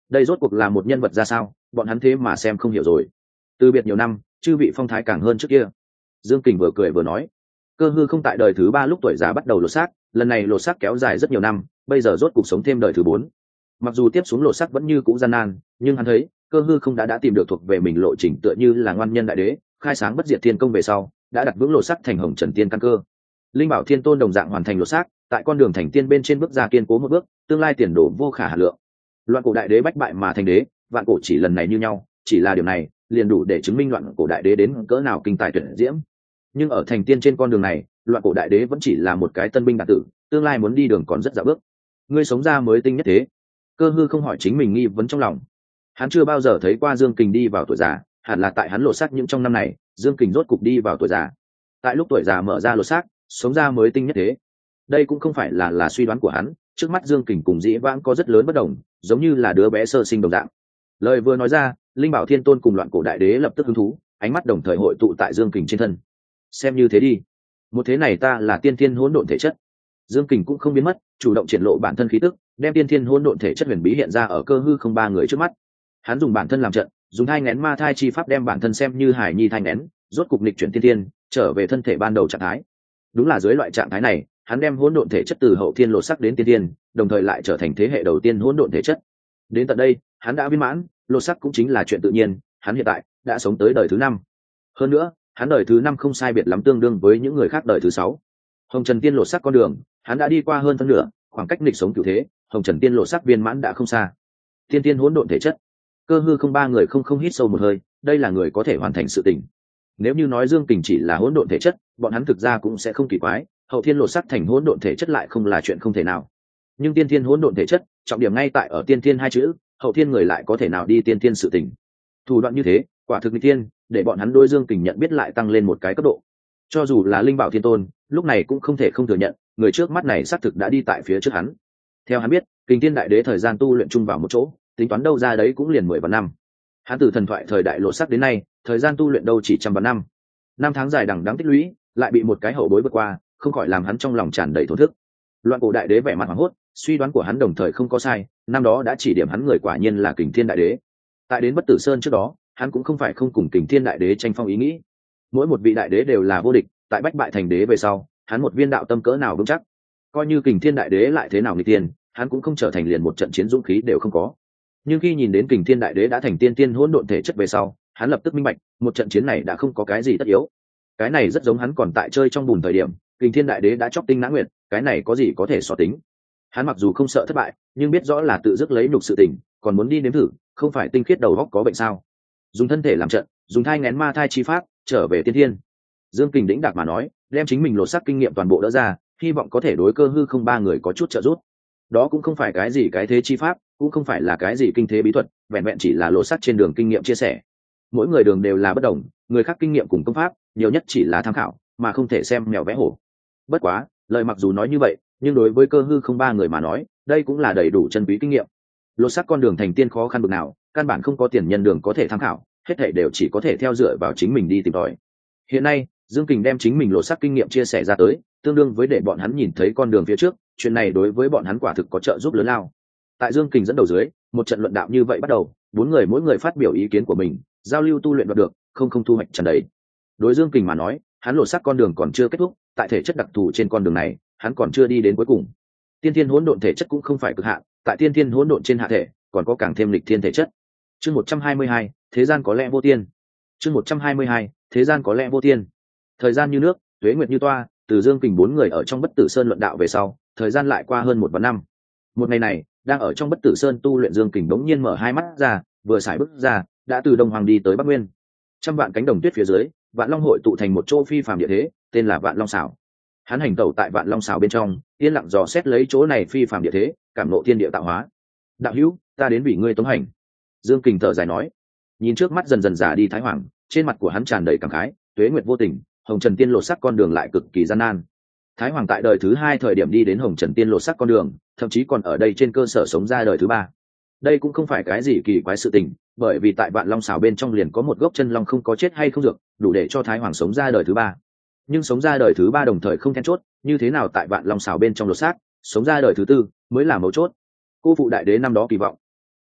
đây rốt cuộc là một nhân vật ra sao, bọn hắn thế mà xem không hiểu rồi. Từ biệt nhiều năm, chư vị phong thái càng hơn trước kia. Dương Kình vừa cười vừa nói. Cơ hư không tại đời thứ 3 lúc tuổi già bắt đầu lột xác, lần này lột xác kéo dài rất nhiều năm, bây giờ rốt cuộc sống thêm đời thứ 4. Mặc dù tiếp xuống lột xác vẫn như cũ gian nan, nhưng hắn thấy cơ hư không đã tìm được thuộc về mình lộ trình, tựa như là ngoan nhân đại đế khai sáng bất diệt thiên công về sau đã đặt vững lột xác thành hồng trần tiên căn cơ. Linh bảo thiên tôn đồng dạng hoàn thành lột xác, tại con đường thành tiên bên trên bước ra kiên cố một bước, tương lai tiền đồ vô khả hà lượng. Loạn cổ đại đế bách bại mà thành đế, vạn cổ chỉ lần này như nhau, chỉ là điều này liền đủ để chứng minh loạn cổ đại đế đến cỡ nào kinh tài tuyệt diễm. Nhưng ở thành tiên trên con đường này, loạn cổ đại đế vẫn chỉ là một cái tân binh đạt tử, tương lai muốn đi đường còn rất dạo bước. Ngươi sống ra mới tinh nhất thế. Cơ hư không hỏi chính mình nghi vấn trong lòng. Hắn chưa bao giờ thấy qua Dương Kình đi vào tuổi già, hẳn là tại hắn lột xác những trong năm này, Dương Kình rốt cục đi vào tuổi già. Tại lúc tuổi già mở ra lột xác, sống ra mới tinh nhất thế. Đây cũng không phải là suy đoán của hắn, trước mắt Dương Kình cùng dĩ vãng có rất lớn bất đồng, giống như là đứa bé sơ sinh đồng dạng. Lời vừa nói ra, Linh Bảo Thiên Tôn cùng Loạn Cổ Đại Đế lập tức hứng thú, ánh mắt đồng thời hội tụ tại Dương Kình trên thân. Xem như thế đi, một thế này ta là tiên thiên hỗn độn thể chất. Dương Kình cũng không biến mất, chủ động triển lộ bản thân khí tức, đem tiên thiên hỗn độn thể chất huyền bí hiện ra ở cơ hư không ba người trước mắt. Hắn dùng bản thân làm trận, dùng thai nghén ma thai chi pháp đem bản thân xem như hải nhi thai nghén, rốt cục nghịch chuyển tiên thiên, trở về thân thể ban đầu trạng thái. Đúng là dưới loại trạng thái này, hắn đem hỗn độn thể chất từ hậu thiên lột sắc đến tiên thiên, đồng thời lại trở thành thế hệ đầu tiên hỗn độn thể chất. Đến tận đây, hắn đã viên mãn, lột sắc cũng chính là chuyện tự nhiên, hắn hiện tại đã sống tới đời thứ 5. Hơn nữa, hắn đời thứ 5 không sai biệt lắm tương đương với những người khác đời thứ 6. Hồng Trần Tiên lột sắc con đường, hắn đã đi qua hơn phân nửa, khoảng cách nghịch sống cửu thế, Hồng Trần Tiên lột sắc viên mãn đã không xa. Tiên tiên hỗn độn thể chất. Cơ hư không ba người không hít sâu một hơi, đây là người có thể hoàn thành sự tình. Nếu như nói Dương Kình chỉ là hỗn độn thể chất, bọn hắn thực ra cũng sẽ không kỳ quái, hậu thiên lột sắc thành hỗn độn thể chất lại không là chuyện không thể nào. Nhưng tiên thiên hỗn độn thể chất, trọng điểm ngay tại ở tiên thiên hai chữ, hậu thiên người lại có thể nào đi tiên thiên sự tình. Thủ đoạn như thế, quả thực nghịch thiên, để bọn hắn đối Dương Kình nhận biết lại tăng lên một cái cấp độ. Cho dù là Linh Bảo Thiên Tôn, lúc này cũng không thể không thừa nhận, người trước mắt này xác thực đã đi tại phía trước hắn. Theo hắn biết, Kình Thiên Đại Đế thời gian tu luyện chung vào một chỗ, tính toán đâu ra đấy cũng liền 10 vạn năm. Hắn từ thần thoại thời đại lộ sắc đến nay, thời gian tu luyện đâu chỉ trăm vạn năm. 5 tháng dài đằng đẵng tích lũy, lại bị một cái hậu bối vượt qua, không khỏi làm hắn trong lòng tràn đầy thổn thức. Loạn Cổ Đại Đế vẻ mặt hoảng hốt, suy đoán của hắn đồng thời không có sai, năm đó đã chỉ điểm hắn người quả nhiên là Kình Thiên Đại Đế. Tại đến Bất Tử Sơn trước đó, hắn cũng không phải không cùng Kình Thiên Đại Đế tranh phong ý nghĩ. Mỗi một vị đại đế đều là vô địch, tại bách bại thành đế về sau, hắn một viên đạo tâm cỡ nào vững chắc. Coi như Kình Thiên Đại Đế lại thế nào nghịch tiên, hắn cũng không trở thành liền một trận chiến dũng khí đều không có. Nhưng khi nhìn đến Kình Thiên Đại Đế đã thành tiên tiên hỗn độn thể chất về sau, hắn lập tức minh bạch, một trận chiến này đã không có cái gì tất yếu. Cái này rất giống hắn còn tại chơi trong bùn thời điểm, Kình Thiên Đại Đế đã chóc tinh nã nguyệt, cái này có gì có thể so tính. Hắn mặc dù không sợ thất bại, nhưng biết rõ là tự dứt lấy nhục sự tình, còn muốn đi nếm thử, không phải tinh khiết đầu óc có bệnh sao? Dùng thân thể làm trận, dùng thai nghén ma thai chi pháp, trở về tiên thiên. Dương Kình đĩnh đạc mà nói, đem chính mình lột xác kinh nghiệm toàn bộ đỡ ra, hy vọng có thể đối cơ hư không ba người có chút trợ giúp. Đó cũng không phải cái gì cái thế chi pháp, cũng không phải là cái gì kinh thế bí thuật, vẹn vẹn chỉ là lột xác trên đường kinh nghiệm chia sẻ. Mỗi người đường đều là bất đồng, người khác kinh nghiệm cùng công pháp, nhiều nhất chỉ là tham khảo, mà không thể xem mèo vẽ hổ. Bất quá, lời mặc dù nói như vậy, nhưng đối với cơ hư không ba người mà nói, đây cũng là đầy đủ chân quý kinh nghiệm. Lột xác con đường thành tiên khó khăn bực nào, căn bản không có tiền nhân đường có thể tham khảo, hết thảy đều chỉ có thể theo dựa vào chính mình đi tìm tòi. Hiện nay, Dương Kình đem chính mình lột xác kinh nghiệm chia sẻ ra tới, tương đương với để bọn hắn nhìn thấy con đường phía trước, chuyện này đối với bọn hắn quả thực có trợ giúp lớn lao. Tại Dương Kình dẫn đầu dưới, một trận luận đạo như vậy bắt đầu, 4 người mỗi người phát biểu ý kiến của mình, giao lưu tu luyện được, không thu hoạch tràn đầy. Đối Dương Kình mà nói, hắn lột xác con đường còn chưa kết thúc, tại thể chất đặc thù trên con đường này, hắn còn chưa đi đến cuối cùng. Tiên thiên hỗn độn thể chất cũng không phải cực hạn, tại tiên thiên hỗn độn trên hạ thể, còn có càng thêm lịch thiên thể chất. Chương 122, thế gian có lẽ vô tiên. Chương 122, thế gian có lẽ vô tiên. Thời gian như nước, tuế nguyệt như toa, từ Dương Kình 4 người ở trong Bất Tử Sơn luận đạo về sau, thời gian lại qua hơn 1 vạn năm. Một ngày này, đang ở trong Bất Tử Sơn tu luyện Dương Kình bỗng nhiên mở hai mắt ra, vừa sải bước ra, đã từ Đông Hoàng đi tới Bắc Nguyên. Trăm vạn cánh đồng tuyết phía dưới, Vạn Long hội tụ thành một chỗ phi phàm địa thế, tên là Vạn Long Sảo. Hắn hành tẩu tại Vạn Long Sảo bên trong, yên lặng dò xét lấy chỗ này phi phàm địa thế, cảm ngộ thiên địa tạo hóa. Đạo hữu, ta đến vì ngươi tống hành. Dương Kình thở dài nói. Nhìn trước mắt dần dần già đi Thái Hoàng, trên mặt của hắn tràn đầy cảm khái, tuế nguyệt vô tình, Hồng Trần Tiên lột sắc con đường lại cực kỳ gian nan. Thái Hoàng tại đời thứ 2 thời điểm đi đến Hồng Trần Tiên lột sắc con đường, thậm chí còn ở đây trên cơ sở sống ra đời thứ 3. Đây cũng không phải cái gì kỳ quái sự tình, bởi vì tại Vạn Long Sảo bên trong liền có một gốc chân long không có chết hay không dược, đủ để cho Thái Hoàng sống ra đời thứ 3. Nhưng sống ra đời thứ 3 đồng thời không then chốt, như thế nào tại Vạn Long Sảo bên trong lột xác, sống ra đời thứ 4 mới là mấu chốt. Cô phụ đại đế năm đó kỳ vọng.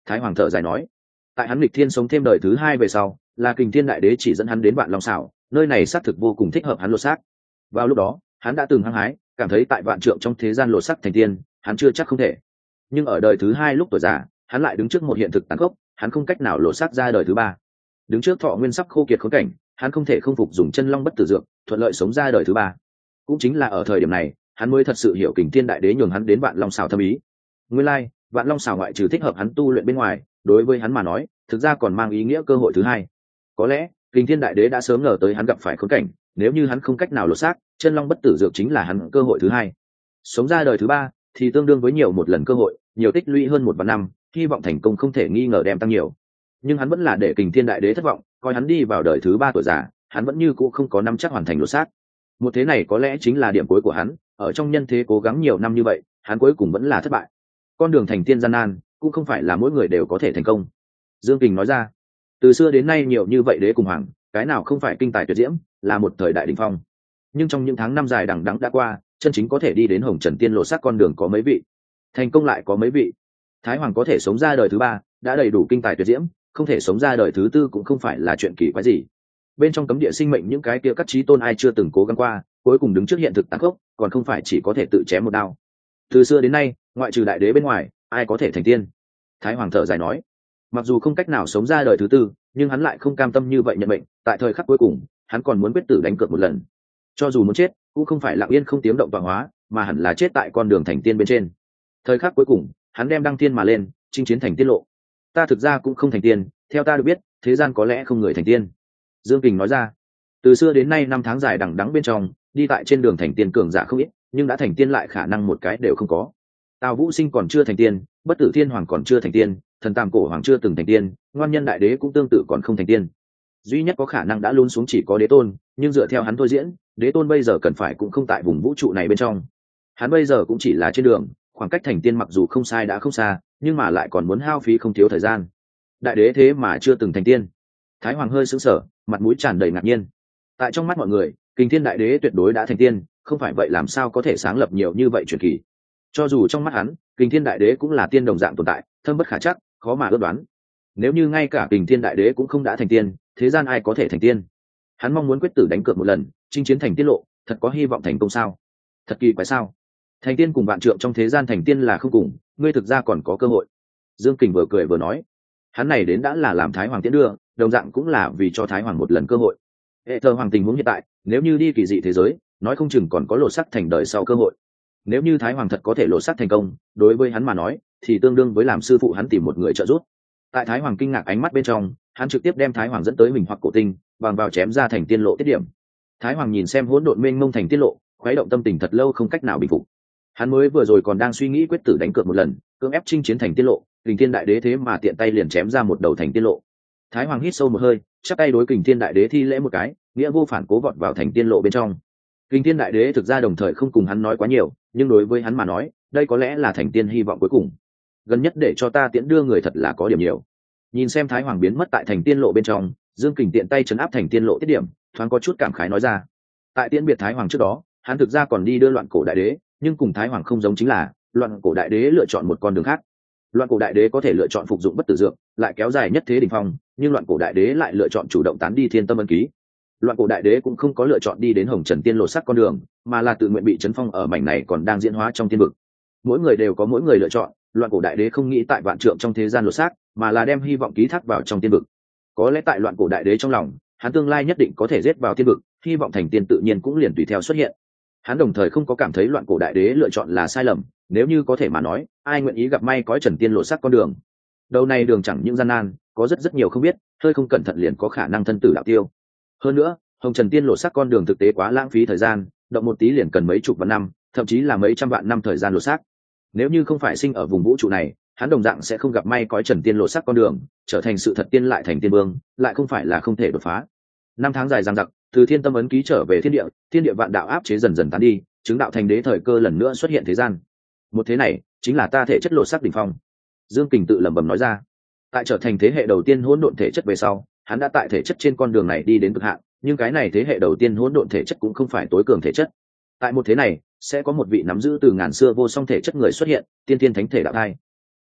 Thái Hoàng thở dài nói, tại hắn nghịch thiên sống thêm đời thứ hai về sau, là Kình Thiên Đại Đế chỉ dẫn hắn đến Vạn Long Sảo, nơi này xác thực vô cùng thích hợp hắn lột xác. Vào lúc đó, hắn đã từng hăng hái, cảm thấy tại vạn trượng trong thế gian lột xác thành tiên, hắn chưa chắc không thể. Nhưng ở đời thứ hai lúc tuổi già, hắn lại đứng trước một hiện thực tàn khốc, hắn không cách nào lột xác ra đời thứ ba. Đứng trước thọ nguyên sắp khô kiệt khốn cảnh, hắn không thể không phục dùng chân long bất tử dược, thuận lợi sống ra đời thứ ba. Cũng chính là ở thời điểm này, hắn mới thật sự hiểu Kình Thiên Đại Đế nhường hắn đến Vạn Long Sảo thâm ý. Nguyên lai, Vạn Long Sảo ngoại trừ thích hợp hắn tu luyện bên ngoài, đối với hắn mà nói, thực ra còn mang ý nghĩa cơ hội thứ hai. Có lẽ, Kình Thiên Đại Đế đã sớm ngờ tới hắn gặp phải khốn cảnh, nếu như hắn không cách nào lột xác, chân long bất tử dược chính là hắn cơ hội thứ hai. Sống ra đời thứ ba thì tương đương với nhiều một lần cơ hội, nhiều tích lũy hơn 1 vạn năm, hy vọng thành công không thể nghi ngờ đem tăng nhiều. Nhưng hắn vẫn là để Kình Thiên Đại Đế thất vọng, coi hắn đi vào đời thứ ba tuổi già, hắn vẫn như cũ không có nắm chắc hoàn thành lột xác. Một thế này có lẽ chính là điểm cuối của hắn, ở trong nhân thế cố gắng nhiều năm như vậy, hắn cuối cùng vẫn là thất bại. Con đường thành tiên gian nan, cũng không phải là mỗi người đều có thể thành công. Dương Kình nói ra, từ xưa đến nay nhiều như vậy đế cùng hoàng, cái nào không phải kinh tài tuyệt diễm, là một thời đại đỉnh phong. Nhưng trong những tháng năm dài đằng đẵng đã qua, chân chính có thể đi đến hồng trần tiên lộ sát con đường có mấy vị, thành công lại có mấy vị. Thái Hoàng có thể sống ra đời thứ ba, đã đầy đủ kinh tài tuyệt diễm, không thể sống ra đời thứ tư cũng không phải là chuyện kỳ quái gì. Bên trong cấm địa sinh mệnh những cái kia các chí tôn ai chưa từng cố gắng qua, cuối cùng đứng trước hiện thực tàn khốc, còn không phải chỉ có thể tự chém một đao. Từ xưa đến nay, ngoại trừ đại đế bên ngoài, ai có thể thành tiên? Thái Hoàng thở dài nói, mặc dù không cách nào sống ra đời thứ tư, nhưng hắn lại không cam tâm như vậy nhận mệnh, tại thời khắc cuối cùng, hắn còn muốn quyết tử đánh cược một lần. Cho dù muốn chết, cũng không phải lặng yên không tiếng động tọa hóa, mà hẳn là chết tại con đường thành tiên bên trên. Thời khắc cuối cùng, hắn đem đăng tiên mà lên, chinh chiến thành tiên lộ. Ta thực ra cũng không thành tiên, theo ta được biết, thế gian có lẽ không người thành tiên. Dương Kình nói ra, từ xưa đến nay 5 tháng dài đằng đẵng bên trong, đi tại trên đường thành tiên cường giả không ít, nhưng đã thành tiên lại khả năng một cái đều không có. Tào Vũ Sinh còn chưa thành tiên, Bất Tử Thiên Hoàng còn chưa thành tiên, Thần Tam Cổ Hoàng chưa từng thành tiên, Ngoan Nhân Đại Đế cũng tương tự còn không thành tiên. Duy nhất có khả năng đã luôn xuống chỉ có Đế Tôn, nhưng dựa theo hắn thôi diễn, Đế Tôn bây giờ cần phải cũng không tại vùng vũ trụ này bên trong. Hắn bây giờ cũng chỉ là trên đường, khoảng cách thành tiên mặc dù không sai đã không xa, nhưng mà lại còn muốn hao phí không thiếu thời gian. Đại Đế thế mà chưa từng thành tiên. Thái Hoàng hơi sững sờ, mặt mũi tràn đầy ngạc nhiên. Tại trong mắt mọi người, Kình Thiên Đại Đế tuyệt đối đã thành tiên, không phải vậy làm sao có thể sáng lập nhiều như vậy truyền kỳ. Cho dù trong mắt hắn, Kình Thiên Đại Đế cũng là tiên đồng dạng tồn tại, thâm bất khả trắc, khó mà ước đoán. Nếu như ngay cả Kình Thiên Đại Đế cũng không đã thành tiên, thế gian ai có thể thành tiên? Hắn mong muốn quyết tử đánh cược một lần, chinh chiến thành tiên lộ, thật có hy vọng thành công sao? Thật kỳ quái sao? Thành tiên cùng vạn trượng trong thế gian thành tiên là không cùng, ngươi thực ra còn có cơ hội. Dương Kình vừa cười vừa nói, hắn này đến đã là làm Thái Hoàng tiễn đưa, đồng dạng cũng là vì cho Thái Hoàng một lần cơ hội. Hệ thờ hoàng tình huống hiện tại, nếu như đi kỳ dị thế giới, nói không chừng còn có lột sắc thành đời sau cơ hội. Nếu như Thái Hoàng thật có thể lột sắc thành công, đối với hắn mà nói, thì tương đương với làm sư phụ hắn tìm một người trợ giúp. Tại Thái Hoàng kinh ngạc ánh mắt bên trong, hắn trực tiếp đem Thái Hoàng dẫn tới mình hoặc cổ tinh, bằng vào chém ra thành tiên lộ tiết điểm. Thái Hoàng nhìn xem hỗn độn mênh mông thành tiên lộ, khuấy động tâm tình thật lâu không cách nào bình phục. Hắn mới vừa rồi còn đang suy nghĩ quyết tử đánh cược một lần, cưỡng ép chinh chiến thành tiên lộ, Kình Thiên Đại Đế thế mà tiện tay liền chém ra một đầu thành tiên lộ. Thái Hoàng hít sâu một hơi, chắp tay đối Kình Thiên Đại Đế thi lễ một cái, nghĩa vô phản cố vọt vào thành tiên lộ bên trong. Kình Thiên Đại Đế thực ra đồng thời không cùng hắn nói quá nhiều, nhưng đối với hắn mà nói, đây có lẽ là thành tiên hy vọng cuối cùng. Gần nhất để cho ta tiễn đưa người thật là có điểm nhiều. Nhìn xem Thái Hoàng biến mất tại thành tiên lộ bên trong, Dương Kình tiện tay chấn áp thành tiên lộ tiết điểm, thoáng có chút cảm khái nói ra. Tại tiễn biệt Thái Hoàng trước đó, hắn thực ra còn đi đưa Loạn Cổ Đại Đế, nhưng cùng Thái Hoàng không giống chính là, Loạn Cổ Đại Đế lựa chọn một con đường khác. Loạn Cổ Đại Đế có thể lựa chọn phục dụng bất tử dược, lại kéo dài nhất thế đỉnh phong, nhưng Loạn Cổ Đại Đế lại lựa chọn chủ động tán đi Thiên Tâm Ân Ký. Loạn Cổ Đại Đế cũng không có lựa chọn đi đến Hồng Trần Tiên lộ sắc con đường, mà là tự nguyện bị trấn phong ở mảnh này còn đang diễn hóa trong tiên vực. Mỗi người đều có mỗi người lựa chọn, Loạn Cổ Đại Đế không nghĩ tại vạn trượng trong thế gian lộ sắc, mà là đem hy vọng ký thác vào trong tiên vực. Có lẽ tại Loạn Cổ Đại Đế trong lòng, hắn tương lai nhất định có thể giết vào tiên vực, hy vọng thành tiên tự nhiên cũng liền tùy theo xuất hiện. Hắn đồng thời không có cảm thấy Loạn Cổ Đại Đế lựa chọn là sai lầm, nếu như có thể mà nói, ai nguyện ý gặp may cõi Trần Tiên lộ sắc con đường. Đầu này đường chẳng những gian nan, có rất nhiều không biết, hơi không cẩn thận liền có khả năng thân tử đạo tiêu. Hơn nữa, Hồng Trần Tiên lộ sắc con đường thực tế quá lãng phí thời gian, động một tí liền cần mấy chục vạn năm, thậm chí là mấy trăm vạn năm thời gian lộ sắc. Nếu như không phải sinh ở vùng vũ trụ này, hắn đồng dạng sẽ không gặp may cõi Trần Tiên lộ sắc con đường, trở thành sự thật tiên lại thành tiên vương, lại không phải là không thể đột phá. 5 tháng dài dằng dặc, từ Thiên Tâm Ấn Ký trở về thiên địa vạn đạo áp chế dần dần tán đi, chứng đạo thành đế thời cơ lần nữa xuất hiện thế gian. Một thế này, chính là ta thể chất lộ sắc đỉnh phong. Dương Kình tự lẩm bẩm nói ra. Tại trở thành thế hệ đầu tiên hỗn độn thể chất về sau, hắn đã tại thể chất trên con đường này đi đến cực hạn, nhưng cái này thế hệ đầu tiên hỗn độn thể chất cũng không phải tối cường thể chất. Tại một thế này, sẽ có một vị nắm giữ từ ngàn xưa vô song thể chất người xuất hiện, tiên tiên thánh thể đạo thai.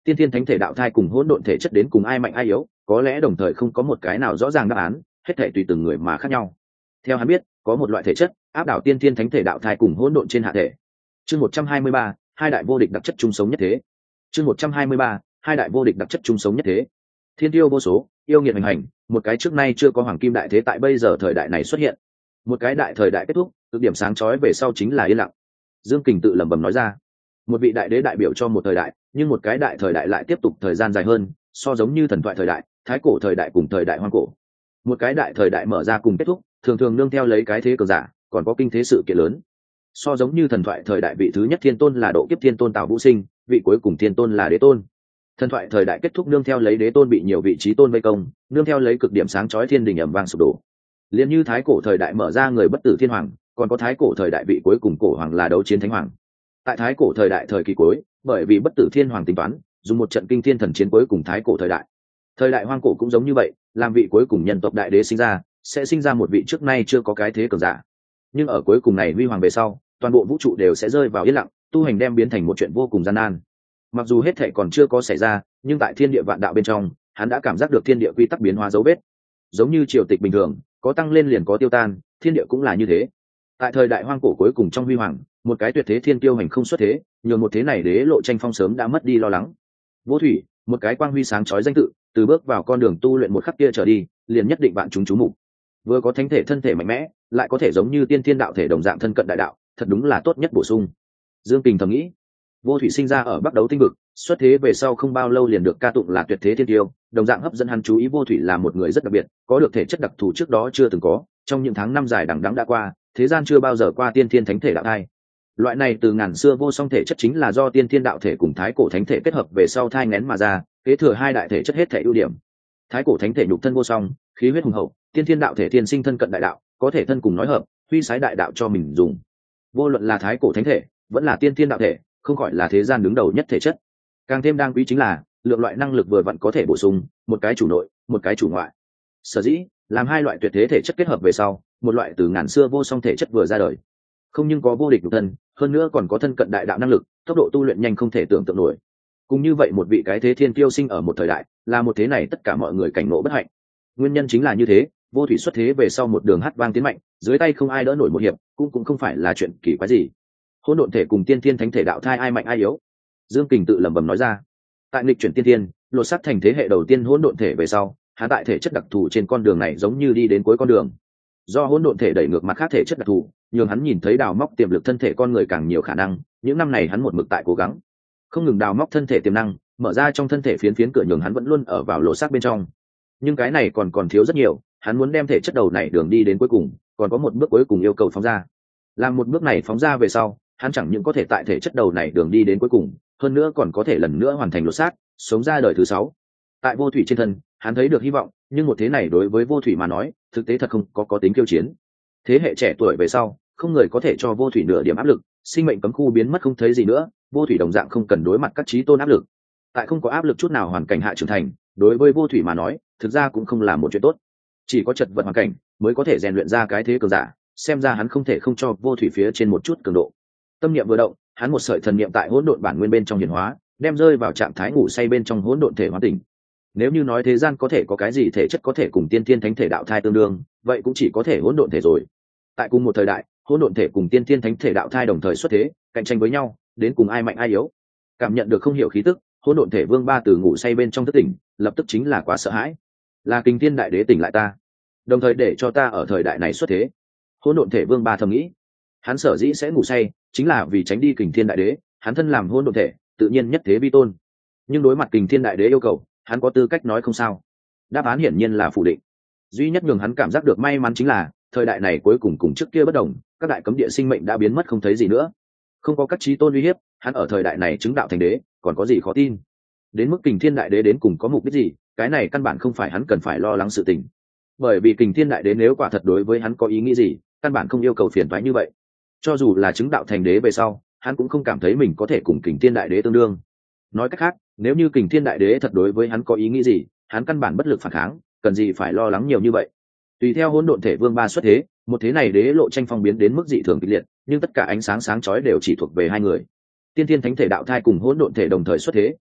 tiên thiên thánh thể đạo thai cùng hỗn độn thể chất đến cùng ai mạnh ai yếu, có lẽ đồng thời không có một cái nào rõ ràng đáp án, hết thể tùy từng người mà khác nhau. Theo hắn biết, có một loại thể chất áp đảo tiên thiên thánh thể đạo thai cùng hỗn độn trên hạ thể. Chương 123, hai đại vô địch đặc chất chung sống nhất thế. Chương 123, hai đại vô địch đặc chất chung sống nhất thế. Thiên tiêu vô số, yêu nghiệt hành hành, một cái trước nay chưa có hoàng kim đại thế tại bây giờ thời đại này xuất hiện. Một cái đại thời đại kết thúc, cực điểm sáng chói về sau chính là yên lặng. Dương Kình tự lẩm bẩm nói ra. Một vị đại đế đại biểu cho một thời đại, nhưng một cái đại thời đại lại tiếp tục thời gian dài hơn, so giống như thần thoại thời đại, thái cổ thời đại cùng thời đại hoang cổ. Một cái đại thời đại mở ra cùng kết thúc, thường thường nương theo lấy cái thế cường giả, còn có kinh thế sự kiện lớn. So giống như thần thoại thời đại vị thứ nhất thiên tôn là độ kiếp thiên tôn Tào Vũ Sinh, vị cuối cùng thiên tôn là đế tôn. Thần thoại thời đại kết thúc nương theo lấy đế tôn bị nhiều vị trí tôn vây công, nương theo lấy cực điểm sáng chói thiên đình ầm vang sụp đổ. Liên như thái cổ thời đại mở ra người bất tử thiên hoàng, còn có thái cổ thời đại vị cuối cùng cổ hoàng là đấu chiến thánh hoàng. Tại thái cổ thời đại thời kỳ cuối, bởi vì bất tử thiên hoàng tính toán, dùng một trận kinh thiên thần chiến cuối cùng thái cổ thời đại. Thời đại hoang cổ cũng giống như vậy, làm vị cuối cùng nhân tộc đại đế sinh ra, sẽ sinh ra một vị trước nay chưa có cái thế cường giả. Nhưng ở cuối cùng này huy hoàng về sau, toàn bộ vũ trụ đều sẽ rơi vào yên lặng, tu hành đem biến thành một chuyện vô cùng gian nan. Mặc dù hết thảy còn chưa có xảy ra, nhưng tại thiên địa vạn đạo bên trong, hắn đã cảm giác được thiên địa quy tắc biến hóa dấu vết. Giống như triều tịch bình thường, có tăng lên liền có tiêu tan, thiên địa cũng là như thế. Tại thời đại hoang cổ cuối cùng trong huy hoàng, một cái tuyệt thế thiên tiêu hành không xuất thế, nhường một thế này đế lộ tranh phong sớm đã mất đi lo lắng. Vô thủy, một cái quang huy sáng chói danh tự, từ bước vào con đường tu luyện một khắc kia trở đi, liền nhất định bạn chúng chú mục. Vừa có thánh thể thân thể mạnh mẽ, lại có thể giống như tiên thiên đạo thể đồng dạng thân cận đại đạo, thật đúng là tốt nhất bổ sung. Dương Kình thầm nghĩ. Vô thủy sinh ra ở Bắc Đấu tinh vực, xuất thế về sau không bao lâu liền được ca tụng là tuyệt thế thiên tiêu, đồng dạng hấp dẫn hắn chú ý. Vô thủy là một người rất đặc biệt, có được thể chất đặc thù trước đó chưa từng có, trong những tháng năm dài đằng đẵng đã qua, thế gian chưa bao giờ qua tiên thiên thánh thể đạo thai. Loại này từ ngàn xưa vô song thể chất chính là do tiên thiên đạo thể cùng thái cổ thánh thể kết hợp về sau thai nghén mà ra, kế thừa hai đại thể chất hết thể ưu điểm. Thái cổ thánh thể nhục thân vô song, khí huyết hùng hậu, tiên thiên đạo thể thiên sinh thân cận đại đạo, có thể thân cùng nói hợp, huy sái đại đạo cho mình dùng. Vô luận là thái cổ thánh thể, vẫn là tiên thiên đạo thể, không gọi là thế gian đứng đầu nhất thể chất. Càng thêm đáng quý chính là lượng loại năng lực vừa vặn có thể bổ sung, một cái chủ nội, một cái chủ ngoại. Sở dĩ làm hai loại tuyệt thế thể chất kết hợp về sau, một loại từ ngàn xưa vô song thể chất vừa ra đời. Không nhưng có vô địch nhục thân, hơn nữa còn có thân cận đại đạo năng lực, tốc độ tu luyện nhanh không thể tưởng tượng nổi. Cùng như vậy một vị cái thế thiên kiêu sinh ở một thời đại, là một thế này tất cả mọi người cảnh ngộ bất hạnh. Nguyên nhân chính là như thế, vô thủy xuất thế về sau một đường hát vang tiến mạnh, dưới tay không ai đỡ nổi một hiệp, cũng không phải là chuyện kỳ quái gì. Hỗn độn thể cùng tiên thiên thánh thể đạo thai ai mạnh ai yếu? Dương Kình tự lẩm bẩm nói ra. Tại nghịch chuyển tiên thiên, lột xác thành thế hệ đầu tiên hỗn độn thể về sau, hắn tại thể chất đặc thù trên con đường này giống như đi đến cuối con đường. Do hỗn độn thể đẩy ngược mặt khác thể chất đặc thù, nhường hắn nhìn thấy đào móc tiềm lực thân thể con người càng nhiều khả năng. Những năm này hắn một mực tại cố gắng, không ngừng đào móc thân thể tiềm năng, mở ra trong thân thể phiến cửa, nhường hắn vẫn luôn ở vào lột xác bên trong. Nhưng cái này còn thiếu rất nhiều, hắn muốn đem thể chất đầu này đường đi đến cuối cùng, còn có một bước cuối cùng yêu cầu phóng ra. Làm một bước này phóng ra về sau, hắn chẳng những có thể tại thể chất đầu này đường đi đến cuối cùng, hơn nữa còn có thể lần nữa hoàn thành lột xác, sống ra đời thứ 6. Tại vô thủy trên thân, hắn thấy được hy vọng, nhưng một thế này đối với vô thủy mà nói, thực tế thật không có tính kiêu chiến. Thế hệ trẻ tuổi về sau, không người có thể cho vô thủy nửa điểm áp lực, sinh mệnh cấm khu biến mất không thấy gì nữa, vô thủy đồng dạng không cần đối mặt các chí tôn áp lực. Tại không có áp lực chút nào hoàn cảnh hạ trưởng thành, đối với vô thủy mà nói, thực ra cũng không là một chuyện tốt. Chỉ có chật vật hoàn cảnh mới có thể rèn luyện ra cái thế cường giả, xem ra hắn không thể không cho vô thủy phía trên một chút cường độ. Tâm niệm vừa động, hắn một sợi thần niệm tại hỗn độn bản nguyên bên trong hiển hóa, đem rơi vào trạng thái ngủ say bên trong hỗn độn thể hóa tỉnh. Nếu như nói thế gian có thể có cái gì thể chất có thể cùng tiên thiên thánh thể đạo thai tương đương, vậy cũng chỉ có thể hỗn độn thể rồi. Tại cùng một thời đại, hỗn độn thể cùng tiên thiên thánh thể đạo thai đồng thời xuất thế, cạnh tranh với nhau, đến cùng ai mạnh ai yếu. Cảm nhận được không hiểu khí tức, hỗn độn thể vương ba từ ngủ say bên trong thức tỉnh, lập tức chính là quá sợ hãi. Là Kình Thiên đại đế tỉnh lại ta, đồng thời để cho ta ở thời đại này xuất thế. Hỗn độn thể vương ba thầm nghĩ, hắn sở dĩ sẽ ngủ say, chính là vì tránh đi Kình Thiên đại đế, hắn thân làm hỗn độn thể, tự nhiên nhất thế vi tôn. Nhưng đối mặt Kình Thiên đại đế yêu cầu, hắn có tư cách nói không sao? Đáp án hiển nhiên là phủ định. Duy nhất nhường hắn cảm giác được may mắn chính là, thời đại này cuối cùng trước kia bất đồng, các đại cấm địa sinh mệnh đã biến mất không thấy gì nữa. Không có các chí tôn uy hiếp, hắn ở thời đại này chứng đạo thành đế, còn có gì khó tin? Đến mức Kình Thiên đại đế đến cùng có mục đích gì, cái này căn bản không phải hắn cần phải lo lắng sự tình. Bởi vì Kình Thiên đại đế nếu quả thật đối với hắn có ý nghĩ gì, căn bản không yêu cầu phiền toái như vậy. Cho dù là chứng đạo thành đế về sau, hắn cũng không cảm thấy mình có thể cùng Kình Thiên đại đế tương đương. Nói cách khác, nếu như Kình Thiên đại đế thật đối với hắn có ý nghĩ gì, hắn căn bản bất lực phản kháng, cần gì phải lo lắng nhiều như vậy. Tùy theo hỗn độn thể vương ba xuất thế, một thế này đế lộ tranh phong biến đến mức dị thường kịch liệt, nhưng tất cả ánh sáng sáng chói đều chỉ thuộc về hai người. Tiên thiên thánh thể đạo thai cùng hỗn độn thể đồng thời xuất thế,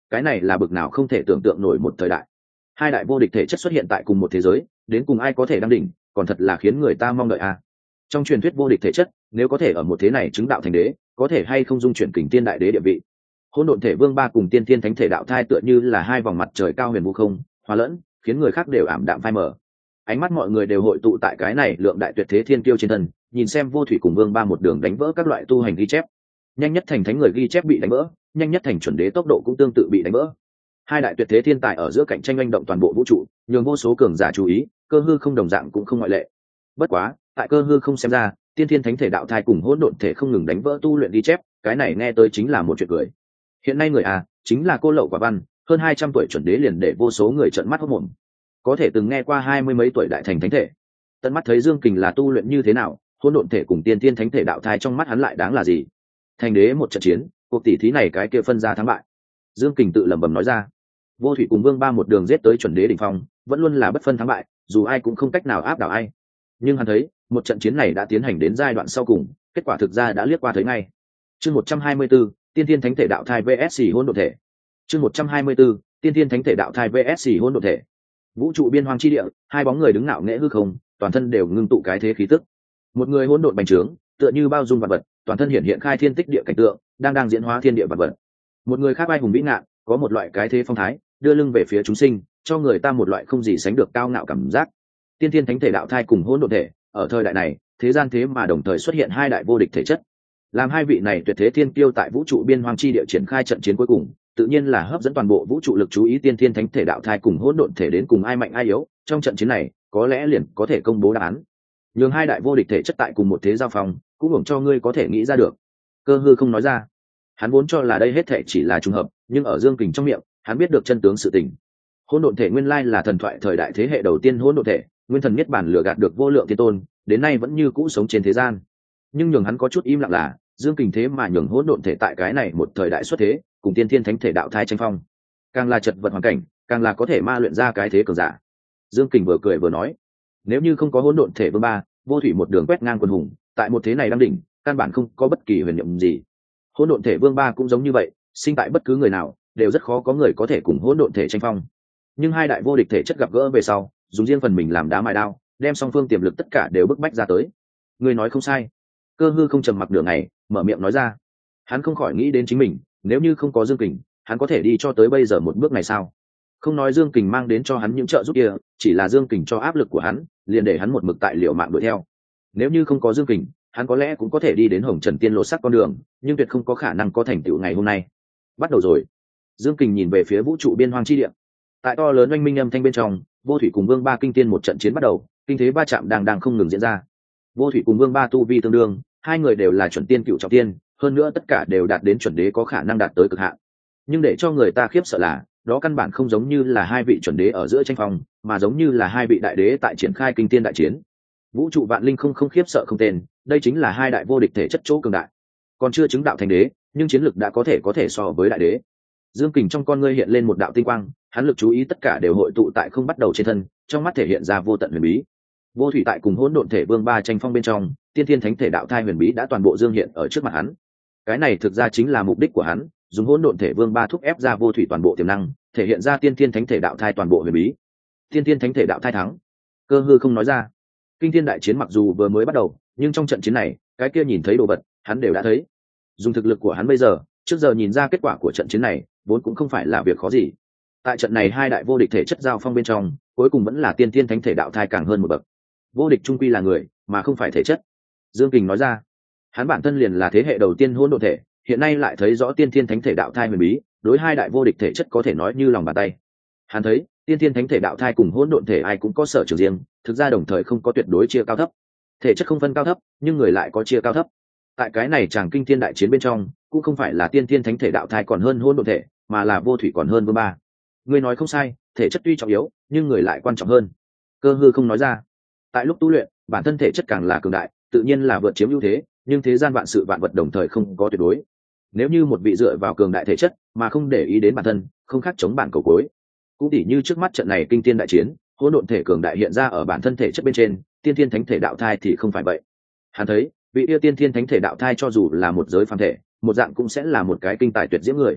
cái này là bực nào không thể tưởng tượng nổi một thời đại. Hai đại vô địch thể chất xuất hiện tại cùng một thế giới, đến cùng ai có thể đăng đỉnh, còn thật là khiến người ta mong đợi a. Trong truyền thuyết vô địch thể chất, nếu có thể ở một thế này chứng đạo thành đế, có thể hay không dung chuyển kình tiên đại đế địa vị. Hỗn độn thể vương ba cùng tiên thiên thánh thể đạo thai tựa như là hai vòng mặt trời cao huyền vô không, hòa lẫn, khiến người khác đều ảm đạm phai mờ. Ánh mắt mọi người đều hội tụ tại cái này lượng đại tuyệt thế thiên kiêu trên thân, nhìn xem vô thủy cùng vương ba một đường đánh vỡ các loại tu hành ghi chép. Nhanh nhất thành thánh người ghi chép bị đánh vỡ, nhanh nhất thành chuẩn đế tốc độ cũng tương tự bị đánh vỡ. Hai đại tuyệt thế thiên tài ở giữa cạnh tranh oanh động toàn bộ vũ trụ, nhường vô số cường giả chú ý, cơ hư không đồng dạng cũng không ngoại lệ. Bất quá, tại cơ hư không xem ra, tiên thiên thánh thể đạo thai cùng hỗn độn thể không ngừng đánh vỡ tu luyện ghi chép, cái này nghe tới chính là một chuyện cười. Hiện nay người chính là cô lậu quả văn, hơn 200 tuổi chuẩn đế liền để vô số người trợn mắt hốt mồm. Có thể từng nghe qua 20 mấy tuổi đại thành thánh thể, tận mắt thấy Dương Kình là tu luyện như thế nào, hỗn độn thể cùng tiên thiên thánh thể đạo thai trong mắt hắn lại đáng là gì? Thành đế một trận chiến, cuộc tỷ thí này cái kia phân ra thắng bại. Dương Kình tự lẩm bẩm nói ra. Vô thủy cùng vương ba một đường giết tới chuẩn đế đỉnh phong, vẫn luôn là bất phân thắng bại, dù ai cũng không cách nào áp đảo ai. Nhưng hắn thấy, một trận chiến này đã tiến hành đến giai đoạn sau cùng, kết quả thực ra đã liếc qua thấy ngay. Chương 124, tiên thiên thánh thể đạo thai vs hỗn độn thể. Chương 124, tiên thiên thánh thể đạo thai vs hỗn độn thể. Vũ trụ biên hoang chi địa, hai bóng người đứng ngạo nghễ hư không, toàn thân đều ngưng tụ cái thế khí tức. Một người hỗn độn bành trướng, tựa như bao dung vạn vật, toàn thân hiện hiện khai thiên tích địa cảnh tượng, đang diễn hóa thiên địa vạn vật. Một người khác vai hùng vĩ ngạn, có một loại cái thế phong thái, đưa lưng về phía chúng sinh, cho người ta một loại không gì sánh được cao ngạo cảm giác. Tiên thiên thánh thể đạo thai cùng hỗn độn thể, ở thời đại này, thế gian thế mà đồng thời xuất hiện hai đại vô địch thể chất. Làm hai vị này tuyệt thế thiên kiêu tại vũ trụ biên hoang chi địa triển khai trận chiến cuối cùng, tự nhiên là hấp dẫn toàn bộ vũ trụ lực chú ý tiên thiên thánh thể đạo thai cùng hỗn độn thể đến cùng ai mạnh ai yếu, trong trận chiến này, có lẽ liền có thể công bố đáp án. Nhưng hai đại vô địch thể chất tại cùng một thế giao phong, cũng hưởng cho ngươi có thể nghĩ ra được. Cơ hư không nói ra. Hắn vốn cho là đây hết thảy chỉ là trùng hợp, nhưng ở Dương Kình trong miệng, hắn biết được chân tướng sự tình. Hỗn độn thể nguyên lai là thần thoại thời đại thế hệ đầu tiên hỗn độn thể, nguyên thần niết bản lừa gạt được vô lượng thiên tôn, đến nay vẫn như cũ sống trên thế gian. Nhưng nhường hắn có chút im lặng là, Dương Kình thế mà nhường hỗn độn thể tại cái này một thời đại xuất thế, cùng tiên thiên thánh thể đạo thai tranh phong. Càng là chật vật hoàn cảnh, càng là có thể ma luyện ra cái thế cường giả. Dương Kình vừa cười vừa nói, nếu như không có hỗn độn thể vương ba, vô thủy một đường quét ngang quần hùng, tại một thế này đang đỉnh, căn bản không có bất kỳ huyền nhiệm gì. Hỗn độn thể vương ba cũng giống như vậy, sinh tại bất cứ người nào, đều rất khó có người có thể cùng hỗn độn thể tranh phong. Nhưng hai đại vô địch thể chất gặp gỡ về sau, dùng riêng phần mình làm đá mài đao, đem song phương tiềm lực tất cả đều bức bách ra tới. Người nói không sai. Cơ hư không trầm mặc nửa ngày, mở miệng nói ra. Hắn không khỏi nghĩ đến chính mình, nếu như không có Dương Kình, hắn có thể đi cho tới bây giờ một bước này sao? Không nói Dương Kình mang đến cho hắn những trợ giúp kia, chỉ là Dương Kình cho áp lực của hắn, liền để hắn một mực tại liều mạng đuổi theo. Nếu như không có Dương Kình, hắn có lẽ cũng có thể đi đến hồng trần tiên lộ sắc con đường, nhưng tuyệt không có khả năng có thành tựu ngày hôm nay. Bắt đầu rồi. Dương Kình nhìn về phía vũ trụ biên hoang chi địa. Tại to lớn oanh minh âm thanh bên trong, vô thủy cùng vương ba kinh tiên một trận chiến bắt đầu, kinh thế ba chạm đang không ngừng diễn ra. Vô thủy cùng vương ba tu vi tương đương, hai người đều là chuẩn tiên cựu trọng tiên, hơn nữa tất cả đều đạt đến chuẩn đế có khả năng đạt tới cực hạn. Nhưng để cho người ta khiếp sợ là, đó căn bản không giống như là hai vị chuẩn đế ở giữa tranh phong, mà giống như là hai vị đại đế tại triển khai kinh tiên đại chiến. Vũ trụ vạn linh không khiếp sợ không tên, đây chính là hai đại vô địch thể chất chỗ cường đại. Còn chưa chứng đạo thành đế, nhưng chiến lực đã có thể so với đại đế. Dương Kình trong con ngươi hiện lên một đạo tinh quang, hắn lực chú ý tất cả đều hội tụ tại không bắt đầu trên thân, trong mắt thể hiện ra vô tận huyền bí. Vô thủy tại cùng hỗn độn thể vương ba tranh phong bên trong, tiên thiên thánh thể đạo thai huyền bí đã toàn bộ dương hiện ở trước mặt hắn. Cái này thực ra chính là mục đích của hắn, dùng hỗn độn thể vương ba thúc ép ra vô thủy toàn bộ tiềm năng, thể hiện ra tiên thiên thánh thể đạo thai toàn bộ huyền bí. Tiên thiên thánh thể đạo thai thắng. Cơ hư không nói ra. Kinh thiên đại chiến mặc dù vừa mới bắt đầu, nhưng trong trận chiến này, cái kia nhìn thấy đồ vật, hắn đều đã thấy. Dùng thực lực của hắn bây giờ, trước giờ nhìn ra kết quả của trận chiến này, vốn cũng không phải là việc khó gì. Tại trận này hai đại vô địch thể chất giao phong bên trong, cuối cùng vẫn là tiên thiên thánh thể đạo thai càng hơn một bậc. Vô địch trung quy là người, mà không phải thể chất. Dương Kình nói ra. Hắn bản thân liền là thế hệ đầu tiên hỗn độn thể, hiện nay lại thấy rõ tiên thiên thánh thể đạo thai huyền bí, đối hai đại vô địch thể chất có thể nói như lòng bàn tay. Hắn thấy, tiên thiên thánh thể đạo thai cùng hỗn độn thể ai cũng có sở trường riêng, thực ra đồng thời không có tuyệt đối chia cao thấp. Thể chất không phân cao thấp, nhưng người lại có chia cao thấp. Tại cái này chàng kinh thiên đại chiến bên trong, cũng không phải là tiên thiên thánh thể đạo thai còn hơn hỗn độn thể, mà là vô thủy còn hơn vương ba. Người nói không sai, thể chất tuy trọng yếu, nhưng người lại quan trọng hơn. Cơ hư không nói ra. Tại lúc tu luyện, bản thân thể chất càng là cường đại, tự nhiên là vượt chiếm ưu thế, nhưng thế gian vạn sự vạn vật đồng thời không có tuyệt đối. Nếu như một vị dựa vào cường đại thể chất mà không để ý đến bản thân, không khác chống bản cầu cối. Cũng tỉ như trước mắt trận này kinh thiên đại chiến, hỗn độn thể cường đại hiện ra ở bản thân thể chất bên trên, tiên thiên thánh thể đạo thai thì không phải vậy. Hắn thấy, vị yêu tiên thiên thánh thể đạo thai cho dù là một giới phàm thể, một dạng cũng sẽ là một cái kinh tài tuyệt diễm người.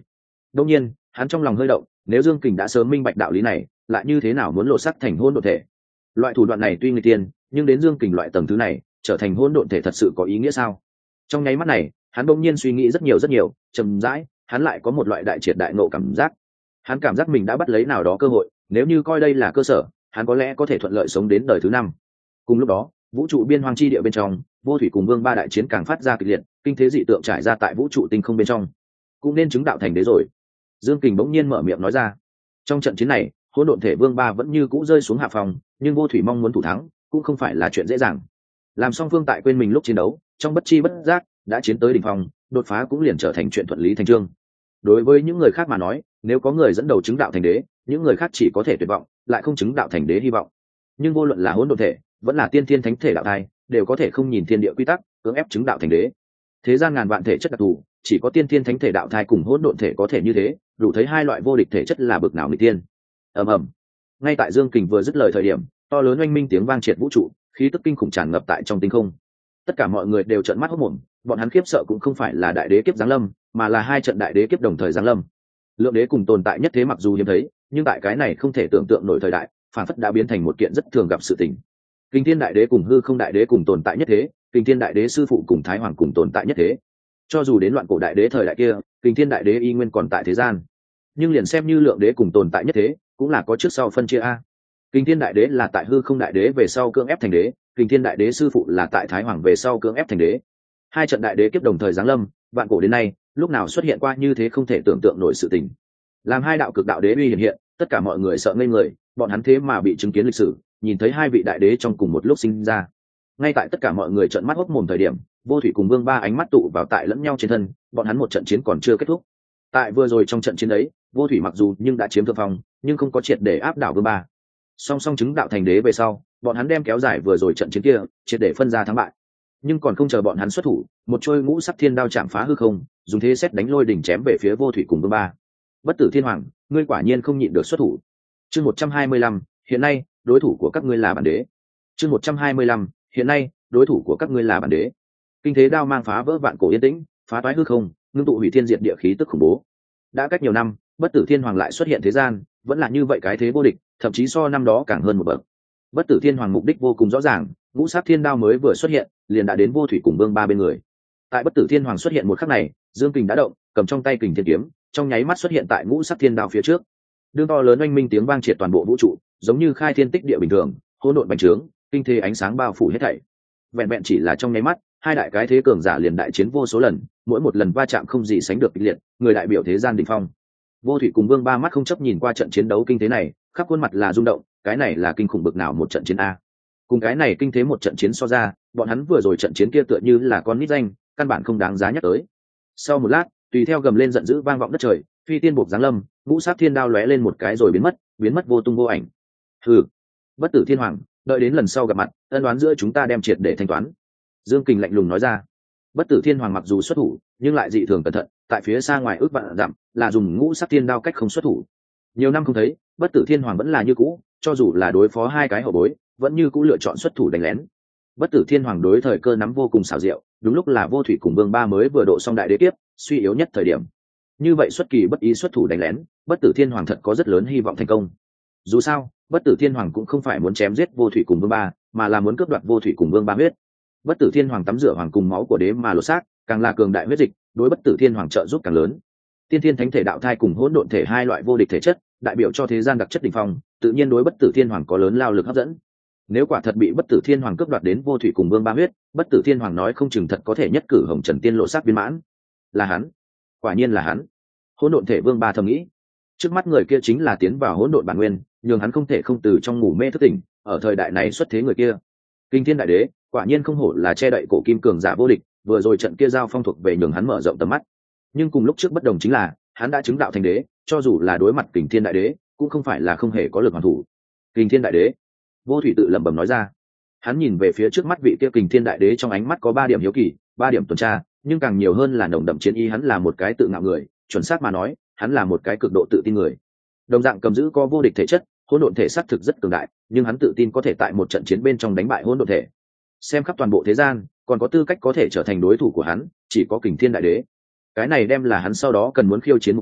Đương nhiên hắn trong lòng hơi động, nếu Dương Kình đã sớm minh bạch đạo lý này, lại như thế nào muốn lộ sắc thành hỗn độn thể? Loại thủ đoạn này tuy nguy tiên, nhưng đến Dương Kình loại tầng thứ này, trở thành hỗn độn thể thật sự có ý nghĩa sao? Trong nháy mắt này, hắn bỗng nhiên suy nghĩ rất nhiều, chậm rãi, hắn lại có một loại đại triệt đại ngộ cảm giác. Hắn cảm giác mình đã bắt lấy nào đó cơ hội, nếu như coi đây là cơ sở, hắn có lẽ có thể thuận lợi sống đến đời thứ 5. Cùng lúc đó, vũ trụ biên hoang chi địa bên trong, Vô Thủy cùng Vương Ba đại chiến càng phát ra kịch liệt, kinh thế dị tượng trải ra tại vũ trụ tinh không bên trong. Cũng nên chứng đạo thành đế rồi. Dương Kình bỗng nhiên mở miệng nói ra. Trong trận chiến này, hỗn độn thể Vương Ba vẫn như cũ rơi xuống hạ phòng, nhưng Vô Thủy mong muốn thủ thắng, cũng không phải là chuyện dễ dàng. Làm song phương tại quên mình lúc chiến đấu, trong bất chi bất giác đã chiến tới đỉnh phong, đột phá cũng liền trở thành chuyện thuận lý thành chương. Đối với những người khác mà nói, nếu có người dẫn đầu chứng đạo thành đế, những người khác chỉ có thể tuyệt vọng, lại không chứng đạo thành đế hy vọng. Nhưng vô luận là hỗn độn thể, vẫn là tiên thiên thánh thể đạo thai, đều có thể không nhìn thiên địa quy tắc, cưỡng ép chứng đạo thành đế. Thế gian ngàn vạn thể chất đặc thù, chỉ có tiên thiên thánh thể đạo thai cùng hỗn độn thể có thể như thế, đủ thấy hai loại vô địch thể chất là bực nào người tiên. Ầm ầm. Ngay tại Dương Kình vừa dứt lời thời điểm, to lớn oanh minh tiếng vang triệt vũ trụ, khí tức kinh khủng tràn ngập tại trong tinh không. Tất cả mọi người đều trợn mắt hốt mồm, bọn hắn khiếp sợ cũng không phải là đại đế kiếp giáng lâm, mà là hai trận đại đế kiếp đồng thời giáng lâm. Lượng đế cùng tồn tại nhất thế mặc dù hiếm thấy, nhưng tại cái này không thể tưởng tượng nổi thời đại, phản phất đã biến thành một kiện rất thường gặp sự tình. Kinh Thiên đại đế cùng hư không đại đế cùng tồn tại nhất thế, Kinh Thiên đại đế sư phụ cùng Thái Hoàng cùng tồn tại nhất thế. Cho dù đến loạn cổ đại đế thời đại kia, Kinh Thiên đại đế y nguyên còn tại thế gian, nhưng liền xem như lượng đế cùng tồn tại nhất thế, cũng là có trước sau phân chia a. Kinh Thiên đại đế là tại hư không đại đế về sau cưỡng ép thành đế, Kinh Thiên đại đế sư phụ là tại Thái Hoàng về sau cưỡng ép thành đế. Hai trận đại đế kiếp đồng thời giáng lâm, vạn cổ đến nay, lúc nào xuất hiện qua như thế không thể tưởng tượng nổi sự tình. Làm hai đạo cực đạo đế uy hiện, tất cả mọi người sợ ngây người, bọn hắn thế mà bị chứng kiến lịch sử, nhìn thấy hai vị đại đế trong cùng một lúc sinh ra. Ngay tại tất cả mọi người trợn mắt hốc mồm thời điểm, Vô Thủy cùng Vương Ba ánh mắt tụ vào tại lẫn nhau trên thân, bọn hắn một trận chiến còn chưa kết thúc. Tại vừa rồi trong trận chiến ấy, Vô Thủy mặc dù nhưng đã chiếm thượng phong, nhưng không có triệt để áp đảo Vương Ba. Song song chứng đạo thành đế về sau, bọn hắn đem kéo dài vừa rồi trận chiến kia, triệt để phân ra thắng bại. Nhưng còn không chờ bọn hắn xuất thủ, một trôi ngũ sắc thiên đao chạm phá hư không, dùng thế xét đánh lôi đỉnh chém về phía Vô Thủy cùng Vương Ba. Bất Tử Thiên Hoàng, ngươi quả nhiên không nhịn được xuất thủ. Chương 125, hiện nay, đối thủ của các ngươi là bản đế. Chương 125, hiện nay, đối thủ của các ngươi là bản đế. Kinh thế đao mang phá vỡ vạn cổ yên tĩnh, phá toái hư không, ngưng tụ hủy thiên diệt địa khí tức khủng bố. Đã cách nhiều năm, Bất Tử Thiên Hoàng lại xuất hiện thế gian, vẫn là như vậy cái thế vô địch, thậm chí so năm đó càng hơn một bậc. Bất Tử Thiên Hoàng mục đích vô cùng rõ ràng, ngũ sát thiên đao mới vừa xuất hiện, liền đã đến Vô Thủy cùng Vương Ba bên người. Tại Bất Tử Thiên Hoàng xuất hiện một khắc này, Dương Kình đã động, cầm trong tay Kình Thiên kiếm, trong nháy mắt xuất hiện tại ngũ sắc thiên đao phía trước. Đường to lớn oanh minh tiếng vang triệt toàn bộ vũ trụ, giống như khai thiên tích địa bình thường, hỗn độn bành trướng, kinh thế ánh sáng bao phủ hết thảy. Vẹn vẹn chỉ là trong nháy mắt, hai đại cái thế cường giả liền đại chiến vô số lần, mỗi một lần va chạm không gì sánh được kịch liệt, người đại biểu thế gian đỉnh phong. Vô Thủy cùng Vương Ba mắt không chấp nhìn qua trận chiến đấu kinh thế này, khắp khuôn mặt là rung động, cái này là kinh khủng bực nào một trận chiến a. Cùng cái này kinh thế một trận chiến so ra, bọn hắn vừa rồi trận chiến kia tựa như là con nít danh, căn bản không đáng giá nhắc tới. Sau một lát, tùy theo gầm lên giận dữ vang vọng đất trời, phi tiên buộc giáng lâm, ngũ sát thiên đao lóe lên một cái rồi biến mất vô tung vô ảnh. Hừ, Bất Tử Thiên Hoàng, đợi đến lần sau gặp mặt, ân đoán giữa chúng ta đem triệt để thanh toán. Dương Kình lạnh lùng nói ra. Bất Tử Thiên Hoàng mặc dù xuất thủ, nhưng lại dị thường cẩn thận, tại phía xa ngoài ước vạn dặm, là dùng ngũ sắc thiên đao cách không xuất thủ. Nhiều năm không thấy, Bất Tử Thiên Hoàng vẫn là như cũ, cho dù là đối phó hai cái hậu bối, vẫn như cũ lựa chọn xuất thủ đánh lén. Bất Tử Thiên Hoàng đối thời cơ nắm vô cùng xảo diệu, đúng lúc là Vô Thủy cùng Vương Ba mới vừa độ xong đại đế kiếp, suy yếu nhất thời điểm. Như vậy xuất kỳ bất ý xuất thủ đánh lén, Bất Tử Thiên Hoàng thật có rất lớn hy vọng thành công. Dù sao, Bất Tử Thiên Hoàng cũng không phải muốn chém giết Vô Thủy cùng Vương Ba, mà là muốn cướp đoạt Vô Thủy cùng Vương Ba huyết. Bất Tử Thiên Hoàng tắm rửa hoàng cùng máu của đế mà lột xác, càng là cường đại huyết dịch, đối Bất Tử Thiên Hoàng trợ giúp càng lớn. Tiên thiên thánh thể đạo thai cùng hỗn độn thể hai loại vô địch thể chất, đại biểu cho thế gian đặc chất đỉnh phong, tự nhiên đối Bất Tử Thiên Hoàng có lớn lao lực hấp dẫn. Nếu quả thật bị Bất Tử Thiên Hoàng cướp đoạt đến Vô Thủy cùng Vương Ba huyết, Bất Tử Thiên Hoàng nói không chừng thật có thể nhất cử Hồng Trần Tiên lộ xác viên mãn. Là hắn, quả nhiên là hắn. Hỗn độn thể Vương Ba thầm nghĩ, trước mắt người kia chính là tiến vào hỗn độn bản nguyên, nhưng hắn không thể không từ trong ngủ mê thức tỉnh, ở thời đại này xuất thế người kia. Kinh Thiên đại đế, quả nhiên không hổ là che đậy cổ kim cường giả vô địch, vừa rồi trận kia giao phong thuộc về nhường hắn mở rộng tầm mắt. Nhưng cùng lúc trước bất đồng chính là, hắn đã chứng đạo thành đế, cho dù là đối mặt Kình Thiên đại đế, cũng không phải là không hề có lực hoàn thủ. Kình Thiên đại đế, Vô Thủy tự lẩm bẩm nói ra. Hắn nhìn về phía trước mắt vị kia Kình Thiên đại đế trong ánh mắt có 3 điểm hiếu kỳ, 3 điểm tuần tra, nhưng càng nhiều hơn là nồng đậm chiến ý. Hắn là một cái tự ngạo người, chuẩn xác mà nói, hắn là một cái cực độ tự tin người. Đồng dạng cầm giữ có vô địch thể chất, hỗn độn thể xác thực rất cường đại, nhưng hắn tự tin có thể tại một trận chiến bên trong đánh bại hỗn độn thể. Xem khắp toàn bộ thế gian, còn có tư cách có thể trở thành đối thủ của hắn, chỉ có Kình Thiên đại đế. Cái này đem là hắn sau đó cần muốn khiêu chiến mục tiêu,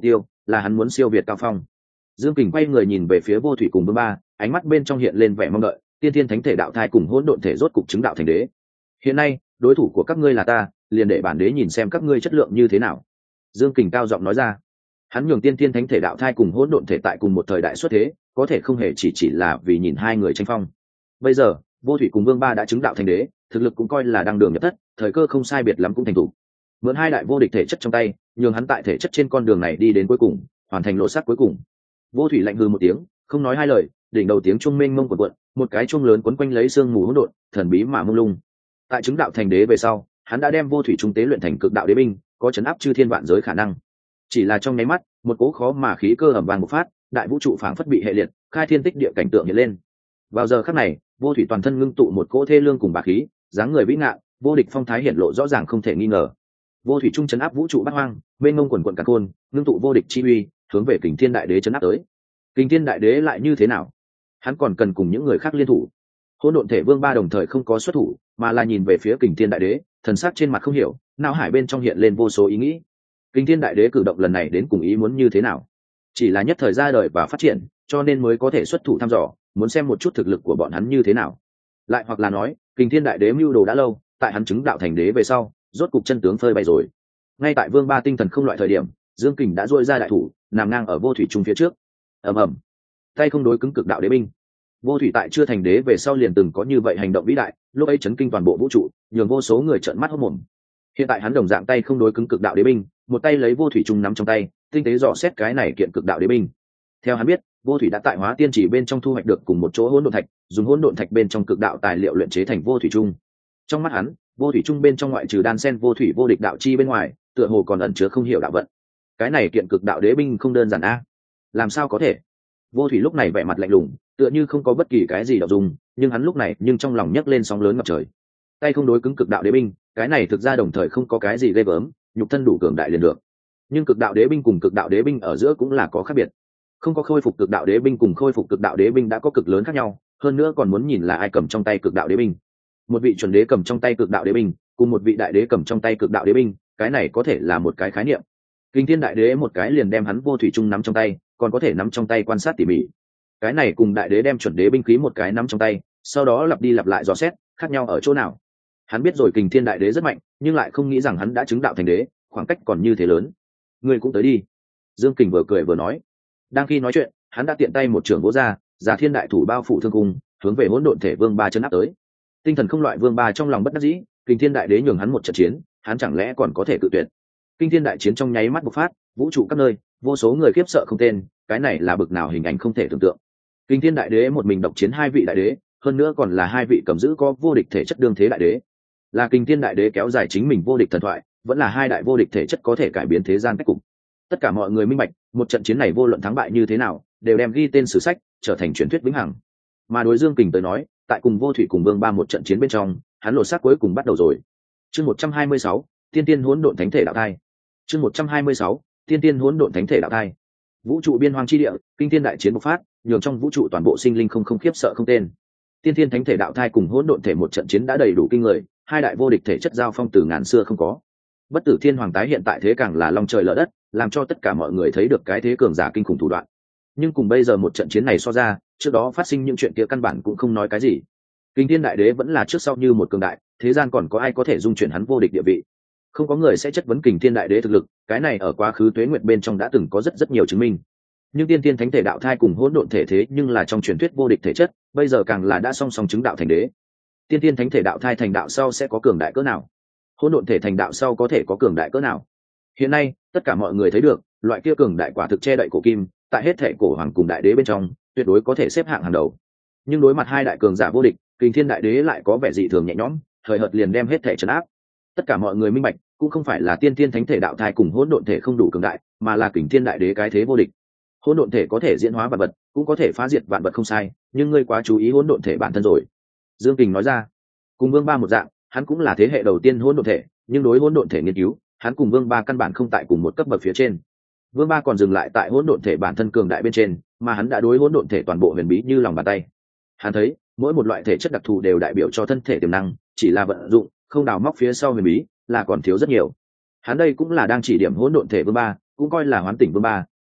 là hắn muốn siêu việt cao phong. Dương Kình quay người nhìn về phía Vô Thủy cùng Vương Ba, ánh mắt bên trong hiện lên vẻ mong đợi. Tiên Thiên Thánh Thể đạo thai cùng hỗn độn thể rốt cục chứng đạo thành đế. Hiện nay, đối thủ của các ngươi là ta, liền để bản đế nhìn xem các ngươi chất lượng như thế nào. Dương Kình cao giọng nói ra. Hắn nhường Tiên Thiên Thánh Thể đạo thai cùng hỗn độn thể tại cùng một thời đại xuất thế, có thể không hề chỉ là vì nhìn hai người tranh phong. Bây giờ, Vô Thủy cùng Vương Ba đã chứng đạo thành đế, thực lực cũng coi là đang đường nhập thất, thời cơ không sai biệt lắm cũng thành thủ. Mượn hai đại vô địch thể chất trong tay, nhường hắn tại thể chất trên con đường này đi đến cuối cùng, hoàn thành lộ sắc cuối cùng. Vô Thủy lạnh hừ một tiếng, không nói hai lời, đỉnh đầu tiếng chuông mênh mông cuộn cuộn, một cái chuông lớn quấn quanh lấy sương mù hỗn độn, thần bí mà mông lung. Tại chứng đạo thành đế về sau, hắn đã đem Vô Thủy trung tế luyện thành cực đạo đế binh, có chấn áp chư thiên vạn giới khả năng. Chỉ là trong nháy mắt, một cỗ khó mà khí cơ ầm vang bộc phát, đại vũ trụ phảng phất bị hệ liệt, khai thiên tích địa cảnh tượng hiện lên. Vào giờ khắc này, Vô Thủy toàn thân ngưng tụ một cỗ thê lương cùng bá khí, dáng người vĩ ngạn, vô địch phong thái hiển lộ rõ ràng không thể nghi ngờ. Vô Thủy trung chấn áp vũ trụ bát hoang, mênh mông quần quần càn khôn, ngưng tụ vô địch chi uy, hướng về Kình Thiên Đại Đế chấn áp tới. Kình Thiên Đại Đế lại như thế nào? Hắn còn cần cùng những người khác liên thủ. Hỗn độn thể Vương Ba đồng thời không có xuất thủ, mà là nhìn về phía Kình Thiên Đại Đế, thần sắc trên mặt không hiểu, não hải bên trong hiện lên vô số ý nghĩ. Kình Thiên Đại Đế cử động lần này đến cùng ý muốn như thế nào? Chỉ là nhất thời ra đời và phát triển, cho nên mới có thể xuất thủ thăm dò, muốn xem một chút thực lực của bọn hắn như thế nào. Lại hoặc là nói, Kình Thiên Đại Đế mưu đồ đã lâu, tại hắn chứng đạo thành đế về sau, rốt cục chân tướng phơi bày rồi. Ngay tại Vương Ba tinh thần không loại thời điểm, Dương Kình đã duỗi ra đại thủ, nằm ngang ở Vô Thủy trung phía trước. Ầm ầm, tay không đối cứng cực đạo đế binh. Vô Thủy tại chưa thành đế về sau liền từng có như vậy hành động vĩ đại, lúc ấy chấn kinh toàn bộ vũ trụ, nhường vô số người trợn mắt hốt mồm. Hiện tại hắn đồng dạng tay không đối cứng cực đạo đế binh, một tay lấy Vô Thủy trung nắm trong tay, tinh tế dò xét cái này kiện cực đạo đế binh. Theo hắn biết, Vô Thủy đã tại Hóa Tiên Chỉ bên trong thu hoạch được cùng một chỗ hỗn độn thạch, dùng hỗn độn thạch bên trong cực đạo tài liệu luyện chế thành Vô Thủy trung. Trong mắt hắn, Vô Thủy trung bên trong ngoại trừ đan sen vô thủy vô địch đạo chi bên ngoài, tựa hồ còn ẩn chứa không hiểu đạo vận. Cái này kiện cực đạo đế binh không đơn giản a. Làm sao có thể? Vô Thủy lúc này vẻ mặt lạnh lùng, tựa như không có bất kỳ cái gì đọc dùng, nhưng hắn lúc này nhưng trong lòng nhấc lên sóng lớn ngập trời. Tay không đối cứng cực đạo đế binh, cái này thực ra đồng thời không có cái gì ghê gớm, nhục thân đủ cường đại liền được. Nhưng cực đạo đế binh cùng cực đạo đế binh ở giữa cũng là có khác biệt. Không có khôi phục cực đạo đế binh cùng khôi phục cực đạo đế binh đã có cực lớn khác nhau, hơn nữa còn muốn nhìn là ai cầm trong tay cực đạo đế binh. Một vị chuẩn đế cầm trong tay cực đạo đế binh, cùng một vị đại đế cầm trong tay cực đạo đế binh, cái này có thể là một cái khái niệm. Kình Thiên Đại Đế một cái liền đem hắn Vô Thủy trung nắm trong tay, còn có thể nắm trong tay quan sát tỉ mỉ. Cái này cùng đại đế đem chuẩn đế binh khí một cái nắm trong tay, sau đó lặp đi lặp lại dò xét, khác nhau ở chỗ nào? Hắn biết rồi Kình Thiên Đại Đế rất mạnh, nhưng lại không nghĩ rằng hắn đã chứng đạo thành đế, khoảng cách còn như thế lớn. Ngươi cũng tới đi. Dương Kình vừa cười vừa nói. Đang khi nói chuyện, hắn đã tiện tay một trường vỗ ra, Già Thiên Đại thủ bao phủ thương cung, hướng về Hỗn Độn Thể Vương Ba chân áp tới. Tinh thần không loại Vương Ba trong lòng bất đắc dĩ, Kình Thiên Đại Đế nhường hắn một trận chiến, hắn chẳng lẽ còn có thể tự tuyệt? Kinh thiên đại chiến trong nháy mắt bộc phát, vũ trụ các nơi, vô số người khiếp sợ không tên, cái này là bực nào hình ảnh không thể tưởng tượng. Kinh thiên đại đế một mình độc chiến hai vị đại đế, hơn nữa còn là hai vị cầm giữ có vô địch thể chất đương thế đại đế. Là kinh thiên đại đế kéo dài chính mình vô địch thần thoại, vẫn là hai đại vô địch thể chất có thể cải biến thế gian cách cục. Tất cả mọi người minh bạch, một trận chiến này vô luận thắng bại như thế nào, đều đem ghi tên sử sách, trở thành truyền thuyết vĩnh hằng. Mà đối Dương Kình tới nói, tại cùng Vô Thủy cùng Vương Ba một trận chiến bên trong, hắn lột xác cuối cùng bắt đầu rồi. Chương 126, Tiên Tiên Hỗn Độn Thánh Thể đạo thai. Chương 126, Tiên Tiên Hỗn Độn Thánh Thể đạo thai. Vũ trụ biên hoang chi địa, kinh thiên đại chiến bộc phát, nhường trong vũ trụ toàn bộ sinh linh không khiếp sợ không tên. Tiên Tiên Thánh Thể đạo thai cùng hỗn độn thể một trận chiến đã đầy đủ kinh người, hai đại vô địch thể chất giao phong từ ngàn xưa không có. Bất Tử Thiên Hoàng tái hiện tại thế càng là long trời lở đất, làm cho tất cả mọi người thấy được cái thế cường giả kinh khủng thủ đoạn. Nhưng cùng bây giờ một trận chiến này so ra, trước đó phát sinh những chuyện kia căn bản cũng không nói cái gì. Kinh thiên đại đế vẫn là trước sau như một cường đại, thế gian còn có ai có thể dung chuyển hắn vô địch địa vị? Không có người sẽ chất vấn Kình Thiên Đại Đế thực lực, cái này ở quá khứ tuế nguyệt bên trong đã từng có rất nhiều chứng minh. Nhưng Tiên Tiên Thánh Thể đạo thai cùng hỗn độn thể thế nhưng là trong truyền thuyết vô địch thể chất, bây giờ càng là đã song song chứng đạo thành đế. Tiên Tiên Thánh Thể đạo thai thành đạo sau sẽ có cường đại cỡ nào? Hỗn độn thể thành đạo sau có thể có cường đại cỡ nào? Hiện nay, tất cả mọi người thấy được, loại kia cường đại quả thực che đậy cổ kim, tại hết thể cổ hoàng cùng đại đế bên trong, tuyệt đối có thể xếp hạng hàng đầu. Nhưng đối mặt hai đại cường giả vô địch, Kình Thiên Đại Đế lại có vẻ dị thường nhẹ nhõm, thời hợt liền đem hết thể trấn áp. Tất cả mọi người minh bạch, cũng không phải là Tiên Tiên Thánh Thể đạo thai cùng hỗn độn thể không đủ cường đại, mà là Kình Thiên Đại Đế cái thế vô địch. Hỗn độn thể có thể diễn hóa vạn vật, cũng có thể phá diệt vạn vật không sai, nhưng ngươi quá chú ý hỗn độn thể bản thân rồi. Dương Kình nói ra. Cùng Vương Ba một dạng, hắn cũng là thế hệ đầu tiên hỗn độn thể, nhưng đối hỗn độn thể nghiên cứu, hắn cùng Vương Ba căn bản không tại cùng một cấp bậc phía trên. Vương Ba còn dừng lại tại hỗn độn thể bản thân cường đại bên trên, mà hắn đã đối hỗn độn thể toàn bộ huyền bí như lòng bàn tay. Hắn thấy, mỗi một loại thể chất đặc thù đều đại biểu cho thân thể tiềm năng, chỉ là vận dụng, không đào móc phía sau huyền bí, là còn thiếu rất nhiều. Hắn đây cũng là đang chỉ điểm hỗn độn thể Vương Ba, cũng coi là hoán tỉnh Vương Ba,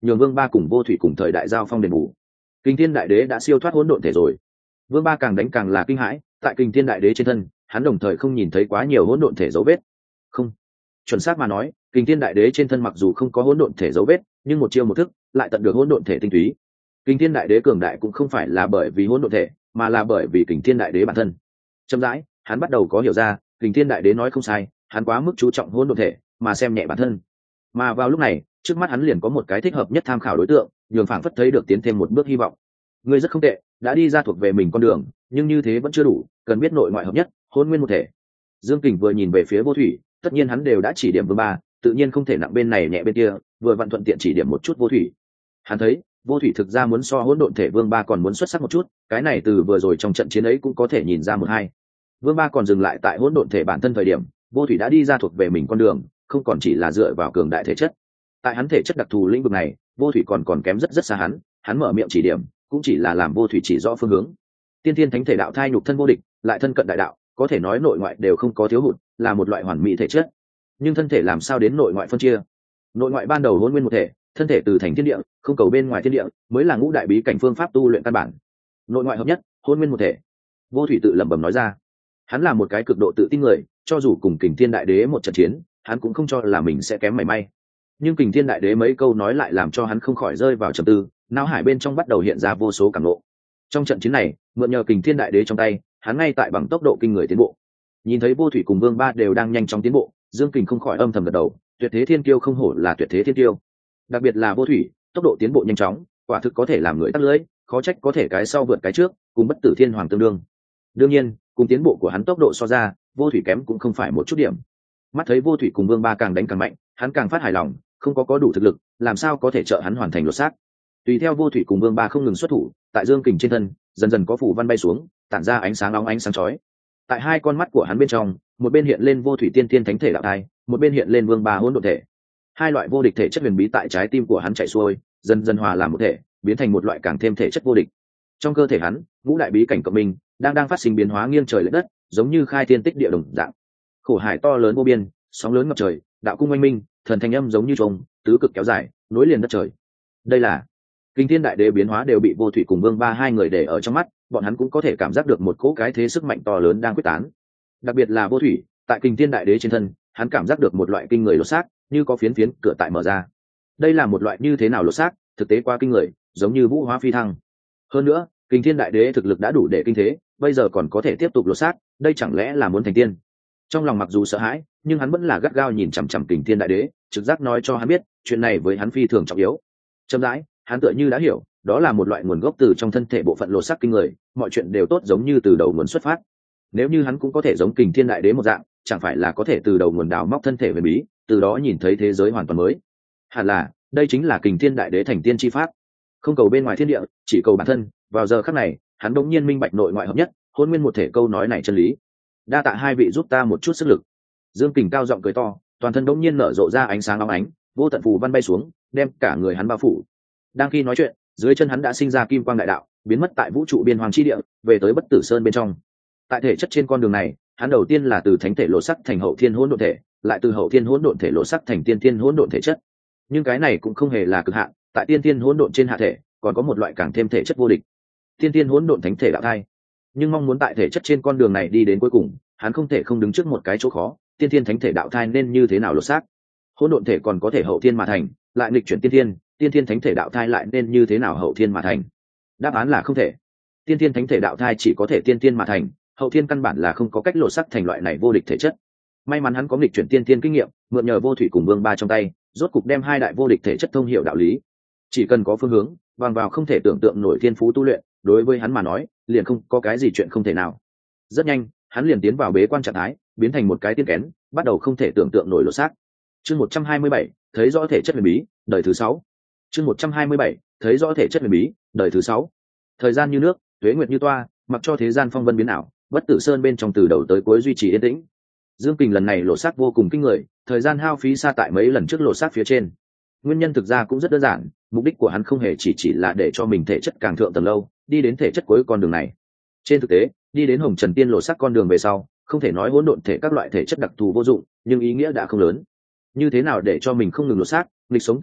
nhường Vương Ba cùng Vô Thủy cùng thời đại giao phong đền bù. Kình Thiên Đại Đế đã siêu thoát hỗn độn thể rồi. Vương Ba càng đánh càng là kinh hãi, tại Kình Thiên Đại Đế trên thân, hắn đồng thời không nhìn thấy quá nhiều hỗn độn thể dấu vết. Không, chuẩn xác mà nói, Kình Thiên Đại Đế trên thân mặc dù không có hỗn độn thể dấu vết, nhưng một chiêu một thức lại tận được hỗn độn thể tinh túy. Kình Thiên Đại Đế cường đại cũng không phải là bởi vì hỗn độn thể, mà là bởi vì Kình Thiên Đại Đế bản thân. Chậm rãi, hắn bắt đầu có hiểu ra, Kình Thiên Đại Đế nói không sai, hắn quá mức chú trọng hỗn độn thể, mà xem nhẹ bản thân. Mà vào lúc này, trước mắt hắn liền có một cái thích hợp nhất tham khảo đối tượng, nhường phảng phất thấy được tiến thêm một bước hy vọng. Ngươi rất không tệ, đã đi ra thuộc về mình con đường, nhưng như thế vẫn chưa đủ, cần biết nội ngoại hợp nhất, hôn nguyên một thể. Dương Kình vừa nhìn về phía Vô Thủy, tất nhiên hắn đều đã chỉ điểm Vương Ba, tự nhiên không thể nặng bên này nhẹ bên kia, vừa vặn thuận tiện chỉ điểm một chút Vô Thủy. Hắn thấy, Vô Thủy thực ra muốn so hỗn độn thể Vương Ba còn muốn xuất sắc một chút, cái này từ vừa rồi trong trận chiến ấy cũng có thể nhìn ra một hai. Vương Ba còn dừng lại tại hỗn độn thể bản thân thời điểm, Vô Thủy đã đi ra thuộc về mình con đường, không còn chỉ là dựa vào cường đại thể chất. Tại hắn thể chất đặc thù lĩnh vực này, Vô Thủy còn kém rất xa hắn mở miệng chỉ điểm, cũng chỉ là làm Vô Thủy chỉ rõ phương hướng. Tiên Thiên Thánh Thể đạo thai nhục thân vô địch, lại thân cận đại đạo, có thể nói nội ngoại đều không có thiếu hụt, là một loại hoàn mỹ thể chất. Nhưng thân thể làm sao đến nội ngoại phân chia? Nội ngoại ban đầu hôn nguyên một thể, thân thể từ thành thiên địa, không cầu bên ngoài thiên địa, mới là ngũ đại bí cảnh phương pháp tu luyện căn bản. Nội ngoại hợp nhất, hôn nguyên một thể. Vô Thủy tự lẩm bẩm nói ra. Hắn là một cái cực độ tự tin người, cho dù cùng Kình Thiên Đại Đế một trận chiến, hắn cũng không cho là mình sẽ kém mảy may. Nhưng Kình Thiên Đại Đế mấy câu nói lại làm cho hắn không khỏi rơi vào trầm tư, não hải bên trong bắt đầu hiện ra vô số cảm ngộ. Trong trận chiến này, mượn nhờ Kình Thiên Đại Đế trong tay, hắn ngay tại bằng tốc độ kinh người tiến bộ. Nhìn thấy Vô Thủy cùng Vương Ba đều đang nhanh chóng tiến bộ, Dương Kình không khỏi âm thầm gật đầu, tuyệt thế thiên kiêu không hổ là tuyệt thế thiên kiêu. Đặc biệt là Vô Thủy, tốc độ tiến bộ nhanh chóng, quả thực có thể làm người tắt lưỡi, khó trách có thể cái sau vượt cái trước, cùng Bất Tử Thiên Hoàng tương đương. Đương nhiên, cùng tiến bộ của hắn tốc độ so ra, Vô Thủy kém cũng không phải một chút điểm. Mắt thấy Vô Thủy cùng Vương Ba càng đánh càng mạnh, hắn càng phát hài lòng, không có đủ thực lực, làm sao có thể trợ hắn hoàn thành lột xác. Tùy theo Vô Thủy cùng Vương Ba không ngừng xuất thủ, tại Dương Kình trên thân, dần dần có phù văn bay xuống, tản ra ánh sáng ánh sáng chói. Tại hai con mắt của hắn bên trong, một bên hiện lên Vô Thủy Tiên Thiên Thánh Thể đạo thai, một bên hiện lên Vương Ba hỗn độn thể. Hai loại vô địch thể chất huyền bí tại trái tim của hắn chạy xuôi, dần dần hòa làm một thể, biến thành một loại càng thêm thể chất vô địch. Trong cơ thể hắn, ngũ đại bí cảnh cộng minh đang phát sinh biến hóa nghiêng trời lệch đất, giống như khai thiên tích địa đồng dạng. Khổ hải to lớn vô biên, sóng lớn ngập trời, đạo cung oanh minh, thần thanh âm giống như trống, tứ cực kéo dài, nối liền đất trời. Đây là Kình Thiên Đại Đế biến hóa đều bị Vô Thủy cùng Vương Ba hai người để ở trong mắt, bọn hắn cũng có thể cảm giác được một cỗ cái thế sức mạnh to lớn đang quyết tán. Đặc biệt là Vô Thủy, tại Kình Thiên Đại Đế trên thân, hắn cảm giác được một loại kinh người lột xác, như có phiến cửa tại mở ra. Đây là một loại như thế nào lột xác, thực tế quá kinh người, giống như vũ hóa phi thăng. Hơn nữa, Kình Thiên Đại Đế thực lực đã đủ để kinh thế, bây giờ còn có thể tiếp tục lột xác, đây chẳng lẽ là muốn thành tiên? Trong lòng mặc dù sợ hãi, nhưng hắn vẫn là gắt gao nhìn chằm chằm Kình Thiên Đại Đế, trực giác nói cho hắn biết, chuyện này với hắn phi thường trọng yếu. Chậm rãi, hắn tựa như đã hiểu, đó là một loại nguồn gốc từ trong thân thể bộ phận lột xác kinh người, mọi chuyện đều tốt giống như từ đầu nguồn xuất phát. Nếu như hắn cũng có thể giống Kình Thiên Đại Đế một dạng, chẳng phải là có thể từ đầu nguồn đào móc thân thể huyền bí, từ đó nhìn thấy thế giới hoàn toàn mới. Hẳn là, đây chính là Kình Thiên Đại Đế thành tiên chi pháp. Không cầu bên ngoài thiên địa, chỉ cầu bản thân. Vào giờ khắc này, hắn đột nhiên minh bạch nội ngoại hợp nhất, hôn nguyên một thể câu nói này chân lý. Đa tạ hai vị giúp ta một chút sức lực. Dương Kình cao giọng cười to, toàn thân đột nhiên nở rộ ra ánh sáng óng ánh, vô tận phù văn bay xuống, đem cả người hắn bao phủ. Đang khi nói chuyện, dưới chân hắn đã sinh ra kim quang đại đạo, biến mất tại vũ trụ biên hoàng chi địa, về tới Bất Tử Sơn bên trong. Tại thể chất trên con đường này, hắn đầu tiên là từ thánh thể lộ sắc thành hậu thiên hỗn độn thể, lại từ hậu thiên hỗn độn thể lộ sắc thành tiên thiên hỗn độn thể chất. Nhưng cái này cũng không hề là cực hạn, tại tiên thiên hỗn độn trên hạ thể, còn có một loại càng thêm thể chất vô địch, tiên thiên hỗn độn thánh thể đạo thai. Nhưng mong muốn tại thể chất trên con đường này đi đến cuối cùng, hắn không thể không đứng trước một cái chỗ khó, tiên thiên thánh thể đạo thai nên như thế nào lột xác? Hỗn độn thể còn có thể hậu thiên mà thành, lại nghịch chuyển tiên thiên thánh thể đạo thai lại nên như thế nào hậu thiên mà thành? Đáp án là không thể. Tiên thiên thánh thể đạo thai chỉ có thể tiên thiên mà thành, hậu thiên căn bản là không có cách lột xác thành loại này vô địch thể chất. May mắn hắn có nghịch chuyển tiên thiên kinh nghiệm, mượn nhờ Vô Thủy cùng Vương Ba trong tay, rốt cục đem hai đại vô địch thể chất thông hiểu đạo lý. Chỉ cần có phương hướng, bằng vào không thể tưởng tượng nổi thiên phú tu luyện, đối với hắn mà nói, liền không có cái gì chuyện không thể nào. Rất nhanh, hắn liền tiến vào bế quan trạng thái, biến thành một cái tiên kén, bắt đầu không thể tưởng tượng nổi lột xác. Chương 127, thấy rõ thể chất huyền bí, đời thứ 6. Chương 127, thấy rõ thể chất huyền bí, đời thứ 6. Thời gian như nước, tuế nguyệt như toa, mặc cho thế gian phong vân biến ảo, Bất Tử Sơn bên trong từ đầu tới cuối duy trì yên tĩnh. Dương Kình lần này lột xác vô cùng kinh người, thời gian hao phí xa tại mấy lần trước lột xác phía trên. Nguyên nhân thực ra cũng rất đơn giản, mục đích của hắn không hề chỉ là để cho mình thể chất càng thượng tầng lâu, đi đến thể chất cuối con đường này. Trên thực tế, đi đến Hồng Trần Tiên lột xác con đường về sau, không thể nói hỗn độn thể các loại thể chất đặc thù vô dụng, nhưng ý nghĩa đã không lớn. Như thế nào để cho mình không ngừng lột xác, nghịch sống cửu thế,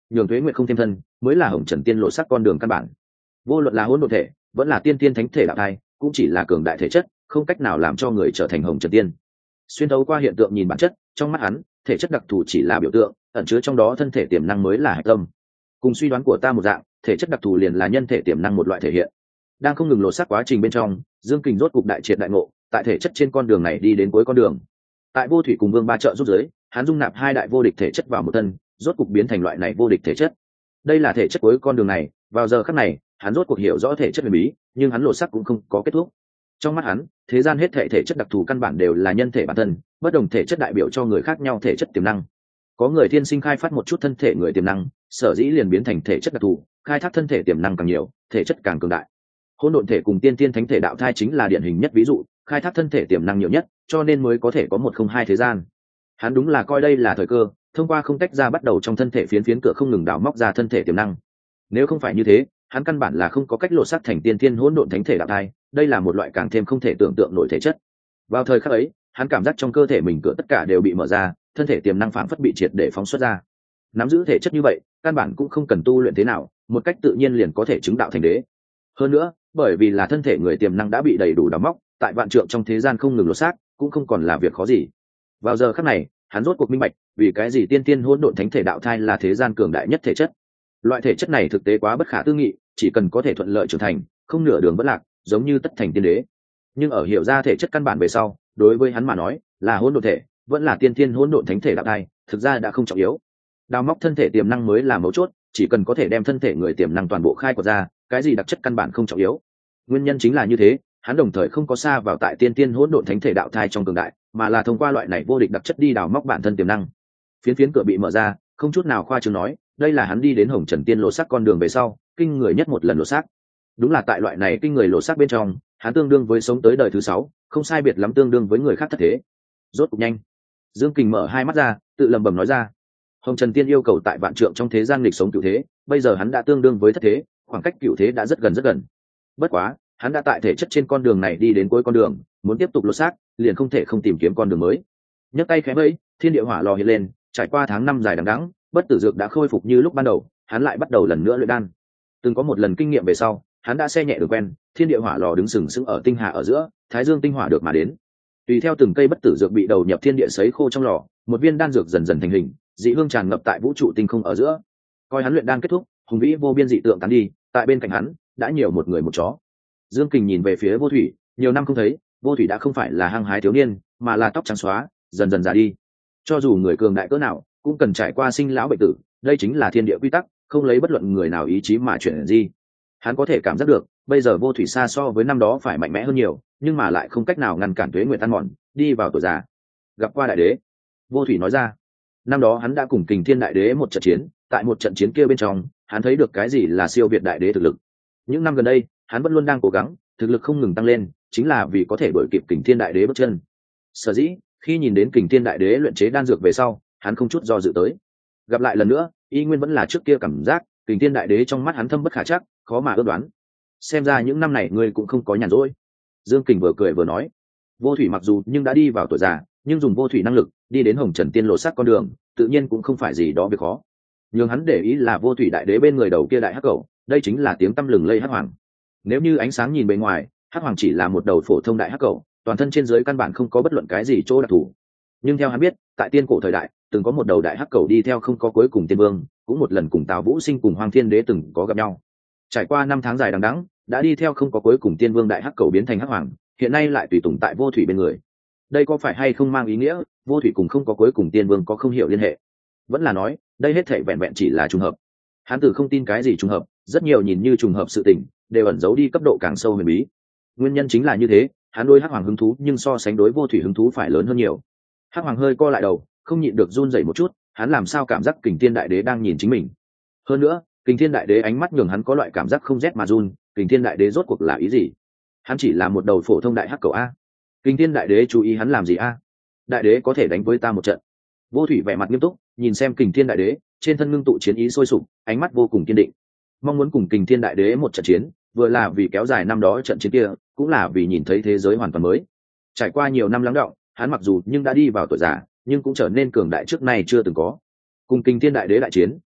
nhường tuế nguyện không thêm thân mới là hồng trần tiên lộ sắc con đường căn bản. Vô luận là hỗn độn thể vẫn là tiên tiên thánh thể đạo thai, cũng chỉ là cường đại thể chất, không cách nào làm cho người trở thành hồng trần tiên. Xuyên thấu qua hiện tượng nhìn bản chất, trong mắt hắn thể chất đặc thù chỉ là biểu tượng, ẩn chứa trong đó thân thể tiềm năng mới là hạch tâm. Cùng suy đoán của ta một dạng, thể chất đặc thù liền là nhân thể tiềm năng một loại thể hiện. Đang không ngừng lột xác quá trình bên trong, Dương Kình rốt cục đại triệt đại ngộ, tại thể chất trên con đường này đi đến cuối con đường. Tại Vô Thủy cùng Vương Ba trợ giúp giới, hắn dung nạp hai đại vô địch thể chất vào một thân, rốt cục biến thành loại này vô địch thể chất. Đây là thể chất cuối con đường này, vào giờ khắc này, hắn rốt cuộc hiểu rõ thể chất huyền bí, nhưng hắn lột xác cũng không có kết thúc. Trong mắt hắn, thế gian hết thể chất đặc thù căn bản đều là nhân thể bản thân, bất đồng thể chất đại biểu cho người khác nhau thể chất tiềm năng. Có người thiên sinh khai phát một chút thân thể người tiềm năng, sở dĩ liền biến thành thể chất đặc thù, khai thác thân thể tiềm năng càng nhiều, thể chất càng cường đại. Hỗn độn thể cùng tiên tiên thánh thể đạo thai chính là điển hình nhất ví dụ, khai thác thân thể tiềm năng nhiều nhất, cho nên mới có thể có một không hai thế gian. Hắn đúng là coi đây là thời cơ, thông qua không tách ra bắt đầu trong thân thể phiến phiến cửa không ngừng đào móc ra thân thể tiềm năng. Nếu không phải như thế, hắn căn bản là không có cách lột xác thành tiên tiên hỗn độn thánh thể đạo thai, đây là một loại càng thêm không thể tưởng tượng nổi thể chất. Vào thời khắc ấy, hắn cảm giác trong cơ thể mình cửa tất cả đều bị mở ra, thân thể tiềm năng phảng phất bị triệt để phóng xuất ra. Nắm giữ thể chất như vậy, căn bản cũng không cần tu luyện thế nào, một cách tự nhiên liền có thể chứng đạo thành đế. Hơn nữa, bởi vì là thân thể người tiềm năng đã bị đầy đủ đào móc, tại vạn trượng trong thế gian không ngừng lột xác, cũng không còn là việc khó gì. Vào giờ khắc này, hắn rốt cuộc minh bạch, vì cái gì tiên tiên hỗn độn thánh thể đạo thai là thế gian cường đại nhất thể chất. Loại thể chất này thực tế quá bất khả tư nghị, chỉ cần có thể thuận lợi trưởng thành, không nửa đường bất lạc, giống như tất thành tiên đế. Nhưng ở hiểu ra thể chất căn bản về sau, đối với hắn mà nói, là hỗn độn thể, vẫn là tiên tiên hỗn độn thánh thể đạo thai, thực ra đã không trọng yếu. Đào móc thân thể tiềm năng mới là mấu chốt, chỉ cần có thể đem thân thể người tiềm năng toàn bộ khai quật ra, cái gì đặc chất căn bản không trọng yếu. Nguyên nhân chính là như thế, hắn đồng thời không có xa vào tại tiên tiên hỗn độn thánh thể đạo thai trong cường đại, mà là thông qua loại này vô địch đặc chất đi đào móc bản thân tiềm năng. Phiến phiến cửa bị mở ra, không chút nào khoa trương nói, đây là hắn đi đến hồng trần tiên lộ sắc con đường về sau, kinh người nhất một lần lộ sắc. Đúng là tại loại này kinh người lộ sắc bên trong, hắn tương đương với sống tới đời thứ 6, không sai biệt lắm tương đương với người khác thất thế. Rốt cục nhanh. Dương Kình mở hai mắt ra, tự lẩm bẩm nói ra. Hồng Trần Tiên yêu cầu tại vạn trượng trong thế gian lịch sống cửu thế, bây giờ hắn đã tương đương với thất thế, khoảng cách cửu thế đã rất gần rất gần. Bất quá, hắn đã tại thể chất trên con đường này đi đến cuối con đường, muốn tiếp tục lột xác, liền không thể không tìm kiếm con đường mới. Nhấc tay khẽ vẫy, thiên địa hỏa lò hiện lên, trải qua tháng năm dài đằng đẵng, bất tử dược đã khôi phục như lúc ban đầu, hắn lại bắt đầu lần nữa luyện đan. Từng có một lần kinh nghiệm về sau, hắn đã xe nhẹ đường quen, thiên địa hỏa lò đứng sừng sững ở tinh hà ở giữa, thái dương tinh hỏa được mà đến. Tùy theo từng cây bất tử dược bị đầu nhập thiên địa sấy khô trong lò, một viên đan dược dần dần thành hình, dị hương tràn ngập tại vũ trụ tinh không ở giữa. Coi hắn luyện đan kết thúc, hùng vĩ vô biên dị tượng tán đi, tại bên cạnh hắn đã nhiều một người một chó. Dương Kình nhìn về phía Vô Thủy, nhiều năm không thấy, Vô Thủy đã không phải là hăng hái thiếu niên, mà là tóc trắng xóa, dần dần già đi. Cho dù người cường đại cỡ nào, cũng cần trải qua sinh lão bệnh tử, đây chính là thiên địa quy tắc, không lấy bất luận người nào ý chí mà chuyển gì. Hắn có thể cảm giác được, bây giờ Vô Thủy xa so với năm đó phải mạnh mẽ hơn nhiều, nhưng mà lại không cách nào ngăn cản tuế nguyệt tan mòn, đi vào tuổi già. Gặp qua đại đế, Vô Thủy nói ra. Năm đó hắn đã cùng Kình Thiên đại đế một trận chiến, tại một trận chiến kia bên trong, hắn thấy được cái gì là siêu việt đại đế thực lực. Những năm gần đây, hắn vẫn luôn đang cố gắng, thực lực không ngừng tăng lên, chính là vì có thể đuổi kịp Kình Thiên đại đế bước chân. Sở dĩ, khi nhìn đến Kình Thiên đại đế luyện chế đan dược về sau, hắn không chút do dự tới. Gặp lại lần nữa, y nguyên vẫn là trước kia cảm giác, Kình Thiên đại đế trong mắt hắn thâm bất khả trắc, khó mà ước đoán. Xem ra những năm này ngươi cũng không có nhàn rỗi. Dương Kình vừa cười vừa nói. Vô Thủy mặc dù nhưng đã đi vào tuổi già, nhưng dùng Vô Thủy năng lực đi đến hồng trần tiên lộ sắc con đường, tự nhiên cũng không phải gì đó việc khó. Nhưng hắn để ý là Vô Thủy đại đế bên người đầu kia đại hắc cẩu, đây chính là tiếng tăm lừng lây hắc hoàng. Nếu như ánh sáng nhìn bề ngoài, hắc hoàng chỉ là một đầu phổ thông đại hắc cẩu, toàn thân trên dưới căn bản không có bất luận cái gì chỗ đặc thù. Nhưng theo hắn biết, tại tiên cổ thời đại, từng có một đầu đại hắc cẩu đi theo không có cuối cùng tiên vương, cũng một lần cùng Tào Vũ Sinh cùng Hoàng Thiên Đế từng có gặp nhau. Trải qua 5 tháng dài đằng đẵng, đã đi theo không có cuối cùng tiên vương đại hắc cẩu biến thành hắc hoàng, hiện nay lại tùy tùng tại Vô Thủy bên người. Đây có phải hay không mang ý nghĩa Vô Thủy cùng không có cuối cùng tiên vương có không hiểu liên hệ? Vẫn là nói, đây hết thảy vẹn vẹn chỉ là trùng hợp. Hắn tử không tin cái gì trùng hợp, rất nhiều nhìn như trùng hợp sự tình, đều ẩn giấu đi cấp độ càng sâu huyền bí. Nguyên nhân chính là như thế, hắn đối hắc hoàng hứng thú nhưng so sánh đối Vô Thủy hứng thú phải lớn hơn nhiều. Hắc hoàng hơi co lại đầu, không nhịn được run rẩy một chút, hắn làm sao cảm giác Kình Thiên đại đế đang nhìn chính mình. Hơn nữa, Kình Thiên đại đế ánh mắt nhường hắn có loại cảm giác không rét mà run, Kình Thiên đại đế rốt cuộc là ý gì? Hắn chỉ là một đầu phổ thông đại hắc cẩu a. Kình Thiên đại đế chú ý hắn làm gì a? Đại đế có thể đánh với ta một trận. Vô Thủy vẻ mặt nghiêm túc, nhìn xem Kình Thiên đại đế, trên thân ngưng tụ chiến ý sôi sục, ánh mắt vô cùng kiên định. Mong muốn cùng Kình Thiên đại đế một trận chiến, vừa là vì kéo dài năm đó trận chiến kia, cũng là vì nhìn thấy thế giới hoàn toàn mới. Trải qua nhiều năm lắng đọng, hắn mặc dù nhưng đã đi vào tuổi già, nhưng cũng trở nên cường đại trước nay chưa từng có. Cùng Kình Thiên đại đế đại chiến,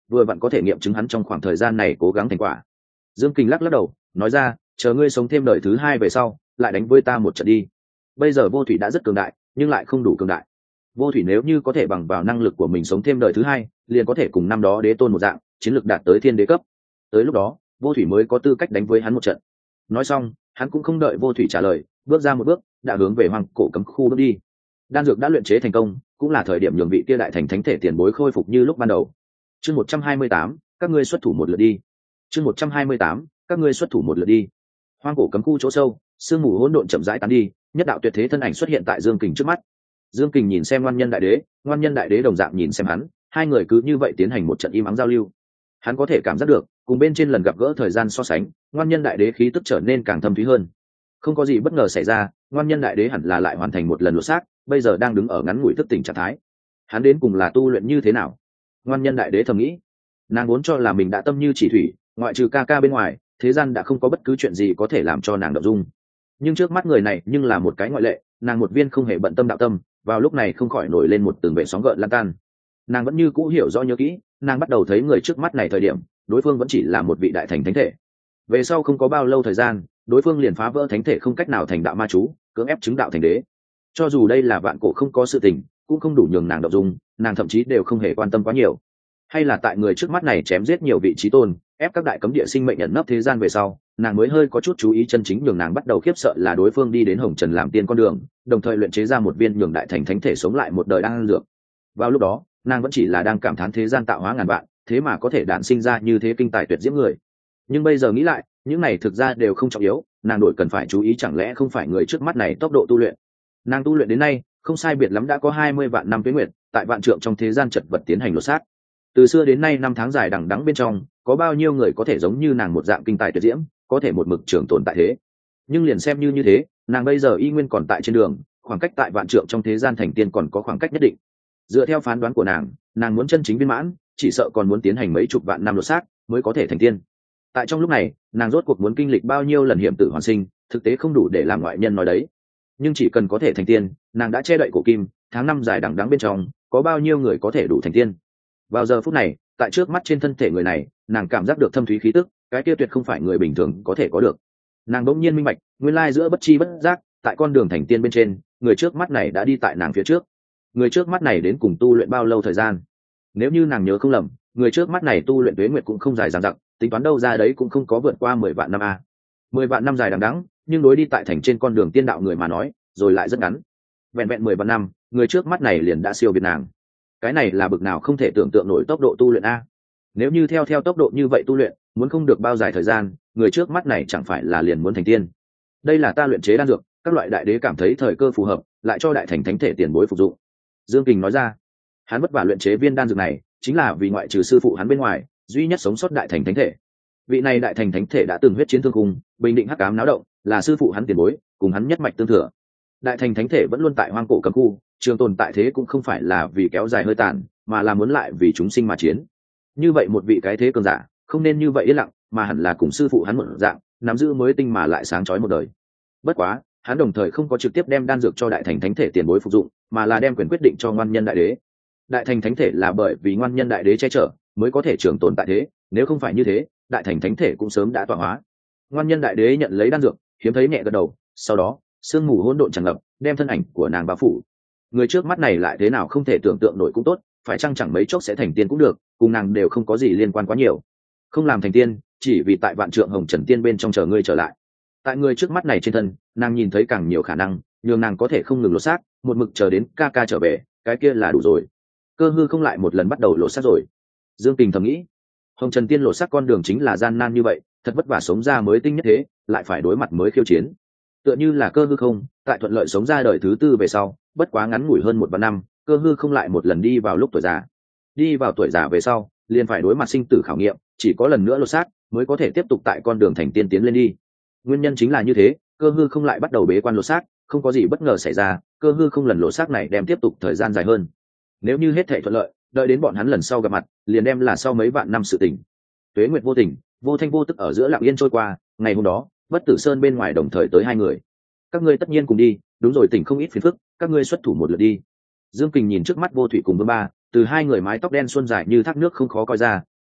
vừa vặn có thể nghiệm chứng hắn trong khoảng thời gian này cố gắng thành quả. Dương Kình lắc lắc đầu nói ra, chờ ngươi sống thêm đời thứ hai về sau lại đánh với ta một trận đi. Bây giờ vô thủy đã rất cường đại nhưng lại không đủ cường đại. Vô thủy nếu như có thể bằng vào năng lực của mình sống thêm đời thứ hai, liền có thể cùng năm đó đế tôn một dạng chiến lược đạt tới thiên đế cấp. Tới lúc đó vô thủy mới có tư cách đánh với hắn một trận. Nói xong hắn cũng không đợi vô thủy trả lời, bước ra một bước đã hướng về hoang cổ cấm khu bước đi. Đan dược đã luyện chế thành công, cũng là thời điểm nhường vị kia đại thành thánh thể tiền bối khôi phục như lúc ban đầu. Chương 128, các ngươi xuất thủ một lượt đi. Chương 128, các ngươi xuất thủ một lượt đi. Hoang cổ cấm khu chỗ sâu, sương mù hỗn độn chậm rãi tán đi, nhất đạo tuyệt thế thân ảnh xuất hiện tại Dương Kình trước mắt. Dương Kình nhìn xem ngoan nhân đại đế đồng dạng nhìn xem hắn, hai người cứ như vậy tiến hành một trận im ắng giao lưu. Hắn có thể cảm giác được, cùng bên trên lần gặp gỡ thời gian so sánh, ngoan nhân đại đế khí tức trở nên càng thâm thúy hơn. Không có gì bất ngờ xảy ra, ngoan nhân đại đế hẳn là lại hoàn thành một lần lột xác, bây giờ đang đứng ở ngắn ngủi thức tỉnh trạng thái. Hắn đến cùng là tu luyện như thế nào? Ngoan nhân đại đế thầm nghĩ. Nàng vốn cho là mình đã tâm như chỉ thủy, ngoại trừ ca ca bên ngoài, thế gian đã không có bất cứ chuyện gì có thể làm cho nàng động dung. Nhưng trước mắt người này nhưng là một cái ngoại lệ, nàng một viên không hề bận tâm đạo tâm, vào lúc này không khỏi nổi lên một từng vệ sóng gợn lan tan. Nàng vẫn như cũ hiểu rõ nhớ kỹ, nàng bắt đầu thấy người trước mắt này thời điểm, đối phương vẫn chỉ là một vị đại thành thánh thể. Về sau không có bao lâu thời gian, đối phương liền phá vỡ thánh thể không cách nào thành đạo ma chú, cưỡng ép chứng đạo thành đế. Cho dù đây là vạn cổ không có sự tình, cũng không đủ nhường nàng động dung, nàng thậm chí đều không hề quan tâm quá nhiều. Hay là tại người trước mắt này chém giết nhiều vị trí tôn, ép các đại cấm địa sinh mệnh ẩn nấp thế gian về sau, nàng mới hơi có chút chú ý chân chính nhường nàng bắt đầu khiếp sợ là đối phương đi đến hồng trần làm tiên con đường, đồng thời luyện chế ra một viên nhường đại thành thánh thể sống lại một đời đang dược. Vào lúc đó nàng vẫn chỉ là đang cảm thán thế gian tạo hóa ngàn vạn, thế mà có thể đản sinh ra như thế kinh tài tuyệt diễm người. Nhưng bây giờ nghĩ lại, những này thực ra đều không trọng yếu, nàng đổi cần phải chú ý chẳng lẽ không phải người trước mắt này tốc độ tu luyện. Nàng tu luyện đến nay không sai biệt lắm đã có 20 vạn năm tuế nguyệt, tại vạn trượng trong thế gian chật vật tiến hành lột xác. Từ xưa đến nay năm tháng dài đằng đẵng bên trong, có bao nhiêu người có thể giống như nàng một dạng kinh tài tuyệt diễm, có thể một mực trường tồn tại thế. Nhưng liền xem như thế, nàng bây giờ y nguyên còn tại trên đường, khoảng cách tại vạn trượng trong thế gian thành tiên còn có khoảng cách nhất định. Dựa theo phán đoán của nàng muốn chân chính viên mãn, chỉ sợ còn muốn tiến hành mấy chục vạn năm lột xác mới có thể thành tiên. Tại trong lúc này, nàng rốt cuộc muốn kinh lịch bao nhiêu lần hiểm tử hoàn sinh, thực tế không đủ để làm ngoại nhân nói đấy. Nhưng chỉ cần có thể thành tiên, nàng đã che đậy cổ kim, tháng năm dài đằng đẵng bên trong, có bao nhiêu người có thể đủ thành tiên. Vào giờ phút này, tại trước mắt trên thân thể người này, nàng cảm giác được thâm thúy khí tức, cái kia tuyệt không phải người bình thường có thể có được. Nàng bỗng nhiên minh bạch, nguyên lai giữa bất chi bất giác, tại con đường thành tiên bên trên, người trước mắt này đã đi tại nàng phía trước. Người trước mắt này đến cùng tu luyện bao lâu thời gian? Nếu như nàng nhớ không lầm, người trước mắt này tu luyện tuế nguyệt cũng không dài dằng dặc, tính toán đâu ra đấy cũng không có vượt qua 10 vạn năm a. 10 vạn năm dài đằng đẵng, nhưng đối đi tại thành trên con đường tiên đạo người mà nói, rồi lại rất ngắn. Vẹn vẹn 10 vạn năm, người trước mắt này liền đã siêu việt nàng. Cái này là bực nào không thể tưởng tượng nổi tốc độ tu luyện a. Nếu như theo tốc độ như vậy tu luyện, muốn không được bao dài thời gian, người trước mắt này chẳng phải là liền muốn thành tiên. Đây là ta luyện chế đan dược, các loại đại đế cảm thấy thời cơ phù hợp, lại cho đại thành thánh thể tiền bối phục dụng. Dương Kình nói ra, hắn vất vả luyện chế viên đan dược này, chính là vì ngoại trừ sư phụ hắn bên ngoài, duy nhất sống sót đại thành thánh thể. Vị này đại thành thánh thể đã từng huyết chiến thương cung, bình định hắc ám náo động, là sư phụ hắn tiền bối, cùng hắn nhất mạch tương thừa. Đại thành thánh thể vẫn luôn tại hoang cổ cấm khu, trường tồn tại thế cũng không phải là vì kéo dài hơi tàn, mà là muốn lại vì chúng sinh mà chiến. Như vậy một vị cái thế cường giả, không nên như vậy yên lặng, mà hẳn là cùng sư phụ hắn một dạng, nắm giữ mới tinh mà lại sáng chói một đời. Bất quá, hắn đồng thời không có trực tiếp đem đan dược cho đại thành thánh thể tiền bối phục dụng, mà là đem quyền quyết định cho ngoan nhân đại đế. Đại thành thánh thể là bởi vì ngoan nhân đại đế che chở mới có thể trường tồn tại thế, nếu không phải như thế, đại thành thánh thể cũng sớm đã tọa hóa. Ngoan nhân đại đế nhận lấy đan dược, hiếm thấy nhẹ gật đầu, sau đó sương mù hỗn độn tràn ngập, đem thân ảnh của nàng bao phủ. Người trước mắt này lại thế nào không thể tưởng tượng nổi cũng tốt, phải chăng chẳng mấy chốc sẽ thành tiên cũng được, cùng nàng đều không có gì liên quan quá nhiều. Không làm thành tiên, chỉ vì tại vạn trượng hồng trần tiên bên trong chờ ngươi trở lại. Tại người trước mắt này trên thân, nàng nhìn thấy càng nhiều khả năng, nhường nàng có thể không ngừng lột xác, một mực chờ đến ca ca trở về, cái kia là đủ rồi. Cơ hư không lại một lần bắt đầu lột xác rồi. Dương Kình thầm nghĩ, hồng trần tiên lột xác con đường chính là gian nan như vậy, thật vất vả sống ra mới tinh nhất thế, lại phải đối mặt mới khiêu chiến. Tựa như là cơ hư không, tại thuận lợi sống ra đời thứ tư về sau, bất quá ngắn ngủi hơn 1 năm, cơ hư không lại một lần đi vào lúc tuổi già. Đi vào tuổi già về sau, liền phải đối mặt sinh tử khảo nghiệm, chỉ có lần nữa lột xác mới có thể tiếp tục tại con đường thành tiên tiến lên đi. Nguyên nhân chính là như thế, cơ hư không lại bắt đầu bế quan lột xác, không có gì bất ngờ xảy ra, cơ hư không lần lột xác này đem tiếp tục thời gian dài hơn. Nếu như hết thảy thuận lợi, đợi đến bọn hắn lần sau gặp mặt, liền đem là sau mấy vạn năm sự tình. Tuế nguyệt vô tình, vô thanh vô tức ở giữa lặng yên trôi qua, ngày hôm đó, Bất Tử Sơn bên ngoài đồng thời tới 2 người. Các ngươi tất nhiên cùng đi, đúng rồi, tỉnh không ít phiền phức, các ngươi xuất thủ một lượt đi. Dương Kình nhìn trước mắt Vô Thủy cùng Vương Ba, từ 2 người mái tóc đen xuân dài như thác nước không khó coi ra,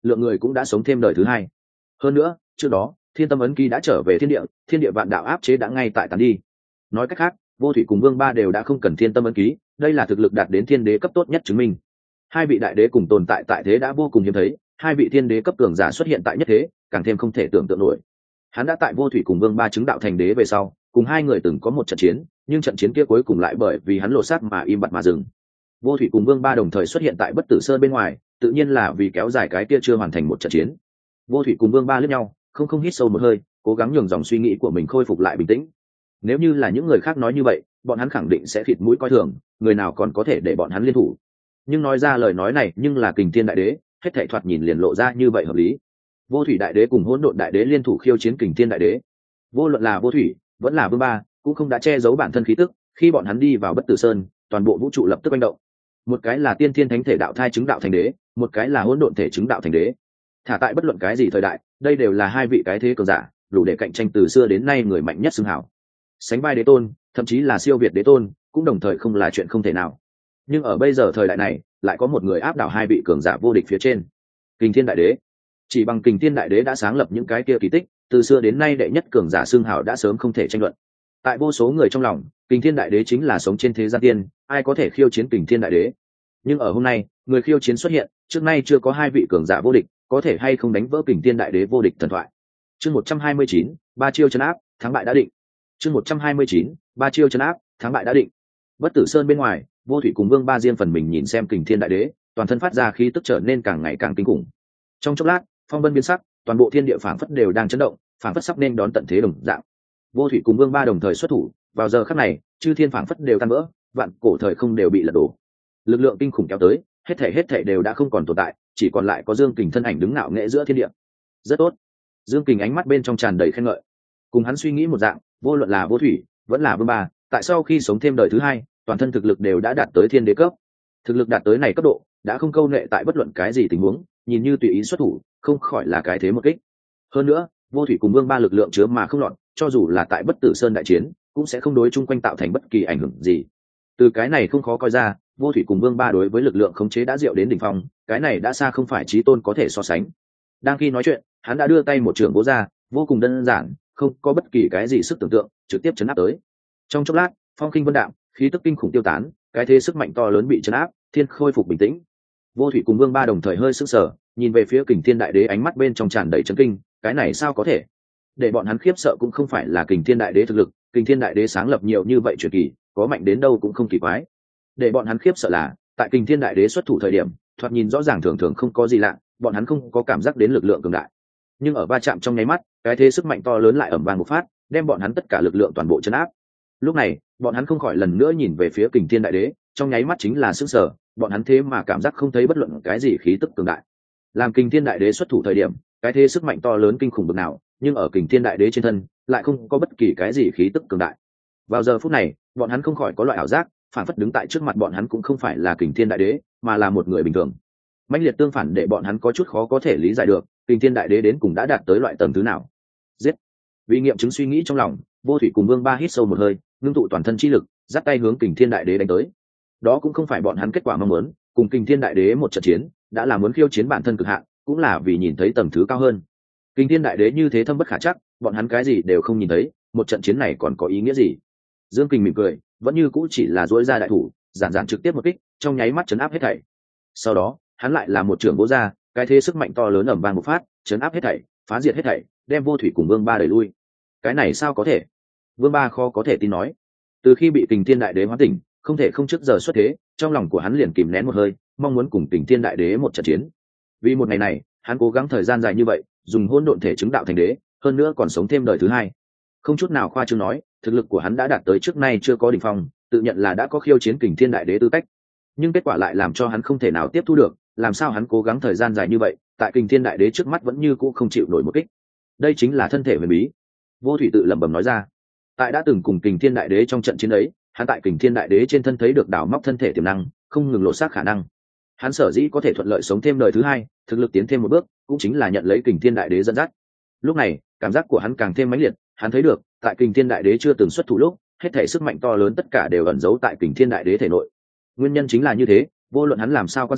lượng người cũng đã sống thêm đời thứ hai. Hơn nữa trước đó thiên tâm ấn ký đã trở về thiên địa vạn đạo áp chế đã ngay tại tàn đi. Nói cách khác, vô thủy cùng vương ba đều đã không cần thiên tâm ấn ký, đây là thực lực đạt đến thiên đế cấp tốt nhất chứng minh. Hai vị đại đế cùng tồn tại tại thế đã vô cùng hiếm thấy, hai vị thiên đế cấp cường giả xuất hiện tại nhất thế càng thêm không thể tưởng tượng nổi. Hắn đã tại vô thủy cùng vương ba chứng đạo thành đế về sau, cùng hai người từng có một trận chiến, nhưng trận chiến kia cuối cùng lại bởi vì hắn lộ sát mà im bặt mà dừng. Vô thủy cùng vương ba đồng thời xuất hiện tại bất tử sơn bên ngoài, tự nhiên là vì kéo dài cái kia chưa hoàn thành một trận chiến. Vô thủy cùng vương ba liếc nhau, không hít sâu một hơi, cố gắng nhường dòng suy nghĩ của mình khôi phục lại bình tĩnh. Nếu như là những người khác nói như vậy, bọn hắn khẳng định sẽ khịt mũi coi thường, người nào còn có thể để bọn hắn liên thủ. Nhưng nói ra lời nói này nhưng là kình thiên đại đế, hết thảy thoạt nhìn liền lộ ra như vậy hợp lý. Vô thủy đại đế cùng hỗn độn đại đế liên thủ khiêu chiến kình thiên đại đế, vô luận là vô thủy vẫn là vương ba cũng không đã che giấu bản thân khí tức. Khi bọn hắn đi vào bất tử sơn, toàn bộ vũ trụ lập tức manh động. Một cái là tiên thiên thánh thể đạo thai chứng đạo thành đế, một cái là hỗn độn thể chứng đạo thành đế. Thả tại bất luận cái gì thời đại, đây đều là hai vị cái thế cường giả, đủ để cạnh tranh từ xưa đến nay người mạnh nhất xưng hảo. Sánh vai đế tôn, thậm chí là siêu việt đế tôn, cũng đồng thời không là chuyện không thể nào. Nhưng ở bây giờ thời đại này, lại có một người áp đảo hai vị cường giả vô địch phía trên. Kình thiên đại đế. Chỉ bằng kình thiên đại đế đã sáng lập những cái kia kỳ tích, từ xưa đến nay đệ nhất cường giả xưng hảo đã sớm không thể tranh luận. Tại vô số người trong lòng, kình thiên đại đế chính là sống trên thế gian tiên, ai có thể khiêu chiến kình thiên đại đế. Nhưng ở hôm nay, người khiêu chiến xuất hiện, trước nay chưa có hai vị cường giả vô địch, có thể hay không đánh vỡ kình thiên đại đế vô địch thần thoại. Chương 129, ba chiêu trấn áp, thắng bại đã định. Chương 129, ba chiêu trấn áp, thắng bại đã định. Bất tử sơn bên ngoài, vô thủy cùng vương ba riêng phần mình nhìn xem kình thiên đại đế, toàn thân phát ra khí tức trở nên càng ngày càng kinh khủng. Trong chốc lát, phong vân biến sắc, toàn bộ thiên địa phảng phất đều đang chấn động, phảng phất sắp nên đón tận thế đồng dạng. Vô thủy cùng vương ba đồng thời xuất thủ, vào giờ khắc này, chư thiên phảng phất đều tan vỡ, vạn cổ thời không đều bị lật đổ. Lực lượng kinh khủng kéo tới, hết thảy đều đã không còn tồn tại, chỉ còn lại có Dương Kình thân ảnh đứng ngạo nghễ giữa thiên địa. Rất tốt. Dương Kình ánh mắt bên trong tràn đầy khen ngợi. Cùng hắn suy nghĩ một dạng, vô luận là vô thủy vẫn là vương ba, tại sau khi sống thêm đời thứ hai, toàn thân thực lực đều đã đạt tới thiên đế cấp. Thực lực đạt tới này cấp độ, đã không câu nệ tại bất luận cái gì tình huống, nhìn như tùy ý xuất thủ, không khỏi là cái thế một kích. Hơn nữa, vô thủy cùng vương ba lực lượng chứa mà không loạn, cho dù là tại bất tử sơn đại chiến, cũng sẽ không đối chung quanh tạo thành bất kỳ ảnh hưởng gì. Từ cái này không khó coi ra, vô thủy cùng vương ba đối với lực lượng khống chế đã diệu đến đỉnh phong, cái này đã xa không phải chí tôn có thể so sánh. Đang khi nói chuyện, hắn đã đưa tay một trường vỗ ra, vô cùng đơn giản, không có bất kỳ cái gì sức tưởng tượng, trực tiếp chấn áp tới. Trong chốc lát, phong khinh vân đạm, khí tức kinh khủng tiêu tán, cái thế sức mạnh to lớn bị chấn áp, thiên khôi phục bình tĩnh. Vô thủy cùng vương ba đồng thời hơi sững sờ, nhìn về phía kình thiên đại đế, ánh mắt bên trong tràn đầy chấn kinh, cái này sao có thể? Để bọn hắn khiếp sợ cũng không phải là kình thiên đại đế thực lực, kình thiên đại đế sáng lập nhiều như vậy truyền kỳ, có mạnh đến đâu cũng không kỳ quái. Để bọn hắn khiếp sợ là, tại kình thiên đại đế xuất thủ thời điểm, thoạt nhìn rõ ràng thường thường không có gì lạ, bọn hắn không có cảm giác đến lực lượng cường đại. Nhưng ở va chạm trong nháy mắt, cái thế sức mạnh to lớn lại ầm vang một phát, đem bọn hắn tất cả lực lượng toàn bộ chấn áp. Lúc này, bọn hắn không khỏi lần nữa nhìn về phía kình thiên đại đế, trong nháy mắt chính là sững sờ, bọn hắn thế mà cảm giác không thấy bất luận cái gì khí tức cường đại. Làm kình thiên đại đế xuất thủ thời điểm, cái thế sức mạnh to lớn kinh khủng bực nào, nhưng ở kình thiên đại đế trên thân lại không có bất kỳ cái gì khí tức cường đại. Vào giờ phút này, bọn hắn không khỏi có loại ảo giác, phản phất đứng tại trước mặt bọn hắn cũng không phải là kình thiên đại đế, mà là một người bình thường. Mãnh liệt tương phản để bọn hắn có chút khó có thể lý giải được, kình thiên đại đế đến cùng đã đạt tới loại tầng thứ nào. Giết! Vì nghiệm chứng suy nghĩ trong lòng, vô thủy cùng vương ba hít sâu một hơi, ngưng tụ toàn thân chi lực, dắt tay hướng kình thiên đại đế đánh tới. Đó cũng không phải bọn hắn kết quả mong muốn, cùng kình thiên đại đế một trận chiến, đã là muốn khiêu chiến bản thân cực hạn, cũng là vì nhìn thấy tầng thứ cao hơn. Kình thiên đại đế như thế thâm bất khả chắc, bọn hắn cái gì đều không nhìn thấy, một trận chiến này còn có ý nghĩa gì? Dương Kình mỉm cười, vẫn như cũ chỉ là duỗi ra đại thủ, giản trực tiếp một kích, trong nháy mắt chấn áp hết thảy. Sau đó, hắn lại là một trường vỗ ra, cái thế sức mạnh to lớn ầm vang một phát, chấn áp hết thảy, phá diệt hết thảy, đem vô thủy cùng vương ba đẩy lui. Cái này sao có thể? Vương ba khó có thể tin nói. Từ khi bị kình thiên đại đế hóa tỉnh, không thể không trước giờ xuất thế, trong lòng của hắn liền kìm nén một hơi, mong muốn cùng kình thiên đại đế một trận chiến. Vì một ngày này, hắn cố gắng thời gian dài như vậy, dùng hỗn độn thể chứng đạo thành đế, hơn nữa còn sống thêm đời thứ hai. Không chút nào khoa trương nói, thực lực của hắn đã đạt tới trước nay chưa có đỉnh phong, tự nhận là đã có khiêu chiến kình thiên đại đế tư cách. Nhưng kết quả lại làm cho hắn không thể nào tiếp thu được, làm sao hắn cố gắng thời gian dài như vậy, tại kình thiên đại đế trước mắt vẫn như cũ không chịu nổi một kích. Đây chính là thân thể huyền bí. Vô thủy tự lẩm bẩm nói ra. Tại đã từng cùng kình thiên đại đế trong trận chiến ấy, hắn tại kình thiên đại đế trên thân thấy được đào móc thân thể tiềm năng, không ngừng lộ xác khả năng. Hắn sở dĩ có thể thuận lợi sống thêm đời thứ hai, thực lực tiến thêm một bước, cũng chính là nhận lấy kình thiên đại đế dẫn dắt. Lúc này, cảm giác của hắn càng thêm mãnh liệt, hắn thấy được, tại kình thiên đại đế chưa từng xuất thủ lúc, hết thảy sức mạnh to lớn tất cả đều ẩn giấu tại kình thiên đại đế thể nội. Nguyên nhân chính là như thế, vô luận hắn làm sao quan sát,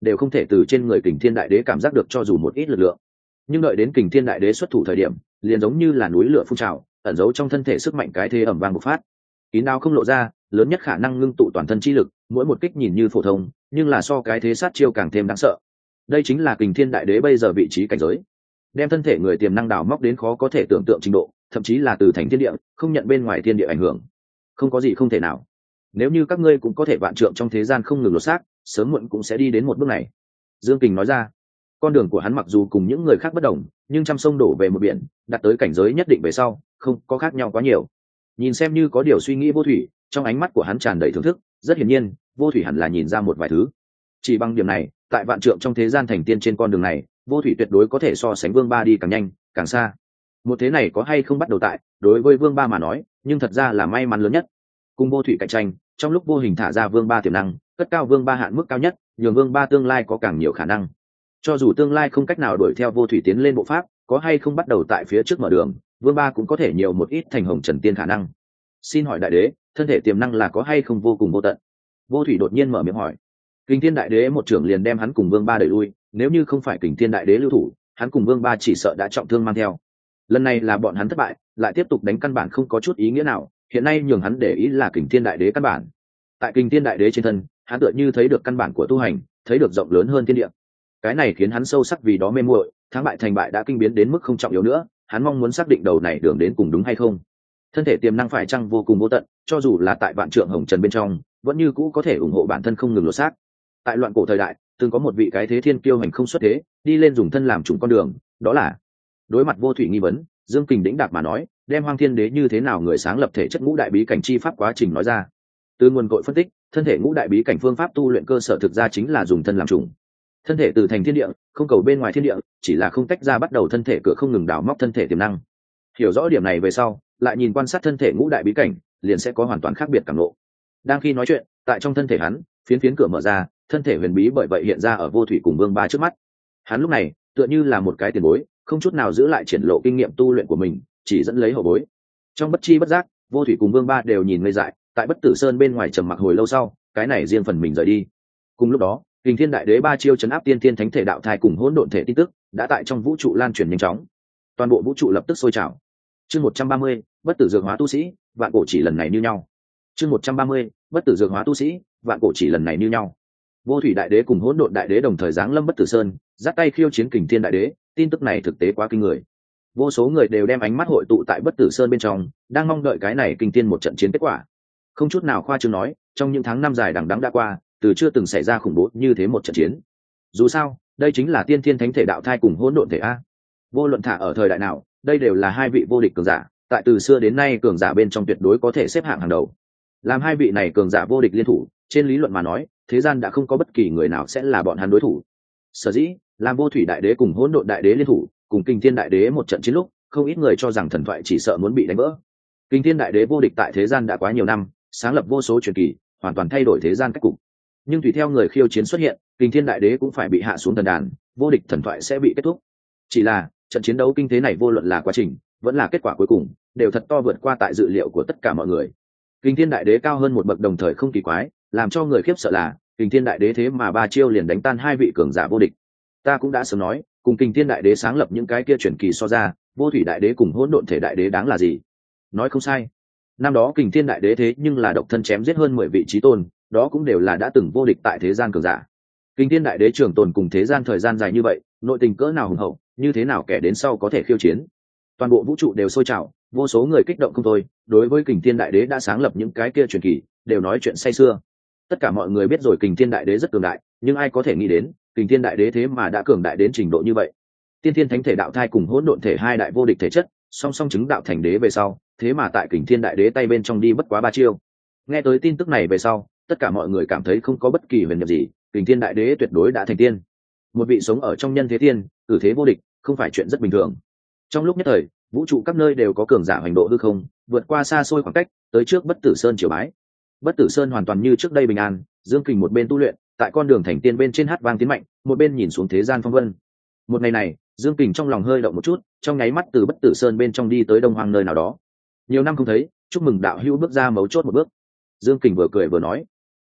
đều không thể từ trên người Kình Thiên Đại Đế cảm giác được cho dù một ít lực lượng. Nhưng đợi đến Kình Thiên Đại Đế xuất thủ thời điểm, liền giống như là núi lửa phun trào, ẩn giấu trong thân thể sức mạnh cái thế ầm vang bộc phát. Kín đao không lộ ra, lớn nhất khả năng ngưng tụ toàn thân chi lực, mỗi một kích nhìn như phổ thông, nhưng là so cái thế sát chiêu càng thêm đáng sợ. Đây chính là Kình Thiên Đại Đế bây giờ vị trí cảnh giới, đem thân thể người tiềm năng đào móc đến khó có thể tưởng tượng trình độ, thậm chí là từ thành thiên địa, không nhận bên ngoài thiên địa ảnh hưởng. Không có gì không thể nào. Nếu như các ngươi cũng có thể vạn trượng trong thế gian không ngừng lột xác, sớm muộn cũng sẽ đi đến một bước này. Dương Kình nói ra. Con đường của hắn mặc dù cùng những người khác bất đồng, nhưng trăm sông đổ về một biển, đạt tới cảnh giới nhất định về sau, không có khác nhau quá nhiều. Nhìn xem như có điều suy nghĩ Vô Thủy, trong ánh mắt của hắn tràn đầy thưởng thức, rất hiển nhiên, Vô Thủy hẳn là nhìn ra một vài thứ. Chỉ bằng điểm này, tại vạn trượng trong thế gian thành tiên trên con đường này, Vô Thủy tuyệt đối có thể so sánh Vương Ba đi càng nhanh, càng xa. Một thế này có hay không bắt đầu tại, đối với Vương Ba mà nói, nhưng thật ra là may mắn lớn nhất. Cùng Vô Thủy cạnh tranh, trong lúc vô hình thả ra Vương Ba tiềm năng, cất cao Vương Ba hạn mức cao nhất, nhường Vương Ba tương lai có càng nhiều khả năng. Cho dù tương lai không cách nào đuổi theo Vô Thủy tiến lên bộ pháp, có hay không bắt đầu tại phía trước mở đường, Vương Ba cũng có thể nhiều một ít thành hồng trần tiên khả năng. Xin hỏi đại đế, thân thể tiềm năng là có hay không vô cùng vô tận? Vô Thủy đột nhiên mở miệng hỏi. Kình Thiên Đại Đế một trưởng liền đem hắn cùng Vương Ba đẩy lui, nếu như không phải Kình Thiên Đại Đế lưu thủ, hắn cùng Vương Ba chỉ sợ đã trọng thương mang theo. Lần này là bọn hắn thất bại, lại tiếp tục đánh căn bản không có chút ý nghĩa nào, hiện nay nhường hắn để ý là Kình Thiên Đại Đế căn bản. Tại Kình Thiên Đại Đế trên thân, hắn tựa như thấy được căn bản của tu hành, thấy được rộng lớn hơn thiên địa. Cái này khiến hắn sâu sắc vì đó mê muội, thắng bại thành bại đã kinh biến đến mức không trọng yếu nữa, hắn mong muốn xác định đầu này đường đến cùng đúng hay không. Thân thể tiềm năng phải chăng vô cùng vô tận, cho dù là tại vạn trượng hồng trần bên trong, vẫn như cũ có thể ủng hộ bản thân không ngừng lột xác. Tại loạn cổ thời đại, từng có một vị cái thế thiên kiêu hành không xuất thế, đi lên dùng thân làm chủng con đường, đó là. Đối mặt Vô Thủy nghi vấn, Dương Kình đĩnh đạc mà nói, đem Hoang Thiên Đế như thế nào người sáng lập thể chất ngũ đại bí cảnh chi pháp quá trình nói ra. Từ nguồn cội phân tích, thân thể ngũ đại bí cảnh phương pháp tu luyện cơ sở thực ra chính là dùng thân làm chủng. Thân thể từ thành thiên địa, không cầu bên ngoài thiên địa, chỉ là không tách ra bắt đầu thân thể cửa không ngừng đào móc thân thể tiềm năng. Hiểu rõ điểm này về sau, lại nhìn quan sát thân thể ngũ đại bí cảnh, liền sẽ có hoàn toàn khác biệt cảm ngộ. Đang khi nói chuyện, tại trong thân thể hắn, phiến phiến cửa mở ra, thân thể huyền bí bởi vậy hiện ra ở Vô Thủy cùng Vương Ba trước mắt. Hắn lúc này tựa như là một cái tiền bối, không chút nào giữ lại triển lộ kinh nghiệm tu luyện của mình, chỉ dẫn lấy hậu bối. Trong bất chi bất giác, Vô Thủy cùng Vương Ba đều nhìn ngây dại, tại Bất Tử Sơn bên ngoài trầm mặc hồi lâu sau, cái này riêng phần mình rời đi. Cùng lúc đó, Kình Thiên Đại Đế ba chiêu chấn áp tiên thiên thánh thể đạo thai cùng hỗn độn thể tin tức đã tại trong vũ trụ lan truyền nhanh chóng. Toàn bộ vũ trụ lập tức sôi trào. Chương 130, bất tử dược hóa tu sĩ, vạn cổ chỉ lần này như nhau. Chương 130, bất tử dược hóa tu sĩ, vạn cổ chỉ lần này như nhau. Vô Thủy Đại Đế cùng Hỗn Độn Đại Đế đồng thời giáng lâm Bất Tử Sơn, dắt tay khiêu chiến Kình Thiên Đại Đế, tin tức này thực tế quá kinh người. Vô số người đều đem ánh mắt hội tụ tại Bất Tử Sơn bên trong, đang mong đợi cái này kinh thiên một trận chiến kết quả. Không chút nào khoa trương nói, trong những tháng năm dài đằng đẵng đã qua, từ chưa từng xảy ra khủng bố như thế một trận chiến. Dù sao, đây chính là tiên thiên thánh thể đạo thai cùng hỗn độn thể a. Vô luận thả ở thời đại nào, đây đều là hai vị vô địch cường giả, tại từ xưa đến nay cường giả bên trong tuyệt đối có thể xếp hạng hàng đầu. Làm hai vị này cường giả vô địch liên thủ, trên lý luận mà nói, thế gian đã không có bất kỳ người nào sẽ là bọn hắn đối thủ. Sở dĩ, làm Vô Thủy Đại Đế cùng Hỗn Độn Đại Đế liên thủ, cùng Kình Thiên Đại Đế một trận chiến lúc, không ít người cho rằng thần thoại chỉ sợ muốn bị đánh vỡ. Kình Thiên Đại Đế vô địch tại thế gian đã quá nhiều năm, sáng lập vô số truyền kỳ, hoàn toàn thay đổi thế gian cách cục. Nhưng tùy theo người khiêu chiến xuất hiện, Kình Thiên Đại Đế cũng phải bị hạ xuống thần đàn, vô địch thần thoại sẽ bị kết thúc. Chỉ là, trận chiến đấu kinh thế này vô luận là quá trình, vẫn là kết quả cuối cùng, đều thật to vượt qua tại dự liệu của tất cả mọi người. Kình Thiên Đại Đế cao hơn một bậc đồng thời không kỳ quái, làm cho người khiếp sợ là, Kình Thiên Đại Đế thế mà ba chiêu liền đánh tan hai vị cường giả vô địch. Ta cũng đã sớm nói, cùng Kình Thiên Đại Đế sáng lập những cái kia truyền kỳ so ra, Vô Thủy Đại Đế cùng Hỗn Độn Thể Đại Đế đáng là gì? Nói không sai. Năm đó Kình Thiên Đại Đế thế nhưng là độc thân chém giết hơn 10 vị chí tôn, đó cũng đều là đã từng vô địch tại thế gian cường giả. Kình Thiên Đại Đế trường tồn cùng thế gian thời gian dài như vậy, nội tình cỡ nào hùng hậu, như thế nào kẻ đến sau có thể khiêu chiến. Toàn bộ vũ trụ đều sôi trào, vô số người kích động không thôi, đối với Kình Thiên Đại Đế đã sáng lập những cái kia truyền kỳ, đều nói chuyện say sưa. Tất cả mọi người biết rồi Kình Thiên Đại Đế rất cường đại, nhưng ai có thể nghĩ đến, Kình Thiên Đại Đế thế mà đã cường đại đến trình độ như vậy. Tiên Thiên Thánh Thể Đạo Thai cùng Hỗn Độn Thể hai đại vô địch thể chất, song song chứng đạo thành đế về sau, thế mà tại Kình Thiên Đại Đế tay bên trong đi bất quá ba chiêu. Nghe tới tin tức này về sau, tất cả mọi người cảm thấy không có bất kỳ huyền nhiệm gì, Kình Thiên Đại Đế tuyệt đối đã thành tiên. Một vị sống ở trong nhân thế tiên, cử thế vô địch, không phải chuyện rất bình thường. Trong lúc nhất thời, vũ trụ các nơi đều có cường giả hành độ hư không, vượt qua xa xôi khoảng cách, tới trước Bất Tử Sơn triều bái. Bất Tử Sơn hoàn toàn như trước đây bình an, Dương Kình một bên tu luyện, tại con đường thành tiên bên trên hát vang tiến mạnh, một bên nhìn xuống thế gian phong vân. Một ngày này, Dương Kình trong lòng hơi động một chút, trong nháy mắt từ Bất Tử Sơn bên trong đi tới Đông Hoang nơi nào đó. Nhiều năm không thấy, chúc mừng đạo hữu bước ra mấu chốt một bước. Dương Kình vừa cười vừa nói,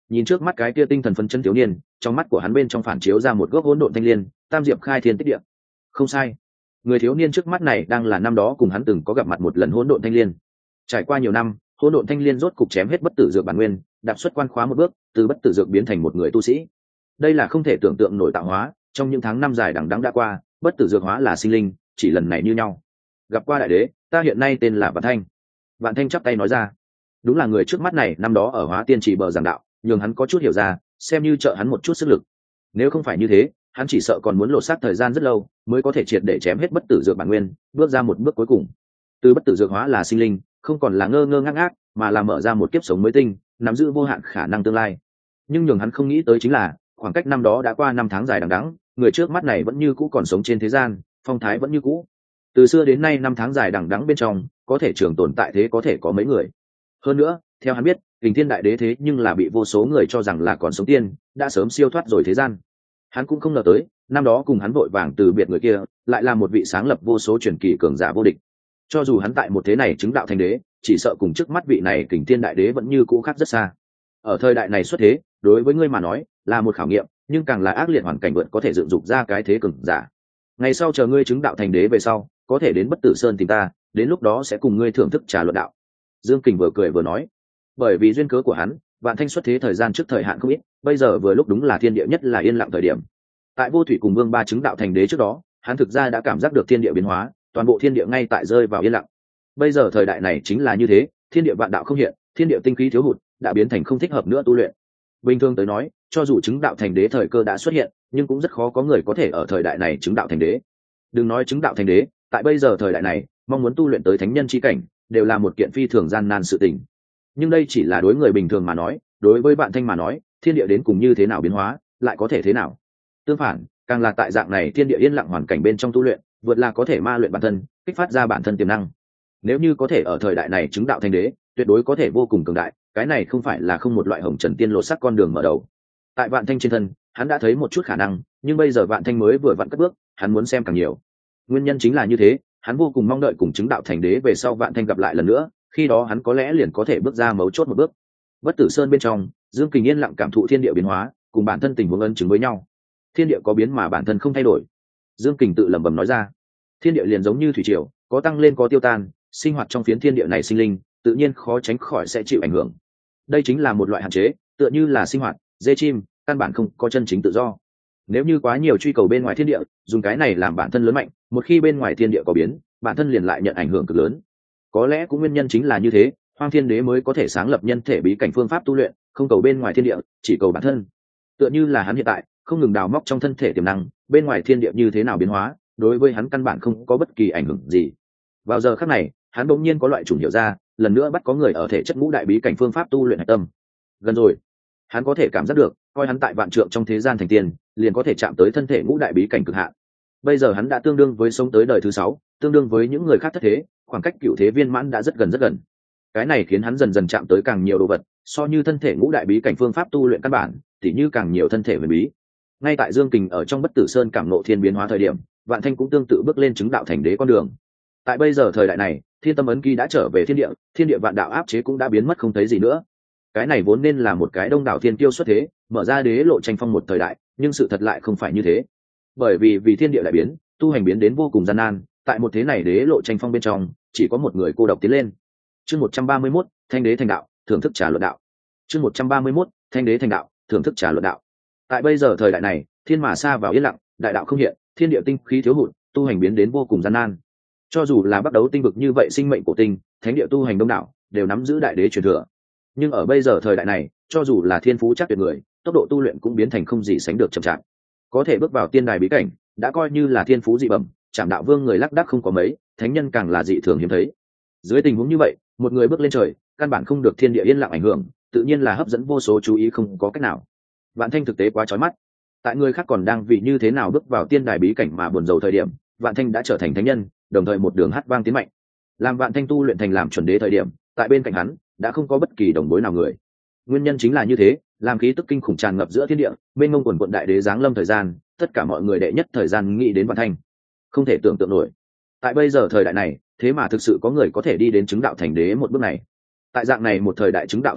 nhìn trước mắt cái kia tinh thần phấn chân thiếu niên, trong mắt của hắn bên trong phản chiếu ra một gốc hỗn độn thanh liên, tam diệp khai thiên tích địa. Không sai, người thiếu niên trước mắt này đang là năm đó cùng hắn từng có gặp mặt một lần hỗn độn thanh liên. Trải qua nhiều năm, hỗn độn thanh liên rốt cục chém hết bất tử dược bản nguyên, đạp xuất quan khóa một bước, từ bất tử dược biến thành một người tu sĩ. Đây là không thể tưởng tượng nổi tạo hóa, trong những tháng năm dài đằng đẵng đã qua, bất tử dược hóa là sinh linh, chỉ lần này như nhau. Gặp qua đại đế, ta hiện nay tên là Vạn Thanh. Vạn Thanh chắp tay nói ra. Đúng là người trước mắt này năm đó ở Hóa Tiên Trì bờ giảng đạo, nhường hắn có chút hiểu ra, xem như trợ hắn một chút sức lực. Nếu không phải như thế, hắn chỉ sợ còn muốn lột xác thời gian rất lâu mới có thể triệt để chém hết bất tử dược bản nguyên, bước ra một bước cuối cùng. Từ bất tử dược hóa là sinh linh, không còn là ngơ ngơ ngác ngác, mà là mở ra một kiếp sống mới tinh, nắm giữ vô hạn khả năng tương lai. Nhưng nhường hắn không nghĩ tới chính là, khoảng cách năm đó đã qua 5 tháng dài đằng đẵng, người trước mắt này vẫn như cũ còn sống trên thế gian, phong thái vẫn như cũ. Từ xưa đến nay 5 tháng dài đằng đẵng bên trong, có thể trường tồn tại thế có thể có mấy người. Hơn nữa, theo hắn biết, Kình Thiên Đại Đế thế nhưng là bị vô số người cho rằng là còn sống tiên, đã sớm siêu thoát rồi thế gian. Hắn cũng không ngờ tới, năm đó cùng hắn vội vàng từ biệt người kia, lại là một vị sáng lập vô số truyền kỳ cường giả vô địch. Cho dù hắn tại một thế này chứng đạo thành đế, chỉ sợ cùng trước mắt vị này Kình Thiên Đại Đế vẫn như cũ khác rất xa. Ở thời đại này xuất thế, đối với ngươi mà nói, là một khảo nghiệm, nhưng càng là ác liệt hoàn cảnh vượt có thể dựng dục ra cái thế cường giả. Ngày sau chờ ngươi chứng đạo thành đế về sau, có thể đến Bất Tử Sơn tìm ta, đến lúc đó sẽ cùng ngươi thưởng thức trà luận đạo. Dương Kình vừa cười vừa nói, bởi vì duyên cớ của hắn, Vạn Thanh xuất thế thời gian trước thời hạn không ít, bây giờ vừa lúc đúng là thiên địa nhất là yên lặng thời điểm. Tại Vô Thủy cùng Vương Ba chứng đạo thành đế trước đó, hắn thực ra đã cảm giác được thiên địa biến hóa, toàn bộ thiên địa ngay tại rơi vào yên lặng. Bây giờ thời đại này chính là như thế, thiên địa vạn đạo không hiện, thiên địa tinh khí thiếu hụt, đã biến thành không thích hợp nữa tu luyện. Bình thường tới nói, cho dù chứng đạo thành đế thời cơ đã xuất hiện, nhưng cũng rất khó có người có thể ở thời đại này chứng đạo thành đế. Đừng nói chứng đạo thành đế, tại bây giờ thời đại này, mong muốn tu luyện tới thánh nhân chi cảnh, đều là một kiện phi thường gian nan sự tình. Nhưng đây chỉ là đối người bình thường mà nói, đối với Vạn Thanh mà nói, thiên địa đến cùng như thế nào biến hóa, lại có thể thế nào? Tương phản, càng là tại dạng này thiên địa yên lặng hoàn cảnh bên trong tu luyện, vượt là có thể ma luyện bản thân, kích phát ra bản thân tiềm năng. Nếu như có thể ở thời đại này chứng đạo thành đế, tuyệt đối có thể vô cùng cường đại, cái này không phải là không một loại hồng trần tiên lột sắc con đường mở đầu. Tại Vạn Thanh trên thân, hắn đã thấy một chút khả năng, nhưng bây giờ Vạn Thanh mới vừa vặn cất bước, hắn muốn xem càng nhiều. Nguyên nhân chính là như thế, hắn vô cùng mong đợi cùng chứng đạo thành đế về sau Vạn Thanh gặp lại lần nữa, khi đó hắn có lẽ liền có thể bước ra mấu chốt một bước. Bất Tử Sơn bên trong, Dương Kình yên lặng cảm thụ thiên địa biến hóa, cùng bản thân tình huống ân chứng với nhau. Thiên địa có biến mà bản thân không thay đổi. Dương Kình tự lẩm bẩm nói ra, thiên địa liền giống như thủy triều, có tăng lên có tiêu tan, sinh hoạt trong phiến thiên địa này sinh linh, tự nhiên khó tránh khỏi sẽ chịu ảnh hưởng. Đây chính là một loại hạn chế, tựa như là sinh hoạt, dê chim, căn bản không có chân chính tự do. Nếu như quá nhiều truy cầu bên ngoài thiên địa, dùng cái này làm bản thân lớn mạnh, một khi bên ngoài thiên địa có biến, bản thân liền lại nhận ảnh hưởng cực lớn. Có lẽ cũng nguyên nhân chính là như thế, Hoang Thiên Đế mới có thể sáng lập nhân thể bí cảnh phương pháp tu luyện, không cầu bên ngoài thiên địa, chỉ cầu bản thân. Tựa như là hắn hiện tại, không ngừng đào móc trong thân thể tiềm năng, bên ngoài thiên địa như thế nào biến hóa, đối với hắn căn bản không có bất kỳ ảnh hưởng gì. Vào giờ khắc này, hắn bỗng nhiên có loại chủng hiểu ra, lần nữa bắt có người ở thể chất ngũ đại bí cảnh phương pháp tu luyện hạch tâm. Gần rồi, hắn có thể cảm giác được, coi hắn tại vạn trượng trong thế gian thành tiền, liền có thể chạm tới thân thể ngũ đại bí cảnh cực hạn. Bây giờ hắn đã tương đương với sống tới đời thứ 6, tương đương với những người khác thất thế, khoảng cách cựu thế viên mãn đã rất gần rất gần. Cái này khiến hắn dần dần chạm tới càng nhiều đồ vật, so như thân thể ngũ đại bí cảnh phương pháp tu luyện căn bản, tỉ như càng nhiều thân thể huyền bí. Ngay tại Dương Kình ở trong Bất Tử Sơn cảm ngộ thiên biến hóa thời điểm, Vạn Thanh cũng tương tự bước lên chứng đạo thành đế con đường. Tại bây giờ thời đại này, thiên tâm ấn ký đã trở về thiên địa vạn đạo áp chế cũng đã biến mất không thấy gì nữa. Cái này vốn nên là một cái đông đảo thiên kiêu xuất thế, mở ra đế lộ tranh phong một thời đại, nhưng sự thật lại không phải như thế. Bởi vì thiên địa đại biến, tu hành biến đến vô cùng gian nan, tại một thế này đế lộ tranh phong bên trong, chỉ có một người cô độc tiến lên. Chương 131, Thanh đế thành đạo, thưởng thức trà luận đạo. Chương 131, Thanh đế thành đạo, thưởng thức trà luận đạo. Tại bây giờ thời đại này, thiên mà sa vào yên lặng, đại đạo không hiện, thiên địa tinh khí thiếu hụt, tu hành biến đến vô cùng gian nan. Cho dù là bắt đấu tinh vực như vậy sinh mệnh của tinh, thánh địa tu hành đông đảo, đều nắm giữ đại đế truyền thừa. Nhưng ở bây giờ thời đại này, cho dù là thiên phú chắc tuyệt người, tốc độ tu luyện cũng biến thành không gì sánh được chậm chạp. Có thể bước vào tiên đài bí cảnh, đã coi như là thiên phú dị bẩm, Trảm Đạo Vương người lác đác không có mấy, thánh nhân càng là dị thường hiếm thấy. Dưới tình huống như vậy, một người bước lên trời, căn bản không được thiên địa yên lặng ảnh hưởng, tự nhiên là hấp dẫn vô số chú ý không có cách nào. Vạn Thanh thực tế quá chói mắt. Tại người khác còn đang vì như thế nào bước vào tiên đài bí cảnh mà buồn rầu thời điểm, Vạn Thanh đã trở thành thánh nhân, đồng thời một đường hát vang tiến mạnh. Làm Vạn Thanh tu luyện thành làm chuẩn đế thời điểm, tại bên cạnh hắn đã không có bất kỳ đồng bối nào người. Nguyên nhân chính là như thế, làm khí tức kinh khủng tràn ngập giữa thiên địa, bên ngông quần quận đại đế giáng lâm thời gian, tất cả mọi người đệ nhất thời gian nghĩ đến Vạn Thanh. Không thể tưởng tượng nổi. Tại bây giờ thời đại này, thế mà thực sự có người có thể đi đến chứng đạo thành đế một bước này. Tại dạng này một thời đại chứng đạo thành đế,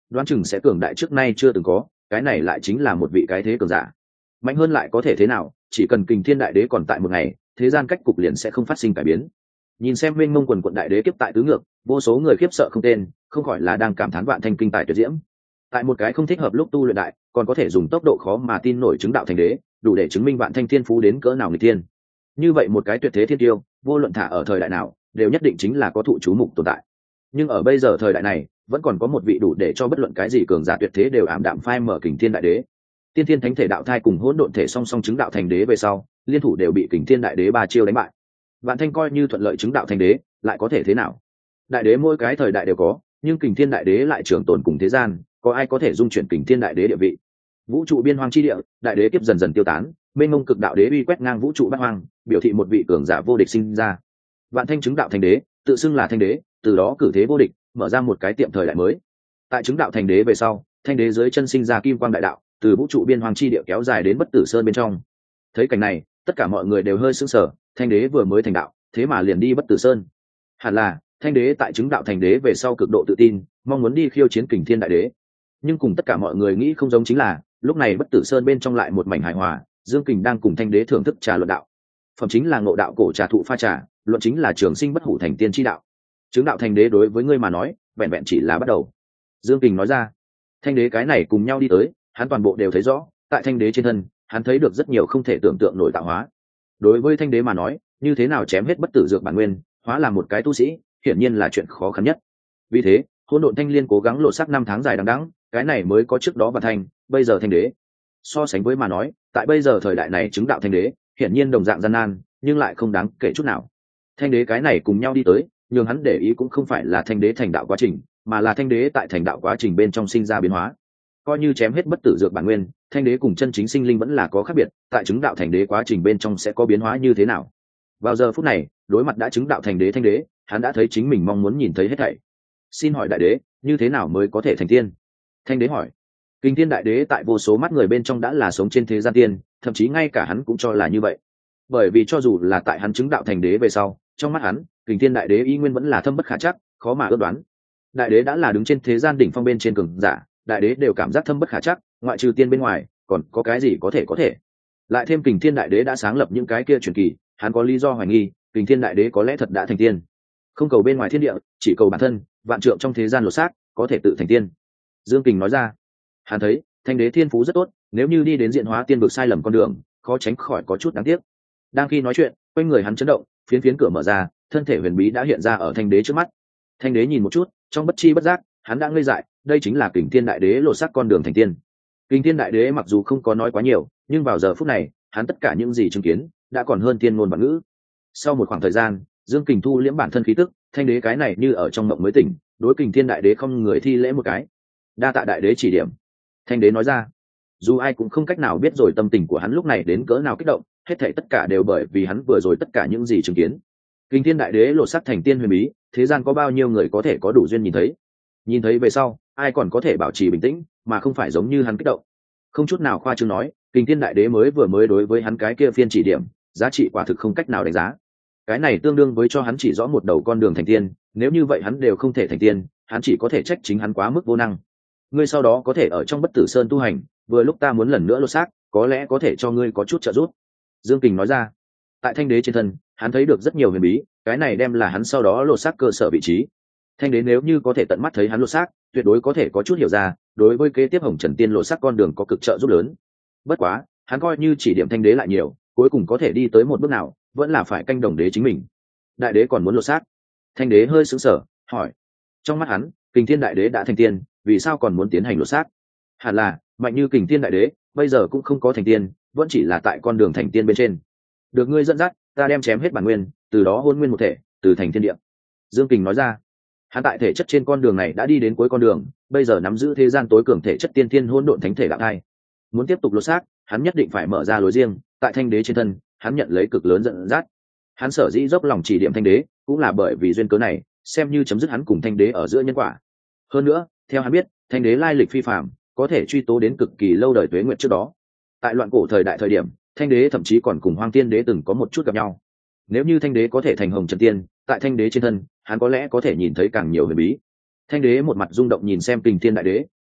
đoán chừng sẽ cường đại trước nay chưa từng có, cái này lại chính là một vị cái thế cường giả. Mạnh hơn lại có thể thế nào, chỉ cần Kình Thiên Đại Đế còn tại một ngày, thế gian cách cục liền sẽ không phát sinh cải biến. Nhìn xem mênh mông quần quận đại đế kiếp tại tứ ngược, vô số người khiếp sợ không tên, không khỏi là đang cảm thán Vạn Thanh kinh tài tuyệt diễm. Tại một cái không thích hợp lúc tu luyện đại, còn có thể dùng tốc độ khó mà tin nổi chứng đạo thành đế, đủ để chứng minh Vạn Thanh thiên phú đến cỡ nào nghịch thiên. Như vậy một cái tuyệt thế thiên tiêu, vô luận thả ở thời đại nào, đều nhất định chính là có thụ chú mục tồn tại. Nhưng ở bây giờ thời đại này, vẫn còn có một vị đủ để cho bất luận cái gì cường giả tuyệt thế đều ảm đạm phai mở Kình Thiên Đại Đế. Tiên Thiên Thánh Thể đạo thai cùng hỗn độn thể song song chứng đạo thành đế về sau, liên thủ đều bị Kình Thiên Đại Đế ba chiêu đánh bại. Vạn Thanh coi như thuận lợi chứng đạo thành đế, lại có thể thế nào? Đại đế mỗi cái thời đại đều có, nhưng Kình Thiên Đại Đế lại trường tồn cùng thế gian, có ai có thể dung chuyển Kình Thiên Đại Đế địa vị? Vũ trụ biên hoang chi địa, đại đế kiếp dần dần tiêu tán, mênh mông cực đạo đế uy quét ngang vũ trụ bát hoang, biểu thị một vị cường giả vô địch sinh ra. Vạn Thanh chứng đạo thành đế, tự xưng là thanh đế, từ đó cử thế vô địch, mở ra một cái tiệm thời đại mới. Tại chứng đạo thành đế về sau, thanh đế dưới chân sinh ra kim quang đại đạo, từ vũ trụ biên hoang chi địa kéo dài đến bất tử sơn bên trong. Thấy cảnh này, tất cả mọi người đều hơi sững sờ, thanh đế vừa mới thành đạo, thế mà liền đi bất tử sơn. Hẳn là thanh đế tại chứng đạo thành đế về sau cực độ tự tin, mong muốn đi khiêu chiến Kình Thiên Đại Đế. Nhưng cùng tất cả mọi người nghĩ không giống chính là, lúc này bất tử sơn bên trong lại một mảnh hài hòa, Dương Kình đang cùng thanh đế thưởng thức trà luận đạo. Phẩm chính là ngộ đạo cổ trà thụ pha trà, luận chính là trường sinh bất hủ thành tiên chi đạo. Chứng đạo thành đế đối với ngươi mà nói, vẹn vẹn chỉ là bắt đầu. Dương Kình nói ra. Thanh đế cái này cùng nhau đi tới, hắn toàn bộ đều thấy rõ, tại thanh đế trên thân, hắn thấy được rất nhiều không thể tưởng tượng nổi tạo hóa. Đối với thanh đế mà nói, như thế nào chém hết bất tử dược bản nguyên, hóa làm một cái tu sĩ, hiển nhiên là chuyện khó khăn nhất. Vì thế, hỗn độn thanh liên cố gắng lộ sắc 5 tháng dài đằng đẵng, cái này mới có trước đó Vạn Thanh, bây giờ thanh đế. So sánh với mà nói, tại bây giờ thời đại này chứng đạo thanh đế, hiển nhiên đồng dạng gian nan, nhưng lại không đáng kể chút nào. Thanh đế cái này cùng nhau đi tới, nhưng hắn để ý cũng không phải là thanh đế thành đạo quá trình, mà là thanh đế tại thành đạo quá trình bên trong sinh ra biến hóa. Coi như chém hết bất tử dược bản nguyên, thanh đế cùng chân chính sinh linh vẫn là có khác biệt, tại chứng đạo thành đế quá trình bên trong sẽ có biến hóa như thế nào. Vào giờ phút này, đối mặt đã chứng đạo thành đế thanh đế, hắn đã thấy chính mình mong muốn nhìn thấy hết thảy. Xin hỏi đại đế, như thế nào mới có thể thành tiên? Thanh đế hỏi. Kình Thiên Đại Đế tại vô số mắt người bên trong đã là sống trên thế gian tiên, thậm chí ngay cả hắn cũng cho là như vậy. Bởi vì cho dù là tại hắn chứng đạo thành đế về sau, trong mắt hắn, Kình Thiên Đại Đế y nguyên vẫn là thâm bất khả trắc, khó mà ước đoán. Đại đế đã là đứng trên thế gian đỉnh phong bên trên cường giả, đại đế đều cảm giác thâm bất khả trắc, ngoại trừ tiên bên ngoài, còn có cái gì có thể. Lại thêm Kình Thiên Đại Đế đã sáng lập những cái kia truyền kỳ, hắn có lý do hoài nghi, Kình Thiên Đại Đế có lẽ thật đã thành tiên. Không cầu bên ngoài thiên địa, chỉ cầu bản thân, vạn trượng trong thế gian lột xác, có thể tự thành tiên. Dương Kình nói ra. Hắn thấy thanh đế thiên phú rất tốt, nếu như đi đến diện hóa tiên vực sai lầm con đường, khó tránh khỏi có chút đáng tiếc. Đang khi nói chuyện, quanh người hắn chấn động, phiến phiến cửa mở ra, thân thể huyền bí đã hiện ra ở thanh đế trước mắt. Thanh đế nhìn một chút, trong bất chi bất giác, hắn đã ngây dại, đây chính là Kình Thiên Đại Đế lột xác con đường thành tiên. Kình Thiên Đại Đế mặc dù không có nói quá nhiều, nhưng vào giờ phút này, hắn tất cả những gì chứng kiến, đã còn hơn tiên ngôn bản ngữ. Sau một khoảng thời gian, Dương Kình thu liễm bản thân khí tức, thanh đế cái này như ở trong mộng mới tỉnh, đối Kình Thiên Đại Đế không người thi lễ một cái. Đa tạ đại đế chỉ điểm. Thanh đế nói ra. Dù ai cũng không cách nào biết rồi tâm tình của hắn lúc này đến cỡ nào kích động, hết thảy tất cả đều bởi vì hắn vừa rồi tất cả những gì chứng kiến. Kình Thiên Đại Đế lột xác thành tiên huyền bí, thế gian có bao nhiêu người có thể có đủ duyên nhìn thấy. Nhìn thấy về sau, ai còn có thể bảo trì bình tĩnh, mà không phải giống như hắn kích động. Không chút nào khoa trương nói, Kình Thiên Đại Đế vừa mới đối với hắn cái kia phiên chỉ điểm, giá trị quả thực không cách nào đánh giá. Cái này tương đương với cho hắn chỉ rõ một đầu con đường thành tiên, nếu như vậy hắn đều không thể thành tiên, hắn chỉ có thể trách chính hắn quá mức vô năng. Ngươi sau đó có thể ở trong bất tử sơn tu hành, vừa lúc ta muốn lần nữa lột xác, có lẽ có thể cho ngươi có chút trợ giúp. Dương Kình nói ra. Tại thanh đế trên thân, hắn thấy được rất nhiều huyền bí, cái này đem là hắn sau đó lột xác cơ sở vị trí. Thanh đế nếu như có thể tận mắt thấy hắn lột xác, tuyệt đối có thể có chút hiểu ra, đối với kế tiếp Hồng Trần Tiên lột xác con đường có cực trợ giúp lớn. Bất quá, hắn coi như chỉ điểm thanh đế lại nhiều, cuối cùng có thể đi tới một bước nào, vẫn là phải canh đồng đế chính mình. Đại đế còn muốn lột xác? Thanh đế hơi sững sờ, hỏi. Trong mắt hắn, Kình Thiên Đại Đế đã thành tiên, vì sao còn muốn tiến hành lột xác? Hẳn là mạnh như Kình Thiên Đại Đế, bây giờ cũng không có thành tiên, vẫn chỉ là tại con đường thành tiên bên trên. Được ngươi dẫn dắt, ta đem chém hết bản nguyên, từ đó hôn nguyên một thể, từ thành thiên địa. Dương Kình nói ra. Hắn tại thể chất trên con đường này đã đi đến cuối con đường, bây giờ nắm giữ thế gian tối cường thể chất tiên thiên hỗn độn thánh thể đạo thai. Muốn tiếp tục lột xác, hắn nhất định phải mở ra lối riêng, tại thanh đế trên thân, hắn nhận lấy cực lớn dẫn dắt. Hắn sở dĩ dốc lòng chỉ điểm thanh đế, cũng là bởi vì duyên cớ này, xem như chấm dứt hắn cùng thanh đế ở giữa nhân quả. Hơn nữa, theo hắn biết, thanh đế lai lịch phi phàm, có thể truy tố đến cực kỳ lâu đời tuế nguyệt trước đó. Tại loạn cổ thời đại thời điểm, thanh đế thậm chí còn cùng Hoang Tiên Đế từng có một chút gặp nhau. Nếu như thanh đế có thể thành Hồng Trần Tiên, tại thanh đế trên thân, hắn có lẽ có thể nhìn thấy càng nhiều huyền bí. Thanh đế một mặt rung động nhìn xem Kình Thiên Đại Đế,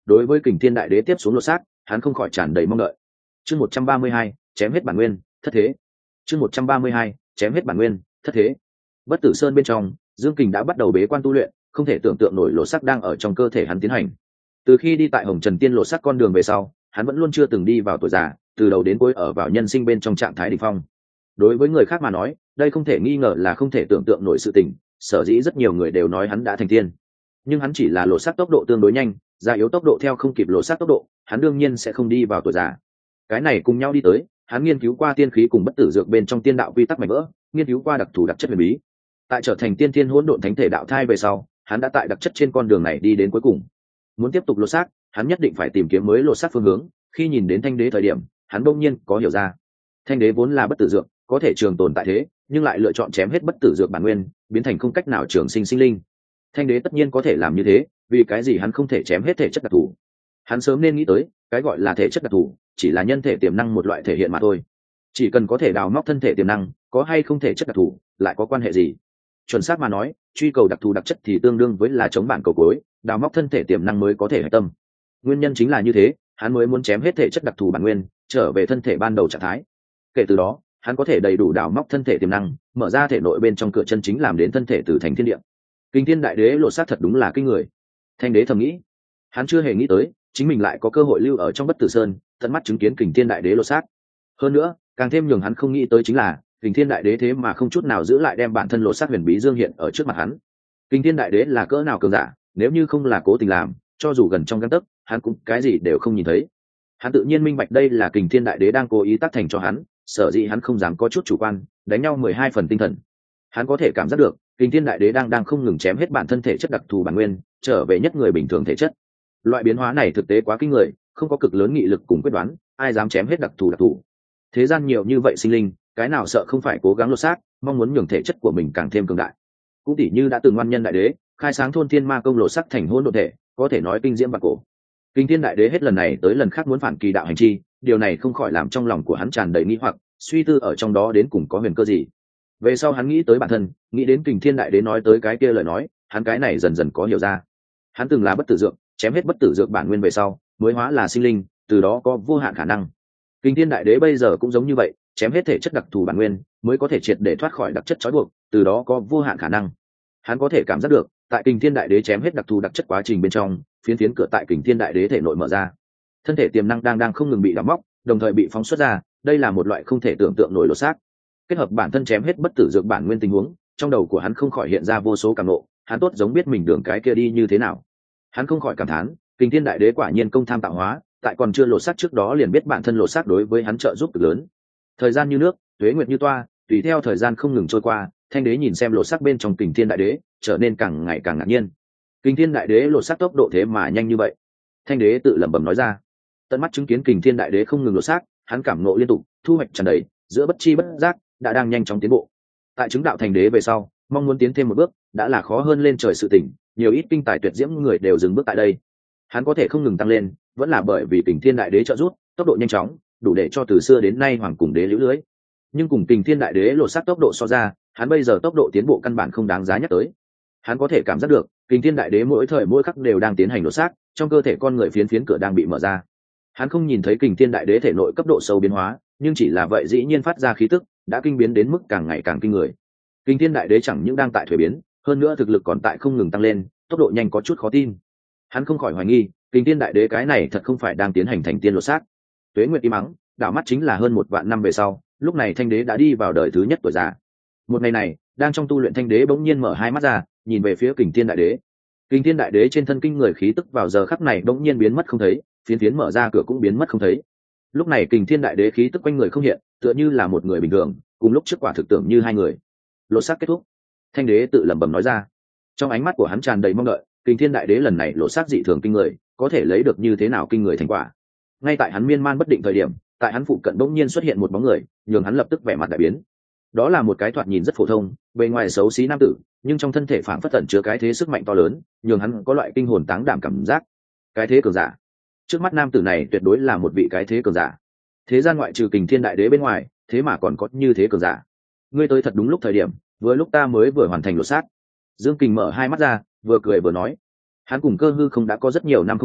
đối với Kình Thiên Đại Đế tiếp xuống lột xác, hắn không khỏi tràn đầy mong đợi. Chương 132, chém hết bản nguyên, thất thế. Chương 132, chém hết bản nguyên, thất thế. Bất Tử Sơn bên trong, Dương Kình đã bắt đầu bế quan tu luyện, không thể tưởng tượng nổi lột xác đang ở trong cơ thể hắn tiến hành. Từ khi đi tại Hồng Trần Tiên lột xác con đường về sau, hắn vẫn luôn chưa từng đi vào tuổi già, từ đầu đến cuối ở vào nhân sinh bên trong trạng thái đỉnh phong. Đối với người khác mà nói, đây không thể nghi ngờ là không thể tưởng tượng nổi sự tình, sở dĩ rất nhiều người đều nói hắn đã thành tiên. Nhưng hắn chỉ là lột xác tốc độ tương đối nhanh, già yếu tốc độ theo không kịp lột xác tốc độ, hắn đương nhiên sẽ không đi vào tuổi già. Cái này cùng nhau đi tới, hắn nghiên cứu qua tiên khí cùng bất tử dược bên trong tiên đạo quy tắc mảnh vỡ, nghiên cứu qua đặc thù đặc chất huyền bí. Tại trở thành tiên thiên hỗn độn thánh thể đạo thai về sau, hắn đã tại đặc chất trên con đường này đi đến cuối cùng. Muốn tiếp tục lột xác, hắn nhất định phải tìm kiếm mới lột xác phương hướng. Khi nhìn đến thanh đế thời điểm, hắn bỗng nhiên có hiểu ra. Thanh đế vốn là bất tử dược, có thể trường tồn tại thế, nhưng lại lựa chọn chém hết bất tử dược bản nguyên, biến thành không cách nào trường sinh sinh linh. Thanh đế tất nhiên có thể làm như thế, vì cái gì hắn không thể chém hết thể chất đặc thù? Hắn sớm nên nghĩ tới, cái gọi là thể chất đặc thù, chỉ là nhân thể tiềm năng một loại thể hiện mà thôi. Chỉ cần có thể đào móc thân thể tiềm năng, có hay không thể chất đặc thù, lại có quan hệ gì? Chuẩn xác mà nói, truy cầu đặc thù đặc chất thì tương đương với là chống bản cầu cối, đào móc thân thể tiềm năng mới có thể hạch tâm. Nguyên nhân chính là như thế, hắn mới muốn chém hết thể chất đặc thù bản nguyên, trở về thân thể ban đầu trạng thái. Kể từ đó, hắn có thể đầy đủ đào móc thân thể tiềm năng, mở ra thể nội bên trong cửa chân chính làm đến thân thể từ thành thiên địa. Kinh Thiên Đại Đế lột xác thật đúng là kinh người. Thanh đế thầm nghĩ, hắn chưa hề nghĩ tới chính mình lại có cơ hội lưu ở trong Bất Tử Sơn, tận mắt chứng kiến Kình Thiên Đại Đế lột xác. Hơn nữa, càng thêm nhường hắn không nghĩ tới chính là Kình Thiên Đại Đế thế mà không chút nào giữ lại đem bản thân lột xác huyền bí dương hiện ở trước mặt hắn. Kình Thiên Đại Đế là cỡ nào cường giả, nếu như không là cố tình làm, cho dù gần trong gang tấc, hắn cũng cái gì đều không nhìn thấy. Hắn tự nhiên minh bạch đây là Kình Thiên Đại Đế đang cố ý tác thành cho hắn, sở dĩ hắn không dám có chút chủ quan, đánh nhau 12 phần tinh thần. Hắn có thể cảm giác được Kình Thiên Đại Đế đang không ngừng chém hết bản thân thể chất đặc thù bản nguyên, trở về nhất người bình thường thể chất. Loại biến hóa này thực tế quá kinh người, không có cực lớn nghị lực cùng quyết đoán, ai dám chém hết đặc thù. Thế gian nhiều như vậy sinh linh, cái nào sợ không phải cố gắng lột xác, mong muốn nhường thể chất của mình càng thêm cường đại. Cũng tỉ như đã từng ngoan nhân đại đế, khai sáng thôn thiên ma công lột xác thành hỗn độn thể, có thể nói kinh diễm vạn cổ. Kình Thiên Đại Đế hết lần này tới lần khác muốn phản kỳ đạo hành chi, điều này không khỏi làm trong lòng của hắn tràn đầy nghi hoặc, suy tư ở trong đó đến cùng có huyền cơ gì. Về sau hắn nghĩ tới bản thân, nghĩ đến Kình Thiên Đại Đế nói tới cái kia lời nói, hắn cái này dần dần có hiểu ra. Hắn từng là bất tử dược, chém hết bất tử dược bản nguyên về sau, mới hóa là sinh linh, từ đó có vô hạn khả năng. Kình Thiên Đại Đế bây giờ cũng giống như vậy, chém hết thể chất đặc thù bản nguyên, mới có thể triệt để thoát khỏi đặc chất trói buộc, từ đó có vô hạn khả năng. Hắn có thể cảm giác được, tại Kình Thiên Đại Đế chém hết đặc thù đặc chất quá trình bên trong, phiến cửa tại Kình Thiên Đại Đế thể nội mở ra. Thân thể tiềm năng đang không ngừng bị đào móc, đồng thời bị phóng xuất ra, đây là một loại không thể tưởng tượng nổi lột xác. Kết hợp bản thân chém hết bất tử dược bản nguyên tình huống, trong đầu của hắn không khỏi hiện ra vô số cảm ngộ, hắn tốt giống biết mình đường cái kia đi như thế nào. Hắn không khỏi cảm thán, Kình Thiên Đại Đế quả nhiên công tham tạo hóa, tại còn chưa lột xác trước đó liền biết bản thân lột xác đối với hắn trợ giúp cực lớn. Thời gian như nước, tuế nguyệt như toa, tùy theo thời gian không ngừng trôi qua, Thanh Đế nhìn xem lột xác bên trong Kình Thiên Đại Đế, trở nên càng ngày càng ngạc nhiên. Kình Thiên Đại Đế lột xác tốc độ thế mà nhanh như vậy. Thanh Đế tự lẩm bẩm nói ra. Tận mắt chứng kiến Kình Thiên Đại Đế không ngừng lột xác, hắn cảm ngộ liên tục, thu hoạch tràn đầy, giữa bất chi bất giác đã đang nhanh chóng tiến bộ. Tại chứng đạo thành đế về sau, mong muốn tiến thêm một bước, đã là khó hơn lên trời sự tỉnh, nhiều ít kinh tài tuyệt diễm người đều dừng bước tại đây. Hắn có thể không ngừng tăng lên, vẫn là bởi vì Kình Thiên Đại Đế trợ giúp, tốc độ nhanh chóng, đủ để cho từ xưa đến nay hoàng cùng đế liễu lưới. Nhưng cùng Kình Thiên Đại Đế lột xác tốc độ so ra, hắn bây giờ tốc độ tiến bộ căn bản không đáng giá nhắc tới. Hắn có thể cảm giác được, Kình Thiên Đại Đế mỗi thời mỗi khắc đều đang tiến hành lột xác, trong cơ thể con người phiến cửa đang bị mở ra. Hắn không nhìn thấy Kình Thiên Đại Đế thể nội cấp độ sâu biến hóa, nhưng chỉ là vậy dĩ nhiên phát ra khí tức đã kinh biến đến mức càng ngày càng kinh người. Kình Thiên Đại Đế chẳng những đang tại thuế biến, hơn nữa thực lực còn tại không ngừng tăng lên, tốc độ nhanh có chút khó tin. Hắn không khỏi hoài nghi, Kình Thiên Đại Đế cái này thật không phải đang tiến hành thành tiên lột xác. Tuế nguyệt im mắng, đảo mắt chính là hơn 1 vạn năm về sau, lúc này Thanh Đế đã đi vào đời thứ nhất tuổi già. Một ngày này, đang trong tu luyện Thanh Đế bỗng nhiên mở hai mắt ra, nhìn về phía Kình Thiên Đại Đế. Kình Thiên Đại Đế trên thân kinh người khí tức vào giờ khắc này bỗng nhiên biến mất không thấy, phiến mở ra cửa cũng biến mất không thấy. Lúc này Kình Thiên Đại Đế khí tức quanh người không hiện, tựa như là một người bình thường, cùng lúc trước quả thực tưởng như hai người. Lột xác kết thúc, Thanh Đế tự lẩm bẩm nói ra. Trong ánh mắt của hắn tràn đầy mong đợi, Kình Thiên Đại Đế lần này lột xác dị thường kinh người, có thể lấy được như thế nào kinh người thành quả. Ngay tại hắn miên man bất định thời điểm, tại hắn phụ cận bỗng nhiên xuất hiện một bóng người, nhường hắn lập tức vẻ mặt đại biến. Đó là một cái thoạt nhìn rất phổ thông, bề ngoài xấu xí nam tử, nhưng trong thân thể phảng phất tẩn chứa cái thế sức mạnh to lớn, nhường hắn có loại kinh hồn táng đảm cảm giác. Cái thế cường giả. Trước mắt nam tử này tuyệt đối là một vị cái thế cường giả. Thế gian ngoại trừ Kình Thiên Đại Đế bên ngoài, thế mà còn có như thế cường giả. Ngươi tới thật đúng lúc thời điểm, vừa lúc ta mới vừa hoàn thành lột xác. Dương Kình mở hai mắt ra, vừa cười vừa nói. Hắn cùng Cơ Hư không đã có rất nhiều năm không thấy,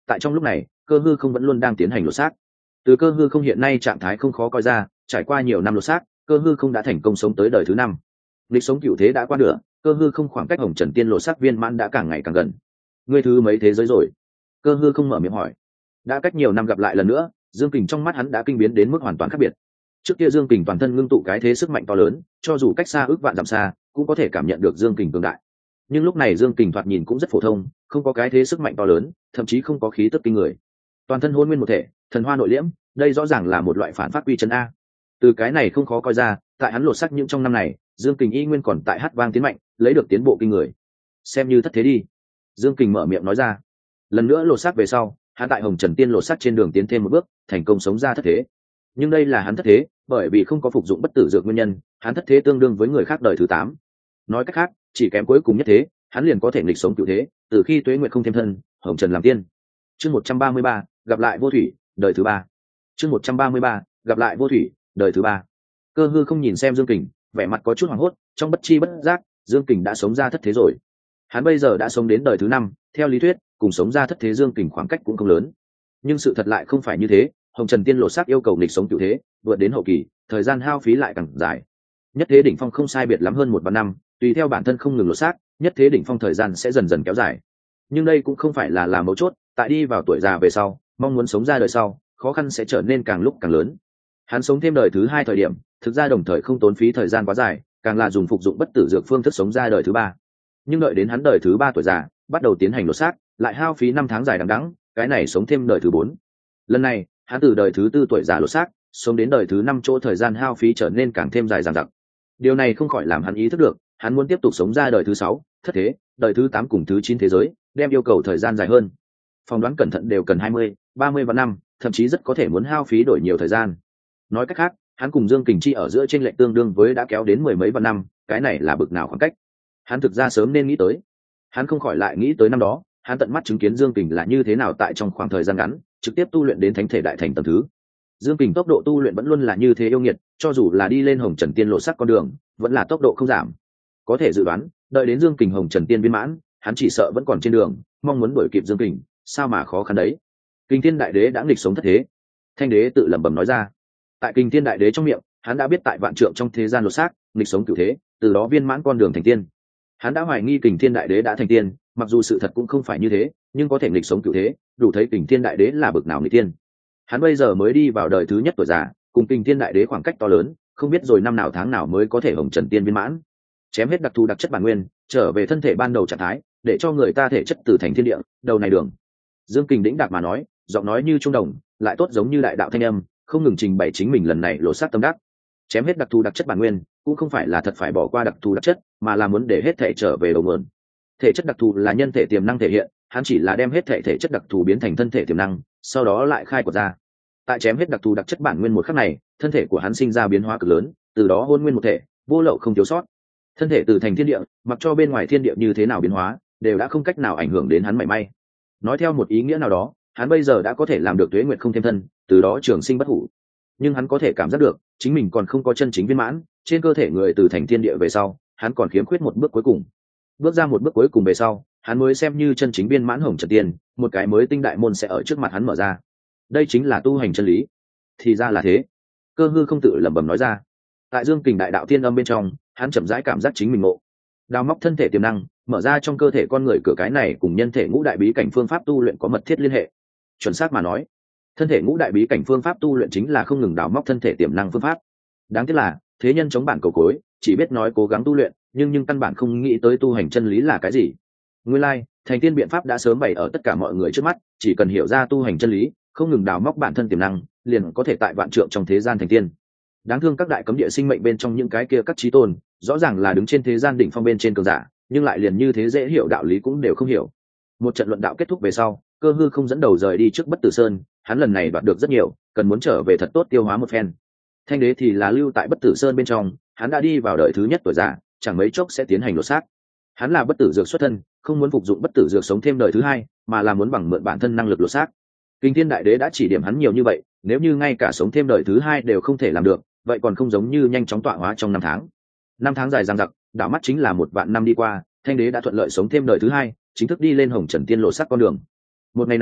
tại trong lúc này cơ hư không vẫn luôn đang tiến hành lột xác. Từ cơ hư không hiện nay trạng thái không khó coi ra, trải qua nhiều năm lột xác, cơ hư không đã thành công sống tới đời thứ 5. Lịch sống cựu thế đã qua nửa, cơ hư không khoảng cách hồng trần tiên lột xác viên mãn đã càng ngày càng gần. Ngươi thứ mấy thế giới rồi? Cơ hư không mở miệng hỏi. Đã cách nhiều năm gặp lại lần nữa, Dương Kình trong mắt hắn đã kinh biến đến mức hoàn toàn khác biệt. Trước kia Dương Kình toàn thân ngưng tụ cái thế sức mạnh to lớn, cho dù cách xa ước vạn dặm xa cũng có thể cảm nhận được Dương Kình cường đại. Nhưng lúc này Dương Kình thoạt nhìn cũng rất phổ thông, không có cái thế sức mạnh to lớn, thậm chí không có khí tức kinh người. Toàn thân hôn nguyên một thể, thần hoa nội liễm, đây rõ ràng là một loại phản phát quy chân a. Từ cái này không khó coi ra, tại hắn lột sắc những trong năm này, Dương Kình y nguyên còn tại hát vang tiến mạnh, lấy được tiến bộ kinh người. Xem như thất thế đi. Dương Kình mở miệng nói ra. Lần nữa lột sắc về sau, hắn tại hồng trần tiên lột sắc trên đường tiến thêm một bước, thành công sống ra thất thế. Nhưng đây là hắn thất thế, bởi vì không có phục dụng bất tử dược nguyên nhân, hắn thất thế tương đương với người khác đời thứ 8. Nói cách khác, chỉ kém cuối cùng nhất thế, hắn liền có thể nghịch sống cựu thế, từ khi tuế nguyệt không thêm thân, hồng trần làm tiên. Chương 133, gặp lại vô thủy, đời thứ 3. Chương 133, gặp lại vô thủy, đời thứ 3. Cơ hư không nhìn xem Dương Kình, vẻ mặt có chút hoảng hốt, trong bất chi bất giác, Dương Kình đã sống ra thất thế rồi. Hắn bây giờ đã sống đến đời thứ 5, theo lý thuyết, cùng sống ra thất thế Dương Kình khoảng cách cũng không lớn. Nhưng sự thật lại không phải như thế, hồng trần tiên lột xác yêu cầu nghịch sống cựu thế, vượt đến hậu kỳ, thời gian hao phí lại càng dài. Nhất thế đỉnh phong không sai biệt lắm hơn 1 năm, tùy theo bản thân không ngừng lột xác, nhất thế đỉnh phong thời gian sẽ dần dần kéo dài. Nhưng đây cũng không phải là mấu chốt, tại đi vào tuổi già về sau, mong muốn sống ra đời sau, khó khăn sẽ trở nên càng lúc càng lớn. Hắn sống thêm đời thứ 2 thời điểm, thực ra đồng thời không tốn phí thời gian quá dài, càng là dùng phục dụng bất tử dược phương thức sống ra đời thứ 3. Nhưng đợi đến hắn đời thứ 3 tuổi già, bắt đầu tiến hành lột xác, lại hao phí 5 tháng dài đằng đẵng, cái này sống thêm đời thứ 4. Lần này, hắn từ đời thứ 4 tuổi già lột xác, sống đến đời thứ 5 chỗ thời gian hao phí trở nên càng thêm dài dằng dặc. Điều này không khỏi làm hắn ý thức được, hắn muốn tiếp tục sống ra đời thứ 6, thất thế, đời thứ 8 cùng thứ 9 thế giới, đem yêu cầu thời gian dài hơn. Phỏng đoán cẩn thận đều cần 20, 30 vạn năm, thậm chí rất có thể muốn hao phí đổi nhiều thời gian. Nói cách khác, hắn cùng Dương Kình Chi ở giữa chênh lệch tương đương với đã kéo đến 10 mấy vạn năm, cái này là bực nào khoảng cách. Hắn thực ra sớm nên nghĩ tới. Hắn không khỏi lại nghĩ tới năm đó, hắn tận mắt chứng kiến Dương Kình là như thế nào tại trong khoảng thời gian ngắn, trực tiếp tu luyện đến thánh thể đại thành tầng thứ. Dương Kình tốc độ tu luyện vẫn luôn là như thế yêu nghiệt, cho dù là đi lên hồng trần tiên lộ sắc con đường, vẫn là tốc độ không giảm. Có thể dự đoán, đợi đến Dương Kình hồng trần tiên viên mãn, hắn chỉ sợ vẫn còn trên đường, mong muốn đuổi kịp Dương Kình, sao mà khó khăn đấy. Kinh Thiên Đại Đế đã nghịch sống thất thế. Thanh Đế tự lẩm bẩm nói ra. Tại Kinh Thiên Đại Đế trong miệng, hắn đã biết tại vạn trượng trong thế gian lột xác, nghịch sống cửu thế, từ đó viên mãn con đường thành tiên. Hắn đã hoài nghi Kình Thiên Đại Đế đã thành tiên, mặc dù sự thật cũng không phải như thế, nhưng có thể nghịch sống cửu thế, đủ thấy Kình Thiên Đại Đế là bậc nào nghịch tiên. Hắn bây giờ mới đi vào đời thứ nhất tuổi già, cùng Kình Thiên Đại Đế khoảng cách to lớn, không biết rồi năm nào tháng nào mới có thể hồng trần tiên viên mãn. Chém hết đặc thù đặc chất bản nguyên, trở về thân thể ban đầu trạng thái, để cho người ta thể chất từ thành thiên địa, đầu này đường. Dương Kình đĩnh đạc mà nói, giọng nói như trung đồng, lại tốt giống như đại đạo thanh âm, không ngừng trình bày chính mình lần này lộ sát tâm đắc. Chém hết đặc thù đặc chất bản nguyên, cũng không phải là thật phải bỏ qua đặc thù đặc chất, mà là muốn để hết thể trở về đầu nguồn. Thể chất đặc thù là nhân thể tiềm năng thể hiện, hắn chỉ là đem hết thể chất đặc thù biến thành thân thể tiềm năng, sau đó lại khai quật ra. Tại chém hết đặc thù đặc chất bản nguyên một khắc này, thân thể của hắn sinh ra biến hóa cực lớn, từ đó hôn nguyên một thể, vô lậu không thiếu sót. Thân thể từ thành thiên địa, mặc cho bên ngoài thiên địa như thế nào biến hóa, đều đã không cách nào ảnh hưởng đến hắn mảy may. Nói theo một ý nghĩa nào đó, hắn bây giờ đã có thể làm được tuế nguyệt không thêm thân, từ đó trường sinh bất hủ. Nhưng hắn có thể cảm giác được, chính mình còn không có chân chính viên mãn, trên cơ thể người từ thành thiên địa về sau, hắn còn khiếm khuyết một bước cuối cùng. Bước ra một bước cuối cùng về sau, hắn mới xem như chân chính viên mãn hồng trần tiên, một cái mới tinh đại môn sẽ ở trước mặt hắn mở ra. Đây chính là tu hành chân lý. Thì ra là thế. Cơ hư không tự lẩm bẩm nói ra. Tại Dương Kình đại đạo thiên âm bên trong, hắn chậm rãi cảm giác chính mình ngộ. Đào móc thân thể tiềm năng, mở ra trong cơ thể con người cửa cái này cùng nhân thể ngũ đại bí cảnh phương pháp tu luyện có mật thiết liên hệ. Chuẩn xác mà nói, thân thể ngũ đại bí cảnh phương pháp tu luyện chính là không ngừng đào móc thân thể tiềm năng phương pháp. Đáng tiếc là thế nhân chống bản cầu cối, chỉ biết nói cố gắng tu luyện, nhưng căn bản không nghĩ tới tu hành chân lý là cái gì. Nguyên lai, thành tiên biện pháp đã sớm bày ở tất cả mọi người trước mắt, chỉ cần hiểu ra tu hành chân lý, không ngừng đào móc bản thân tiềm năng, liền có thể tại vạn trượng trong thế gian thành tiên. Đáng thương các đại cấm địa sinh mệnh bên trong những cái kia các chí tôn, rõ ràng là đứng trên thế gian đỉnh phong bên trên cường giả, nhưng lại liền như thế dễ hiểu đạo lý cũng đều không hiểu. Một trận luận đạo kết thúc về sau, Cơ hư không dẫn đầu rời đi trước Bất Tử Sơn, hắn lần này đoạt được rất nhiều, cần muốn trở về thật tốt tiêu hóa một phen. Thanh Đế thì là lưu tại Bất Tử Sơn bên trong, hắn đã đi vào đời thứ nhất tuổi già, chẳng mấy chốc sẽ tiến hành lột xác. Hắn là bất tử dược xuất thân, không muốn phục dụng bất tử dược sống thêm đời thứ 2, mà là muốn bằng mượn bản thân năng lực lột xác. Kinh Thiên Đại Đế đã chỉ điểm hắn nhiều như vậy, nếu như ngay cả sống thêm đời thứ 2 đều không thể làm được, vậy còn không giống như nhanh chóng tọa hóa trong 5 tháng. 5 tháng dài dằng dặc, đảo mắt chính là 1 vạn năm đi qua, Thanh Đế đã thuận lợi sống thêm đời thứ 2, chính thức đi lên hồng trần tiên lộ sắc con đường. Một ngày này,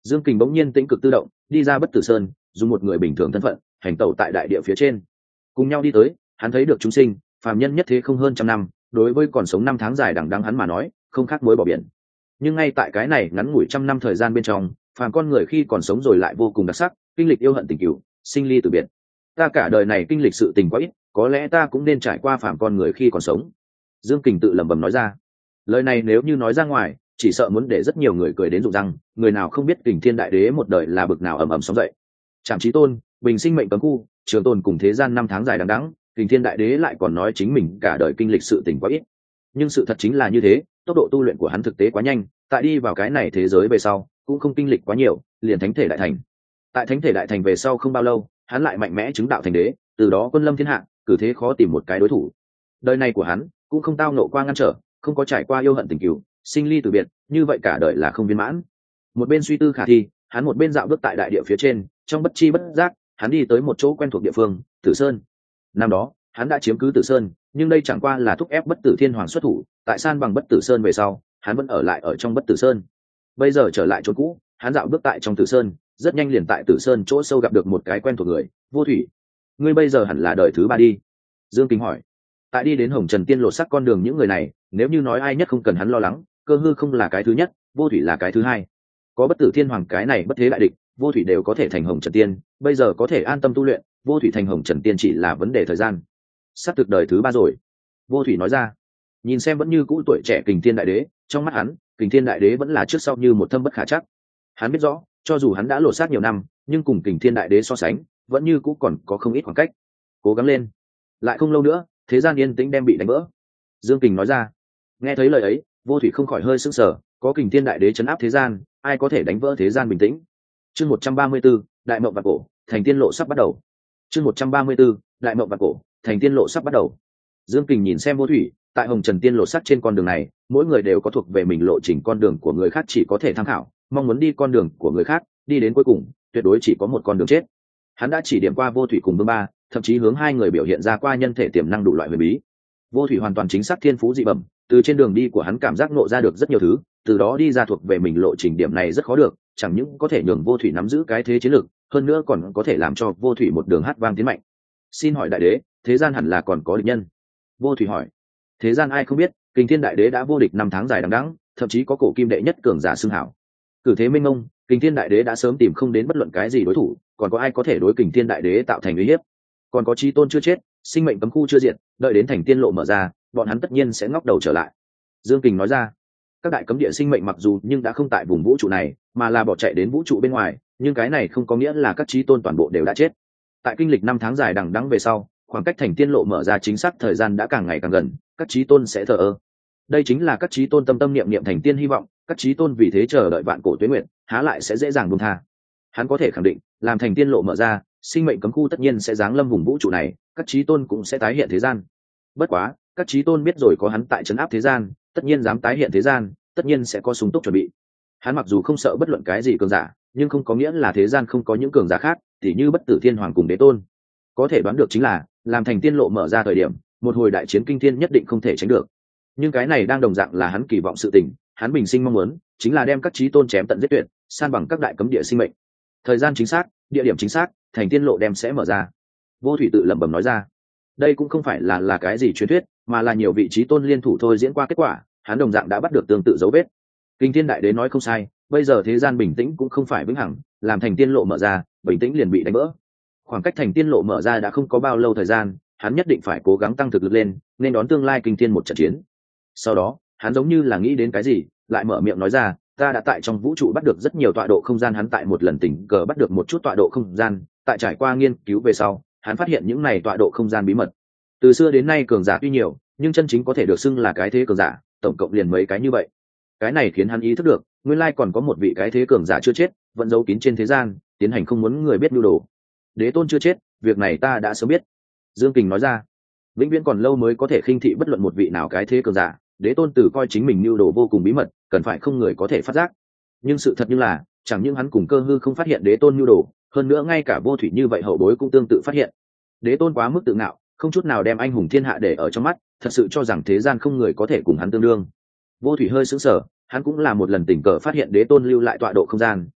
Dương Kình bỗng nhiên tĩnh cực tự động đi ra Bất Tử Sơn, dùng một người bình thường thân phận hành tẩu tại đại địa phía trên. Cùng nhau đi tới, hắn thấy được chúng sinh phàm nhân nhất thế không hơn trăm năm, đối với còn sống năm tháng dài đằng đẵng hắn mà nói không khác muối bỏ biển. Nhưng ngay tại cái này ngắn ngủi trăm năm thời gian bên trong, phàm con người khi còn sống rồi lại vô cùng đặc sắc, kinh lịch yêu hận tình cửu, sinh ly tử biệt. Ta cả đời này kinh lịch sự tình quá ít, có lẽ ta cũng nên trải qua phàm con người khi còn sống. Dương Kình tự lẩm bẩm nói ra. Lời này nếu như nói ra ngoài, chỉ sợ muốn để rất nhiều người cười đến rụng răng, người nào không biết Kình Thiên Đại Đế một đời là bực nào ầm ầm sóng dậy. Trảm Chí Tôn, bình sinh mệnh cấm khu, trường tồn cùng thế gian năm tháng dài đằng đẵng, Kình Thiên Đại Đế lại còn nói chính mình cả đời kinh lịch sự tình quá ít. Nhưng sự thật chính là như thế, tốc độ tu luyện của hắn thực tế quá nhanh, tại đi vào cái này thế giới về sau, cũng không kinh lịch quá nhiều, liền thánh thể đại thành. Tại thánh thể đại thành về sau không bao lâu, hắn lại mạnh mẽ chứng đạo thành đế, từ đó quân lâm thiên hạ, cử thế khó tìm một cái đối thủ. Đời này của hắn cũng không tao nộ qua ngăn trở, không có trải qua yêu hận tình cừu, sinh ly tử biệt, như vậy cả đời là không viên mãn. Một bên suy tư khả thi, hắn một bên dạo bước tại đại địa phía trên, trong bất chi bất giác, hắn đi tới một chỗ quen thuộc địa phương, Tử Sơn. Năm đó, hắn đã chiếm cứ Tử Sơn, nhưng đây chẳng qua là thúc ép Bất Tử Thiên Hoàng xuất thủ, tại san bằng Bất Tử Sơn về sau, hắn vẫn ở lại ở trong Bất Tử Sơn. Bây giờ trở lại chỗ cũ, hắn dạo bước tại trong Tử Sơn, rất nhanh liền tại Tử Sơn chỗ sâu gặp được một cái quen thuộc người, Vô Thủy. Ngươi bây giờ hẳn là đời thứ ba đi. Dương Kính hỏi. Tại đi đến Hồng Trần Tiên lột sắc con đường những người này, nếu như nói ai nhất không cần hắn lo lắng, Cơ Hư không là cái thứ nhất, Vô Thủy là cái thứ hai. Có Bất Tử Thiên Hoàng cái này bất thế đại địch, Vô Thủy đều có thể thành Hồng Trần Tiên, bây giờ có thể an tâm tu luyện, Vô Thủy thành Hồng Trần Tiên chỉ là vấn đề thời gian. Sắp thực đời thứ ba rồi. Vô Thủy nói ra. Nhìn xem vẫn như cũ tuổi trẻ Kình Thiên Đại Đế, trong mắt hắn, Kình Thiên Đại Đế vẫn là trước sau như một thâm bất khả trắc. Hắn biết rõ, cho dù hắn đã lột xác nhiều năm, nhưng cùng Kình Thiên Đại Đế so sánh, vẫn như cũ còn có không ít khoảng cách. Cố gắng lên, lại không lâu nữa, thế gian yên tĩnh đem bị đánh vỡ. Dương Kình nói ra. Nghe thấy lời ấy, Vô Thủy không khỏi hơi sững sờ, có Kình Thiên Đại Đế trấn áp thế gian, ai có thể đánh vỡ thế gian bình tĩnh. Chương 134, Đại Mộng Vạn Cổ, thành tiên lộ sắp bắt đầu. Chương 134, Đại Mộng Vạn Cổ, thành tiên lộ sắp bắt đầu. Dương Kình nhìn xem Vô Thủy, tại Hồng Trần Tiên lộ sắc trên con đường này, mỗi người đều có thuộc về mình lộ trình, con đường của người khác chỉ có thể tham khảo, mong muốn đi con đường của người khác, đi đến cuối cùng, tuyệt đối chỉ có một con đường chết. Hắn đã chỉ điểm qua Vô Thủy cùng Vương Ba, thậm chí hướng hai người biểu hiện ra qua nhân thể tiềm năng đủ loại huyền bí. Vô Thủy hoàn toàn chính xác thiên phú dị bẩm, từ trên đường đi của hắn cảm giác ngộ ra được rất nhiều thứ, từ đó đi ra thuộc về mình lộ trình, điểm này rất khó được, chẳng những có thể nhường Vô Thủy nắm giữ cái thế chiến lược, hơn nữa còn có thể làm cho Vô Thủy một đường hát vang tiến mạnh. Xin hỏi đại đế, thế gian hẳn là còn có địch nhân? Vô Thủy hỏi. Thế gian ai không biết, Kình Thiên Đại Đế đã vô địch năm tháng dài đằng đẵng, thậm chí có cổ kim đệ nhất cường giả xưng hảo. Cử thế minh mông, Kình Thiên Đại Đế đã sớm tìm không đến bất luận cái gì đối thủ, còn có ai có thể đối Kình Thiên Đại Đế tạo thành uy hiếp? Còn có Chí Tôn chưa chết, sinh mệnh cấm khu chưa diệt, đợi đến thành tiên lộ mở ra, bọn hắn tất nhiên sẽ ngóc đầu trở lại. Dương Kình nói ra. Các đại cấm địa sinh mệnh mặc dù nhưng đã không tại vùng vũ trụ này, mà là bỏ chạy đến vũ trụ bên ngoài, nhưng cái này không có nghĩa là các Chí Tôn toàn bộ đều đã chết. Tại kinh lịch năm tháng dài đằng đẵng về sau, khoảng cách thành tiên lộ mở ra chính xác thời gian đã càng ngày càng gần, các Chí Tôn sẽ thờ ơ. Đây chính là các Chí Tôn tâm tâm niệm niệm thành tiên hy vọng, các Chí Tôn vì thế chờ đợi vạn cổ tuế nguyện, há lại sẽ dễ dàng buông tha. Hắn có thể khẳng định, làm thành tiên lộ mở ra, sinh mệnh cấm khu tất nhiên sẽ giáng lâm vùng vũ trụ này, các Chí Tôn cũng sẽ tái hiện thế gian. Bất quá, các Chí Tôn biết rồi có hắn tại trấn áp thế gian, tất nhiên dám tái hiện thế gian, tất nhiên sẽ có súng túc chuẩn bị. Hắn mặc dù không sợ bất luận cái gì cường giả, nhưng không có nghĩa là thế gian không có những cường giả khác, tỉ như Bất Tử Thiên Hoàng cùng Đế Tôn. Có thể đoán được chính là, làm thành tiên lộ mở ra thời điểm, một hồi đại chiến kinh thiên nhất định không thể tránh được. Nhưng cái này đang đồng dạng là hắn kỳ vọng sự tình, hắn bình sinh mong muốn chính là đem các Chí Tôn chém tận giết tuyệt, san bằng các đại cấm địa sinh mệnh. Thời gian chính xác, địa điểm chính xác, thành tiên lộ đem sẽ mở ra. Vô Thủy tự lẩm bẩm nói ra. Đây cũng không phải là cái gì truyền thuyết, mà là nhiều vị Chí Tôn liên thủ thôi diễn qua kết quả, hắn đồng dạng đã bắt được tương tự dấu vết. Kinh Thiên Đại Đế nói không sai, bây giờ thế gian bình tĩnh cũng không phải vĩnh hằng, làm thành tiên lộ mở ra, bình tĩnh liền bị đánh vỡ. Khoảng cách thành tiên lộ mở ra đã không có bao lâu thời gian, hắn nhất định phải cố gắng tăng thực lực lên, nên đón tương lai kinh thiên một trận chiến. Sau đó, hắn giống như là nghĩ đến cái gì, lại mở miệng nói ra, ta đã tại trong vũ trụ bắt được rất nhiều tọa độ không gian, hắn tại một lần tình cờ bắt được một chút tọa độ không gian, tại trải qua nghiên cứu về sau, hắn phát hiện những này tọa độ không gian bí mật. Từ xưa đến nay cường giả tuy nhiều, nhưng chân chính có thể được xưng là cái thế cường giả, tổng cộng liền mấy cái như vậy. Cái này khiến hắn ý thức được, nguyên lai còn có một vị cái thế cường giả chưa chết, vẫn giấu kín trên thế gian, tiến hành không muốn người biết nhu đồ. Đế Tôn chưa chết, việc này ta đã sớm biết. Dương Kình nói ra. Vĩnh viễn còn lâu mới có thể khinh thị bất luận một vị nào cái thế cường giả, Đế Tôn từ coi chính mình nhu đồ vô cùng bí mật, cần phải không người có thể phát giác. Nhưng sự thật như là, chẳng những hắn cùng Cơ Hư không phát hiện Đế Tôn nhu đồ, hơn nữa ngay cả Vô Thủy như vậy hậu bối cũng tương tự phát hiện. Đế Tôn quá mức tự ngạo, không chút nào đem anh hùng thiên hạ để ở trong mắt, thật sự cho rằng thế gian không người có thể cùng hắn tương đương. Vô Thủy hơi sững sờ, hắn cũng là một lần tình cờ phát hiện Đế Tôn lưu lại tọa độ không gian,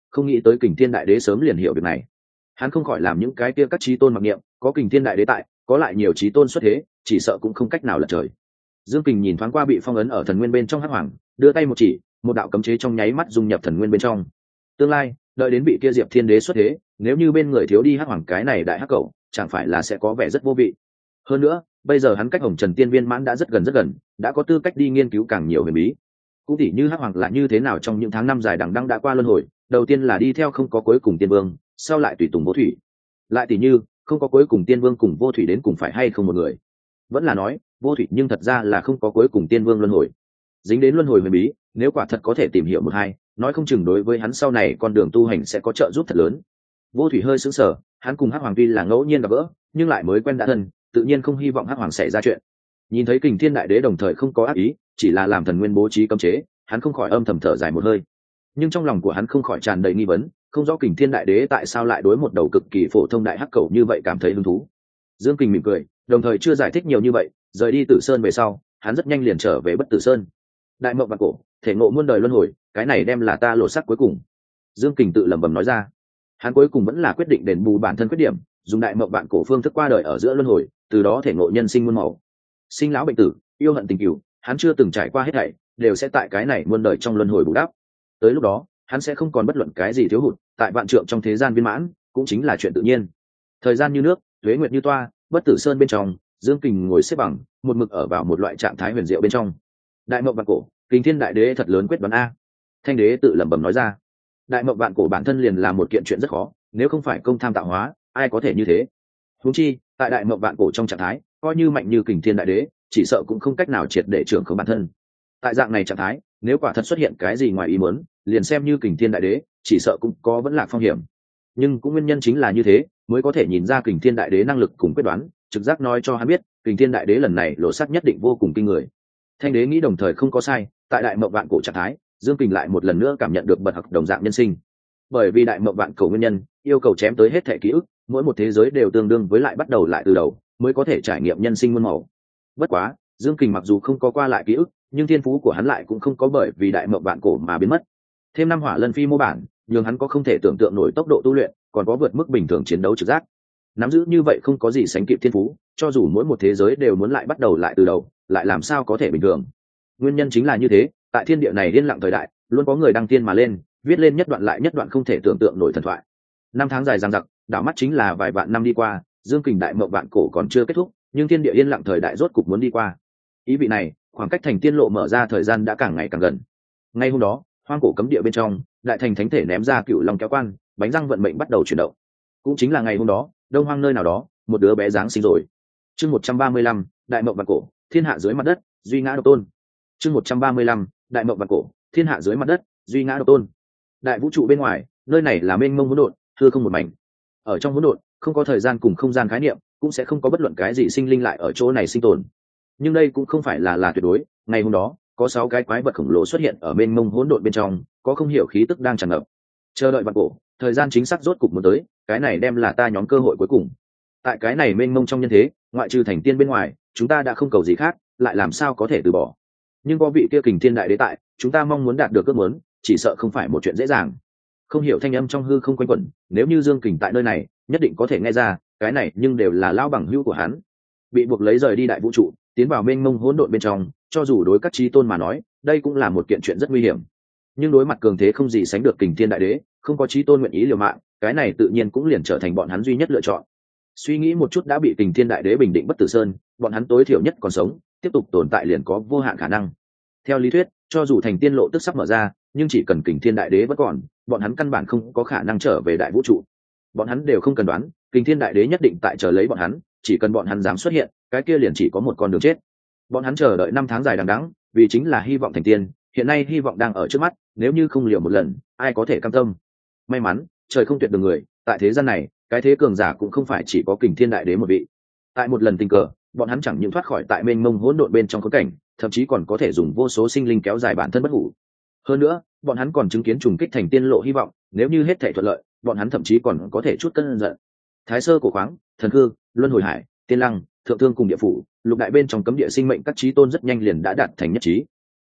không nghĩ tới Kình Thiên Đại Đế sớm liền hiểu việc này. Hắn không khỏi làm những cái kia các chí tôn mặc niệm, có Kình Thiên Đại Đế tại, có lại nhiều chí tôn xuất thế, chỉ sợ cũng không cách nào lật trời. Dương Kình nhìn thoáng qua bị phong ấn ở thần nguyên bên trong Hắc Hoàng, đưa tay một chỉ, một đạo cấm chế trong nháy mắt dung nhập thần nguyên bên trong. Tương lai, đợi đến bị kia Diệp Thiên Đế xuất thế, nếu như bên người thiếu đi Hắc Hoàng cái này đại hắc cẩu, chẳng phải là sẽ có vẻ rất vô vị. Hơn nữa, bây giờ hắn cách Hồng Trần Tiên Viên mãn đã rất gần, đã có tư cách đi nghiên cứu càng nhiều huyền bí. Cũng tỉ như Hắc Hoàng là như thế nào trong những tháng năm dài đằng đẵng đã qua luân hồi, đầu tiên là đi theo không có cuối cùng tiên vương, sau lại tùy tùng vô thủy. Lại tỉ như, không có cuối cùng tiên vương cùng vô thủy đến cùng phải hay không một người. Vẫn là nói, vô thủy nhưng thật ra là không có cuối cùng tiên vương luân hồi. Dính đến luân hồi huyền bí, nếu quả thật có thể tìm hiểu một hai, nói không chừng đối với hắn sau này con đường tu hành sẽ có trợ giúp thật lớn. Vô thủy hơi sững sờ, hắn cùng Hắc Hoàng tuy là ngẫu nhiên gặp gỡ, nhưng lại mới quen đã thân, tự nhiên không hy vọng Hắc Hoàng xảy ra chuyện. Nhìn thấy Kình Thiên Đại Đế đồng thời không có ác ý, chỉ là làm thần nguyên bố trí cấm chế, hắn không khỏi âm thầm thở dài một hơi. Nhưng trong lòng của hắn không khỏi tràn đầy nghi vấn, không rõ Kình Thiên Đại Đế tại sao lại đối một đầu cực kỳ phổ thông đại hắc cầu như vậy cảm thấy hứng thú. Dương Kình mỉm cười, đồng thời chưa giải thích nhiều như vậy, rời đi Tử Sơn về sau, hắn rất nhanh liền trở về Bất Tử Sơn. Đại mộng vạn cổ, thể ngộ muôn đời luân hồi, cái này đem là ta lộ sắc cuối cùng. Dương Kình tự lẩm bẩm nói ra. Hắn cuối cùng vẫn là quyết định đền bù bản thân khuyết điểm, dùng đại mộng vạn cổ phương thức qua đời ở giữa luân hồi, từ đó thể ngộ nhân sinh muôn màu. Sinh lão bệnh tử, yêu hận tình cửu, hắn chưa từng trải qua hết thảy, đều sẽ tại cái này muôn đời trong luân hồi bù đắp. Tới lúc đó, hắn sẽ không còn bất luận cái gì thiếu hụt, tại vạn trượng trong thế gian viên mãn, cũng chính là chuyện tự nhiên. Thời gian như nước, tuế nguyệt như toa, Bất Tử Sơn bên trong, Dương Kình ngồi xếp bằng, một mực ở vào một loại trạng thái huyền diệu bên trong. Đại mộng vạn cổ, Kình Thiên Đại Đế thật lớn quyết đoán a. Thanh Đế tự lẩm bẩm nói ra. Đại mộng vạn cổ bản thân liền là một kiện chuyện rất khó, nếu không phải công tham tạo hóa, ai có thể như thế. Huống chi, tại đại mộng vạn cổ trong trạng thái, coi như mạnh như Kình Thiên Đại Đế, chỉ sợ cũng không cách nào triệt để trưởng khống bản thân. Tại dạng này trạng thái, nếu quả thật xuất hiện cái gì ngoài ý muốn, liền xem như Kình Thiên Đại Đế, chỉ sợ cũng có vẫn lạc phong hiểm. Nhưng cũng nguyên nhân chính là như thế, mới có thể nhìn ra Kình Thiên Đại Đế năng lực cùng quyết đoán, trực giác nói cho hắn biết, Kình Thiên Đại Đế lần này lộ sắc nhất định vô cùng kinh người. Thanh Đế nghĩ đồng thời không có sai, tại đại mộng vạn cổ trạng thái, Dương Kình lại một lần nữa cảm nhận được bật học đồng dạng nhân sinh. Bởi vì đại mộng vạn cổ nguyên nhân, yêu cầu chém tới hết thể ký ức, mỗi một thế giới đều tương đương với lại bắt đầu lại từ đầu, mới có thể trải nghiệm nhân sinh muôn màu. Bất quá, Dương Kình mặc dù không có qua lại ký ức, nhưng thiên phú của hắn lại cũng không có bởi vì đại mộng vạn cổ mà biến mất. Thêm năm hỏa lân phi mô bản, nhưng hắn có không thể tưởng tượng nổi tốc độ tu luyện, còn có vượt mức bình thường chiến đấu trực giác. Nắm giữ như vậy không có gì sánh kịp thiên phú, cho dù mỗi một thế giới đều muốn lại bắt đầu lại từ đầu, lại làm sao có thể bình thường. Nguyên nhân chính là như thế, tại thiên địa này điên lặng thời đại, luôn có người đăng tiên mà lên, viết lên nhất đoạn lại nhất đoạn không thể tưởng tượng nổi thần thoại. Năm tháng dài dằng dặc, đảo mắt chính là vài vạn năm đi qua, Dương Kình đại mộng vạn cổ còn chưa kết thúc, nhưng thiên địa yên lặng thời đại rốt cục muốn đi qua. Ý vị này, khoảng cách thành tiên lộ mở ra thời gian đã càng ngày càng gần. Ngay hôm đó, hoang cổ cấm địa bên trong, đại thành thánh thể ném ra cựu long kéo quan, bánh răng vận mệnh bắt đầu chuyển động. Cũng chính là ngày hôm đó, đông hoang nơi nào đó, một đứa bé giáng sinh rồi. Chương 135, đại mộng vạn cổ, thiên hạ dưới mặt đất, duy ngã độc tôn. Chương 135, đại mộng vạn cổ, thiên hạ dưới mặt đất, duy ngã độc tôn. Đại vũ trụ bên ngoài, nơi này là mênh mông hỗn độn, hư không một mảnh. Ở trong hỗn độn, không có thời gian cùng không gian khái niệm, cũng sẽ không có bất luận cái gì sinh linh lại ở chỗ này sinh tồn. Nhưng đây cũng không phải là tuyệt đối. Ngày hôm đó, có 6 cái quái vật khổng lồ xuất hiện ở mênh mông hỗn độn bên trong, có không hiểu khí tức đang tràn ngập. Chờ đợi vạn cổ, thời gian chính xác rốt cục muốn tới, cái này đem là ta nhóm cơ hội cuối cùng. Tại cái này mênh mông trong nhân thế, ngoại trừ thành tiên bên ngoài, chúng ta đã không cầu gì khác, lại làm sao có thể từ bỏ. Nhưng có vị kia Kình Thiên Đại Đế tại, chúng ta mong muốn đạt được ước muốn, chỉ sợ không phải một chuyện dễ dàng. Không hiểu thanh âm trong hư không quanh quẩn, nếu như Dương Kình tại nơi này, nhất định có thể nghe ra, cái này nhưng đều là lão bằng hữu của hắn. Bị buộc lấy rời đi đại vũ trụ, tiến vào mênh mông hỗn độn bên trong, cho dù đối các chí tôn mà nói, đây cũng là một kiện chuyện rất nguy hiểm. Nhưng đối mặt cường thế không gì sánh được Kình Thiên Đại Đế, không có chí tôn nguyện ý liều mạng, cái này tự nhiên cũng liền trở thành bọn hắn duy nhất lựa chọn. Suy nghĩ một chút đã bị Kình Thiên Đại Đế bình định Bất Tử Sơn, bọn hắn tối thiểu nhất còn sống, tiếp tục tồn tại liền có vô hạn khả năng. Theo lý thuyết, cho dù thành tiên lộ tức sắp mở ra, nhưng chỉ cần Kình Thiên Đại Đế vẫn còn, bọn hắn căn bản không có khả năng trở về đại vũ trụ. Bọn hắn đều không cần đoán, Kình Thiên Đại Đế nhất định tại chờ lấy bọn hắn, chỉ cần bọn hắn dám xuất hiện, cái kia liền chỉ có một con đường chết. Bọn hắn chờ đợi năm tháng dài đằng đẵng, vì chính là hy vọng thành tiên, hiện nay hy vọng đang ở trước mắt, nếu như không liều một lần, ai có thể cam tâm. May mắn, trời không tuyệt đường người, tại thế gian này, cái thế cường giả cũng không phải chỉ có Kình Thiên Đại Đế một vị. Tại một lần tình cờ, bọn hắn chẳng những thoát khỏi tại mênh mông hỗn độn bên trong khốn cảnh, thậm chí còn có thể dùng vô số sinh linh kéo dài bản thân bất hủ. Hơn nữa, bọn hắn còn chứng kiến trùng kích thành tiên lộ hy vọng, nếu như hết thảy thuận lợi, bọn hắn thậm chí còn có thể chút cân giận. Thái sơ cổ khoáng, thần cư, luân hồi hải, tiên lăng, thượng thương cùng địa phủ, lục đại bên trong cấm địa sinh mệnh các chí tôn rất nhanh liền đã đạt thành nhất trí.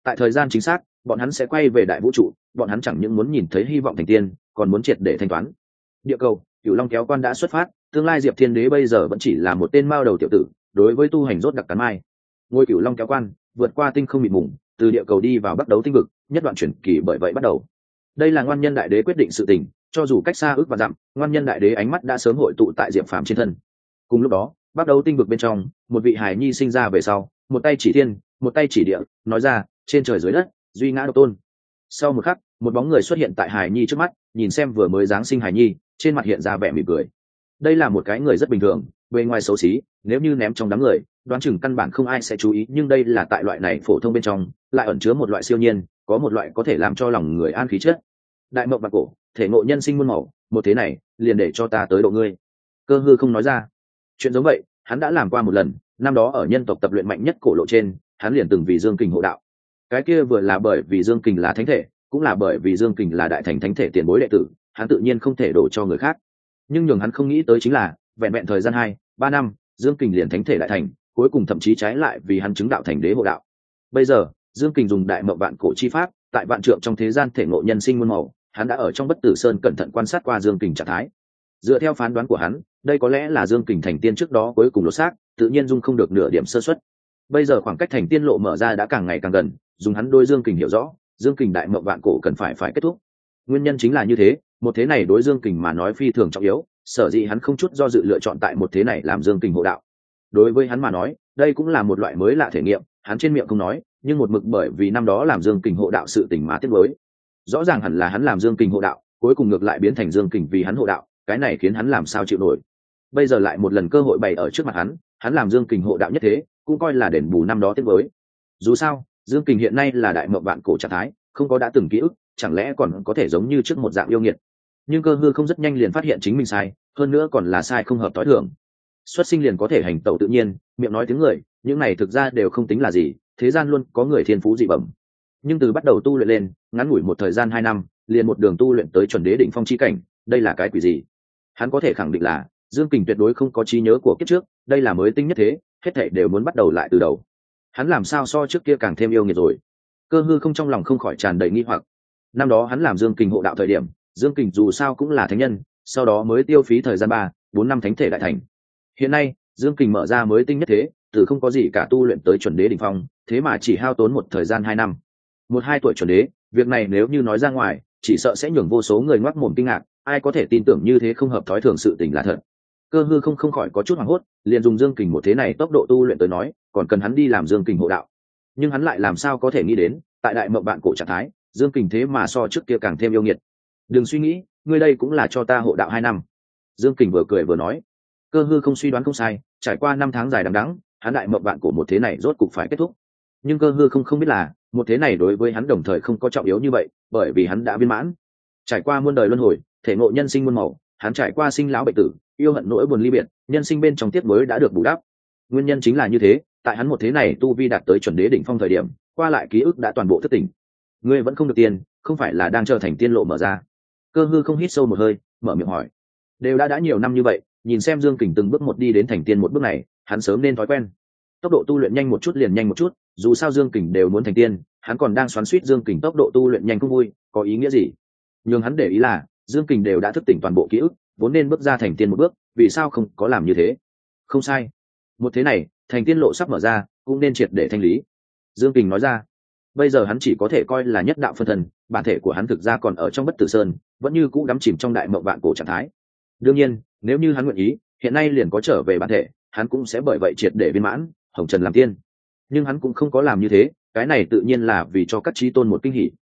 tại thời gian chính xác bọn hắn sẽ quay về đại vũ trụ, bọn hắn chẳng những muốn nhìn thấy hy vọng thành tiên, còn muốn triệt để thanh toán. Địa cầu, Cửu Long kéo quan đã xuất phát, tương lai Diệp Thiên Đế bây giờ vẫn chỉ là một tên mao đầu tiểu tử đối với tu hành rốt đặc cắn mai. Ngôi Cửu Long kéo quan vượt qua tinh không mịt mùng, từ địa cầu đi vào bắt đấu tinh vực, nhất đoạn chuyển kỳ bởi vậy bắt đầu. Đây là Ngoan Nhân Đại Đế quyết định sự tình, cho dù cách xa ước và dặm, Ngoan Nhân Đại Đế ánh mắt đã sớm hội tụ tại Diệp Phàm trên thân. Cùng lúc đó, bắt đấu tinh vực bên trong, một vị hài nhi sinh ra về sau, một tay chỉ thiên, một tay chỉ địa, nói ra, trên trời dưới đất, duy ngã độc tôn. Sau một khắc, một bóng người xuất hiện tại hài nhi trước mắt, nhìn xem vừa mới giáng sinh hài nhi, trên mặt hiện ra vẻ mỉm cười. Đây là một cái người rất bình thường, bề ngoài xấu xí, nếu như ném trong đám người, đoán chừng căn bản không ai sẽ chú ý, nhưng đây là tại loại này phổ thông bên trong, lại ẩn chứa một loại siêu nhiên, có một loại có thể làm cho lòng người an khí chất. Đại mộng bạc cổ, thể ngộ nhân sinh muôn màu, một thế này, liền để cho ta tới độ ngươi. Cơ Hư không nói ra. Chuyện giống vậy, hắn đã làm qua một lần, năm đó ở nhân tộc tập luyện mạnh nhất cổ lộ trên, hắn liền từng vì Dương Kình hộ đạo. Cái kia vừa là bởi vì Dương Kình là thánh thể, cũng là bởi vì Dương Kình là đại thành thánh thể tiền bối đệ tử, hắn tự nhiên không thể đổ cho người khác. Nhưng nhường hắn không nghĩ tới chính là, vẹn vẹn thời gian 2-3 năm, Dương Kình liền thánh thể đại thành, cuối cùng thậm chí trái lại vì hắn chứng đạo thành đế hộ đạo. Bây giờ, Dương Kình dùng đại mộng vạn cổ chi pháp, tại vạn trượng trong thế gian thể ngộ nhân sinh muôn màu, hắn đã ở trong Bất Tử Sơn cẩn thận quan sát qua Dương Kình trạng thái. Dựa theo phán đoán của hắn, đây có lẽ là Dương Kình thành tiên trước đó cuối cùng lột xác, tự nhiên dung không được nửa điểm sơ suất. Bây giờ khoảng cách thành tiên lộ mở ra đã càng ngày càng gần, dùng hắn đôi Dương Kình hiểu rõ, Dương Kình đại mộng vạn cổ cần phải kết thúc. Nguyên nhân chính là như thế, một thế này đối Dương Kình mà nói phi thường trọng yếu, sở dĩ hắn không chút do dự lựa chọn tại một thế này làm Dương Kình hộ đạo. Đối với hắn mà nói, đây cũng là một loại mới lạ thể nghiệm, hắn trên miệng không nói, nhưng một mực bởi vì năm đó làm Dương Kình hộ đạo sự tình mà tiếc nuối. Rõ ràng hẳn là hắn làm Dương Kình hộ đạo, cuối cùng ngược lại biến thành Dương Kình vì hắn hộ đạo, cái này khiến hắn làm sao chịu nổi. Bây giờ lại một lần cơ hội bày ở trước mặt hắn làm Dương Kình hộ đạo nhất thế, cũng coi là đền bù năm đó tiếc nuối. Dù sao, Dương Kình hiện nay là đại mộng vạn cổ trạng thái, không có đã từng ký ức, chẳng lẽ còn có thể giống như trước một dạng yêu nghiệt. Nhưng Cơ Hư không rất nhanh liền phát hiện chính mình sai, hơn nữa còn là sai không hợp tối thường. Xuất sinh liền có thể hành tẩu tự nhiên, miệng nói tiếng người, những này thực ra đều không tính là gì, thế gian luôn có người thiên phú dị bẩm. Nhưng từ bắt đầu tu luyện lên, ngắn ngủi một thời gian 2 năm, liền một đường tu luyện tới chuẩn đế đỉnh phong chi cảnh, đây là cái quỷ gì? Hắn có thể khẳng định là Dương Kình tuyệt đối không có trí nhớ của kiếp trước, đây là mới tinh nhất thế, hết thảy đều muốn bắt đầu lại từ đầu. Hắn làm sao so trước kia càng thêm yêu nghiệt rồi? Cơ Hư không trong lòng không khỏi tràn đầy nghi hoặc. Năm đó hắn làm Dương Kình hộ đạo thời điểm, Dương Kình dù sao cũng là thánh nhân, sau đó mới tiêu phí thời gian 3-4 năm thánh thể đại thành. Hiện nay, Dương Kình mở ra mới tinh nhất thế, từ không có gì cả tu luyện tới chuẩn đế đỉnh phong, thế mà chỉ hao tốn một thời gian 2 năm. 1-2 tuổi chuẩn đế, việc này nếu như nói ra ngoài, chỉ sợ sẽ nhường vô số người ngoác mồm kinh ngạc, ai có thể tin tưởng như thế không hợp thói thường sự tình là thật. Cơ Hư không khỏi có chút hoảng hốt, liền dùng Dương Kình một thế này tốc độ tu luyện tới nói, còn cần hắn đi làm Dương Kình hộ đạo. Nhưng hắn lại làm sao có thể nghĩ đến, tại đại mộng bạn cổ trạng thái, Dương Kình thế mà so trước kia càng thêm yêu nghiệt. Đừng suy nghĩ, ngươi đây cũng là cho ta hộ đạo 2 năm. Dương Kình vừa cười vừa nói. Cơ Hư không suy đoán không sai, trải qua 5 tháng dài đằng đẵng, hắn đại mộng bạn cổ một thế này rốt cục phải kết thúc. Nhưng Cơ Hư không biết là, một thế này đối với hắn đồng thời không có trọng yếu như vậy, bởi vì hắn đã viên mãn. Trải qua muôn đời luân hồi, thể ngộ nhân sinh muôn màu, hắn trải qua sinh lão bệnh tử, yêu hận nỗi buồn ly biệt, nhân sinh bên trong tiếc mới đã được bù đắp. Nguyên nhân chính là như thế, tại hắn một thế này tu vi đạt tới chuẩn đế đỉnh phong thời điểm, qua lại ký ức đã toàn bộ thức tỉnh. Ngươi vẫn không được tiền, không phải là đang chờ thành tiên lộ mở ra? Cơ Hư không hít sâu một hơi, mở miệng hỏi. Đều đã nhiều năm như vậy, nhìn xem Dương Kình từng bước một đi đến thành tiên một bước này, hắn sớm nên thói quen. Tốc độ tu luyện nhanh một chút liền nhanh một chút, dù sao Dương Kình đều muốn thành tiên, hắn còn đang xoắn xuýt Dương Kình tốc độ tu luyện nhanh không vui, có ý nghĩa gì? Nhưng hắn để ý là, Dương Kình đều đã thức tỉnh toàn bộ ký ức, vốn nên bước ra thành tiên một bước, vì sao không có làm như thế? Không sai, một thế này, thành tiên lộ sắp mở ra, cũng nên triệt để thanh lý. Dương Kình nói ra. Bây giờ hắn chỉ có thể coi là nhất đạo phân thần, bản thể của hắn thực ra còn ở trong Bất Tử Sơn, vẫn như cũ đắm chìm trong đại mộng vạn cổ trạng thái. Đương nhiên, nếu như hắn nguyện ý, hiện nay liền có trở về bản thể, hắn cũng sẽ bởi vậy triệt để viên mãn, hồng trần làm tiên. Nhưng hắn cũng không có làm như thế, cái này tự nhiên là vì cho các chí tôn một kinh hỉ,